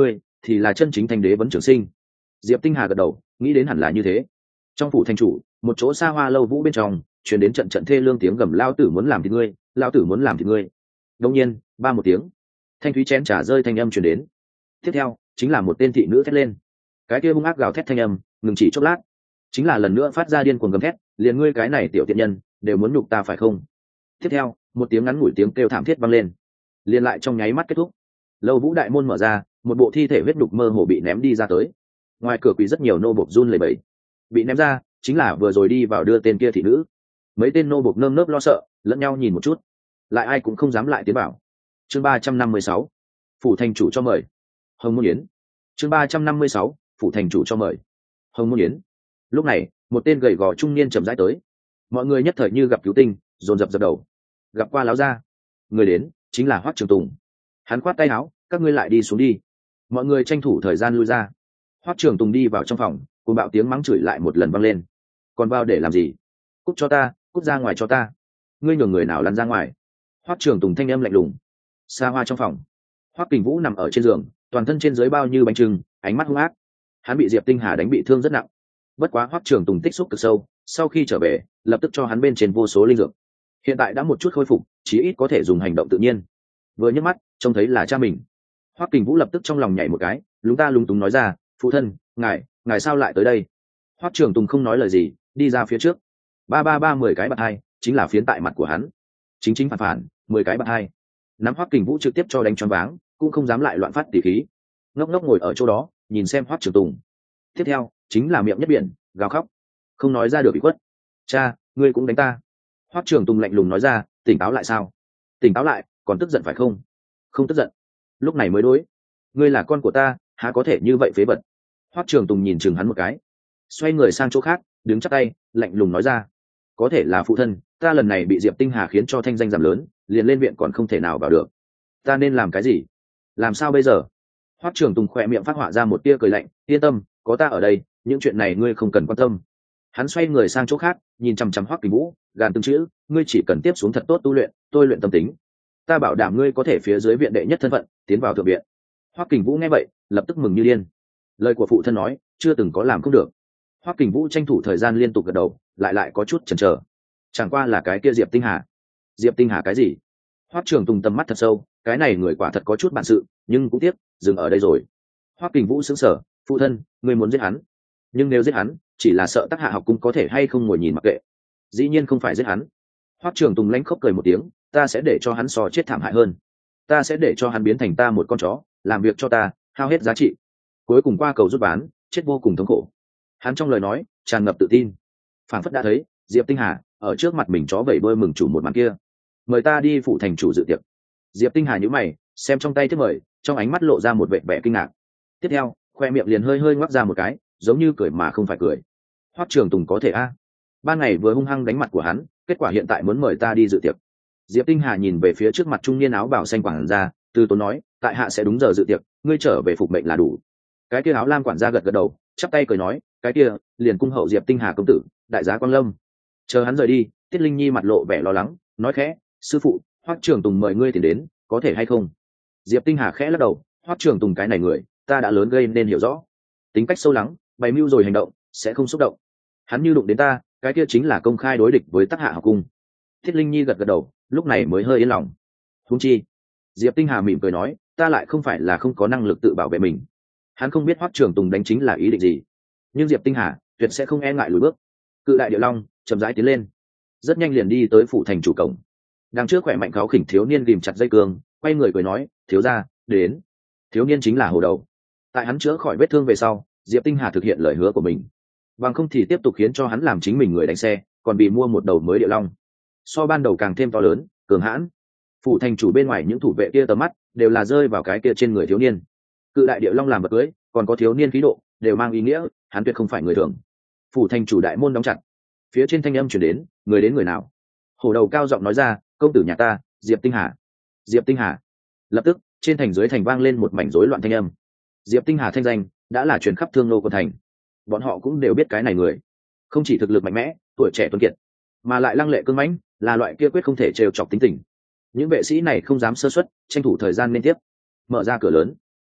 thì là chân chính thanh đế vấn trường sinh. Diệp Tinh Hà gật đầu, nghĩ đến hẳn là như thế. Trong phủ thành chủ, một chỗ xa hoa lâu vũ bên trong, truyền đến trận trận thê lương tiếng gầm lao tử muốn làm thì ngươi, lao tử muốn làm thì ngươi. Đột nhiên, ba một tiếng, thanh thúy chén trà rơi thanh âm truyền đến. Tiếp theo, chính là một tên thị nữ thét lên. Cái kia hung ác gào thét thanh âm, ngừng chỉ chốc lát, chính là lần nữa phát ra điên cuồng gầm thét, liền ngươi cái này tiểu tiện nhân, đều muốn nhục ta phải không? Tiếp theo, một tiếng ngắn ngủi tiếng kêu thảm thiết vang lên, liền lại trong nháy mắt kết thúc. Lâu vũ đại môn mở ra, một bộ thi thể huyết đục mơ hồ bị ném đi ra tới. Ngoài cửa quỳ rất nhiều nô bộc run lẩy bẩy. Bị ném ra, chính là vừa rồi đi vào đưa tên kia thị nữ. Mấy tên nô bộc nơm nớp lo sợ, lẫn nhau nhìn một chút, lại ai cũng không dám lại tiến vào. Chương ba trăm năm mươi sáu, phủ thành chủ cho mời. Hồng Môn Yến. Chương ba trăm năm mươi sáu, phủ thành chủ cho mời. Hồng Môn Yến. Lúc này, một tên gầy gò trung niên chậm rãi tới. Mọi người nhất thời như gặp cứu tinh, dồn dập dập đầu. Gặp qua láo gia. Người đến chính là Hoắc Trường Tùng. Hắn khoát tay áo, các ngươi lại đi xuống đi. Mọi người tranh thủ thời gian lui ra. Hoắc Trường Tùng đi vào trong phòng, cuồng bạo tiếng mắng chửi lại một lần vang lên. Còn vào để làm gì? Cút cho ta, cút ra ngoài cho ta. Ngươi nhường người nào lăn ra ngoài? Hoắc Trường Tùng thanh âm lạnh lùng. Xa hoa trong phòng, Hoắc Kình Vũ nằm ở trên giường, toàn thân trên dưới bao như bánh trưng, ánh mắt hung ác. Hắn bị Diệp Tinh Hà đánh bị thương rất nặng. Bất quá Hoắc Trường Tùng tích xúc cực sâu, sau khi trở về, lập tức cho hắn bên trên vô số linh dược. Hiện tại đã một chút khôi phục, chí ít có thể dùng hành động tự nhiên. Vừa nhấc mắt, trông thấy là cha mình. Hoắc Kình Vũ lập tức trong lòng nhảy một cái, lúng ta lúng túng nói ra, phụ thân, ngài, ngài sao lại tới đây? Hoắc Trường Tùng không nói lời gì, đi ra phía trước. Ba ba ba mười cái bạt hai, chính là phiến tại mặt của hắn. Chính chính phản phản, mười cái bạt hai. Nắm Hoắc Kình Vũ trực tiếp cho đánh choáng váng, cũng không dám lại loạn phát tỉ khí. Ngốc ngốc ngồi ở chỗ đó, nhìn xem Hoắc Trường Tùng. Tiếp theo, chính là miệng nhất biển, gào khóc, không nói ra được bị quất. Cha, ngươi cũng đánh ta. Hoắc Trường Tùng lạnh lùng nói ra, tỉnh táo lại sao? Tỉnh táo lại, còn tức giận phải không? Không tức giận. Lúc này mới đối. Ngươi là con của ta, há có thể như vậy phế vật. Hoắc Trường Tùng nhìn chừng hắn một cái, xoay người sang chỗ khác, đứng chắp tay, lạnh lùng nói ra, có thể là phụ thân, ta lần này bị Diệp Tinh Hà khiến cho thanh danh giảm lớn, liền lên viện còn không thể nào vào được. Ta nên làm cái gì? Làm sao bây giờ? Hoắc Trường Tùng khỏe miệng phát họa ra một tia cười lạnh, yên tâm, có ta ở đây, những chuyện này ngươi không cần quan tâm. Hắn xoay người sang chỗ khác, nhìn chằm chằm Hoắc Kình Vũ, gàn từng chữ, ngươi chỉ cần tiếp xuống thật tốt tu luyện, tôi luyện tâm tính, ta bảo đảm ngươi có thể phía dưới viện đệ nhất thân phận, tiến vào thượng viện. Hoắc Kình Vũ nghe vậy, lập tức mừng như điên. Lời của phụ thân nói, chưa từng có làm không được. Hoắc Kình Vũ tranh thủ thời gian liên tục gật đầu, lại lại có chút chần chờ. Chẳng qua là cái kia Diệp Tinh Hà. Diệp Tinh Hà cái gì? Hoắc Trường Tùng tầm mắt thật sâu, cái này người quả thật có chút bản sự, nhưng cũng tiếc, dừng ở đây rồi. Hoắc Kình Vũ sững sờ, phụ thân, ngươi muốn giết hắn? Nhưng nếu giết hắn, chỉ là sợ Tắc Hạ học cung có thể hay không ngồi nhìn mặc kệ. Dĩ nhiên không phải giết hắn. Hoắc Trường Tùng lánh khóc cười một tiếng, ta sẽ để cho hắn so chết thảm hại hơn. Ta sẽ để cho hắn biến thành ta một con chó, làm việc cho ta, hao hết giá trị. Cuối cùng qua cầu rút bán, chết vô cùng thống khổ. Hắn trong lời nói tràn ngập tự tin, phảng phất đã thấy Diệp Tinh Hà ở trước mặt mình chó vẩy bơi mừng chủ một màn kia. Mời ta đi phủ thành chủ dự tiệc. Diệp Tinh Hà nhíu mày, xem trong tay thiếp mời, trong ánh mắt lộ ra một vẻ vẻ kinh ngạc. Tiếp theo, khoe miệng liền hơi hơi ngoác ra một cái, giống như cười mà không phải cười. Hoắc Trường Tùng có thể a? Ban ngày vừa hung hăng đánh mặt của hắn, kết quả hiện tại muốn mời ta đi dự tiệc. Diệp Tinh Hà nhìn về phía trước mặt trung niên áo bào xanh quản gia, từ tốn nói, tại hạ sẽ đúng giờ dự tiệc, ngươi trở về phục mệnh là đủ. Cái kia áo lam quản gia gật gật đầu, chắp tay cười nói, cái kia liền cung hậu Diệp Tinh Hà công tử, đại giá Quang Lâm. Chờ hắn rời đi, Tiết Linh Nhi mặt lộ vẻ lo lắng, nói khẽ, sư phụ, Hoắc Trường Tùng mời ngươi tiền đến, có thể hay không? Diệp Tinh Hà khẽ lắc đầu, Hoắc Trường Tùng cái này người, ta đã lớn gây nên hiểu rõ, tính cách sâu lắng, bày mưu rồi hành động, sẽ không xúc động. Hắn như đụng đến ta, cái kia chính là công khai đối địch với Tắc Hạ học cung. Tiết Linh Nhi gật gật đầu, lúc này mới hơi yên lòng. Huống chi, Diệp Tinh Hà mỉm cười nói, ta lại không phải là không có năng lực tự bảo vệ mình. Hắn không biết Hoắc Trường Tùng đánh chính là ý định gì, nhưng Diệp Tinh Hà tuyệt sẽ không e ngại lùi bước. Cự đại điệu long chậm rãi tiến lên, rất nhanh liền đi tới phủ thành chủ cổng. Đằng trước khỏe mạnh kháo khỉnh thiếu niên ghìm chặt dây cương, quay người cười nói, thiếu gia đến. Thiếu niên chính là Hồ Đầu. Tại hắn chữa khỏi vết thương về sau, Diệp Tinh Hà thực hiện lời hứa của mình, bằng không thì tiếp tục khiến cho hắn làm chính mình người đánh xe, còn bị mua một đầu mới điệu long, so ban đầu càng thêm to lớn, cường hãn. Phủ thành chủ bên ngoài những thủ vệ kia tầm mắt đều là rơi vào cái kia trên người thiếu niên. Cự đại điệu long làm vật cưới, còn có thiếu niên khí độ, đều mang ý nghĩa hắn tuyệt không phải người thường. Phủ thành chủ đại môn đóng chặt, phía trên thanh âm chuyển đến, người đến người nào? Hổ Đầu cao giọng nói ra, công tử nhà ta, Diệp Tinh Hà. Diệp Tinh Hà. Lập tức trên thành dưới thành vang lên một mảnh rối loạn thanh âm. Diệp Tinh Hà thanh danh đã là truyền khắp thương nô của thành, bọn họ cũng đều biết cái này người, không chỉ thực lực mạnh mẽ, tuổi trẻ tuấn kiệt, mà lại lăng lệ cương mãnh, là loại kia quyết không thể trêu chọc tính tình. Những vệ sĩ này không dám sơ suất, tranh thủ thời gian liên tiếp mở ra cửa lớn.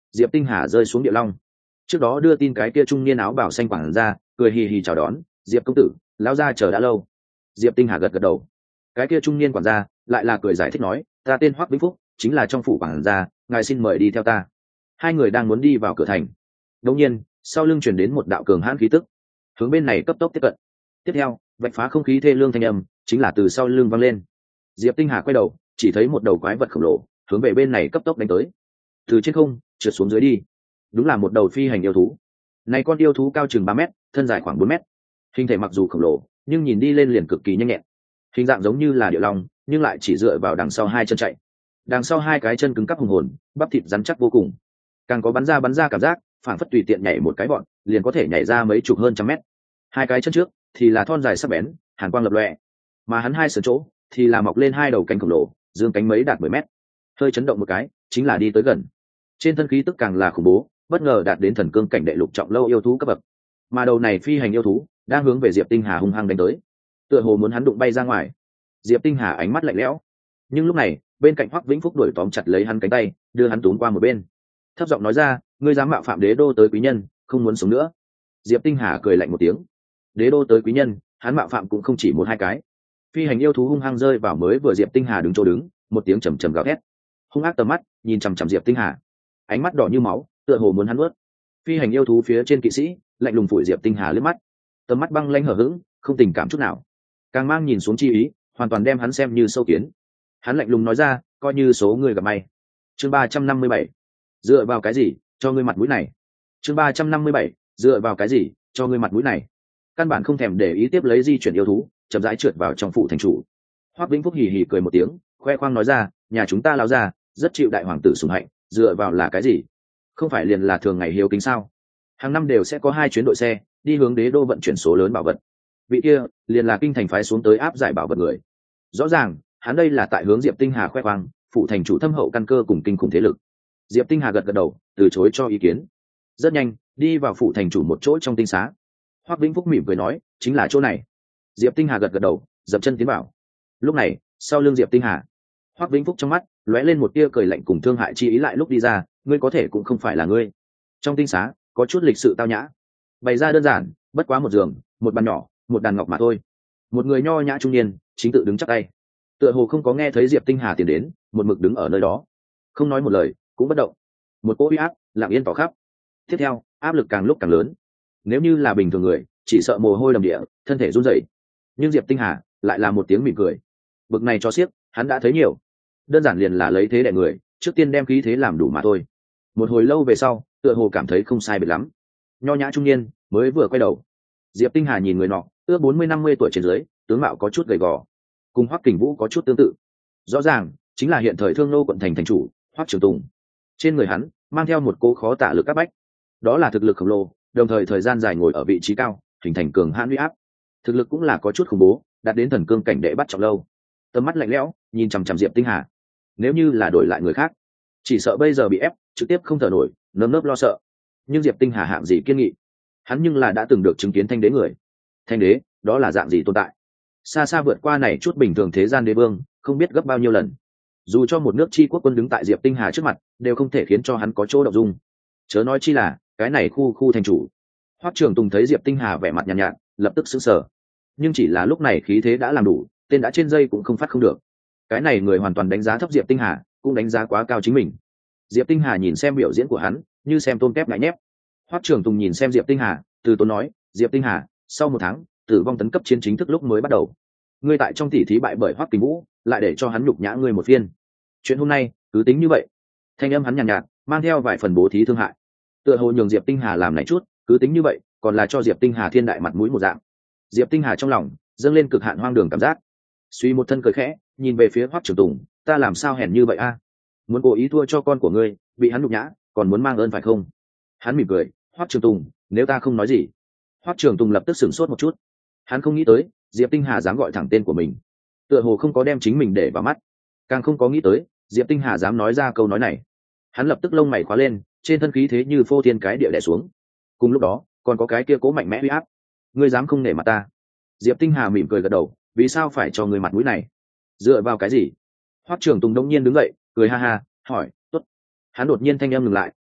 Diệp Tinh Hà rơi xuống địa long. Trước đó đưa tin cái kia trung niên áo bảo xanh quảng ra, cười hì hì chào đón, Diệp công tử, lão gia chờ đã lâu. Diệp Tinh Hà gật gật đầu. Cái kia trung niên quản gia lại là cười giải thích nói, ta tên Hoắc Vĩnh Phúc, chính là trong phủ quản gia, ngài xin mời đi theo ta. Hai người đang muốn đi vào cửa thành, đột nhiên sau lưng truyền đến một đạo cường hãn khí tức, hướng bên này cấp tốc tiếp cận. Tiếp theo, vạch phá không khí thê lương thanh âm chính là từ sau lưng vang lên. Diệp Tinh Hà quay đầu, chỉ thấy một đầu quái vật khổng lồ hướng về bên này cấp tốc đánh tới, từ trên không trượt xuống dưới đi. Đúng là một đầu phi hành yêu thú. Này con yêu thú cao chừng ba mét, thân dài khoảng bốn mét, hình thể mặc dù khổng lồ nhưng nhìn đi lên liền cực kỳ nhanh nhẹn, hình dạng giống như là địa long nhưng lại chỉ dựa vào đằng sau hai chân chạy, đằng sau hai cái chân cứng cáp hùng hồn, bắp thịt rắn chắc vô cùng, càng có bắn ra bắn ra cảm giác phản phất tùy tiện nhảy một cái bọn liền có thể nhảy ra mấy chục hơn trăm mét. Hai cái chân trước thì là thon dài sắc bén, hàn quang lập lòe, mà hắn hai sườn chỗ thì là mọc lên hai đầu cánh khổng lồ, dương cánh mấy đạt mười mét, hơi chấn động một cái chính là đi tới gần. Trên thân khí tức càng là khủng bố, bất ngờ đạt đến thần cương cảnh đệ lục trọng lâu yêu thú cấp bậc, mà đầu này phi hành yêu thú đang hướng về Diệp Tinh Hà hung hăng đánh tới, tựa hồ muốn hắn đụng bay ra ngoài. Diệp Tinh Hà ánh mắt lạnh lẽo, nhưng lúc này bên cạnh Hoắc Vĩnh Phúc đuổi tóm chặt lấy hắn cánh tay, đưa hắn túm qua một bên, thấp giọng nói ra, ngươi dám mạo phạm đế đô tới quý nhân, không muốn sống nữa. Diệp Tinh Hà cười lạnh một tiếng, đế đô tới quý nhân, hắn mạo phạm cũng không chỉ một hai cái. Phi hành yêu thú hung hăng rơi vào mới vừa Diệp Tinh Hà đứng chỗ đứng, một tiếng trầm trầm gào thét, hung ác tầm mắt nhìn chằm chằm Diệp Tinh Hà, ánh mắt đỏ như máu, tựa hồ muốn hắn nuốt. Phi hành yêu thú phía trên kỵ sĩ lạnh lùng phủi Diệp Tinh Hà liếc mắt, tầm mắt băng lãnh hở hững, không tình cảm chút nào, càng mang nhìn xuống chi ý, hoàn toàn đem hắn xem như sâu kiến. Hắn lạnh lùng nói ra, coi như số người gặp may. Chương ba trăm năm mươi bảy, dựa vào cái gì cho ngươi mặt mũi này? Chương ba trăm năm mươi bảy, dựa vào cái gì cho ngươi mặt mũi này? Căn bản không thèm để ý tiếp lấy di chuyển yêu thú, chậm rãi trượt vào trong phủ thành chủ. Hoắc Vĩnh Phúc hì hì cười một tiếng, khoe khoang nói ra, nhà chúng ta lão gia rất chịu đại hoàng tử sủng hạnh, dựa vào là cái gì? Không phải liền là thường ngày hiếu kính sao? Hàng năm đều sẽ có hai chuyến đội xe đi hướng đế đô vận chuyển số lớn bảo vật, vị kia liền là kinh thành phái xuống tới áp giải bảo vật người. Rõ ràng hắn đây là tại hướng Diệp Tinh Hà khoe khoang phụ thành chủ thâm hậu căn cơ cùng kinh khủng thế lực. Diệp Tinh Hà gật gật đầu, từ chối cho ý kiến. Rất nhanh đi vào phụ thành chủ một chỗ trong tinh xá. Hoắc Vĩnh Phúc mỉm cười nói, chính là chỗ này. Diệp Tinh Hà gật gật đầu, dậm chân tiến vào. Lúc này sau lưng Diệp Tinh Hà, Hoắc Vĩnh Phúc trong mắt lóe lên một tia cười lạnh cùng thương hại chi ý, lại lúc đi ra, ngươi có thể cũng không phải là ngươi. Trong tinh xá có chút lịch sự tao nhã, bày ra đơn giản, bất quá một giường, một bàn nhỏ, một đàn ngọc mà thôi. Một người nho nhã trung niên chính tự đứng chắp tay, tựa hồ không có nghe thấy Diệp Tinh Hà tiến đến, một mực đứng ở nơi đó, không nói một lời, cũng bất động. Một cỗ uy áp lặng yên tỏ khắp. Tiếp theo áp lực càng lúc càng lớn, nếu như là bình thường người chỉ sợ mồ hôi đầm địa, thân thể run rẩy, nhưng Diệp Tinh Hà lại là một tiếng mỉm cười. Bực này cho xiếc hắn đã thấy nhiều, đơn giản liền là lấy thế đè người, trước tiên đem khí thế làm đủ mà thôi. Một hồi lâu về sau, tựa hồ cảm thấy không sai biệt lắm, nho nhã trung niên mới vừa quay đầu. Diệp Tinh Hà nhìn người nọ, ước bốn mươi năm mươi tuổi trên dưới, tướng mạo có chút gầy gò, cùng Hoắc Kình Vũ có chút tương tự, rõ ràng chính là hiện thời Thương Nô quận thành thành chủ Hoắc Trường Tùng. Trên người hắn mang theo một cỗ khó tả lực áp bách, đó là thực lực khổng lồ, đồng thời thời gian dài ngồi ở vị trí cao, hình thành cường hãn uy áp. Thực lực cũng là có chút khủng bố, đạt đến thần cương cảnh đệ bắt trọng lâu. Tầm mắt lạnh lẽo nhìn chằm chằm Diệp Tinh Hà, nếu như là đổi lại người khác, chỉ sợ bây giờ bị ép trực tiếp không thở nổi, nơm nớp lo sợ. Nhưng Diệp Tinh Hà hạng gì kiên nghị, hắn nhưng là đã từng được chứng kiến thanh đế người. Thanh đế đó là dạng gì tồn tại, xa xa vượt qua này chút bình thường thế gian đế vương không biết gấp bao nhiêu lần. Dù cho một nước chi quốc quân đứng tại Diệp Tinh Hà trước mặt, đều không thể khiến cho hắn có chỗ động dung, chớ nói chi là cái này khu khu thành chủ. Hoắc Trường Tùng thấy Diệp Tinh Hà vẻ mặt nhàn nhạt, nhạt, lập tức sững sờ. Nhưng chỉ là lúc này khí thế đã làm đủ, tên đã trên dây cũng không phát không được. Cái này người hoàn toàn đánh giá thấp Diệp Tinh Hà, cũng đánh giá quá cao chính mình. Diệp Tinh Hà nhìn xem biểu diễn của hắn, như xem tôm kép ngại nhép. Hoắc Trường Tùng nhìn xem Diệp Tinh Hà, từ tốn nói, Diệp Tinh Hà, sau một tháng, tử vong tấn cấp chiến chính thức lúc mới bắt đầu. Ngươi tại trong tỷ thí bại bởi Hoắc Kình Vũ, lại để cho hắn nhục nhã ngươi một phiên. Chuyện hôm nay cứ tính như vậy. Thanh âm hắn nhàn nhạt, nhạt, mang theo vài phần bố thí thương hại. Tựa hồ nhường Diệp Tinh Hà làm này chút, cứ tính như vậy, còn là cho Diệp Tinh Hà thiên đại mặt mũi một dạng. Diệp Tinh Hà trong lòng dâng lên cực hạn hoang đường cảm giác, suy một thân cười khẽ, nhìn về phía Hoắc Trường Tùng, ta làm sao hèn như vậy a? Muốn cố ý thua cho con của ngươi, bị hắn nhục nhã, còn muốn mang ơn phải không? Hắn mỉm cười, Hoắc Trường Tùng, nếu ta không nói gì. Hoắc Trường Tùng lập tức sửng sốt một chút, hắn không nghĩ tới Diệp Tinh Hà dám gọi thẳng tên của mình, tựa hồ không có đem chính mình để vào mắt, càng không có nghĩ tới Diệp Tinh Hà dám nói ra câu nói này. Hắn lập tức lông mày khóa lên, trên thân khí thế như phô thiên cái địa đè xuống. Cùng lúc đó còn có cái kia cố mạnh mẽ uy áp. Ngươi dám không nể mặt ta? Diệp Tinh Hà mỉm cười gật đầu, vì sao phải cho ngươi mặt mũi này? Dựa vào cái gì? Hoắc Trường Tùng đông nhiên đứng dậy, cười ha ha, hỏi, tốt. Hắn đột nhiên thanh âm ngừng lại,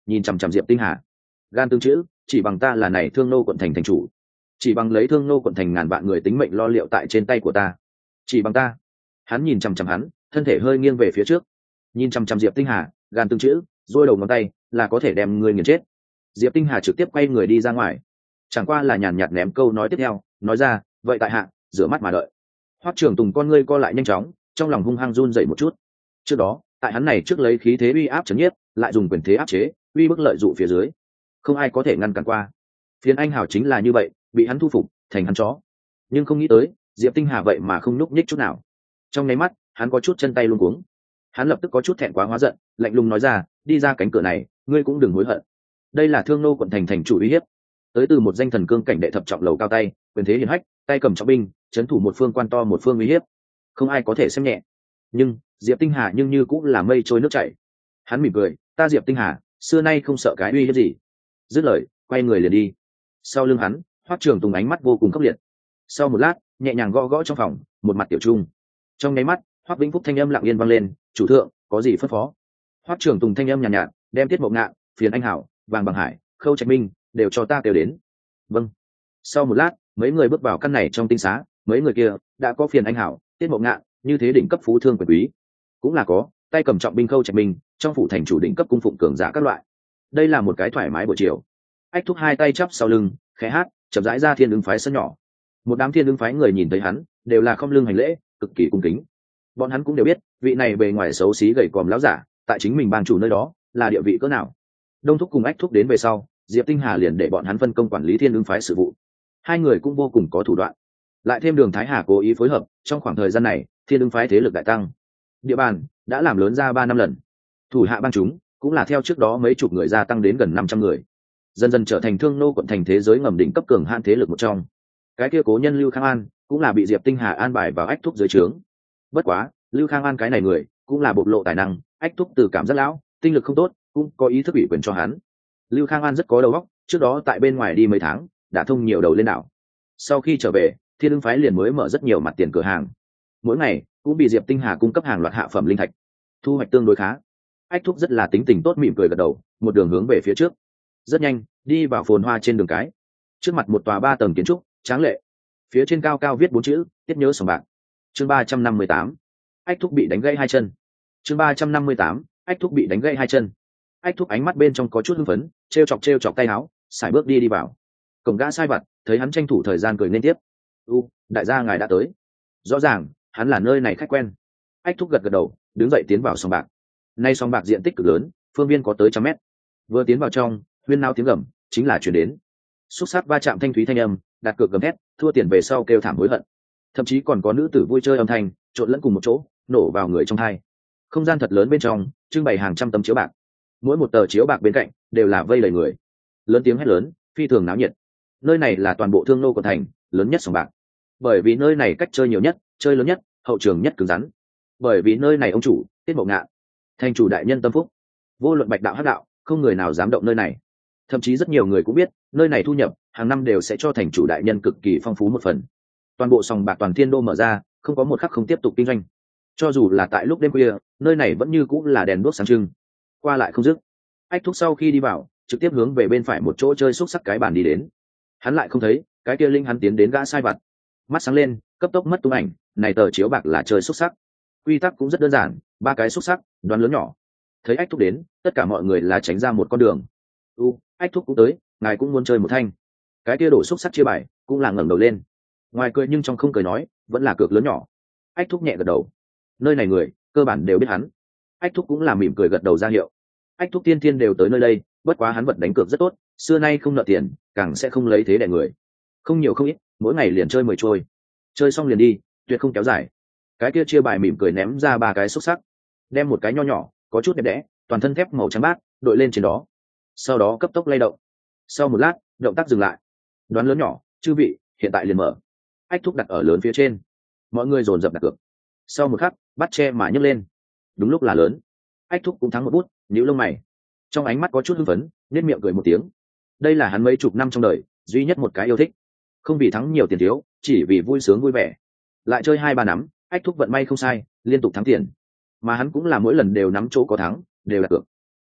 nhìn chằm chằm diệp tinh hà, gan tương chữ chỉ bằng ta là này Thương Nô quận thành thành chủ, chỉ bằng lấy Thương Nô quận thành ngàn vạn người tính mệnh lo liệu tại trên tay của ta, chỉ bằng ta. Hắn nhìn chằm chằm hắn, thân thể hơi nghiêng về phía trước, nhìn chằm chằm diệp tinh hà, gan tương chữ dôi đầu ngón tay là có thể đem người nghiền chết. Diệp tinh hà trực tiếp quay người đi ra ngoài, chẳng qua là nhàn nhạt ném câu nói tiếp theo, nói ra vậy tại hạ rửa mắt mà đợi. Hoắc Trường Tùng con ngươi co lại nhanh chóng, trong lòng hung hăng run dậy một chút. Trước đó tại hắn này trước lấy khí thế uy áp chấn nhiếp, lại dùng quyền thế áp chế, uy bức lợi dụ phía dưới, không ai có thể ngăn cản qua. Phiến Anh Hào chính là như vậy, bị hắn thu phục thành hắn chó. Nhưng không nghĩ tới Diệp Tinh Hà vậy mà không nhúc nhích chút nào. Trong nháy mắt hắn có chút chân tay luống cuống, hắn lập tức có chút thẹn quá hóa giận, lạnh lùng nói ra đi ra cánh cửa này, ngươi cũng đừng hối hận. Đây là Thương Nô quận thành thành chủ uy hiếp, tới từ một danh thần cương cảnh đệ thập trọng lầu cao tay, quyền thế hiển hách, tay cầm trọng binh, chấn thủ một phương quan to một phương uy hiếp, không ai có thể xem nhẹ. Nhưng Diệp Tinh Hà nhưng như cũng là mây trôi nước chảy. Hắn mỉm cười, ta Diệp Tinh Hà xưa nay không sợ cái uy hiếp gì. Dứt lời quay người liền đi. Sau lưng hắn Hoắc Trường Tùng ánh mắt vô cùng khốc liệt. Sau một lát nhẹ nhàng gõ gõ trong phòng, một mặt tiểu trung. Trong nháy mắt Hoắc Vĩnh Phúc thanh âm lặng yên vang lên, chủ thượng có gì phân phó. Hoắc Trường Tùng thanh âm nhàn nhạt, nhạt đem Tiết Mộng Ngạn, Phiền Anh Hảo, Vàng Bằng Hải, Khâu Trạch Minh đều cho ta kêu đến. Vâng. Sau một lát mấy người bước vào căn này trong tinh xá, mấy người kia đã có Phiền Anh Hảo, Tiết Mộng Ngạn như thế đỉnh cấp phú thương quyền quý, cũng là có tay cầm trọng binh Khâu Trạch Minh, trong phủ thành chủ đỉnh cấp cung phụng cường giả các loại. Đây là một cái thoải mái buổi chiều. Ách Thúc hai tay chắp sau lưng khẽ hát, chậm rãi ra Thiên Ứng phái sân nhỏ. Một đám Thiên Ứng phái người nhìn thấy hắn đều là không lưng hành lễ, cực kỳ cung kính. Bọn hắn cũng đều biết vị này bề ngoài xấu xí gầy còm lão giả tại chính mình bang chủ nơi đó là địa vị cỡ nào. Đông Thúc cùng Ách Thúc đến về sau, Diệp Tinh Hà liền để bọn hắn phân công quản lý Thiên Ứng phái sự vụ. Hai người cũng vô cùng có thủ đoạn, lại thêm Đường Thái Hà cố ý phối hợp, trong khoảng thời gian này Thiên Ứng phái thế lực đại tăng, địa bàn đã làm lớn ra ba năm lần, thủ hạ bang chúng cũng là theo trước đó mấy chục người gia tăng đến gần năm trăm người, dần dần trở thành Thương Nô quận thành thế giới ngầm đỉnh cấp cường hạn thế lực một trong. Cái kia cố nhân Lưu Khang An cũng là bị Diệp Tinh Hà an bài vào Ách Thúc dưới trướng. Bất quá Lưu Khang An cái này người cũng là bộc lộ tài năng, Ách Thúc từ cảm giác lão tinh lực không tốt, cũng có ý thức ủy quyền cho hắn. Lưu Khang An rất có đầu óc, trước đó tại bên ngoài đi mấy tháng đã thông nhiều đầu lên đảo. Sau khi trở về Thiên Ứng phái liền mới mở rất nhiều mặt tiền cửa hàng, mỗi ngày cũng bị Diệp Tinh Hà cung cấp hàng loạt hạ phẩm linh thạch, thu hoạch tương đối khá. Ách Thúc rất là tính tình tốt, mỉm cười gật đầu, một đường hướng về phía trước. Rất nhanh đi vào phồn hoa trên đường cái, trước mặt một tòa ba tầng kiến trúc tráng lệ, phía trên cao cao viết bốn chữ Tiết nhớ sòng bạc. Chương ba trăm năm mươi tám, Ách Thúc bị đánh gãy hai chân. Chương ba trăm năm mươi tám, Ách Thúc bị đánh gãy hai chân. Ách Thúc ánh mắt bên trong có chút hưng phấn, trêu chọc trêu chọc tay áo, sải bước đi đi vào. Cổng gã sai vặt thấy hắn tranh thủ thời gian cười nên tiếp, u đại gia ngài đã tới. Rõ ràng hắn là nơi này khách quen. Ách Thúc gật gật đầu, đứng dậy tiến vào sòng bạc. Nay sòng bạc diện tích cực lớn, phương viên có tới trăm mét. Vừa tiến vào trong, huyên náo tiếng gầm chính là chuyển đến. Xúc sát va chạm thanh thúy thanh âm, đặt cược gầm thét, thua tiền về sau kêu thảm hối hận. Thậm chí còn có nữ tử vui chơi âm thanh trộn lẫn cùng một chỗ, nổ vào người trong hai. Không gian thật lớn bên trong trưng bày hàng trăm tấm chiếu bạc, mỗi một tờ chiếu bạc bên cạnh đều là vây đầy người, lớn tiếng hét lớn, phi thường náo nhiệt. Nơi này là toàn bộ Thương Nô quận thành lớn nhất sòng bạc, bởi vì nơi này cách chơi nhiều nhất, chơi lớn nhất, hậu trường nhất cứng rắn. Bởi vì nơi này ông chủ Tiết Mộng Ngạn, thành chủ đại nhân tâm phúc, vô luận bạch đạo hắc đạo không người nào dám động nơi này. Thậm chí rất nhiều người cũng biết nơi này thu nhập hàng năm đều sẽ cho thành chủ đại nhân cực kỳ phong phú một phần. Toàn bộ sòng bạc toàn Thiên Đô mở ra, không có một khắc không tiếp tục kinh doanh. Cho dù là tại lúc đêm khuya, nơi này vẫn như cũng là đèn đuốc sáng trưng, qua lại không dứt. Ách Thúc sau khi đi vào, trực tiếp hướng về bên phải một chỗ chơi xúc sắc cái bàn đi đến. Hắn lại không thấy cái kia linh, hắn tiến đến gã sai vặt, mắt sáng lên, cấp tốc mất tung ảnh. Này tờ chiếu bạc là chơi xúc sắc, quy tắc cũng rất đơn giản, ba cái xúc sắc đoán lớn nhỏ. Thấy Ách Thúc đến, tất cả mọi người là tránh ra một con đường. U Ách Thúc cũng tới, ngài cũng muốn chơi một thanh. Cái kia đổ xúc sắc chia bài cũng là ngẩng đầu lên, ngoài cười nhưng trong không cười nói, vẫn là cược lớn nhỏ. Ách Thúc nhẹ gật đầu, nơi này người cơ bản đều biết hắn. Ách Thúc cũng là mỉm cười gật đầu ra hiệu. Ách Thúc tiên thiên đều tới nơi đây, bất quá hắn vật đánh cược rất tốt, xưa nay không nợ tiền, càng sẽ không lấy thế đẻ người. Không nhiều không ít, mỗi ngày liền chơi mười trôi, chơi xong liền đi, tuyệt không kéo dài. Cái kia chia bài mỉm cười ném ra ba cái xúc sắc, đem một cái nho nhỏ có chút đẹp đẽ, toàn thân thép màu trắng bát đội lên trên đó, sau đó cấp tốc lay động. Sau một lát động tác dừng lại, đoán lớn nhỏ, chư vị hiện tại liền mở. Ách Thúc đặt ở lớn phía trên, mọi người dồn dập đặt cược. Sau một khắc bắt che mà nhấc lên, đúng lúc là lớn. Ách Thúc cũng thắng một bút, nhíu lông mày, trong ánh mắt có chút hưng phấn, nét miệng cười một tiếng. Đây là hắn mấy chục năm trong đời duy nhất một cái yêu thích, không vì thắng nhiều tiền thiếu, chỉ vì vui sướng vui vẻ. Lại chơi hai ba nắm, Ách Thúc vận may không sai, liên tục thắng tiền, mà hắn cũng là mỗi lần đều nắm chỗ có thắng, đều là cược.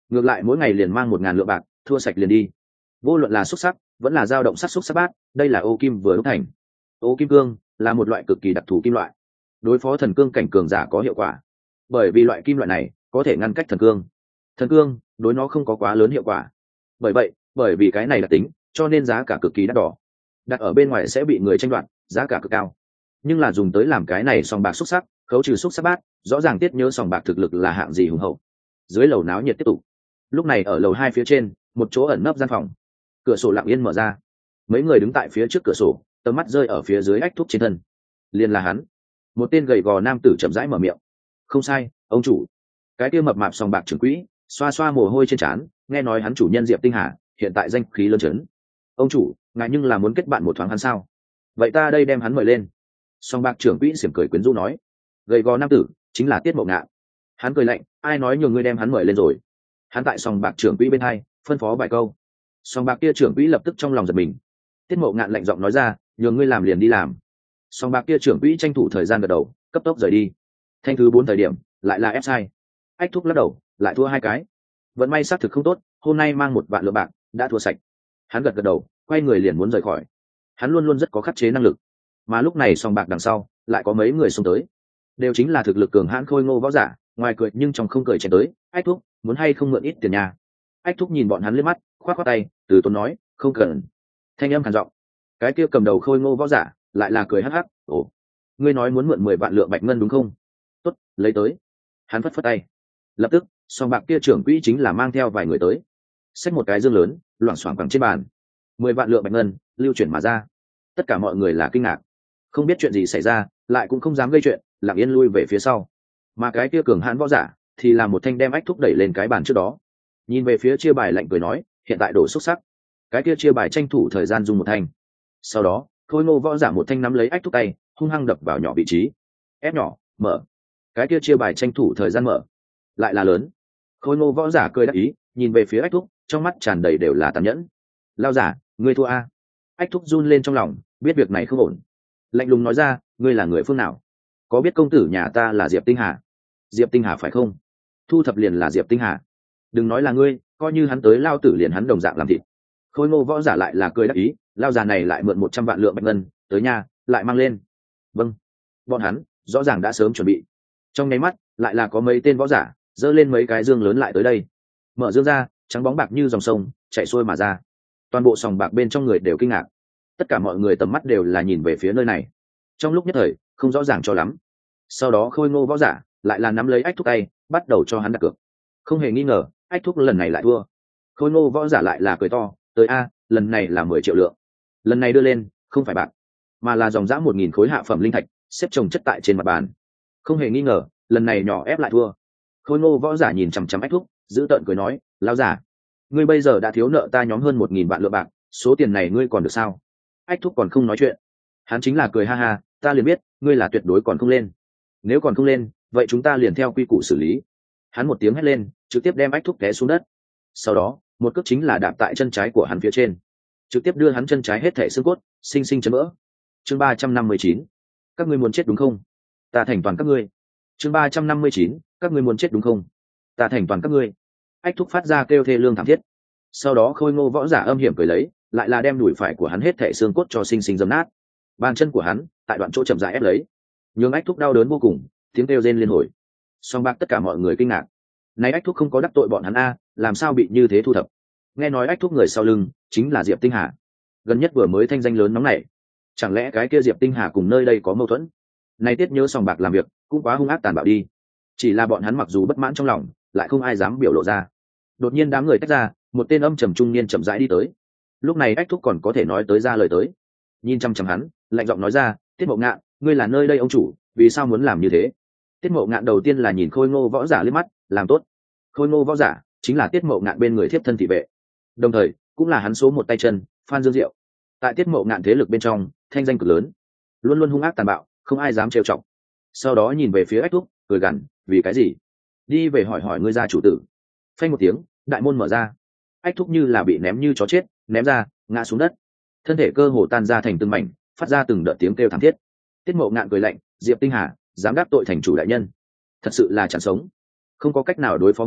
ngược lại mỗi ngày liền mang một ngàn lượng bạc thua sạch liền đi. Vô luận là xúc sắc vẫn là dao động sắt xúc sắc bát, đây là ô kim vừa đúc thành. Ô kim cương là một loại cực kỳ đặc thù kim loại, đối phó thần cương cảnh cường giả có hiệu quả, bởi vì loại kim loại này có thể ngăn cách thần cương. Thần cương đối nó không có quá lớn hiệu quả, bởi vậy bởi vì cái này đặc tính cho nên giá cả cực kỳ đắt đỏ, đặt ở bên ngoài sẽ bị người tranh đoạt, giá cả cực cao. Nhưng là dùng tới làm cái này sòng bạc xúc sắc, khấu trừ xúc sắc bát, rõ ràng tiết nhớ sòng bạc thực lực là hạng gì hùng hậu. Dưới lầu náo nhiệt tiếp tục. Lúc này ở lầu hai phía trên, một chỗ ẩn nấp gian phòng, cửa sổ lặng yên mở ra, mấy người đứng tại phía trước cửa sổ, tầm mắt rơi ở phía dưới Ách Thúc trên thân. Liền là hắn, một tên gầy gò nam tử chậm rãi mở miệng. Không sai, ông chủ. Cái kia mập mạp sòng bạc trưởng quỹ xoa xoa mồ hôi trên trán, nghe nói hắn chủ nhân Diệp Tinh Hà hiện tại danh khí lớn chấn. Ông chủ, ngài nhưng là muốn kết bạn một thoáng hắn sao? Vậy ta đây đem hắn mời lên. Sòng bạc trưởng quỹ xiểm cười quyến rũ nói. Gầy gò nam tử chính là Tiết Mộ Ngạn. Hắn cười lạnh, ai nói nhường ngươi đem hắn mời lên rồi? Hắn tại sòng bạc trưởng quỹ bên hai phân phó vài câu. Sòng bạc kia trưởng quỹ lập tức trong lòng giật mình. Tiết Mộ Ngạn lạnh giọng nói ra, nhường ngươi làm liền đi làm. Sòng bạc kia trưởng quỹ tranh thủ thời gian gật đầu, cấp tốc rời đi. Thanh thứ bốn thời điểm lại là ép sai. Ách Thúc lắc đầu, lại thua hai cái. Vận may xác thực không tốt, hôm nay mang một vạn lượng bạc đã thua sạch. Hắn gật gật đầu, quay người liền muốn rời khỏi. Hắn luôn luôn rất có khắc chế năng lực, mà lúc này sòng bạc đằng sau lại có mấy người xông tới, đều chính là thực lực cường hãn khôi ngô võ giả, ngoài cười nhưng trong không cười chạy tới. Ách Thúc, muốn hay không mượn ít tiền nhà? Ách Thúc nhìn bọn hắn liếc mắt, khoát khoát tay, từ tốn nói, không cần. Thanh âm khàn giọng. Cái kia cầm đầu khôi ngô võ giả lại là cười hắc hắc, ồ, ngươi nói muốn mượn mười vạn lượng bạch ngân đúng không? Tốt, lấy tới. Hắn phất phất tay, lập tức sòng bạc kia trưởng quỹ chính là mang theo vài người tới, xách một cái dương lớn loảng xoảng bằng trên bàn, mười vạn lượng bạch ngân lưu chuyển mà ra. Tất cả mọi người là kinh ngạc, không biết chuyện gì xảy ra, lại cũng không dám gây chuyện, lặng yên lui về phía sau. Mà cái kia cường hãn võ giả thì là một thanh đem Ách Thúc đẩy lên cái bàn trước đó, nhìn về phía chia bài lạnh cười nói, hiện tại đổ xúc sắc. Cái kia chia bài tranh thủ thời gian dùng một thanh, sau đó khôi ngô võ giả một thanh nắm lấy Ách Thúc tay, hung hăng đập vào nhỏ vị trí, ép nhỏ mở. Cái kia chia bài tranh thủ thời gian mở, lại là lớn. Khôi ngô võ giả cười đắc ý, nhìn về phía Ách Thúc, trong mắt tràn đầy đều là tàn nhẫn. Lao giả, ngươi thua a? Ách Thúc run lên trong lòng, biết việc này không ổn, lạnh lùng nói ra, ngươi là người phương nào? Có biết công tử nhà ta là Diệp Tinh Hà? Diệp Tinh Hà phải không? Thu thập liền là Diệp Tinh Hà. Đừng nói là ngươi, coi như hắn tới lao tử liền hắn đồng dạng làm thịt. Khôi ngô võ giả lại là cười đắc ý, lao già này lại mượn một trăm vạn lượng bạch ngân tới nhà, lại mang lên. Vâng. Bọn hắn rõ ràng đã sớm chuẩn bị. Trong nháy mắt lại là có mấy tên võ giả giơ lên mấy cái dương lớn lại tới đây, mở dương ra, trắng bóng bạc như dòng sông chạy xuôi mà ra. Toàn bộ sòng bạc bên trong người đều kinh ngạc, tất cả mọi người tầm mắt đều là nhìn về phía nơi này, trong lúc nhất thời không rõ ràng cho lắm. Sau đó khôi ngô võ giả lại là nắm lấy Ách Thúc tay, bắt đầu cho hắn đặt cược. Không hề nghi ngờ, Ách Thúc lần này lại thua. Khôi ngô võ giả lại là cười to, tới a, lần này là mười triệu lượng. Lần này đưa lên không phải bạc, mà là dòng dã một nghìn khối hạ phẩm linh thạch xếp chồng chất tại trên mặt bàn. Không hề nghi ngờ, lần này nhỏ ép lại thua. Khôi ngô võ giả nhìn chằm chằm Ách Thúc, giữ tợn cười nói, lão giả, ngươi bây giờ đã thiếu nợ ta nhóm hơn một nghìn vạn lượng bạc, số tiền này ngươi còn được sao? Ách Thúc còn không nói chuyện, hắn chính là cười ha ha, ta liền biết ngươi là tuyệt đối còn không lên. Nếu còn không lên, vậy chúng ta liền theo quy củ xử lý. Hắn một tiếng hét lên, trực tiếp đem Ách Thúc té xuống đất. Sau đó một cước chính là đạp tại chân trái của hắn phía trên, trực tiếp đưa hắn chân trái hết thảy xương cốt sinh sinh chấn vỡ. Chương ba trăm năm mươi chín, các ngươi muốn chết đúng không? Ta thành toàn các ngươi. Chương ba trăm năm mươi chín, các ngươi muốn chết đúng không? Ta thành toàn các ngươi. Ách Thúc phát ra kêu thê lương thảm thiết. Sau đó khôi ngô võ giả âm hiểm cười lấy, lại là đem đùi phải của hắn hết thảy xương cốt cho sinh sinh dấm nát. Bàn chân của hắn tại đoạn chỗ chậm rãi ép lấy, nhưng Ách Thúc đau đớn vô cùng, tiếng kêu rên liên hồi. Song bạc tất cả mọi người kinh ngạc, này Ách Thúc không có đắc tội bọn hắn a, làm sao bị như thế thu thập? Nghe nói Ách Thúc người sau lưng chính là Diệp Tinh Hà, gần nhất vừa mới thanh danh lớn nóng này, chẳng lẽ cái kia Diệp Tinh Hà cùng nơi đây có mâu thuẫn? Này Tiết nhớ sòng bạc làm việc cũng quá hung ác tàn bạo đi. Chỉ là bọn hắn mặc dù bất mãn trong lòng, lại không ai dám biểu lộ ra. Đột nhiên đám người tách ra, một tên âm trầm trung niên chậm rãi đi tới. Lúc này Ách Thúc còn có thể nói tới ra lời tới, nhìn chăm chăm hắn, lạnh giọng nói ra, Tiết Mộ Ngạn, ngươi là nơi đây ông chủ, vì sao muốn làm như thế? Tiết Mộ Ngạn đầu tiên là nhìn khôi ngô võ giả liếc mắt, làm tốt. Khôi ngô võ giả chính là Tiết Mộ Ngạn bên người thiếp thân thị vệ, đồng thời cũng là hắn số một tay chân Phan Dương Diệu. Tại Tiết Mộ Ngạn thế lực bên trong thanh danh cực lớn, luôn luôn hung ác tàn bạo, không ai dám trêu chọc. Sau đó nhìn về phía Ách Thúc, cười gằn, vì cái gì? Đi về hỏi hỏi ngươi gia chủ tử. Phanh một tiếng, đại môn mở ra. Ách Thúc như là bị ném như chó chết, ném ra, ngã xuống đất, thân thể cơ hồ tan ra thành từng mảnh, phát ra từng đợt tiếng kêu thảm thiết. Tiết Mộ Ngạn cười lạnh, Diệp Tinh Hà dám đắc tội thành chủ đại nhân, thật sự là chẳng sống, không có cách nào đối phó ngươi,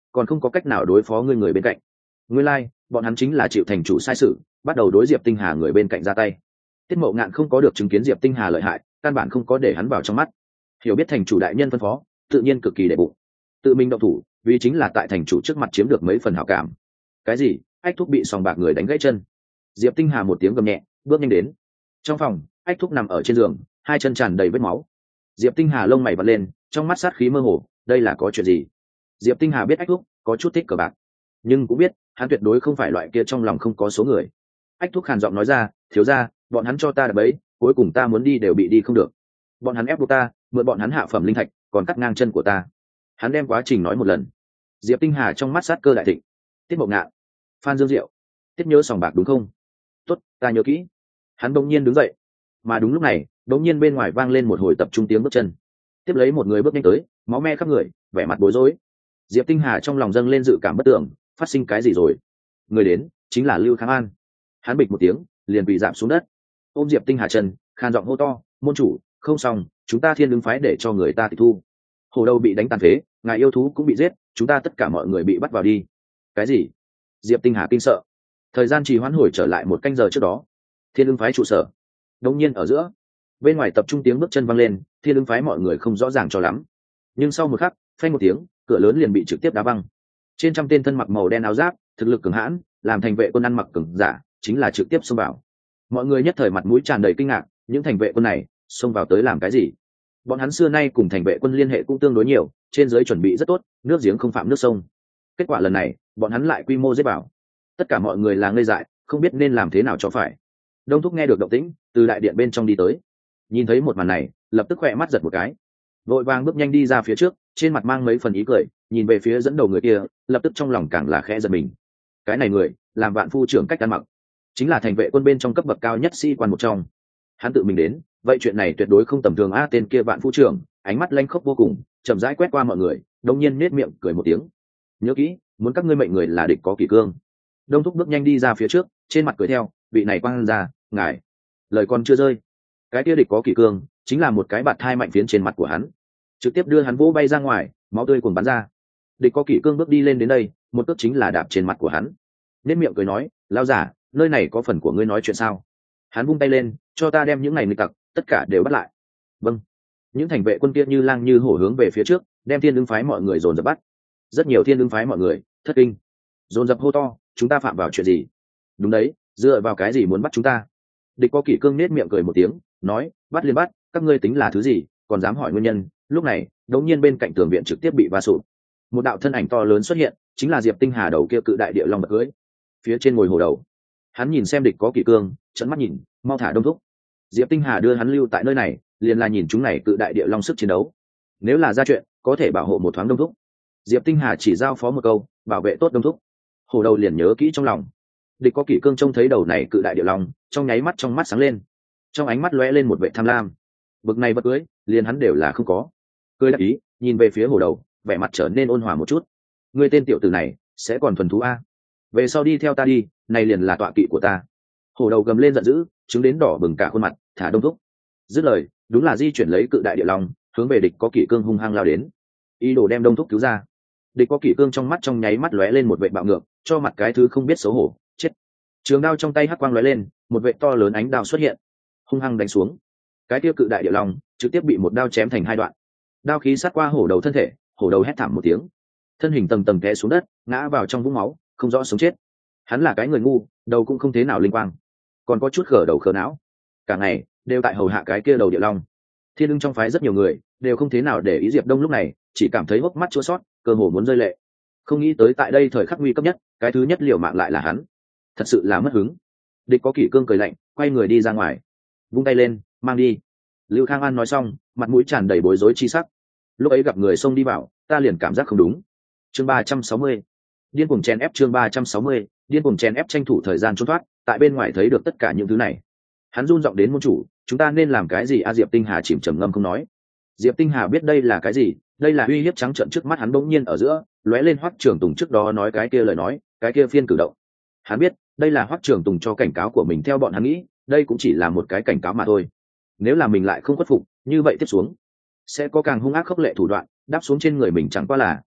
còn không có cách nào đối phó ngươi người bên cạnh. Ngươi lai、like, bọn hắn chính là chịu thành chủ sai sự, bắt đầu đối Diệp Tinh Hà người bên cạnh ra tay. Tiết Mậu Ngạn không có được chứng kiến Diệp Tinh Hà lợi hại, căn bản không có để hắn vào trong mắt. Hiểu biết thành chủ đại nhân phân phó, tự nhiên cực kỳ đệ bụng, tự mình động thủ, vì chính là tại thành chủ trước mặt chiếm được mấy phần hảo cảm. Cái gì? Ách Thúc bị sòng bạc người đánh gãy chân. Diệp Tinh Hà một tiếng gầm nhẹ, bước nhanh đến. Trong phòng, Ách Thúc nằm ở trên giường, hai chân tràn đầy vết máu. Diệp Tinh Hà lông mày vặn lên, trong mắt sát khí mơ hồ, đây là có chuyện gì? Diệp Tinh Hà biết Ách Thúc có chút thích cờ bạc, nhưng cũng biết hắn tuyệt đối không phải loại kia trong lòng không có số người. Ách Thúc khàn giọng nói ra, thiếu gia, bọn hắn cho ta đập bẫy, cuối cùng ta muốn đi đều bị đi không được. Bọn hắn ép buộc ta, mượn bọn hắn hạ phẩm linh thạch, còn cắt ngang chân của ta. Hắn đem quá trình nói một lần. Diệp Tinh Hà trong mắt sát cơ đại thịnh. Tiết Mộng Ngạn, Phan Dương Diệu, Tiết nhớ sòng bạc đúng không? Tốt, ta nhớ kỹ. Hắn bỗng nhiên đứng dậy, mà đúng lúc này, bỗng nhiên bên ngoài vang lên một hồi tập trung tiếng bước chân. Tiếp lấy một người bước nhanh tới, máu me khắp người, vẻ mặt bối rối. Diệp Tinh Hà trong lòng dâng lên dự cảm bất tưởng, phát sinh cái gì rồi? Người đến chính là Lưu Khang An. Hắn bịch một tiếng, liền bị giảm xuống đất, ôm Diệp Tinh Hà chân, khan giọng hô to, môn chủ, không xong, chúng ta Thiên Ứng phái để cho người ta tịch thu. Hồ Đầu bị đánh tàn phế, ngài yêu thú cũng bị giết, chúng ta tất cả mọi người bị bắt vào đi. Cái gì? Diệp Tinh Hà kinh sợ. Thời gian trì hoãn hồi trở lại một canh giờ trước đó. Thiên Ứng phái trụ sở. Đột nhiên ở giữa, bên ngoài tập trung tiếng bước chân vang lên, Thiên Ứng phái mọi người không rõ ràng cho lắm. Nhưng sau một khắc, phanh một tiếng, cửa lớn liền bị trực tiếp đá văng. Trên trăm tên thân mặc màu đen áo giáp, thực lực cường hãn, làm thành vệ quân ăn mặc cường giả, chính là trực tiếp xông vào. Mọi người nhất thời mặt mũi tràn đầy kinh ngạc, những thành vệ quân này xông vào tới làm cái gì? Bọn hắn xưa nay cùng thành vệ quân liên hệ cũng tương đối nhiều, trên dưới chuẩn bị rất tốt, nước giếng không phạm nước sông. Kết quả lần này, bọn hắn lại quy mô giết vào. Tất cả mọi người là ngây dại, không biết nên làm thế nào cho phải. Đông Thúc nghe được động tĩnh, từ đại điện bên trong đi tới, nhìn thấy một màn này, lập tức khỏe mắt giật một cái, vội vàng bước nhanh đi ra phía trước, trên mặt mang mấy phần ý cười, nhìn về phía dẫn đầu người kia, lập tức trong lòng càng là khẽ giật mình. Cái này người, làm Vạn Phu trưởng cách ăn mặc, chính là thành vệ quân bên trong cấp bậc cao nhất sĩ quan một trong. Hắn tự mình đến, vậy chuyện này tuyệt đối không tầm thường a. Tên kia Vạn Phu trưởng, ánh mắt lanh khốc vô cùng, chậm rãi quét qua mọi người, đông nhiên nết miệng cười một tiếng. Nhớ kỹ, muốn các ngươi mệnh người là địch có kỷ cương. Đông Thúc bước nhanh đi ra phía trước, trên mặt cười theo, vị này quang ra, ngài. Lời còn chưa rơi, cái kia địch có kỷ cương, chính là một cái bạt thai mạnh phiến trên mặt của hắn, trực tiếp đưa hắn vỗ bay ra ngoài, máu tươi cuồn bắn ra. Địch có kỷ cương bước đi lên đến đây, một cước chính là đạp trên mặt của hắn. Nên miệng cười nói, lão giả, nơi này có phần của ngươi nói chuyện sao? Hắn vung tay lên, cho ta đem những này nghịch tặc tất cả đều bắt lại. Vâng. Những thành vệ quân kia như lang như hổ hướng về phía trước, đem Thiên Ứng phái mọi người dồn dập bắt. Rất nhiều Thiên Ứng phái mọi người thất kinh, dồn dập hô to, chúng ta phạm vào chuyện gì? Đúng đấy, dựa vào cái gì muốn bắt chúng ta? Địch có kỷ cương nết miệng cười một tiếng, nói, bắt liền bắt, các ngươi tính là thứ gì, còn dám hỏi nguyên nhân? Lúc này, đột nhiên bên cạnh tường viện trực tiếp bị va sụp, một đạo thân ảnh to lớn xuất hiện, chính là Diệp Tinh Hà đầu kia cự đại địa long bật cưới, phía trên ngồi hổ đầu. Hắn nhìn xem địch có kỷ cương, trợn mắt nhìn, mau thả Đông Thúc. Diệp Tinh Hà đưa hắn lưu tại nơi này, liền là nhìn chúng này cự đại địa long sức chiến đấu, nếu là ra chuyện, có thể bảo hộ một thoáng Đông Thúc. Diệp Tinh Hà chỉ giao phó một câu, bảo vệ tốt Đông Thúc. Hổ đầu liền nhớ kỹ trong lòng. Địch có kỷ cương trông thấy đầu này cự đại địa long, trong nháy mắt trong mắt sáng lên, trong ánh mắt lóe lên một vẻ tham lam. Bực này vật cưới, liền hắn đều là không có. Cười đắc ý, nhìn về phía hổ đầu, vẻ mặt trở nên ôn hòa một chút. Ngươi tên tiểu tử này, sẽ còn thuần thú a? Về sau đi theo ta đi, này liền là tọa kỵ của ta. Hổ đầu gầm lên giận dữ, chứng đến đỏ bừng cả khuôn mặt, thả Đông Thúc. Dứt lời, đúng là di chuyển lấy cự đại địa long, hướng về địch có kỷ cương hung hăng lao đến, ý đồ đem Đông Thúc cứu ra. Địch có kỷ cương trong mắt trong nháy mắt lóe lên một vệ bạo ngược, cho mặt cái thứ không biết xấu hổ, chết. Trường đao trong tay hắc quang lóe lên, một vệ to lớn ánh đao xuất hiện, hung hăng đánh xuống. Cái tiêu cự đại địa long trực tiếp bị một đao chém thành hai đoạn, đao khí sát qua hổ đầu thân thể, hổ đầu hét thảm một tiếng, thân hình tầng tầng té xuống đất, ngã vào trong vũng máu, không rõ sống chết. Hắn là cái người ngu, đầu cũng không thế nào linh quang, còn có chút khở đầu khở não, cả ngày đều tại hầu hạ cái kia đầu địa long. Thiên Ưng trong phái rất nhiều người đều không thế nào để ý Diệp Đông lúc này, chỉ cảm thấy hốc mắt chua xót, cơ hồ muốn rơi lệ. Không nghĩ tới tại đây thời khắc nguy cấp nhất, cái thứ nhất liều mạng lại là hắn, thật sự là mất hứng. Địch có kỷ cương cười lạnh, quay người đi ra ngoài, vung tay lên, mang đi. Lưu Khang An nói xong, mặt mũi tràn đầy bối rối chi sắc. Lúc ấy gặp người xông đi vào, ta liền cảm giác không đúng. Chương ba trăm sáu mươi, điên cuồng chèn ép. Chương ba trăm sáu mươi, điên cuồng chèn ép, tranh thủ thời gian trốn thoát. Tại bên ngoài thấy được tất cả những thứ này, hắn run giọng đến môn chủ, chúng ta nên làm cái gì? A Diệp Tinh Hà chìm trầm ngâm không nói. Diệp Tinh Hà biết đây là cái gì, đây là uy hiếp trắng trợn trước mắt hắn. Bỗng nhiên ở giữa lóe lên Hoắc Trường Tùng trước đó nói cái kia lời nói, cái kia phiên cử động. Hắn biết đây là Hoắc Trường Tùng cho cảnh cáo của mình, theo bọn hắn nghĩ, đây cũng chỉ là một cái cảnh cáo mà thôi. Nếu là mình lại không khuất phục, như vậy tiếp xuống sẽ có càng hung ác khốc lệ thủ đoạn đáp xuống trên người mình. Chẳng qua là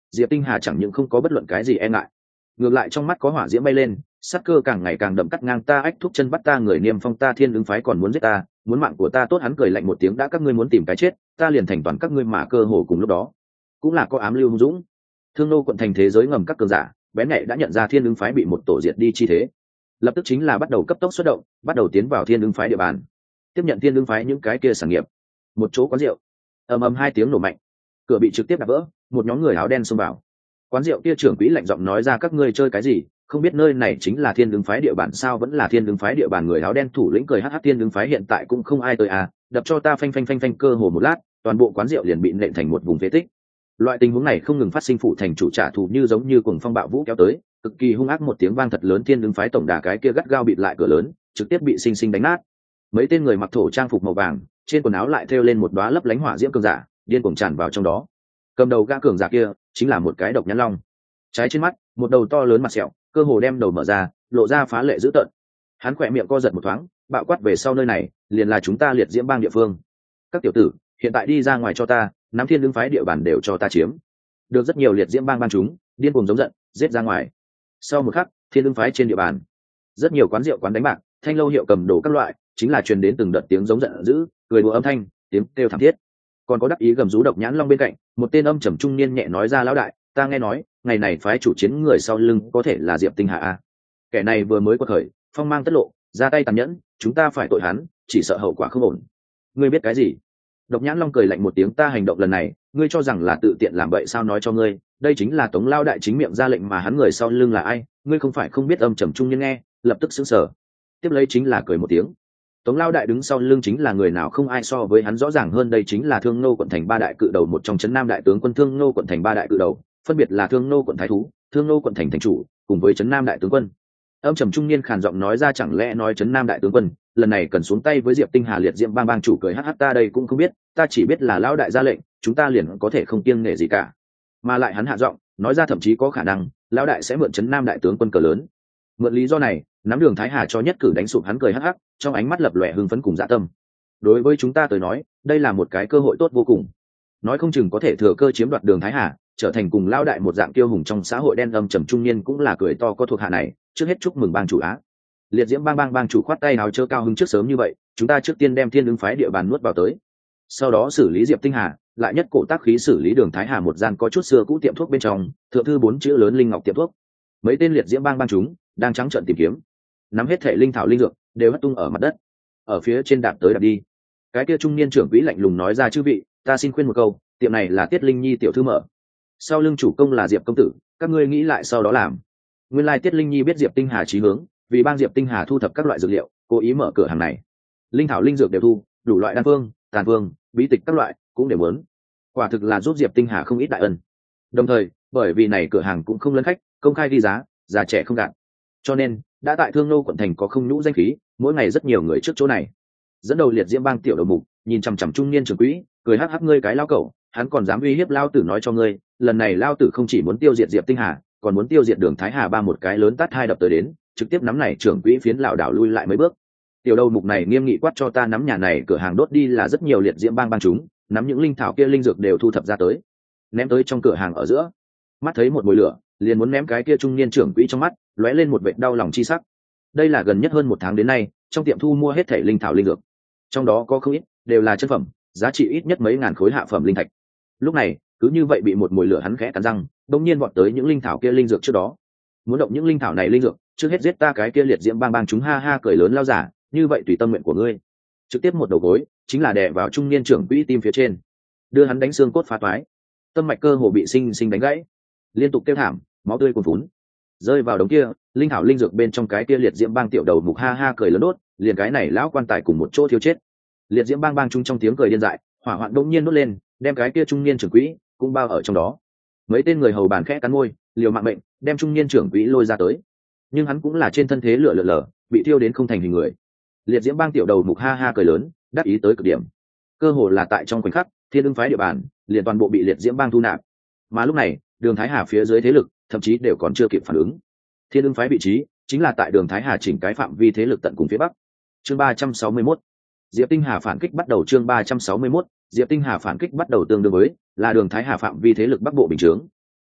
Diệp Tinh Hà chẳng những không có bất luận cái gì e ngại, ngược lại trong mắt có hỏa diễm bay lên, sát cơ càng ngày càng đậm, cắt ngang ta, ách thúc chân bắt ta, người niêm phong ta, thiên ứng phái còn muốn giết ta, muốn mạng của ta tốt. Hắn cười lạnh một tiếng, đã các ngươi muốn tìm cái chết, ta liền thành toàn các ngươi. Mà cơ hồ cùng lúc đó cũng là có ám lưu hung dũng Thương Nô quận thành thế giới ngầm các cường giả bén nhạy đã nhận ra thiên ứng phái bị một tổ diệt đi chi thế, lập tức chính là bắt đầu cấp tốc xuất động, bắt đầu tiến vào thiên ứng phái địa bàn, tiếp nhận thiên ứng phái những cái kia sản nghiệp. Một chỗ quán rượu, ầm ầm hai tiếng nổ mạnh, cửa bị trực tiếp đập vỡ, một nhóm người áo đen xông vào. Quán rượu kia trưởng quỹ lạnh giọng nói ra, các ngươi chơi cái gì, không biết nơi này chính là thiên ứng phái địa bàn sao? Vẫn là thiên ứng phái địa bàn. Người áo đen thủ lĩnh cười hắc hắc, thiên ứng phái hiện tại cũng không ai tới à, đập cho ta phanh phanh phanh phanh. Cơ hồ một lát, toàn bộ quán rượu liền bị nện thành một vùng phế tích. Loại tình huống này không ngừng phát sinh, phụ thành chủ trả thù như giống như cuồng phong bạo vũ kéo tới, cực kỳ hung ác. Một tiếng vang thật lớn, thiên ứng phái tổng đà cái kia gắt gao bịt lại cửa lớn, trực tiếp bị sinh sinh đánh nát. Mấy tên người mặc thổ trang phục màu vàng, trên quần áo lại thêu lên một đóa lấp lánh hỏa diễm cường giả, điên cuồng tràn vào trong đó. Cầm đầu gã cường giả kia chính là một cái độc nhãn long, trái trên mắt một đầu to lớn mặt sẹo, cơ hồ đem đầu mở ra, lộ ra phá lệ dữ tợn. Hắn khỏe miệng co giật một thoáng, bạo quát về sau, nơi này liền là chúng ta liệt diễm bang địa phương. Các tiểu tử hiện tại đi ra ngoài cho ta, nắm thiên ứng phái địa bàn đều cho ta chiếm. Được rất nhiều liệt diễm bang bang chúng điên cuồng giống giận, giết ra ngoài. Sau một khắc, thiên ứng phái trên địa bàn rất nhiều quán rượu, quán đánh bạc, thanh lâu, hiệu cầm đồ các loại, chính là truyền đến từng đợt tiếng giống giận dữ, cười đùa âm thanh, tiếng kêu thảm thiết. Còn có đắc ý gầm rú độc nhãn long bên cạnh, một tên âm trầm trung niên nhẹ nói ra, lão đại, ta nghe nói ngày này phái chủ chiến người sau lưng có thể là Diệp Tinh Hà a. Kẻ này vừa mới quật khởi, phong mang tất lộ, ra tay tàn nhẫn, chúng ta phải tội hắn, chỉ sợ hậu quả không ổn. Ngươi biết cái gì? Độc nhãn long cười lạnh một tiếng, ta hành động lần này, ngươi cho rằng là tự tiện làm vậy sao? Nói cho ngươi, đây chính là Tống lao đại chính miệng ra lệnh, mà hắn người sau lưng là ai, ngươi không phải không biết. Âm trầm trung niên nghe, lập tức sững sờ, tiếp lấy chính là cười một tiếng. Tống lao đại đứng sau lưng chính là người nào, không ai so với hắn rõ ràng hơn, đây chính là Thương Nô quận thành ba đại cự đầu, một trong trấn Nam đại tướng quân. Thương Nô quận thành ba đại cự đầu phân biệt là Thương Nô quận thái thú, Thương Nô quận thành thành chủ, cùng với trấn Nam đại tướng quân. Âm trầm trung niên khàn giọng nói ra, chẳng lẽ nói trấn Nam đại tướng quân lần này cần xuống tay với Diệp Tinh Hà? Liệt diễm bang bang chủ cười hắc hắc, ta đây cũng không biết, ta chỉ biết là lão đại ra lệnh, chúng ta liền có thể không kiêng nể gì cả. Mà lại hắn hạ giọng nói ra, thậm chí có khả năng lão đại sẽ mượn trấn Nam đại tướng quân cờ lớn, mượn lý do này nắm Đường Thái Hà cho nhất cử đánh sụp. Hắn cười hắc hắc, trong ánh mắt lập lòe hưng phấn cùng dạ tâm. Đối với chúng ta tới nói, đây là một cái cơ hội tốt vô cùng, nói không chừng có thể thừa cơ chiếm đoạt Đường Thái Hà, trở thành cùng lao đại một dạng tiêu hùng trong xã hội đen. Âm trầm trung niên cũng là cười to, có thuộc hạ này, trước hết chúc mừng bang chủ á. Liệt diễm bang bang bang chủ khoát tay nào chớ cao hứng, trước sớm như vậy chúng ta trước tiên đem thiên ứng phái địa bàn nuốt vào tới, sau đó xử lý Diệp Tinh Hà, lại nhất cổ tác khí xử lý Đường Thái Hà. Một gian có chút xưa cũ tiệm thuốc bên trong, thượng thư bốn chữ lớn Linh Ngọc tiệm thuốc. Mấy tên liệt diễm bang bang chúng đang trắng trợn tìm kiếm, nắm hết thể linh thảo linh dược đều hất tung ở mặt đất, ở phía trên đạp tới đạp đi. Cái kia trung niên trưởng quỹ lạnh lùng nói ra, chư vị, ta xin khuyên một câu, tiệm này là Tiết Linh Nhi tiểu thư mở, sau lưng chủ công là Diệp công tử, các ngươi nghĩ lại sau đó làm. Nguyên lai Tiết Linh Nhi biết Diệp Tinh Hà chí hướng, vì bang Diệp Tinh Hà thu thập các loại dược liệu, cố ý mở cửa hàng này. Linh thảo linh dược đều thu, đủ loại đan phương, tàn phương, bí tịch các loại cũng đều muốn. Quả thực là giúp Diệp Tinh Hà không ít đại ân. Đồng thời, bởi vì này cửa hàng cũng không lấn khách, công khai ghi giá, già trẻ không gạt, cho nên đã tại Thương Nô quận thành có không nhũ danh khí, mỗi ngày rất nhiều người trước chỗ này. Dẫn đầu liệt diễm bang tiểu đầu mục nhìn chằm chằm trung niên trưởng quỹ, cười hắc hắc, ngươi cái lao cẩu, hắn còn dám uy hiếp lao tử. Nói cho ngươi, lần này lao tử không chỉ muốn tiêu diệt Diệp Tinh Hà, còn muốn tiêu diệt Đường Thái Hà. Ba một cái lớn tát hai đập tới đến, trực tiếp nắm này trưởng quỹ phiến lảo đảo lui lại mấy bước. Tiểu đầu mục này nghiêm nghị quát, cho ta nắm nhà này cửa hàng đốt đi. Là rất nhiều liệt diễm bang bang chúng nắm những linh thảo kia linh dược đều thu thập ra tới, ném tới trong cửa hàng ở giữa. Mắt thấy một mùi lửa, liền muốn ném cái kia trung niên trưởng quỹ, trong mắt lóe lên một vệt đau lòng chi sắc. Đây là gần nhất hơn một tháng đến nay trong tiệm thu mua hết thể linh thảo linh dược, trong đó có không ít đều là chân phẩm, giá trị ít nhất mấy ngàn khối hạ phẩm linh thạch. Lúc này cứ như vậy bị một mùi lửa hắn khẽ cắn răng, đông nhiên vọt tới những linh thảo kia linh dược trước đó, muốn động những linh thảo này linh dược, trước hết giết ta cái kia liệt diễm bang bang chúng. Ha ha cười lớn, lao giả, như vậy tùy tâm nguyện của ngươi. Trực tiếp một đầu gối chính là đè vào trung niên trưởng quỹ tim phía trên, đưa hắn đánh xương cốt phá toái, tâm mạch cơ hồ bị sinh sinh đánh gãy, liên tục kêu thảm, máu tươi cuồn phún rơi vào đống kia linh thảo linh dược bên trong. Cái kia liệt diễm bang tiểu đầu mục ha ha cười lớn, đốt liền cái này lão quan tài cùng một chỗ thiêu chết. Liệt diễm bang bang chúng trong tiếng cười điên dại, hỏa hoạn đột nhiên đốt lên, đem cái kia trung niên trưởng quỹ cũng bao ở trong đó. Mấy tên người hầu bàn khẽ cắn môi, liều mạng bệnh đem trung niên trưởng quỹ lôi ra tới, nhưng hắn cũng là trên thân thế lửa lửa lở, bị thiêu đến không thành hình người. Liệt diễm bang tiểu đầu mục ha ha cười lớn, đắc ý tới cực điểm. Cơ hồ là tại trong khoảnh khắc, thiên ưng phái địa bàn liền toàn bộ bị liệt diễm bang thu nạp. Mà lúc này Đường Thái Hà phía dưới thế lực thậm chí đều còn chưa kịp phản ứng. Thiên ưng phái vị trí chính là tại Đường Thái Hà chỉnh cái phạm vi thế lực tận cùng phía bắc. Chương ba trăm sáu mươi mốt, Diệp Tinh Hà phản kích bắt đầu. Chương ba trăm sáu mươi mốt, Diệp Tinh Hà phản kích bắt đầu, tương đương với là Đường Thái Hà phạm vi thế lực bắc bộ bình chướng.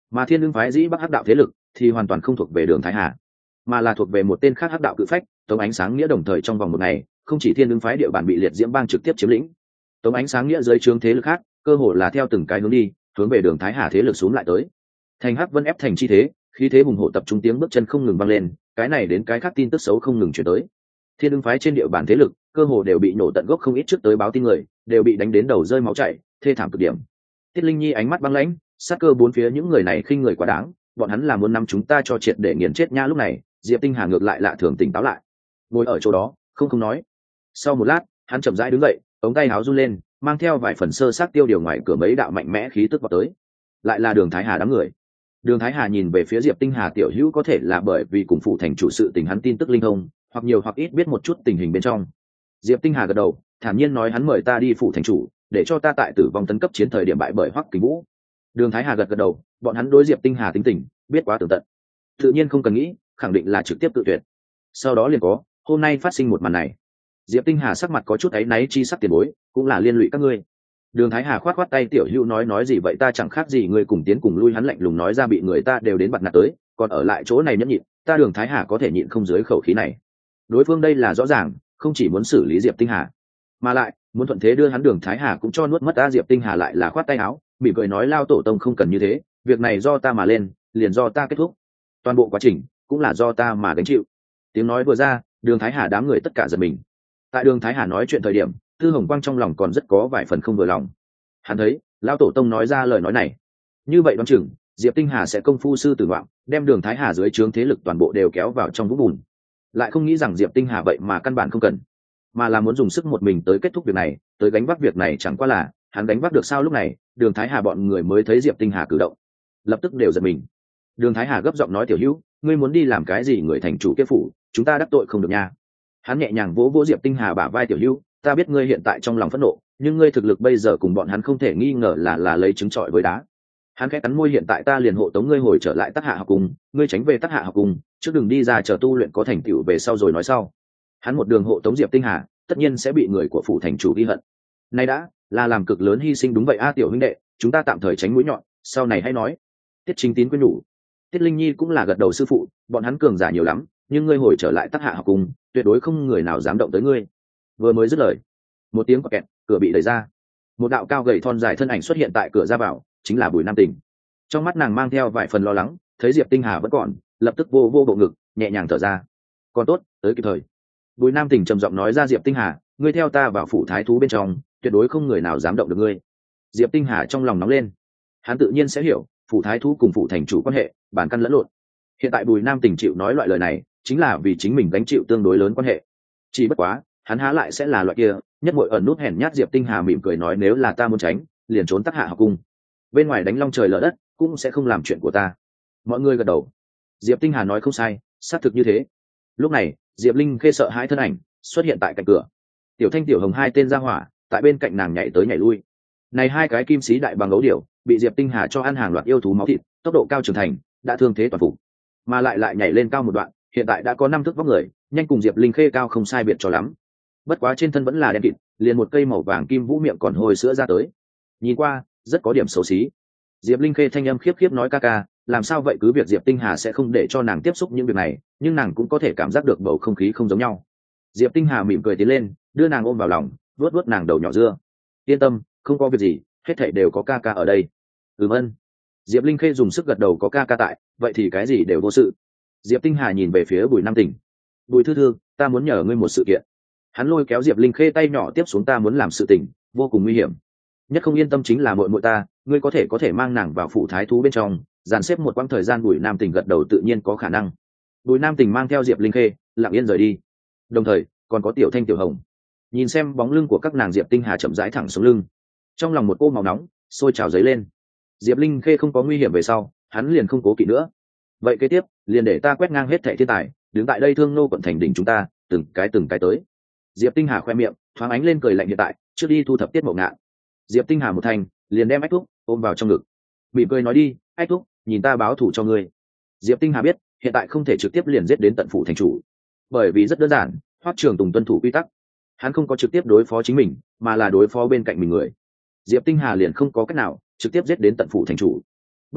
Mà thiên lương phái dĩ bắc hắc đạo thế lực thì hoàn toàn không thuộc về đường thái hà, mà là thuộc về một tên khác hắc đạo cự phách Tống Ánh Sáng Nghĩa. Đồng thời trong vòng một ngày, không chỉ thiên lương phái địa bàn bị liệt diễm bang trực tiếp chiếm lĩnh, Tống Ánh Sáng Nghĩa dưới trướng thế lực khác cơ hồ là theo từng cái hướng đi hướng về đường thái hà thế lực xuống lại tới. Thành hắc vân ép thành chi thế, khí thế hùng hổ tập trung tiếng bước chân không ngừng vang lên, cái này đến cái khác tin tức xấu không ngừng chuyển tới. Thiên lương phái trên địa bàn thế lực cơ hồ đều bị nổ tận gốc, không ít trước tới báo tin người đều bị đánh đến đầu rơi máu chảy, thê thảm cực điểm. Tiết Linh Nhi ánh mắt băng lãnh, sát cơ bốn phía, những người này khinh người quá đáng, bọn hắn là muốn nắm chúng ta cho triệt để nghiền chết nha. Lúc này Diệp Tinh Hà ngược lại lạ thường tỉnh táo lại, ngồi ở chỗ đó không không nói. Sau một lát hắn chậm rãi đứng dậy, ống tay áo run lên, mang theo vài phần sơ sát tiêu điều ngoài cửa mấy đạo mạnh mẽ khí tức vào tới. Lại là đường thái hà đám người. Đường thái hà nhìn về phía Diệp Tinh Hà, tiểu hữu có thể là bởi vì cùng phụ thành chủ sự tình hắn tin tức linh thông, hoặc nhiều hoặc ít biết một chút tình hình bên trong. Diệp Tinh Hà gật đầu, thản nhiên nói hắn mời ta đi phụ thành chủ, để cho ta tại tử vong tấn cấp chiến thời điểm bại bởi Hoắc Kình Vũ. Đường thái hà gật gật đầu, bọn hắn đối Diệp Tinh Hà tính tình biết quá tường tận, tự nhiên không cần nghĩ, khẳng định là trực tiếp tự tuyệt. Sau đó liền có hôm nay phát sinh một màn này. Diệp Tinh Hà sắc mặt có chút áy náy, chi sắc tiền bối cũng là liên lụy các ngươi. Đường thái hà khoát khoát tay, tiểu hữu nói nói gì vậy, ta chẳng khác gì ngươi cùng tiến cùng lui. Hắn lạnh lùng nói ra, bị người ta đều đến bật nạt tới, còn ở lại chỗ này nhẫn nhịn, ta đường thái hà có thể nhịn không dưới khẩu khí này. Đối phương đây là rõ ràng không chỉ muốn xử lý Diệp Tinh Hà, mà lại muốn thuận thế đưa hắn đường thái hà cũng cho nuốt mất. Ta Diệp Tinh Hà lại là khoát tay áo, mỉm cười nói, lao tổ tông không cần như thế, việc này do ta mà lên, liền do ta kết thúc, toàn bộ quá trình cũng là do ta mà gánh chịu. Tiếng nói vừa ra, đường thái hà đám người tất cả giật mình. Tại đường thái hà nói chuyện thời điểm, Tư Hồng Quang trong lòng còn rất có vài phần không vừa lòng. Hắn thấy lão tổ tông nói ra lời nói này, như vậy đoán chừng Diệp Tinh Hà sẽ công phu sư tử ngoạm, đem đường thái hà dưới trướng thế lực toàn bộ đều kéo vào trong vũng bùn. Lại không nghĩ rằng Diệp Tinh Hà vậy mà căn bản không cần, mà là muốn dùng sức một mình tới kết thúc việc này, tới gánh vác việc này. Chẳng qua là hắn gánh vác được sao? Lúc này đường thái hà bọn người mới thấy Diệp Tinh Hà cử động, lập tức đều giật mình. Đường thái hà gấp giọng nói, tiểu hữu ngươi muốn đi làm cái gì? Người thành chủ kia phủ chúng ta đắc tội không được nha. Hắn nhẹ nhàng vỗ vỗ Diệp Tinh Hà bả vai, tiểu hữu ta biết ngươi hiện tại trong lòng phẫn nộ, nhưng ngươi thực lực bây giờ cùng bọn hắn không thể nghi ngờ là là lấy trứng trọi với đá. Hắn khẽ cắn môi, hiện tại ta liền hộ tống ngươi hồi trở lại Tắc Hạ học cung, ngươi tránh về Tắc Hạ học cung trước, đừng đi ra chờ tu luyện có thành tựu về sau rồi nói sau. Hắn một đường hộ tống Diệp Tinh Hà tất nhiên sẽ bị người của phủ thành chủ ghi hận, nay đã là làm cực lớn hy sinh. Đúng vậy a tiểu huynh đệ, chúng ta tạm thời tránh mũi nhọn, sau này hãy nói. Tiết Chính Tín quyên nhủ. Tiết Linh Nhi cũng là gật đầu, sư phụ bọn hắn cường giả nhiều lắm, nhưng ngươi hồi trở lại Tắc Hạ học cung tuyệt đối không người nào dám động tới ngươi. Vừa mới dứt lời, một tiếng quạt kẹt, cửa bị đẩy ra, một đạo cao gầy thon dài thân ảnh xuất hiện tại cửa ra vào, chính là Bùi Nam Tình. Trong mắt nàng mang theo vài phần lo lắng, thấy Diệp Tinh Hà vẫn còn, lập tức vô vô bộ ngực, nhẹ nhàng thở ra. Còn tốt tới kịp thời. Bùi Nam Tình trầm giọng nói ra, Diệp Tinh Hà ngươi theo ta vào phủ thái thú bên trong, tuyệt đối không người nào dám động được ngươi. Diệp Tinh Hà trong lòng nóng lên, hắn tự nhiên sẽ hiểu phủ thái thú cùng phủ thành chủ quan hệ bản căn lẫn lộn. Hiện tại Bùi Nam Tình chịu nói loại lời này, chính là vì chính mình gánh chịu tương đối lớn quan hệ. Chỉ bất quá hắn há lại sẽ là loại kia nhất muội ẩn nút hèn nhát. Diệp Tinh Hà mỉm cười nói, nếu là ta muốn tránh liền trốn Tắc Hạ học cung, bên ngoài đánh long trời lở đất cũng sẽ không làm chuyện của ta. Mọi người gật đầu. Diệp Tinh Hà nói không sai, xác thực như thế. Lúc này Diệp Linh Khê sợ hãi thân ảnh xuất hiện tại cạnh cửa, Tiểu Thanh Tiểu Hồng hai tên ra hỏa tại bên cạnh nàng nhảy tới nhảy lui. Này hai cái kim sĩ đại bằng gấu điểu bị Diệp Tinh Hà cho ăn hàng loạt yêu thú máu thịt, tốc độ cao trưởng thành, đã thương thế toàn phục, mà lại lại nhảy lên cao một đoạn, hiện tại đã có năm thước vóc người, nhanh cùng Diệp Linh Khê cao không sai biệt cho lắm. Bất quá trên thân vẫn là đen kịt, liền một cây màu vàng kim vũ miệng còn hồi sữa ra tới, nhìn qua rất có điểm xấu xí. Diệp Linh Khê thanh âm khiếp khiếp nói, ca ca làm sao vậy? Cứ việc Diệp Tinh Hà sẽ không để cho nàng tiếp xúc những việc này, nhưng nàng cũng có thể cảm giác được bầu không khí không giống nhau. Diệp Tinh Hà mỉm cười tiến lên, đưa nàng ôm vào lòng, vuốt vuốt nàng đầu nhỏ dưa. Yên tâm, không có việc gì, hết thảy đều có ca ca ở đây. Ừm ân. Diệp Linh Khê dùng sức gật đầu, có ca ca tại, vậy thì cái gì đều vô sự. Diệp Tinh Hà nhìn về phía Bùi Nam Tình. Bùi thư thư, ta muốn nhờ ngươi một sự kiện. Hắn lôi kéo Diệp Linh Khê tay nhỏ tiếp xuống, ta muốn làm sự tình vô cùng nguy hiểm, nhất không yên tâm chính là muội muội ta, ngươi có thể có thể mang nàng vào phủ thái thú bên trong dàn xếp một quãng thời gian. Bùi Nam Tình gật đầu, tự nhiên có khả năng. Bùi Nam Tình mang theo Diệp Linh Khê lặng yên rời đi, đồng thời còn có Tiểu Thanh Tiểu Hồng. Nhìn xem bóng lưng của các nàng, Diệp Tinh Hà chậm rãi thẳng xuống lưng, trong lòng một cô màu nóng sôi trào dấy lên. Diệp Linh Khê không có nguy hiểm về sau, hắn liền không cố kỵ nữa. Vậy kế tiếp liền để ta quét ngang hết thảy thiên tài, đứng tại đây Thương Nô quận thành đỉnh chúng ta, từng cái từng cái tới. Diệp Tinh Hà khoe miệng thoáng ánh lên cười lạnh, hiện tại trước đi thu thập Tiết Mộng Ngạn. Diệp Tinh Hà một thành liền đem Ách Thúc ôm vào trong ngực, mỉm cười nói, đi Ách Thúc, nhìn ta báo thù cho ngươi. Diệp Tinh Hà biết hiện tại không thể trực tiếp liền giết đến tận phủ thành chủ, bởi vì rất đơn giản, Hoắc Trường Tùng tuân thủ quy tắc, hắn không có trực tiếp đối phó chính mình, mà là đối phó bên cạnh mình người. Diệp Tinh Hà liền không có cách nào trực tiếp giết đến tận phủ thành chủ. Bất quá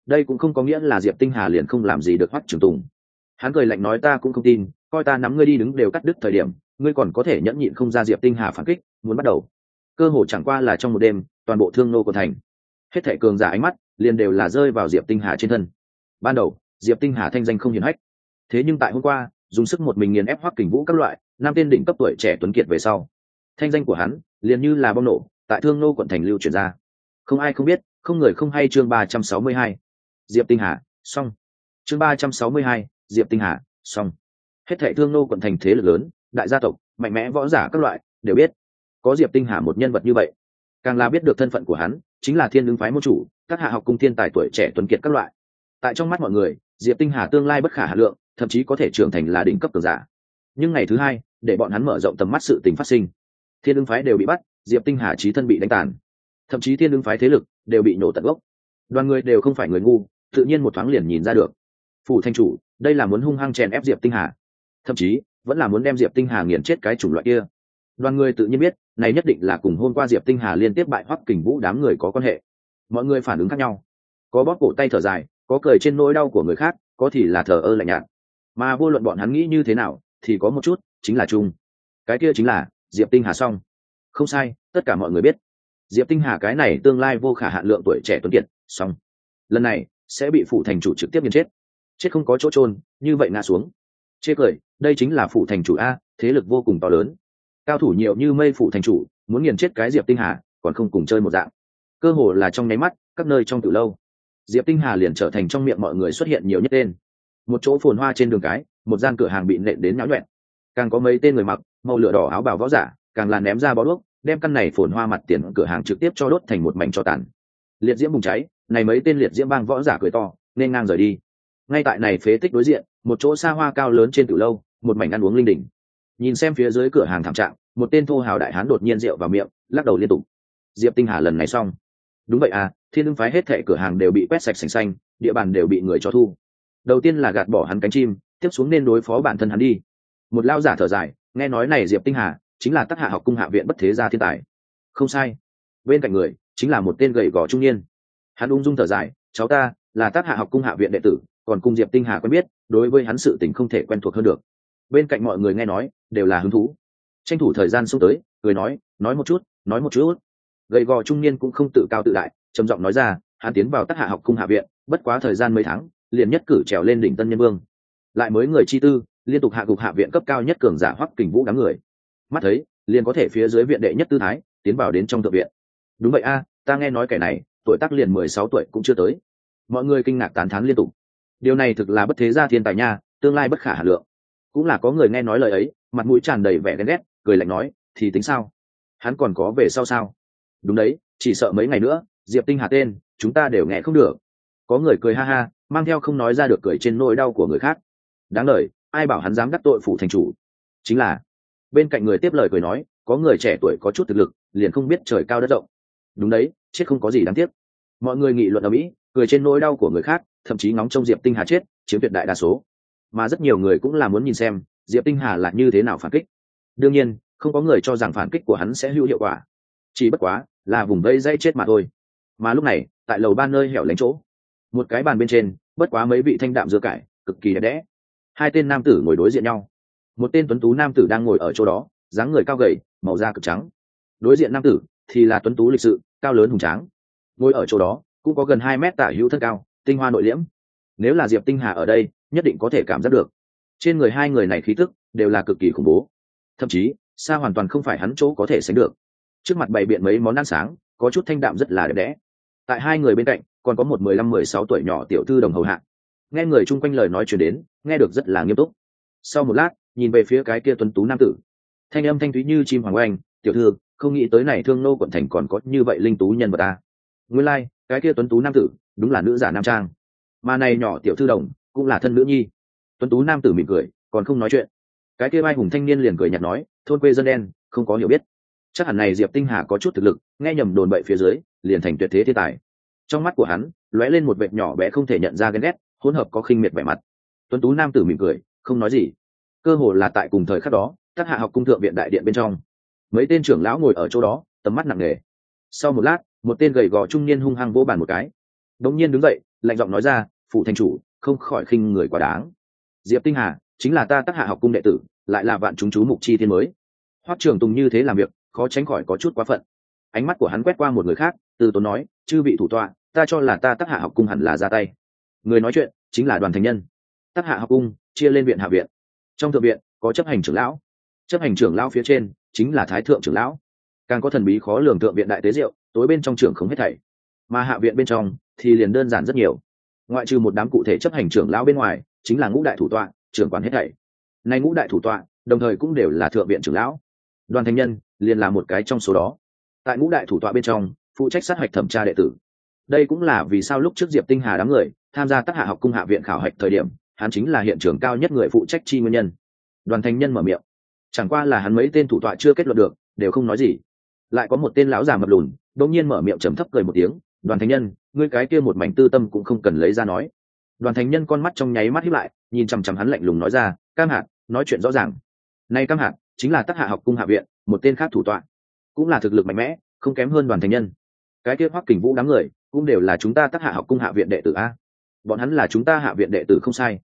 đây cũng không có nghĩa là Diệp Tinh Hà liền không làm gì được Hoắc Trường Tùng. Hắn cười lạnh nói ta cũng không tin, coi ta nắm ngươi đi đứng đều cắt đứt thời điểm, ngươi còn có thể nhẫn nhịn không ra Diệp Tinh Hà phản kích, muốn bắt đầu. Cơ hội chẳng qua là trong một đêm, toàn bộ thương nô của thành, hết thảy cường giả ánh mắt liền đều là rơi vào Diệp Tinh Hà trên thân. Ban đầu, Diệp Tinh Hà thanh danh không hiển hách, thế nhưng tại hôm qua, dùng sức một mình nghiền ép Hoắc Kình Vũ các loại, năm tên đỉnh cấp tuổi trẻ tuấn kiệt về sau, thanh danh của hắn liền như là bom nổ, tại thương nô quận thành lưu truyền ra. Không ai không biết, không người không hay. Chương ba trăm sáu mươi hai, Diệp Tinh Hà, xong. Chương ba trăm sáu mươi hai, Diệp Tinh Hà, xong. Hết thảy thương nô quận thành thế lực lớn, đại gia tộc, mạnh mẽ võ giả các loại, đều biết có Diệp Tinh Hà một nhân vật như vậy. Càng là biết được thân phận của hắn, chính là Thiên Ứng phái môn chủ, các hạ học cung thiên tài tuổi trẻ tuấn kiệt các loại. Tại trong mắt mọi người, Diệp Tinh Hà tương lai bất khả hà lượng, thậm chí có thể trưởng thành là đỉnh cấp cường giả. Nhưng ngày thứ hai, để bọn hắn mở rộng tầm mắt sự tình phát sinh. Thiên Ứng phái đều bị bắt, Diệp Tinh Hà chí thân bị đánh tàn, thậm chí Thiên Ứng phái thế lực đều bị nổ tận gốc. Đoàn người đều không phải người ngu, tự nhiên một thoáng liền nhìn ra được. Phủ thanh chủ, đây là muốn hung hăng chèn ép Diệp Tinh Hà, thậm chí vẫn là muốn đem Diệp Tinh Hà nghiền chết cái chủng loại kia. Đoàn người tự nhiên biết, này nhất định là cùng hôm qua Diệp Tinh Hà liên tiếp bại Hoắc Kình Vũ đám người có quan hệ. Mọi người phản ứng khác nhau, có bóp cổ tay thở dài, có cười trên nỗi đau của người khác, có thì là thờ ơ lạnh nhạt. Mà vô luận bọn hắn nghĩ như thế nào, thì có một chút, chính là chung. Cái kia chính là Diệp Tinh Hà xong. Không sai, tất cả mọi người biết, Diệp Tinh Hà cái này tương lai vô khả hạn lượng tuổi trẻ tuấn kiệt, xong. Lần này sẽ bị phủ thành chủ trực tiếp nghiền chết. Chết không có chỗ chôn, như vậy ngã xuống. Chê cười, đây chính là phủ thành chủ a, thế lực vô cùng to lớn. Cao thủ nhiều như mây phủ thành chủ, muốn nghiền chết cái Diệp Tinh Hà, còn không cùng chơi một dạng. Cơ hồ là trong nháy mắt, các nơi trong từ lâu, Diệp Tinh Hà liền trở thành trong miệng mọi người xuất hiện nhiều nhất tên. Một chỗ phồn hoa trên đường cái, một gian cửa hàng bị nện đến nhão nhoẹn. Càng có mấy tên người mặc màu lửa đỏ áo bào võ giả, càng là ném ra bó đuốc, đem căn này phồn hoa mặt tiền cửa hàng trực tiếp cho đốt thành một mảnh tro tàn. Liệt diễm bùng cháy, này mấy tên liệt diễm bang võ giả cười to, nên ngang rời đi. Ngay tại này phế tích đối diện, một chỗ xa hoa cao lớn trên tử lâu, một mảnh ăn uống linh đình. Nhìn xem phía dưới cửa hàng thảm trạng, một tên thô hào đại hán đột nhiên rượu vào miệng, lắc đầu liên tục. Diệp Tinh Hà lần này xong. Đúng vậy à, Thiên Ứng phái hết thảy cửa hàng đều bị quét sạch sành xanh, địa bàn đều bị người cho thu. Đầu tiên là gạt bỏ hắn cánh chim, tiếp xuống nên đối phó bản thân hắn đi. Một lao giả thở dài, nghe nói này Diệp Tinh Hà chính là Tắc Hạ học cung hạ viện bất thế gia thiên tài. Không sai. Bên cạnh người chính là một tên gầy gò trung niên. Hắn ung dung thở dài, cháu ta là Tắc Hạ học cung hạ viện đệ tử, còn cung Diệp Tinh Hà quen biết, đối với hắn sự tình không thể quen thuộc hơn được. Bên cạnh mọi người nghe nói đều là hứng thú, tranh thủ thời gian xông tới, cười nói, nói một chút, nói một chút. Gầy gò trung niên cũng không tự cao tự đại, trầm giọng nói ra, hắn tiến vào Tắc Hạ học cung hạ viện, bất quá thời gian mấy tháng, liền nhất cử trèo lên đỉnh tân nhân vương. Lại mới người chi tư, liên tục hạ gục hạ viện cấp cao nhất cường giả Hoắc Kình Vũ đám người. Mắt thấy, liền có thể phía dưới viện đệ nhất tư thái, tiến vào đến trong thượng viện. Đúng vậy a, ta nghe nói kẻ này, tuổi tác liền mười sáu tuổi cũng chưa tới. Mọi người kinh ngạc tán thán liên tục. Điều này thực là bất thế gia thiên tài nha, tương lai bất khả hà lượng. Cũng là có người nghe nói lời ấy, mặt mũi tràn đầy vẻ ghen ghét, cười lạnh nói, thì tính sao? Hắn còn có về sau sao? Đúng đấy, chỉ sợ mấy ngày nữa, Diệp Tinh Hà tên, chúng ta đều nghe không được. Có người cười ha ha, mang theo không nói ra được cười trên nỗi đau của người khác. Đáng lời, ai bảo hắn dám đắc tội phủ thành chủ? Chính là, bên cạnh người tiếp lời cười nói, có người trẻ tuổi có chút thực lực, liền không biết trời cao đất rộng. Đúng đấy, chết không có gì đáng tiếc. Mọi người nghị luận ở mỹ, cười trên nỗi đau của người khác, thậm chí ngóng trông Diệp Tinh Hà chết, chiếm tuyệt đại đa số. Mà rất nhiều người cũng là muốn nhìn xem Diệp Tinh Hà là như thế nào phản kích. Đương nhiên, không có người cho rằng phản kích của hắn sẽ hữu hiệu quả, chỉ bất quá là vùng vây dây chết mà thôi. Mà lúc này, tại lầu ba nơi hẻo lánh chỗ, một cái bàn bên trên, bất quá mấy vị thanh đạm dưa cải, cực kỳ đẹp đẽ. Hai tên nam tử ngồi đối diện nhau. Một tên tuấn tú nam tử đang ngồi ở chỗ đó, dáng người cao gầy, màu da cực trắng. Đối diện nam tử thì là tuấn tú lịch sự, cao lớn hùng tráng. Ngồi ở chỗ đó cũng có gần hai mét tả hữu thân cao, tinh hoa nội liễm. Nếu là Diệp Tinh Hà ở đây, nhất định có thể cảm giác được trên người hai người này khí tức đều là cực kỳ khủng bố, thậm chí xa hoàn toàn không phải hắn chỗ có thể sánh được. Trước mặt bày biện mấy món ăn sáng, có chút thanh đạm rất là đẹp đẽ. Tại hai người bên cạnh còn có một mười lăm mười sáu tuổi nhỏ tiểu thư đồng hầu hạ. Nghe người chung quanh lời nói truyền đến, nghe được rất là nghiêm túc. Sau một lát, nhìn về phía cái kia tuấn tú nam tử, thanh âm thanh thúy như chim hoàng oanh, tiểu thư, không nghĩ tới này Thương Nô quận thành còn có như vậy linh tú nhân vật ta. Nguyên lai, like, cái kia tuấn tú nam tử đúng là nữ giả nam trang, mà này nhỏ tiểu thư đồng cũng là thân nữ nhi. Tuấn tú nam tử mỉm cười, còn không nói chuyện. Cái kia vai hùng thanh niên liền cười nhạt nói, thôn quê dân đen, không có hiểu biết. Chắc hẳn này Diệp Tinh Hà có chút thực lực, nghe nhầm đồn bậy phía dưới, liền thành tuyệt thế thiên tài. Trong mắt của hắn lóe lên một vệt nhỏ bé không thể nhận ra ghen ghét, hỗn hợp có khinh miệt vẻ mặt. Tuấn tú nam tử mỉm cười, không nói gì. Cơ hồ là tại cùng thời khắc đó, Tắc Hạ học cung thượng viện đại điện bên trong, mấy tên trưởng lão ngồi ở chỗ đó, tầm mắt nặng nề. Sau một lát, một tên gầy gò trung niên hung hăng vỗ bàn một cái, đống nhiên đứng dậy, lạnh giọng nói ra, phủ thành chủ không khỏi khinh người quá đáng. Diệp Tinh Hà chính là ta Tắc Hạ học cung đệ tử, lại là vạn chúng chú mục chi thiên mới. Hoắc Trường Tùng như thế làm việc, khó tránh khỏi có chút quá phận. Ánh mắt của hắn quét qua một người khác, từ tốn nói, chư vị thủ tọa, ta cho là ta Tắc Hạ học cung hẳn là ra tay. Người nói chuyện chính là Đoàn Thành Nhân. Tắc Hạ học cung chia lên viện hạ viện, trong thượng viện có chấp hành trưởng lão, chấp hành trưởng lão phía trên chính là thái thượng trưởng lão, càng có thần bí khó lường thượng viện đại tế diệu, tối bên trong trưởng không hết thảy, mà hạ viện bên trong thì liền đơn giản rất nhiều. Ngoại trừ một đám cụ thể chấp hành trưởng lão bên ngoài, chính là ngũ đại thủ tọa, trưởng quản hết thảy. Nay ngũ đại thủ tọa đồng thời cũng đều là thượng viện trưởng lão. Đoàn Thành Nhân liền là một cái trong số đó. Tại ngũ đại thủ tọa bên trong, phụ trách sát hạch thẩm tra đệ tử. Đây cũng là vì sao lúc trước Diệp Tinh Hà đám người tham gia Tắc Hạ học cung hạ viện khảo hạch thời điểm, hắn chính là hiện trường cao nhất người phụ trách chi nguyên nhân. Đoàn Thành Nhân mở miệng, chẳng qua là hắn mấy tên thủ tọa chưa kết luận được, đều không nói gì. Lại có một tên lão già mập lùn đột nhiên mở miệng trầm thấp cười một tiếng, Đoàn Thành Nhân, ngươi cái kia một mảnh tư tâm cũng không cần lấy ra nói. Đoàn Thành Nhân con mắt trong nháy mắt híp lại, nhìn chằm chằm hắn lạnh lùng nói ra, Cam Hạt, nói chuyện rõ ràng. Nay Cam Hạt chính là Tắc Hạ học cung hạ viện một tên khác thủ tọa, cũng là thực lực mạnh mẽ, không kém hơn Đoàn Thành Nhân. Cái kia Hoắc Kình Vũ đám người cũng đều là chúng ta Tắc Hạ học cung hạ viện đệ tử a. Bọn hắn là chúng ta hạ viện đệ tử không sai.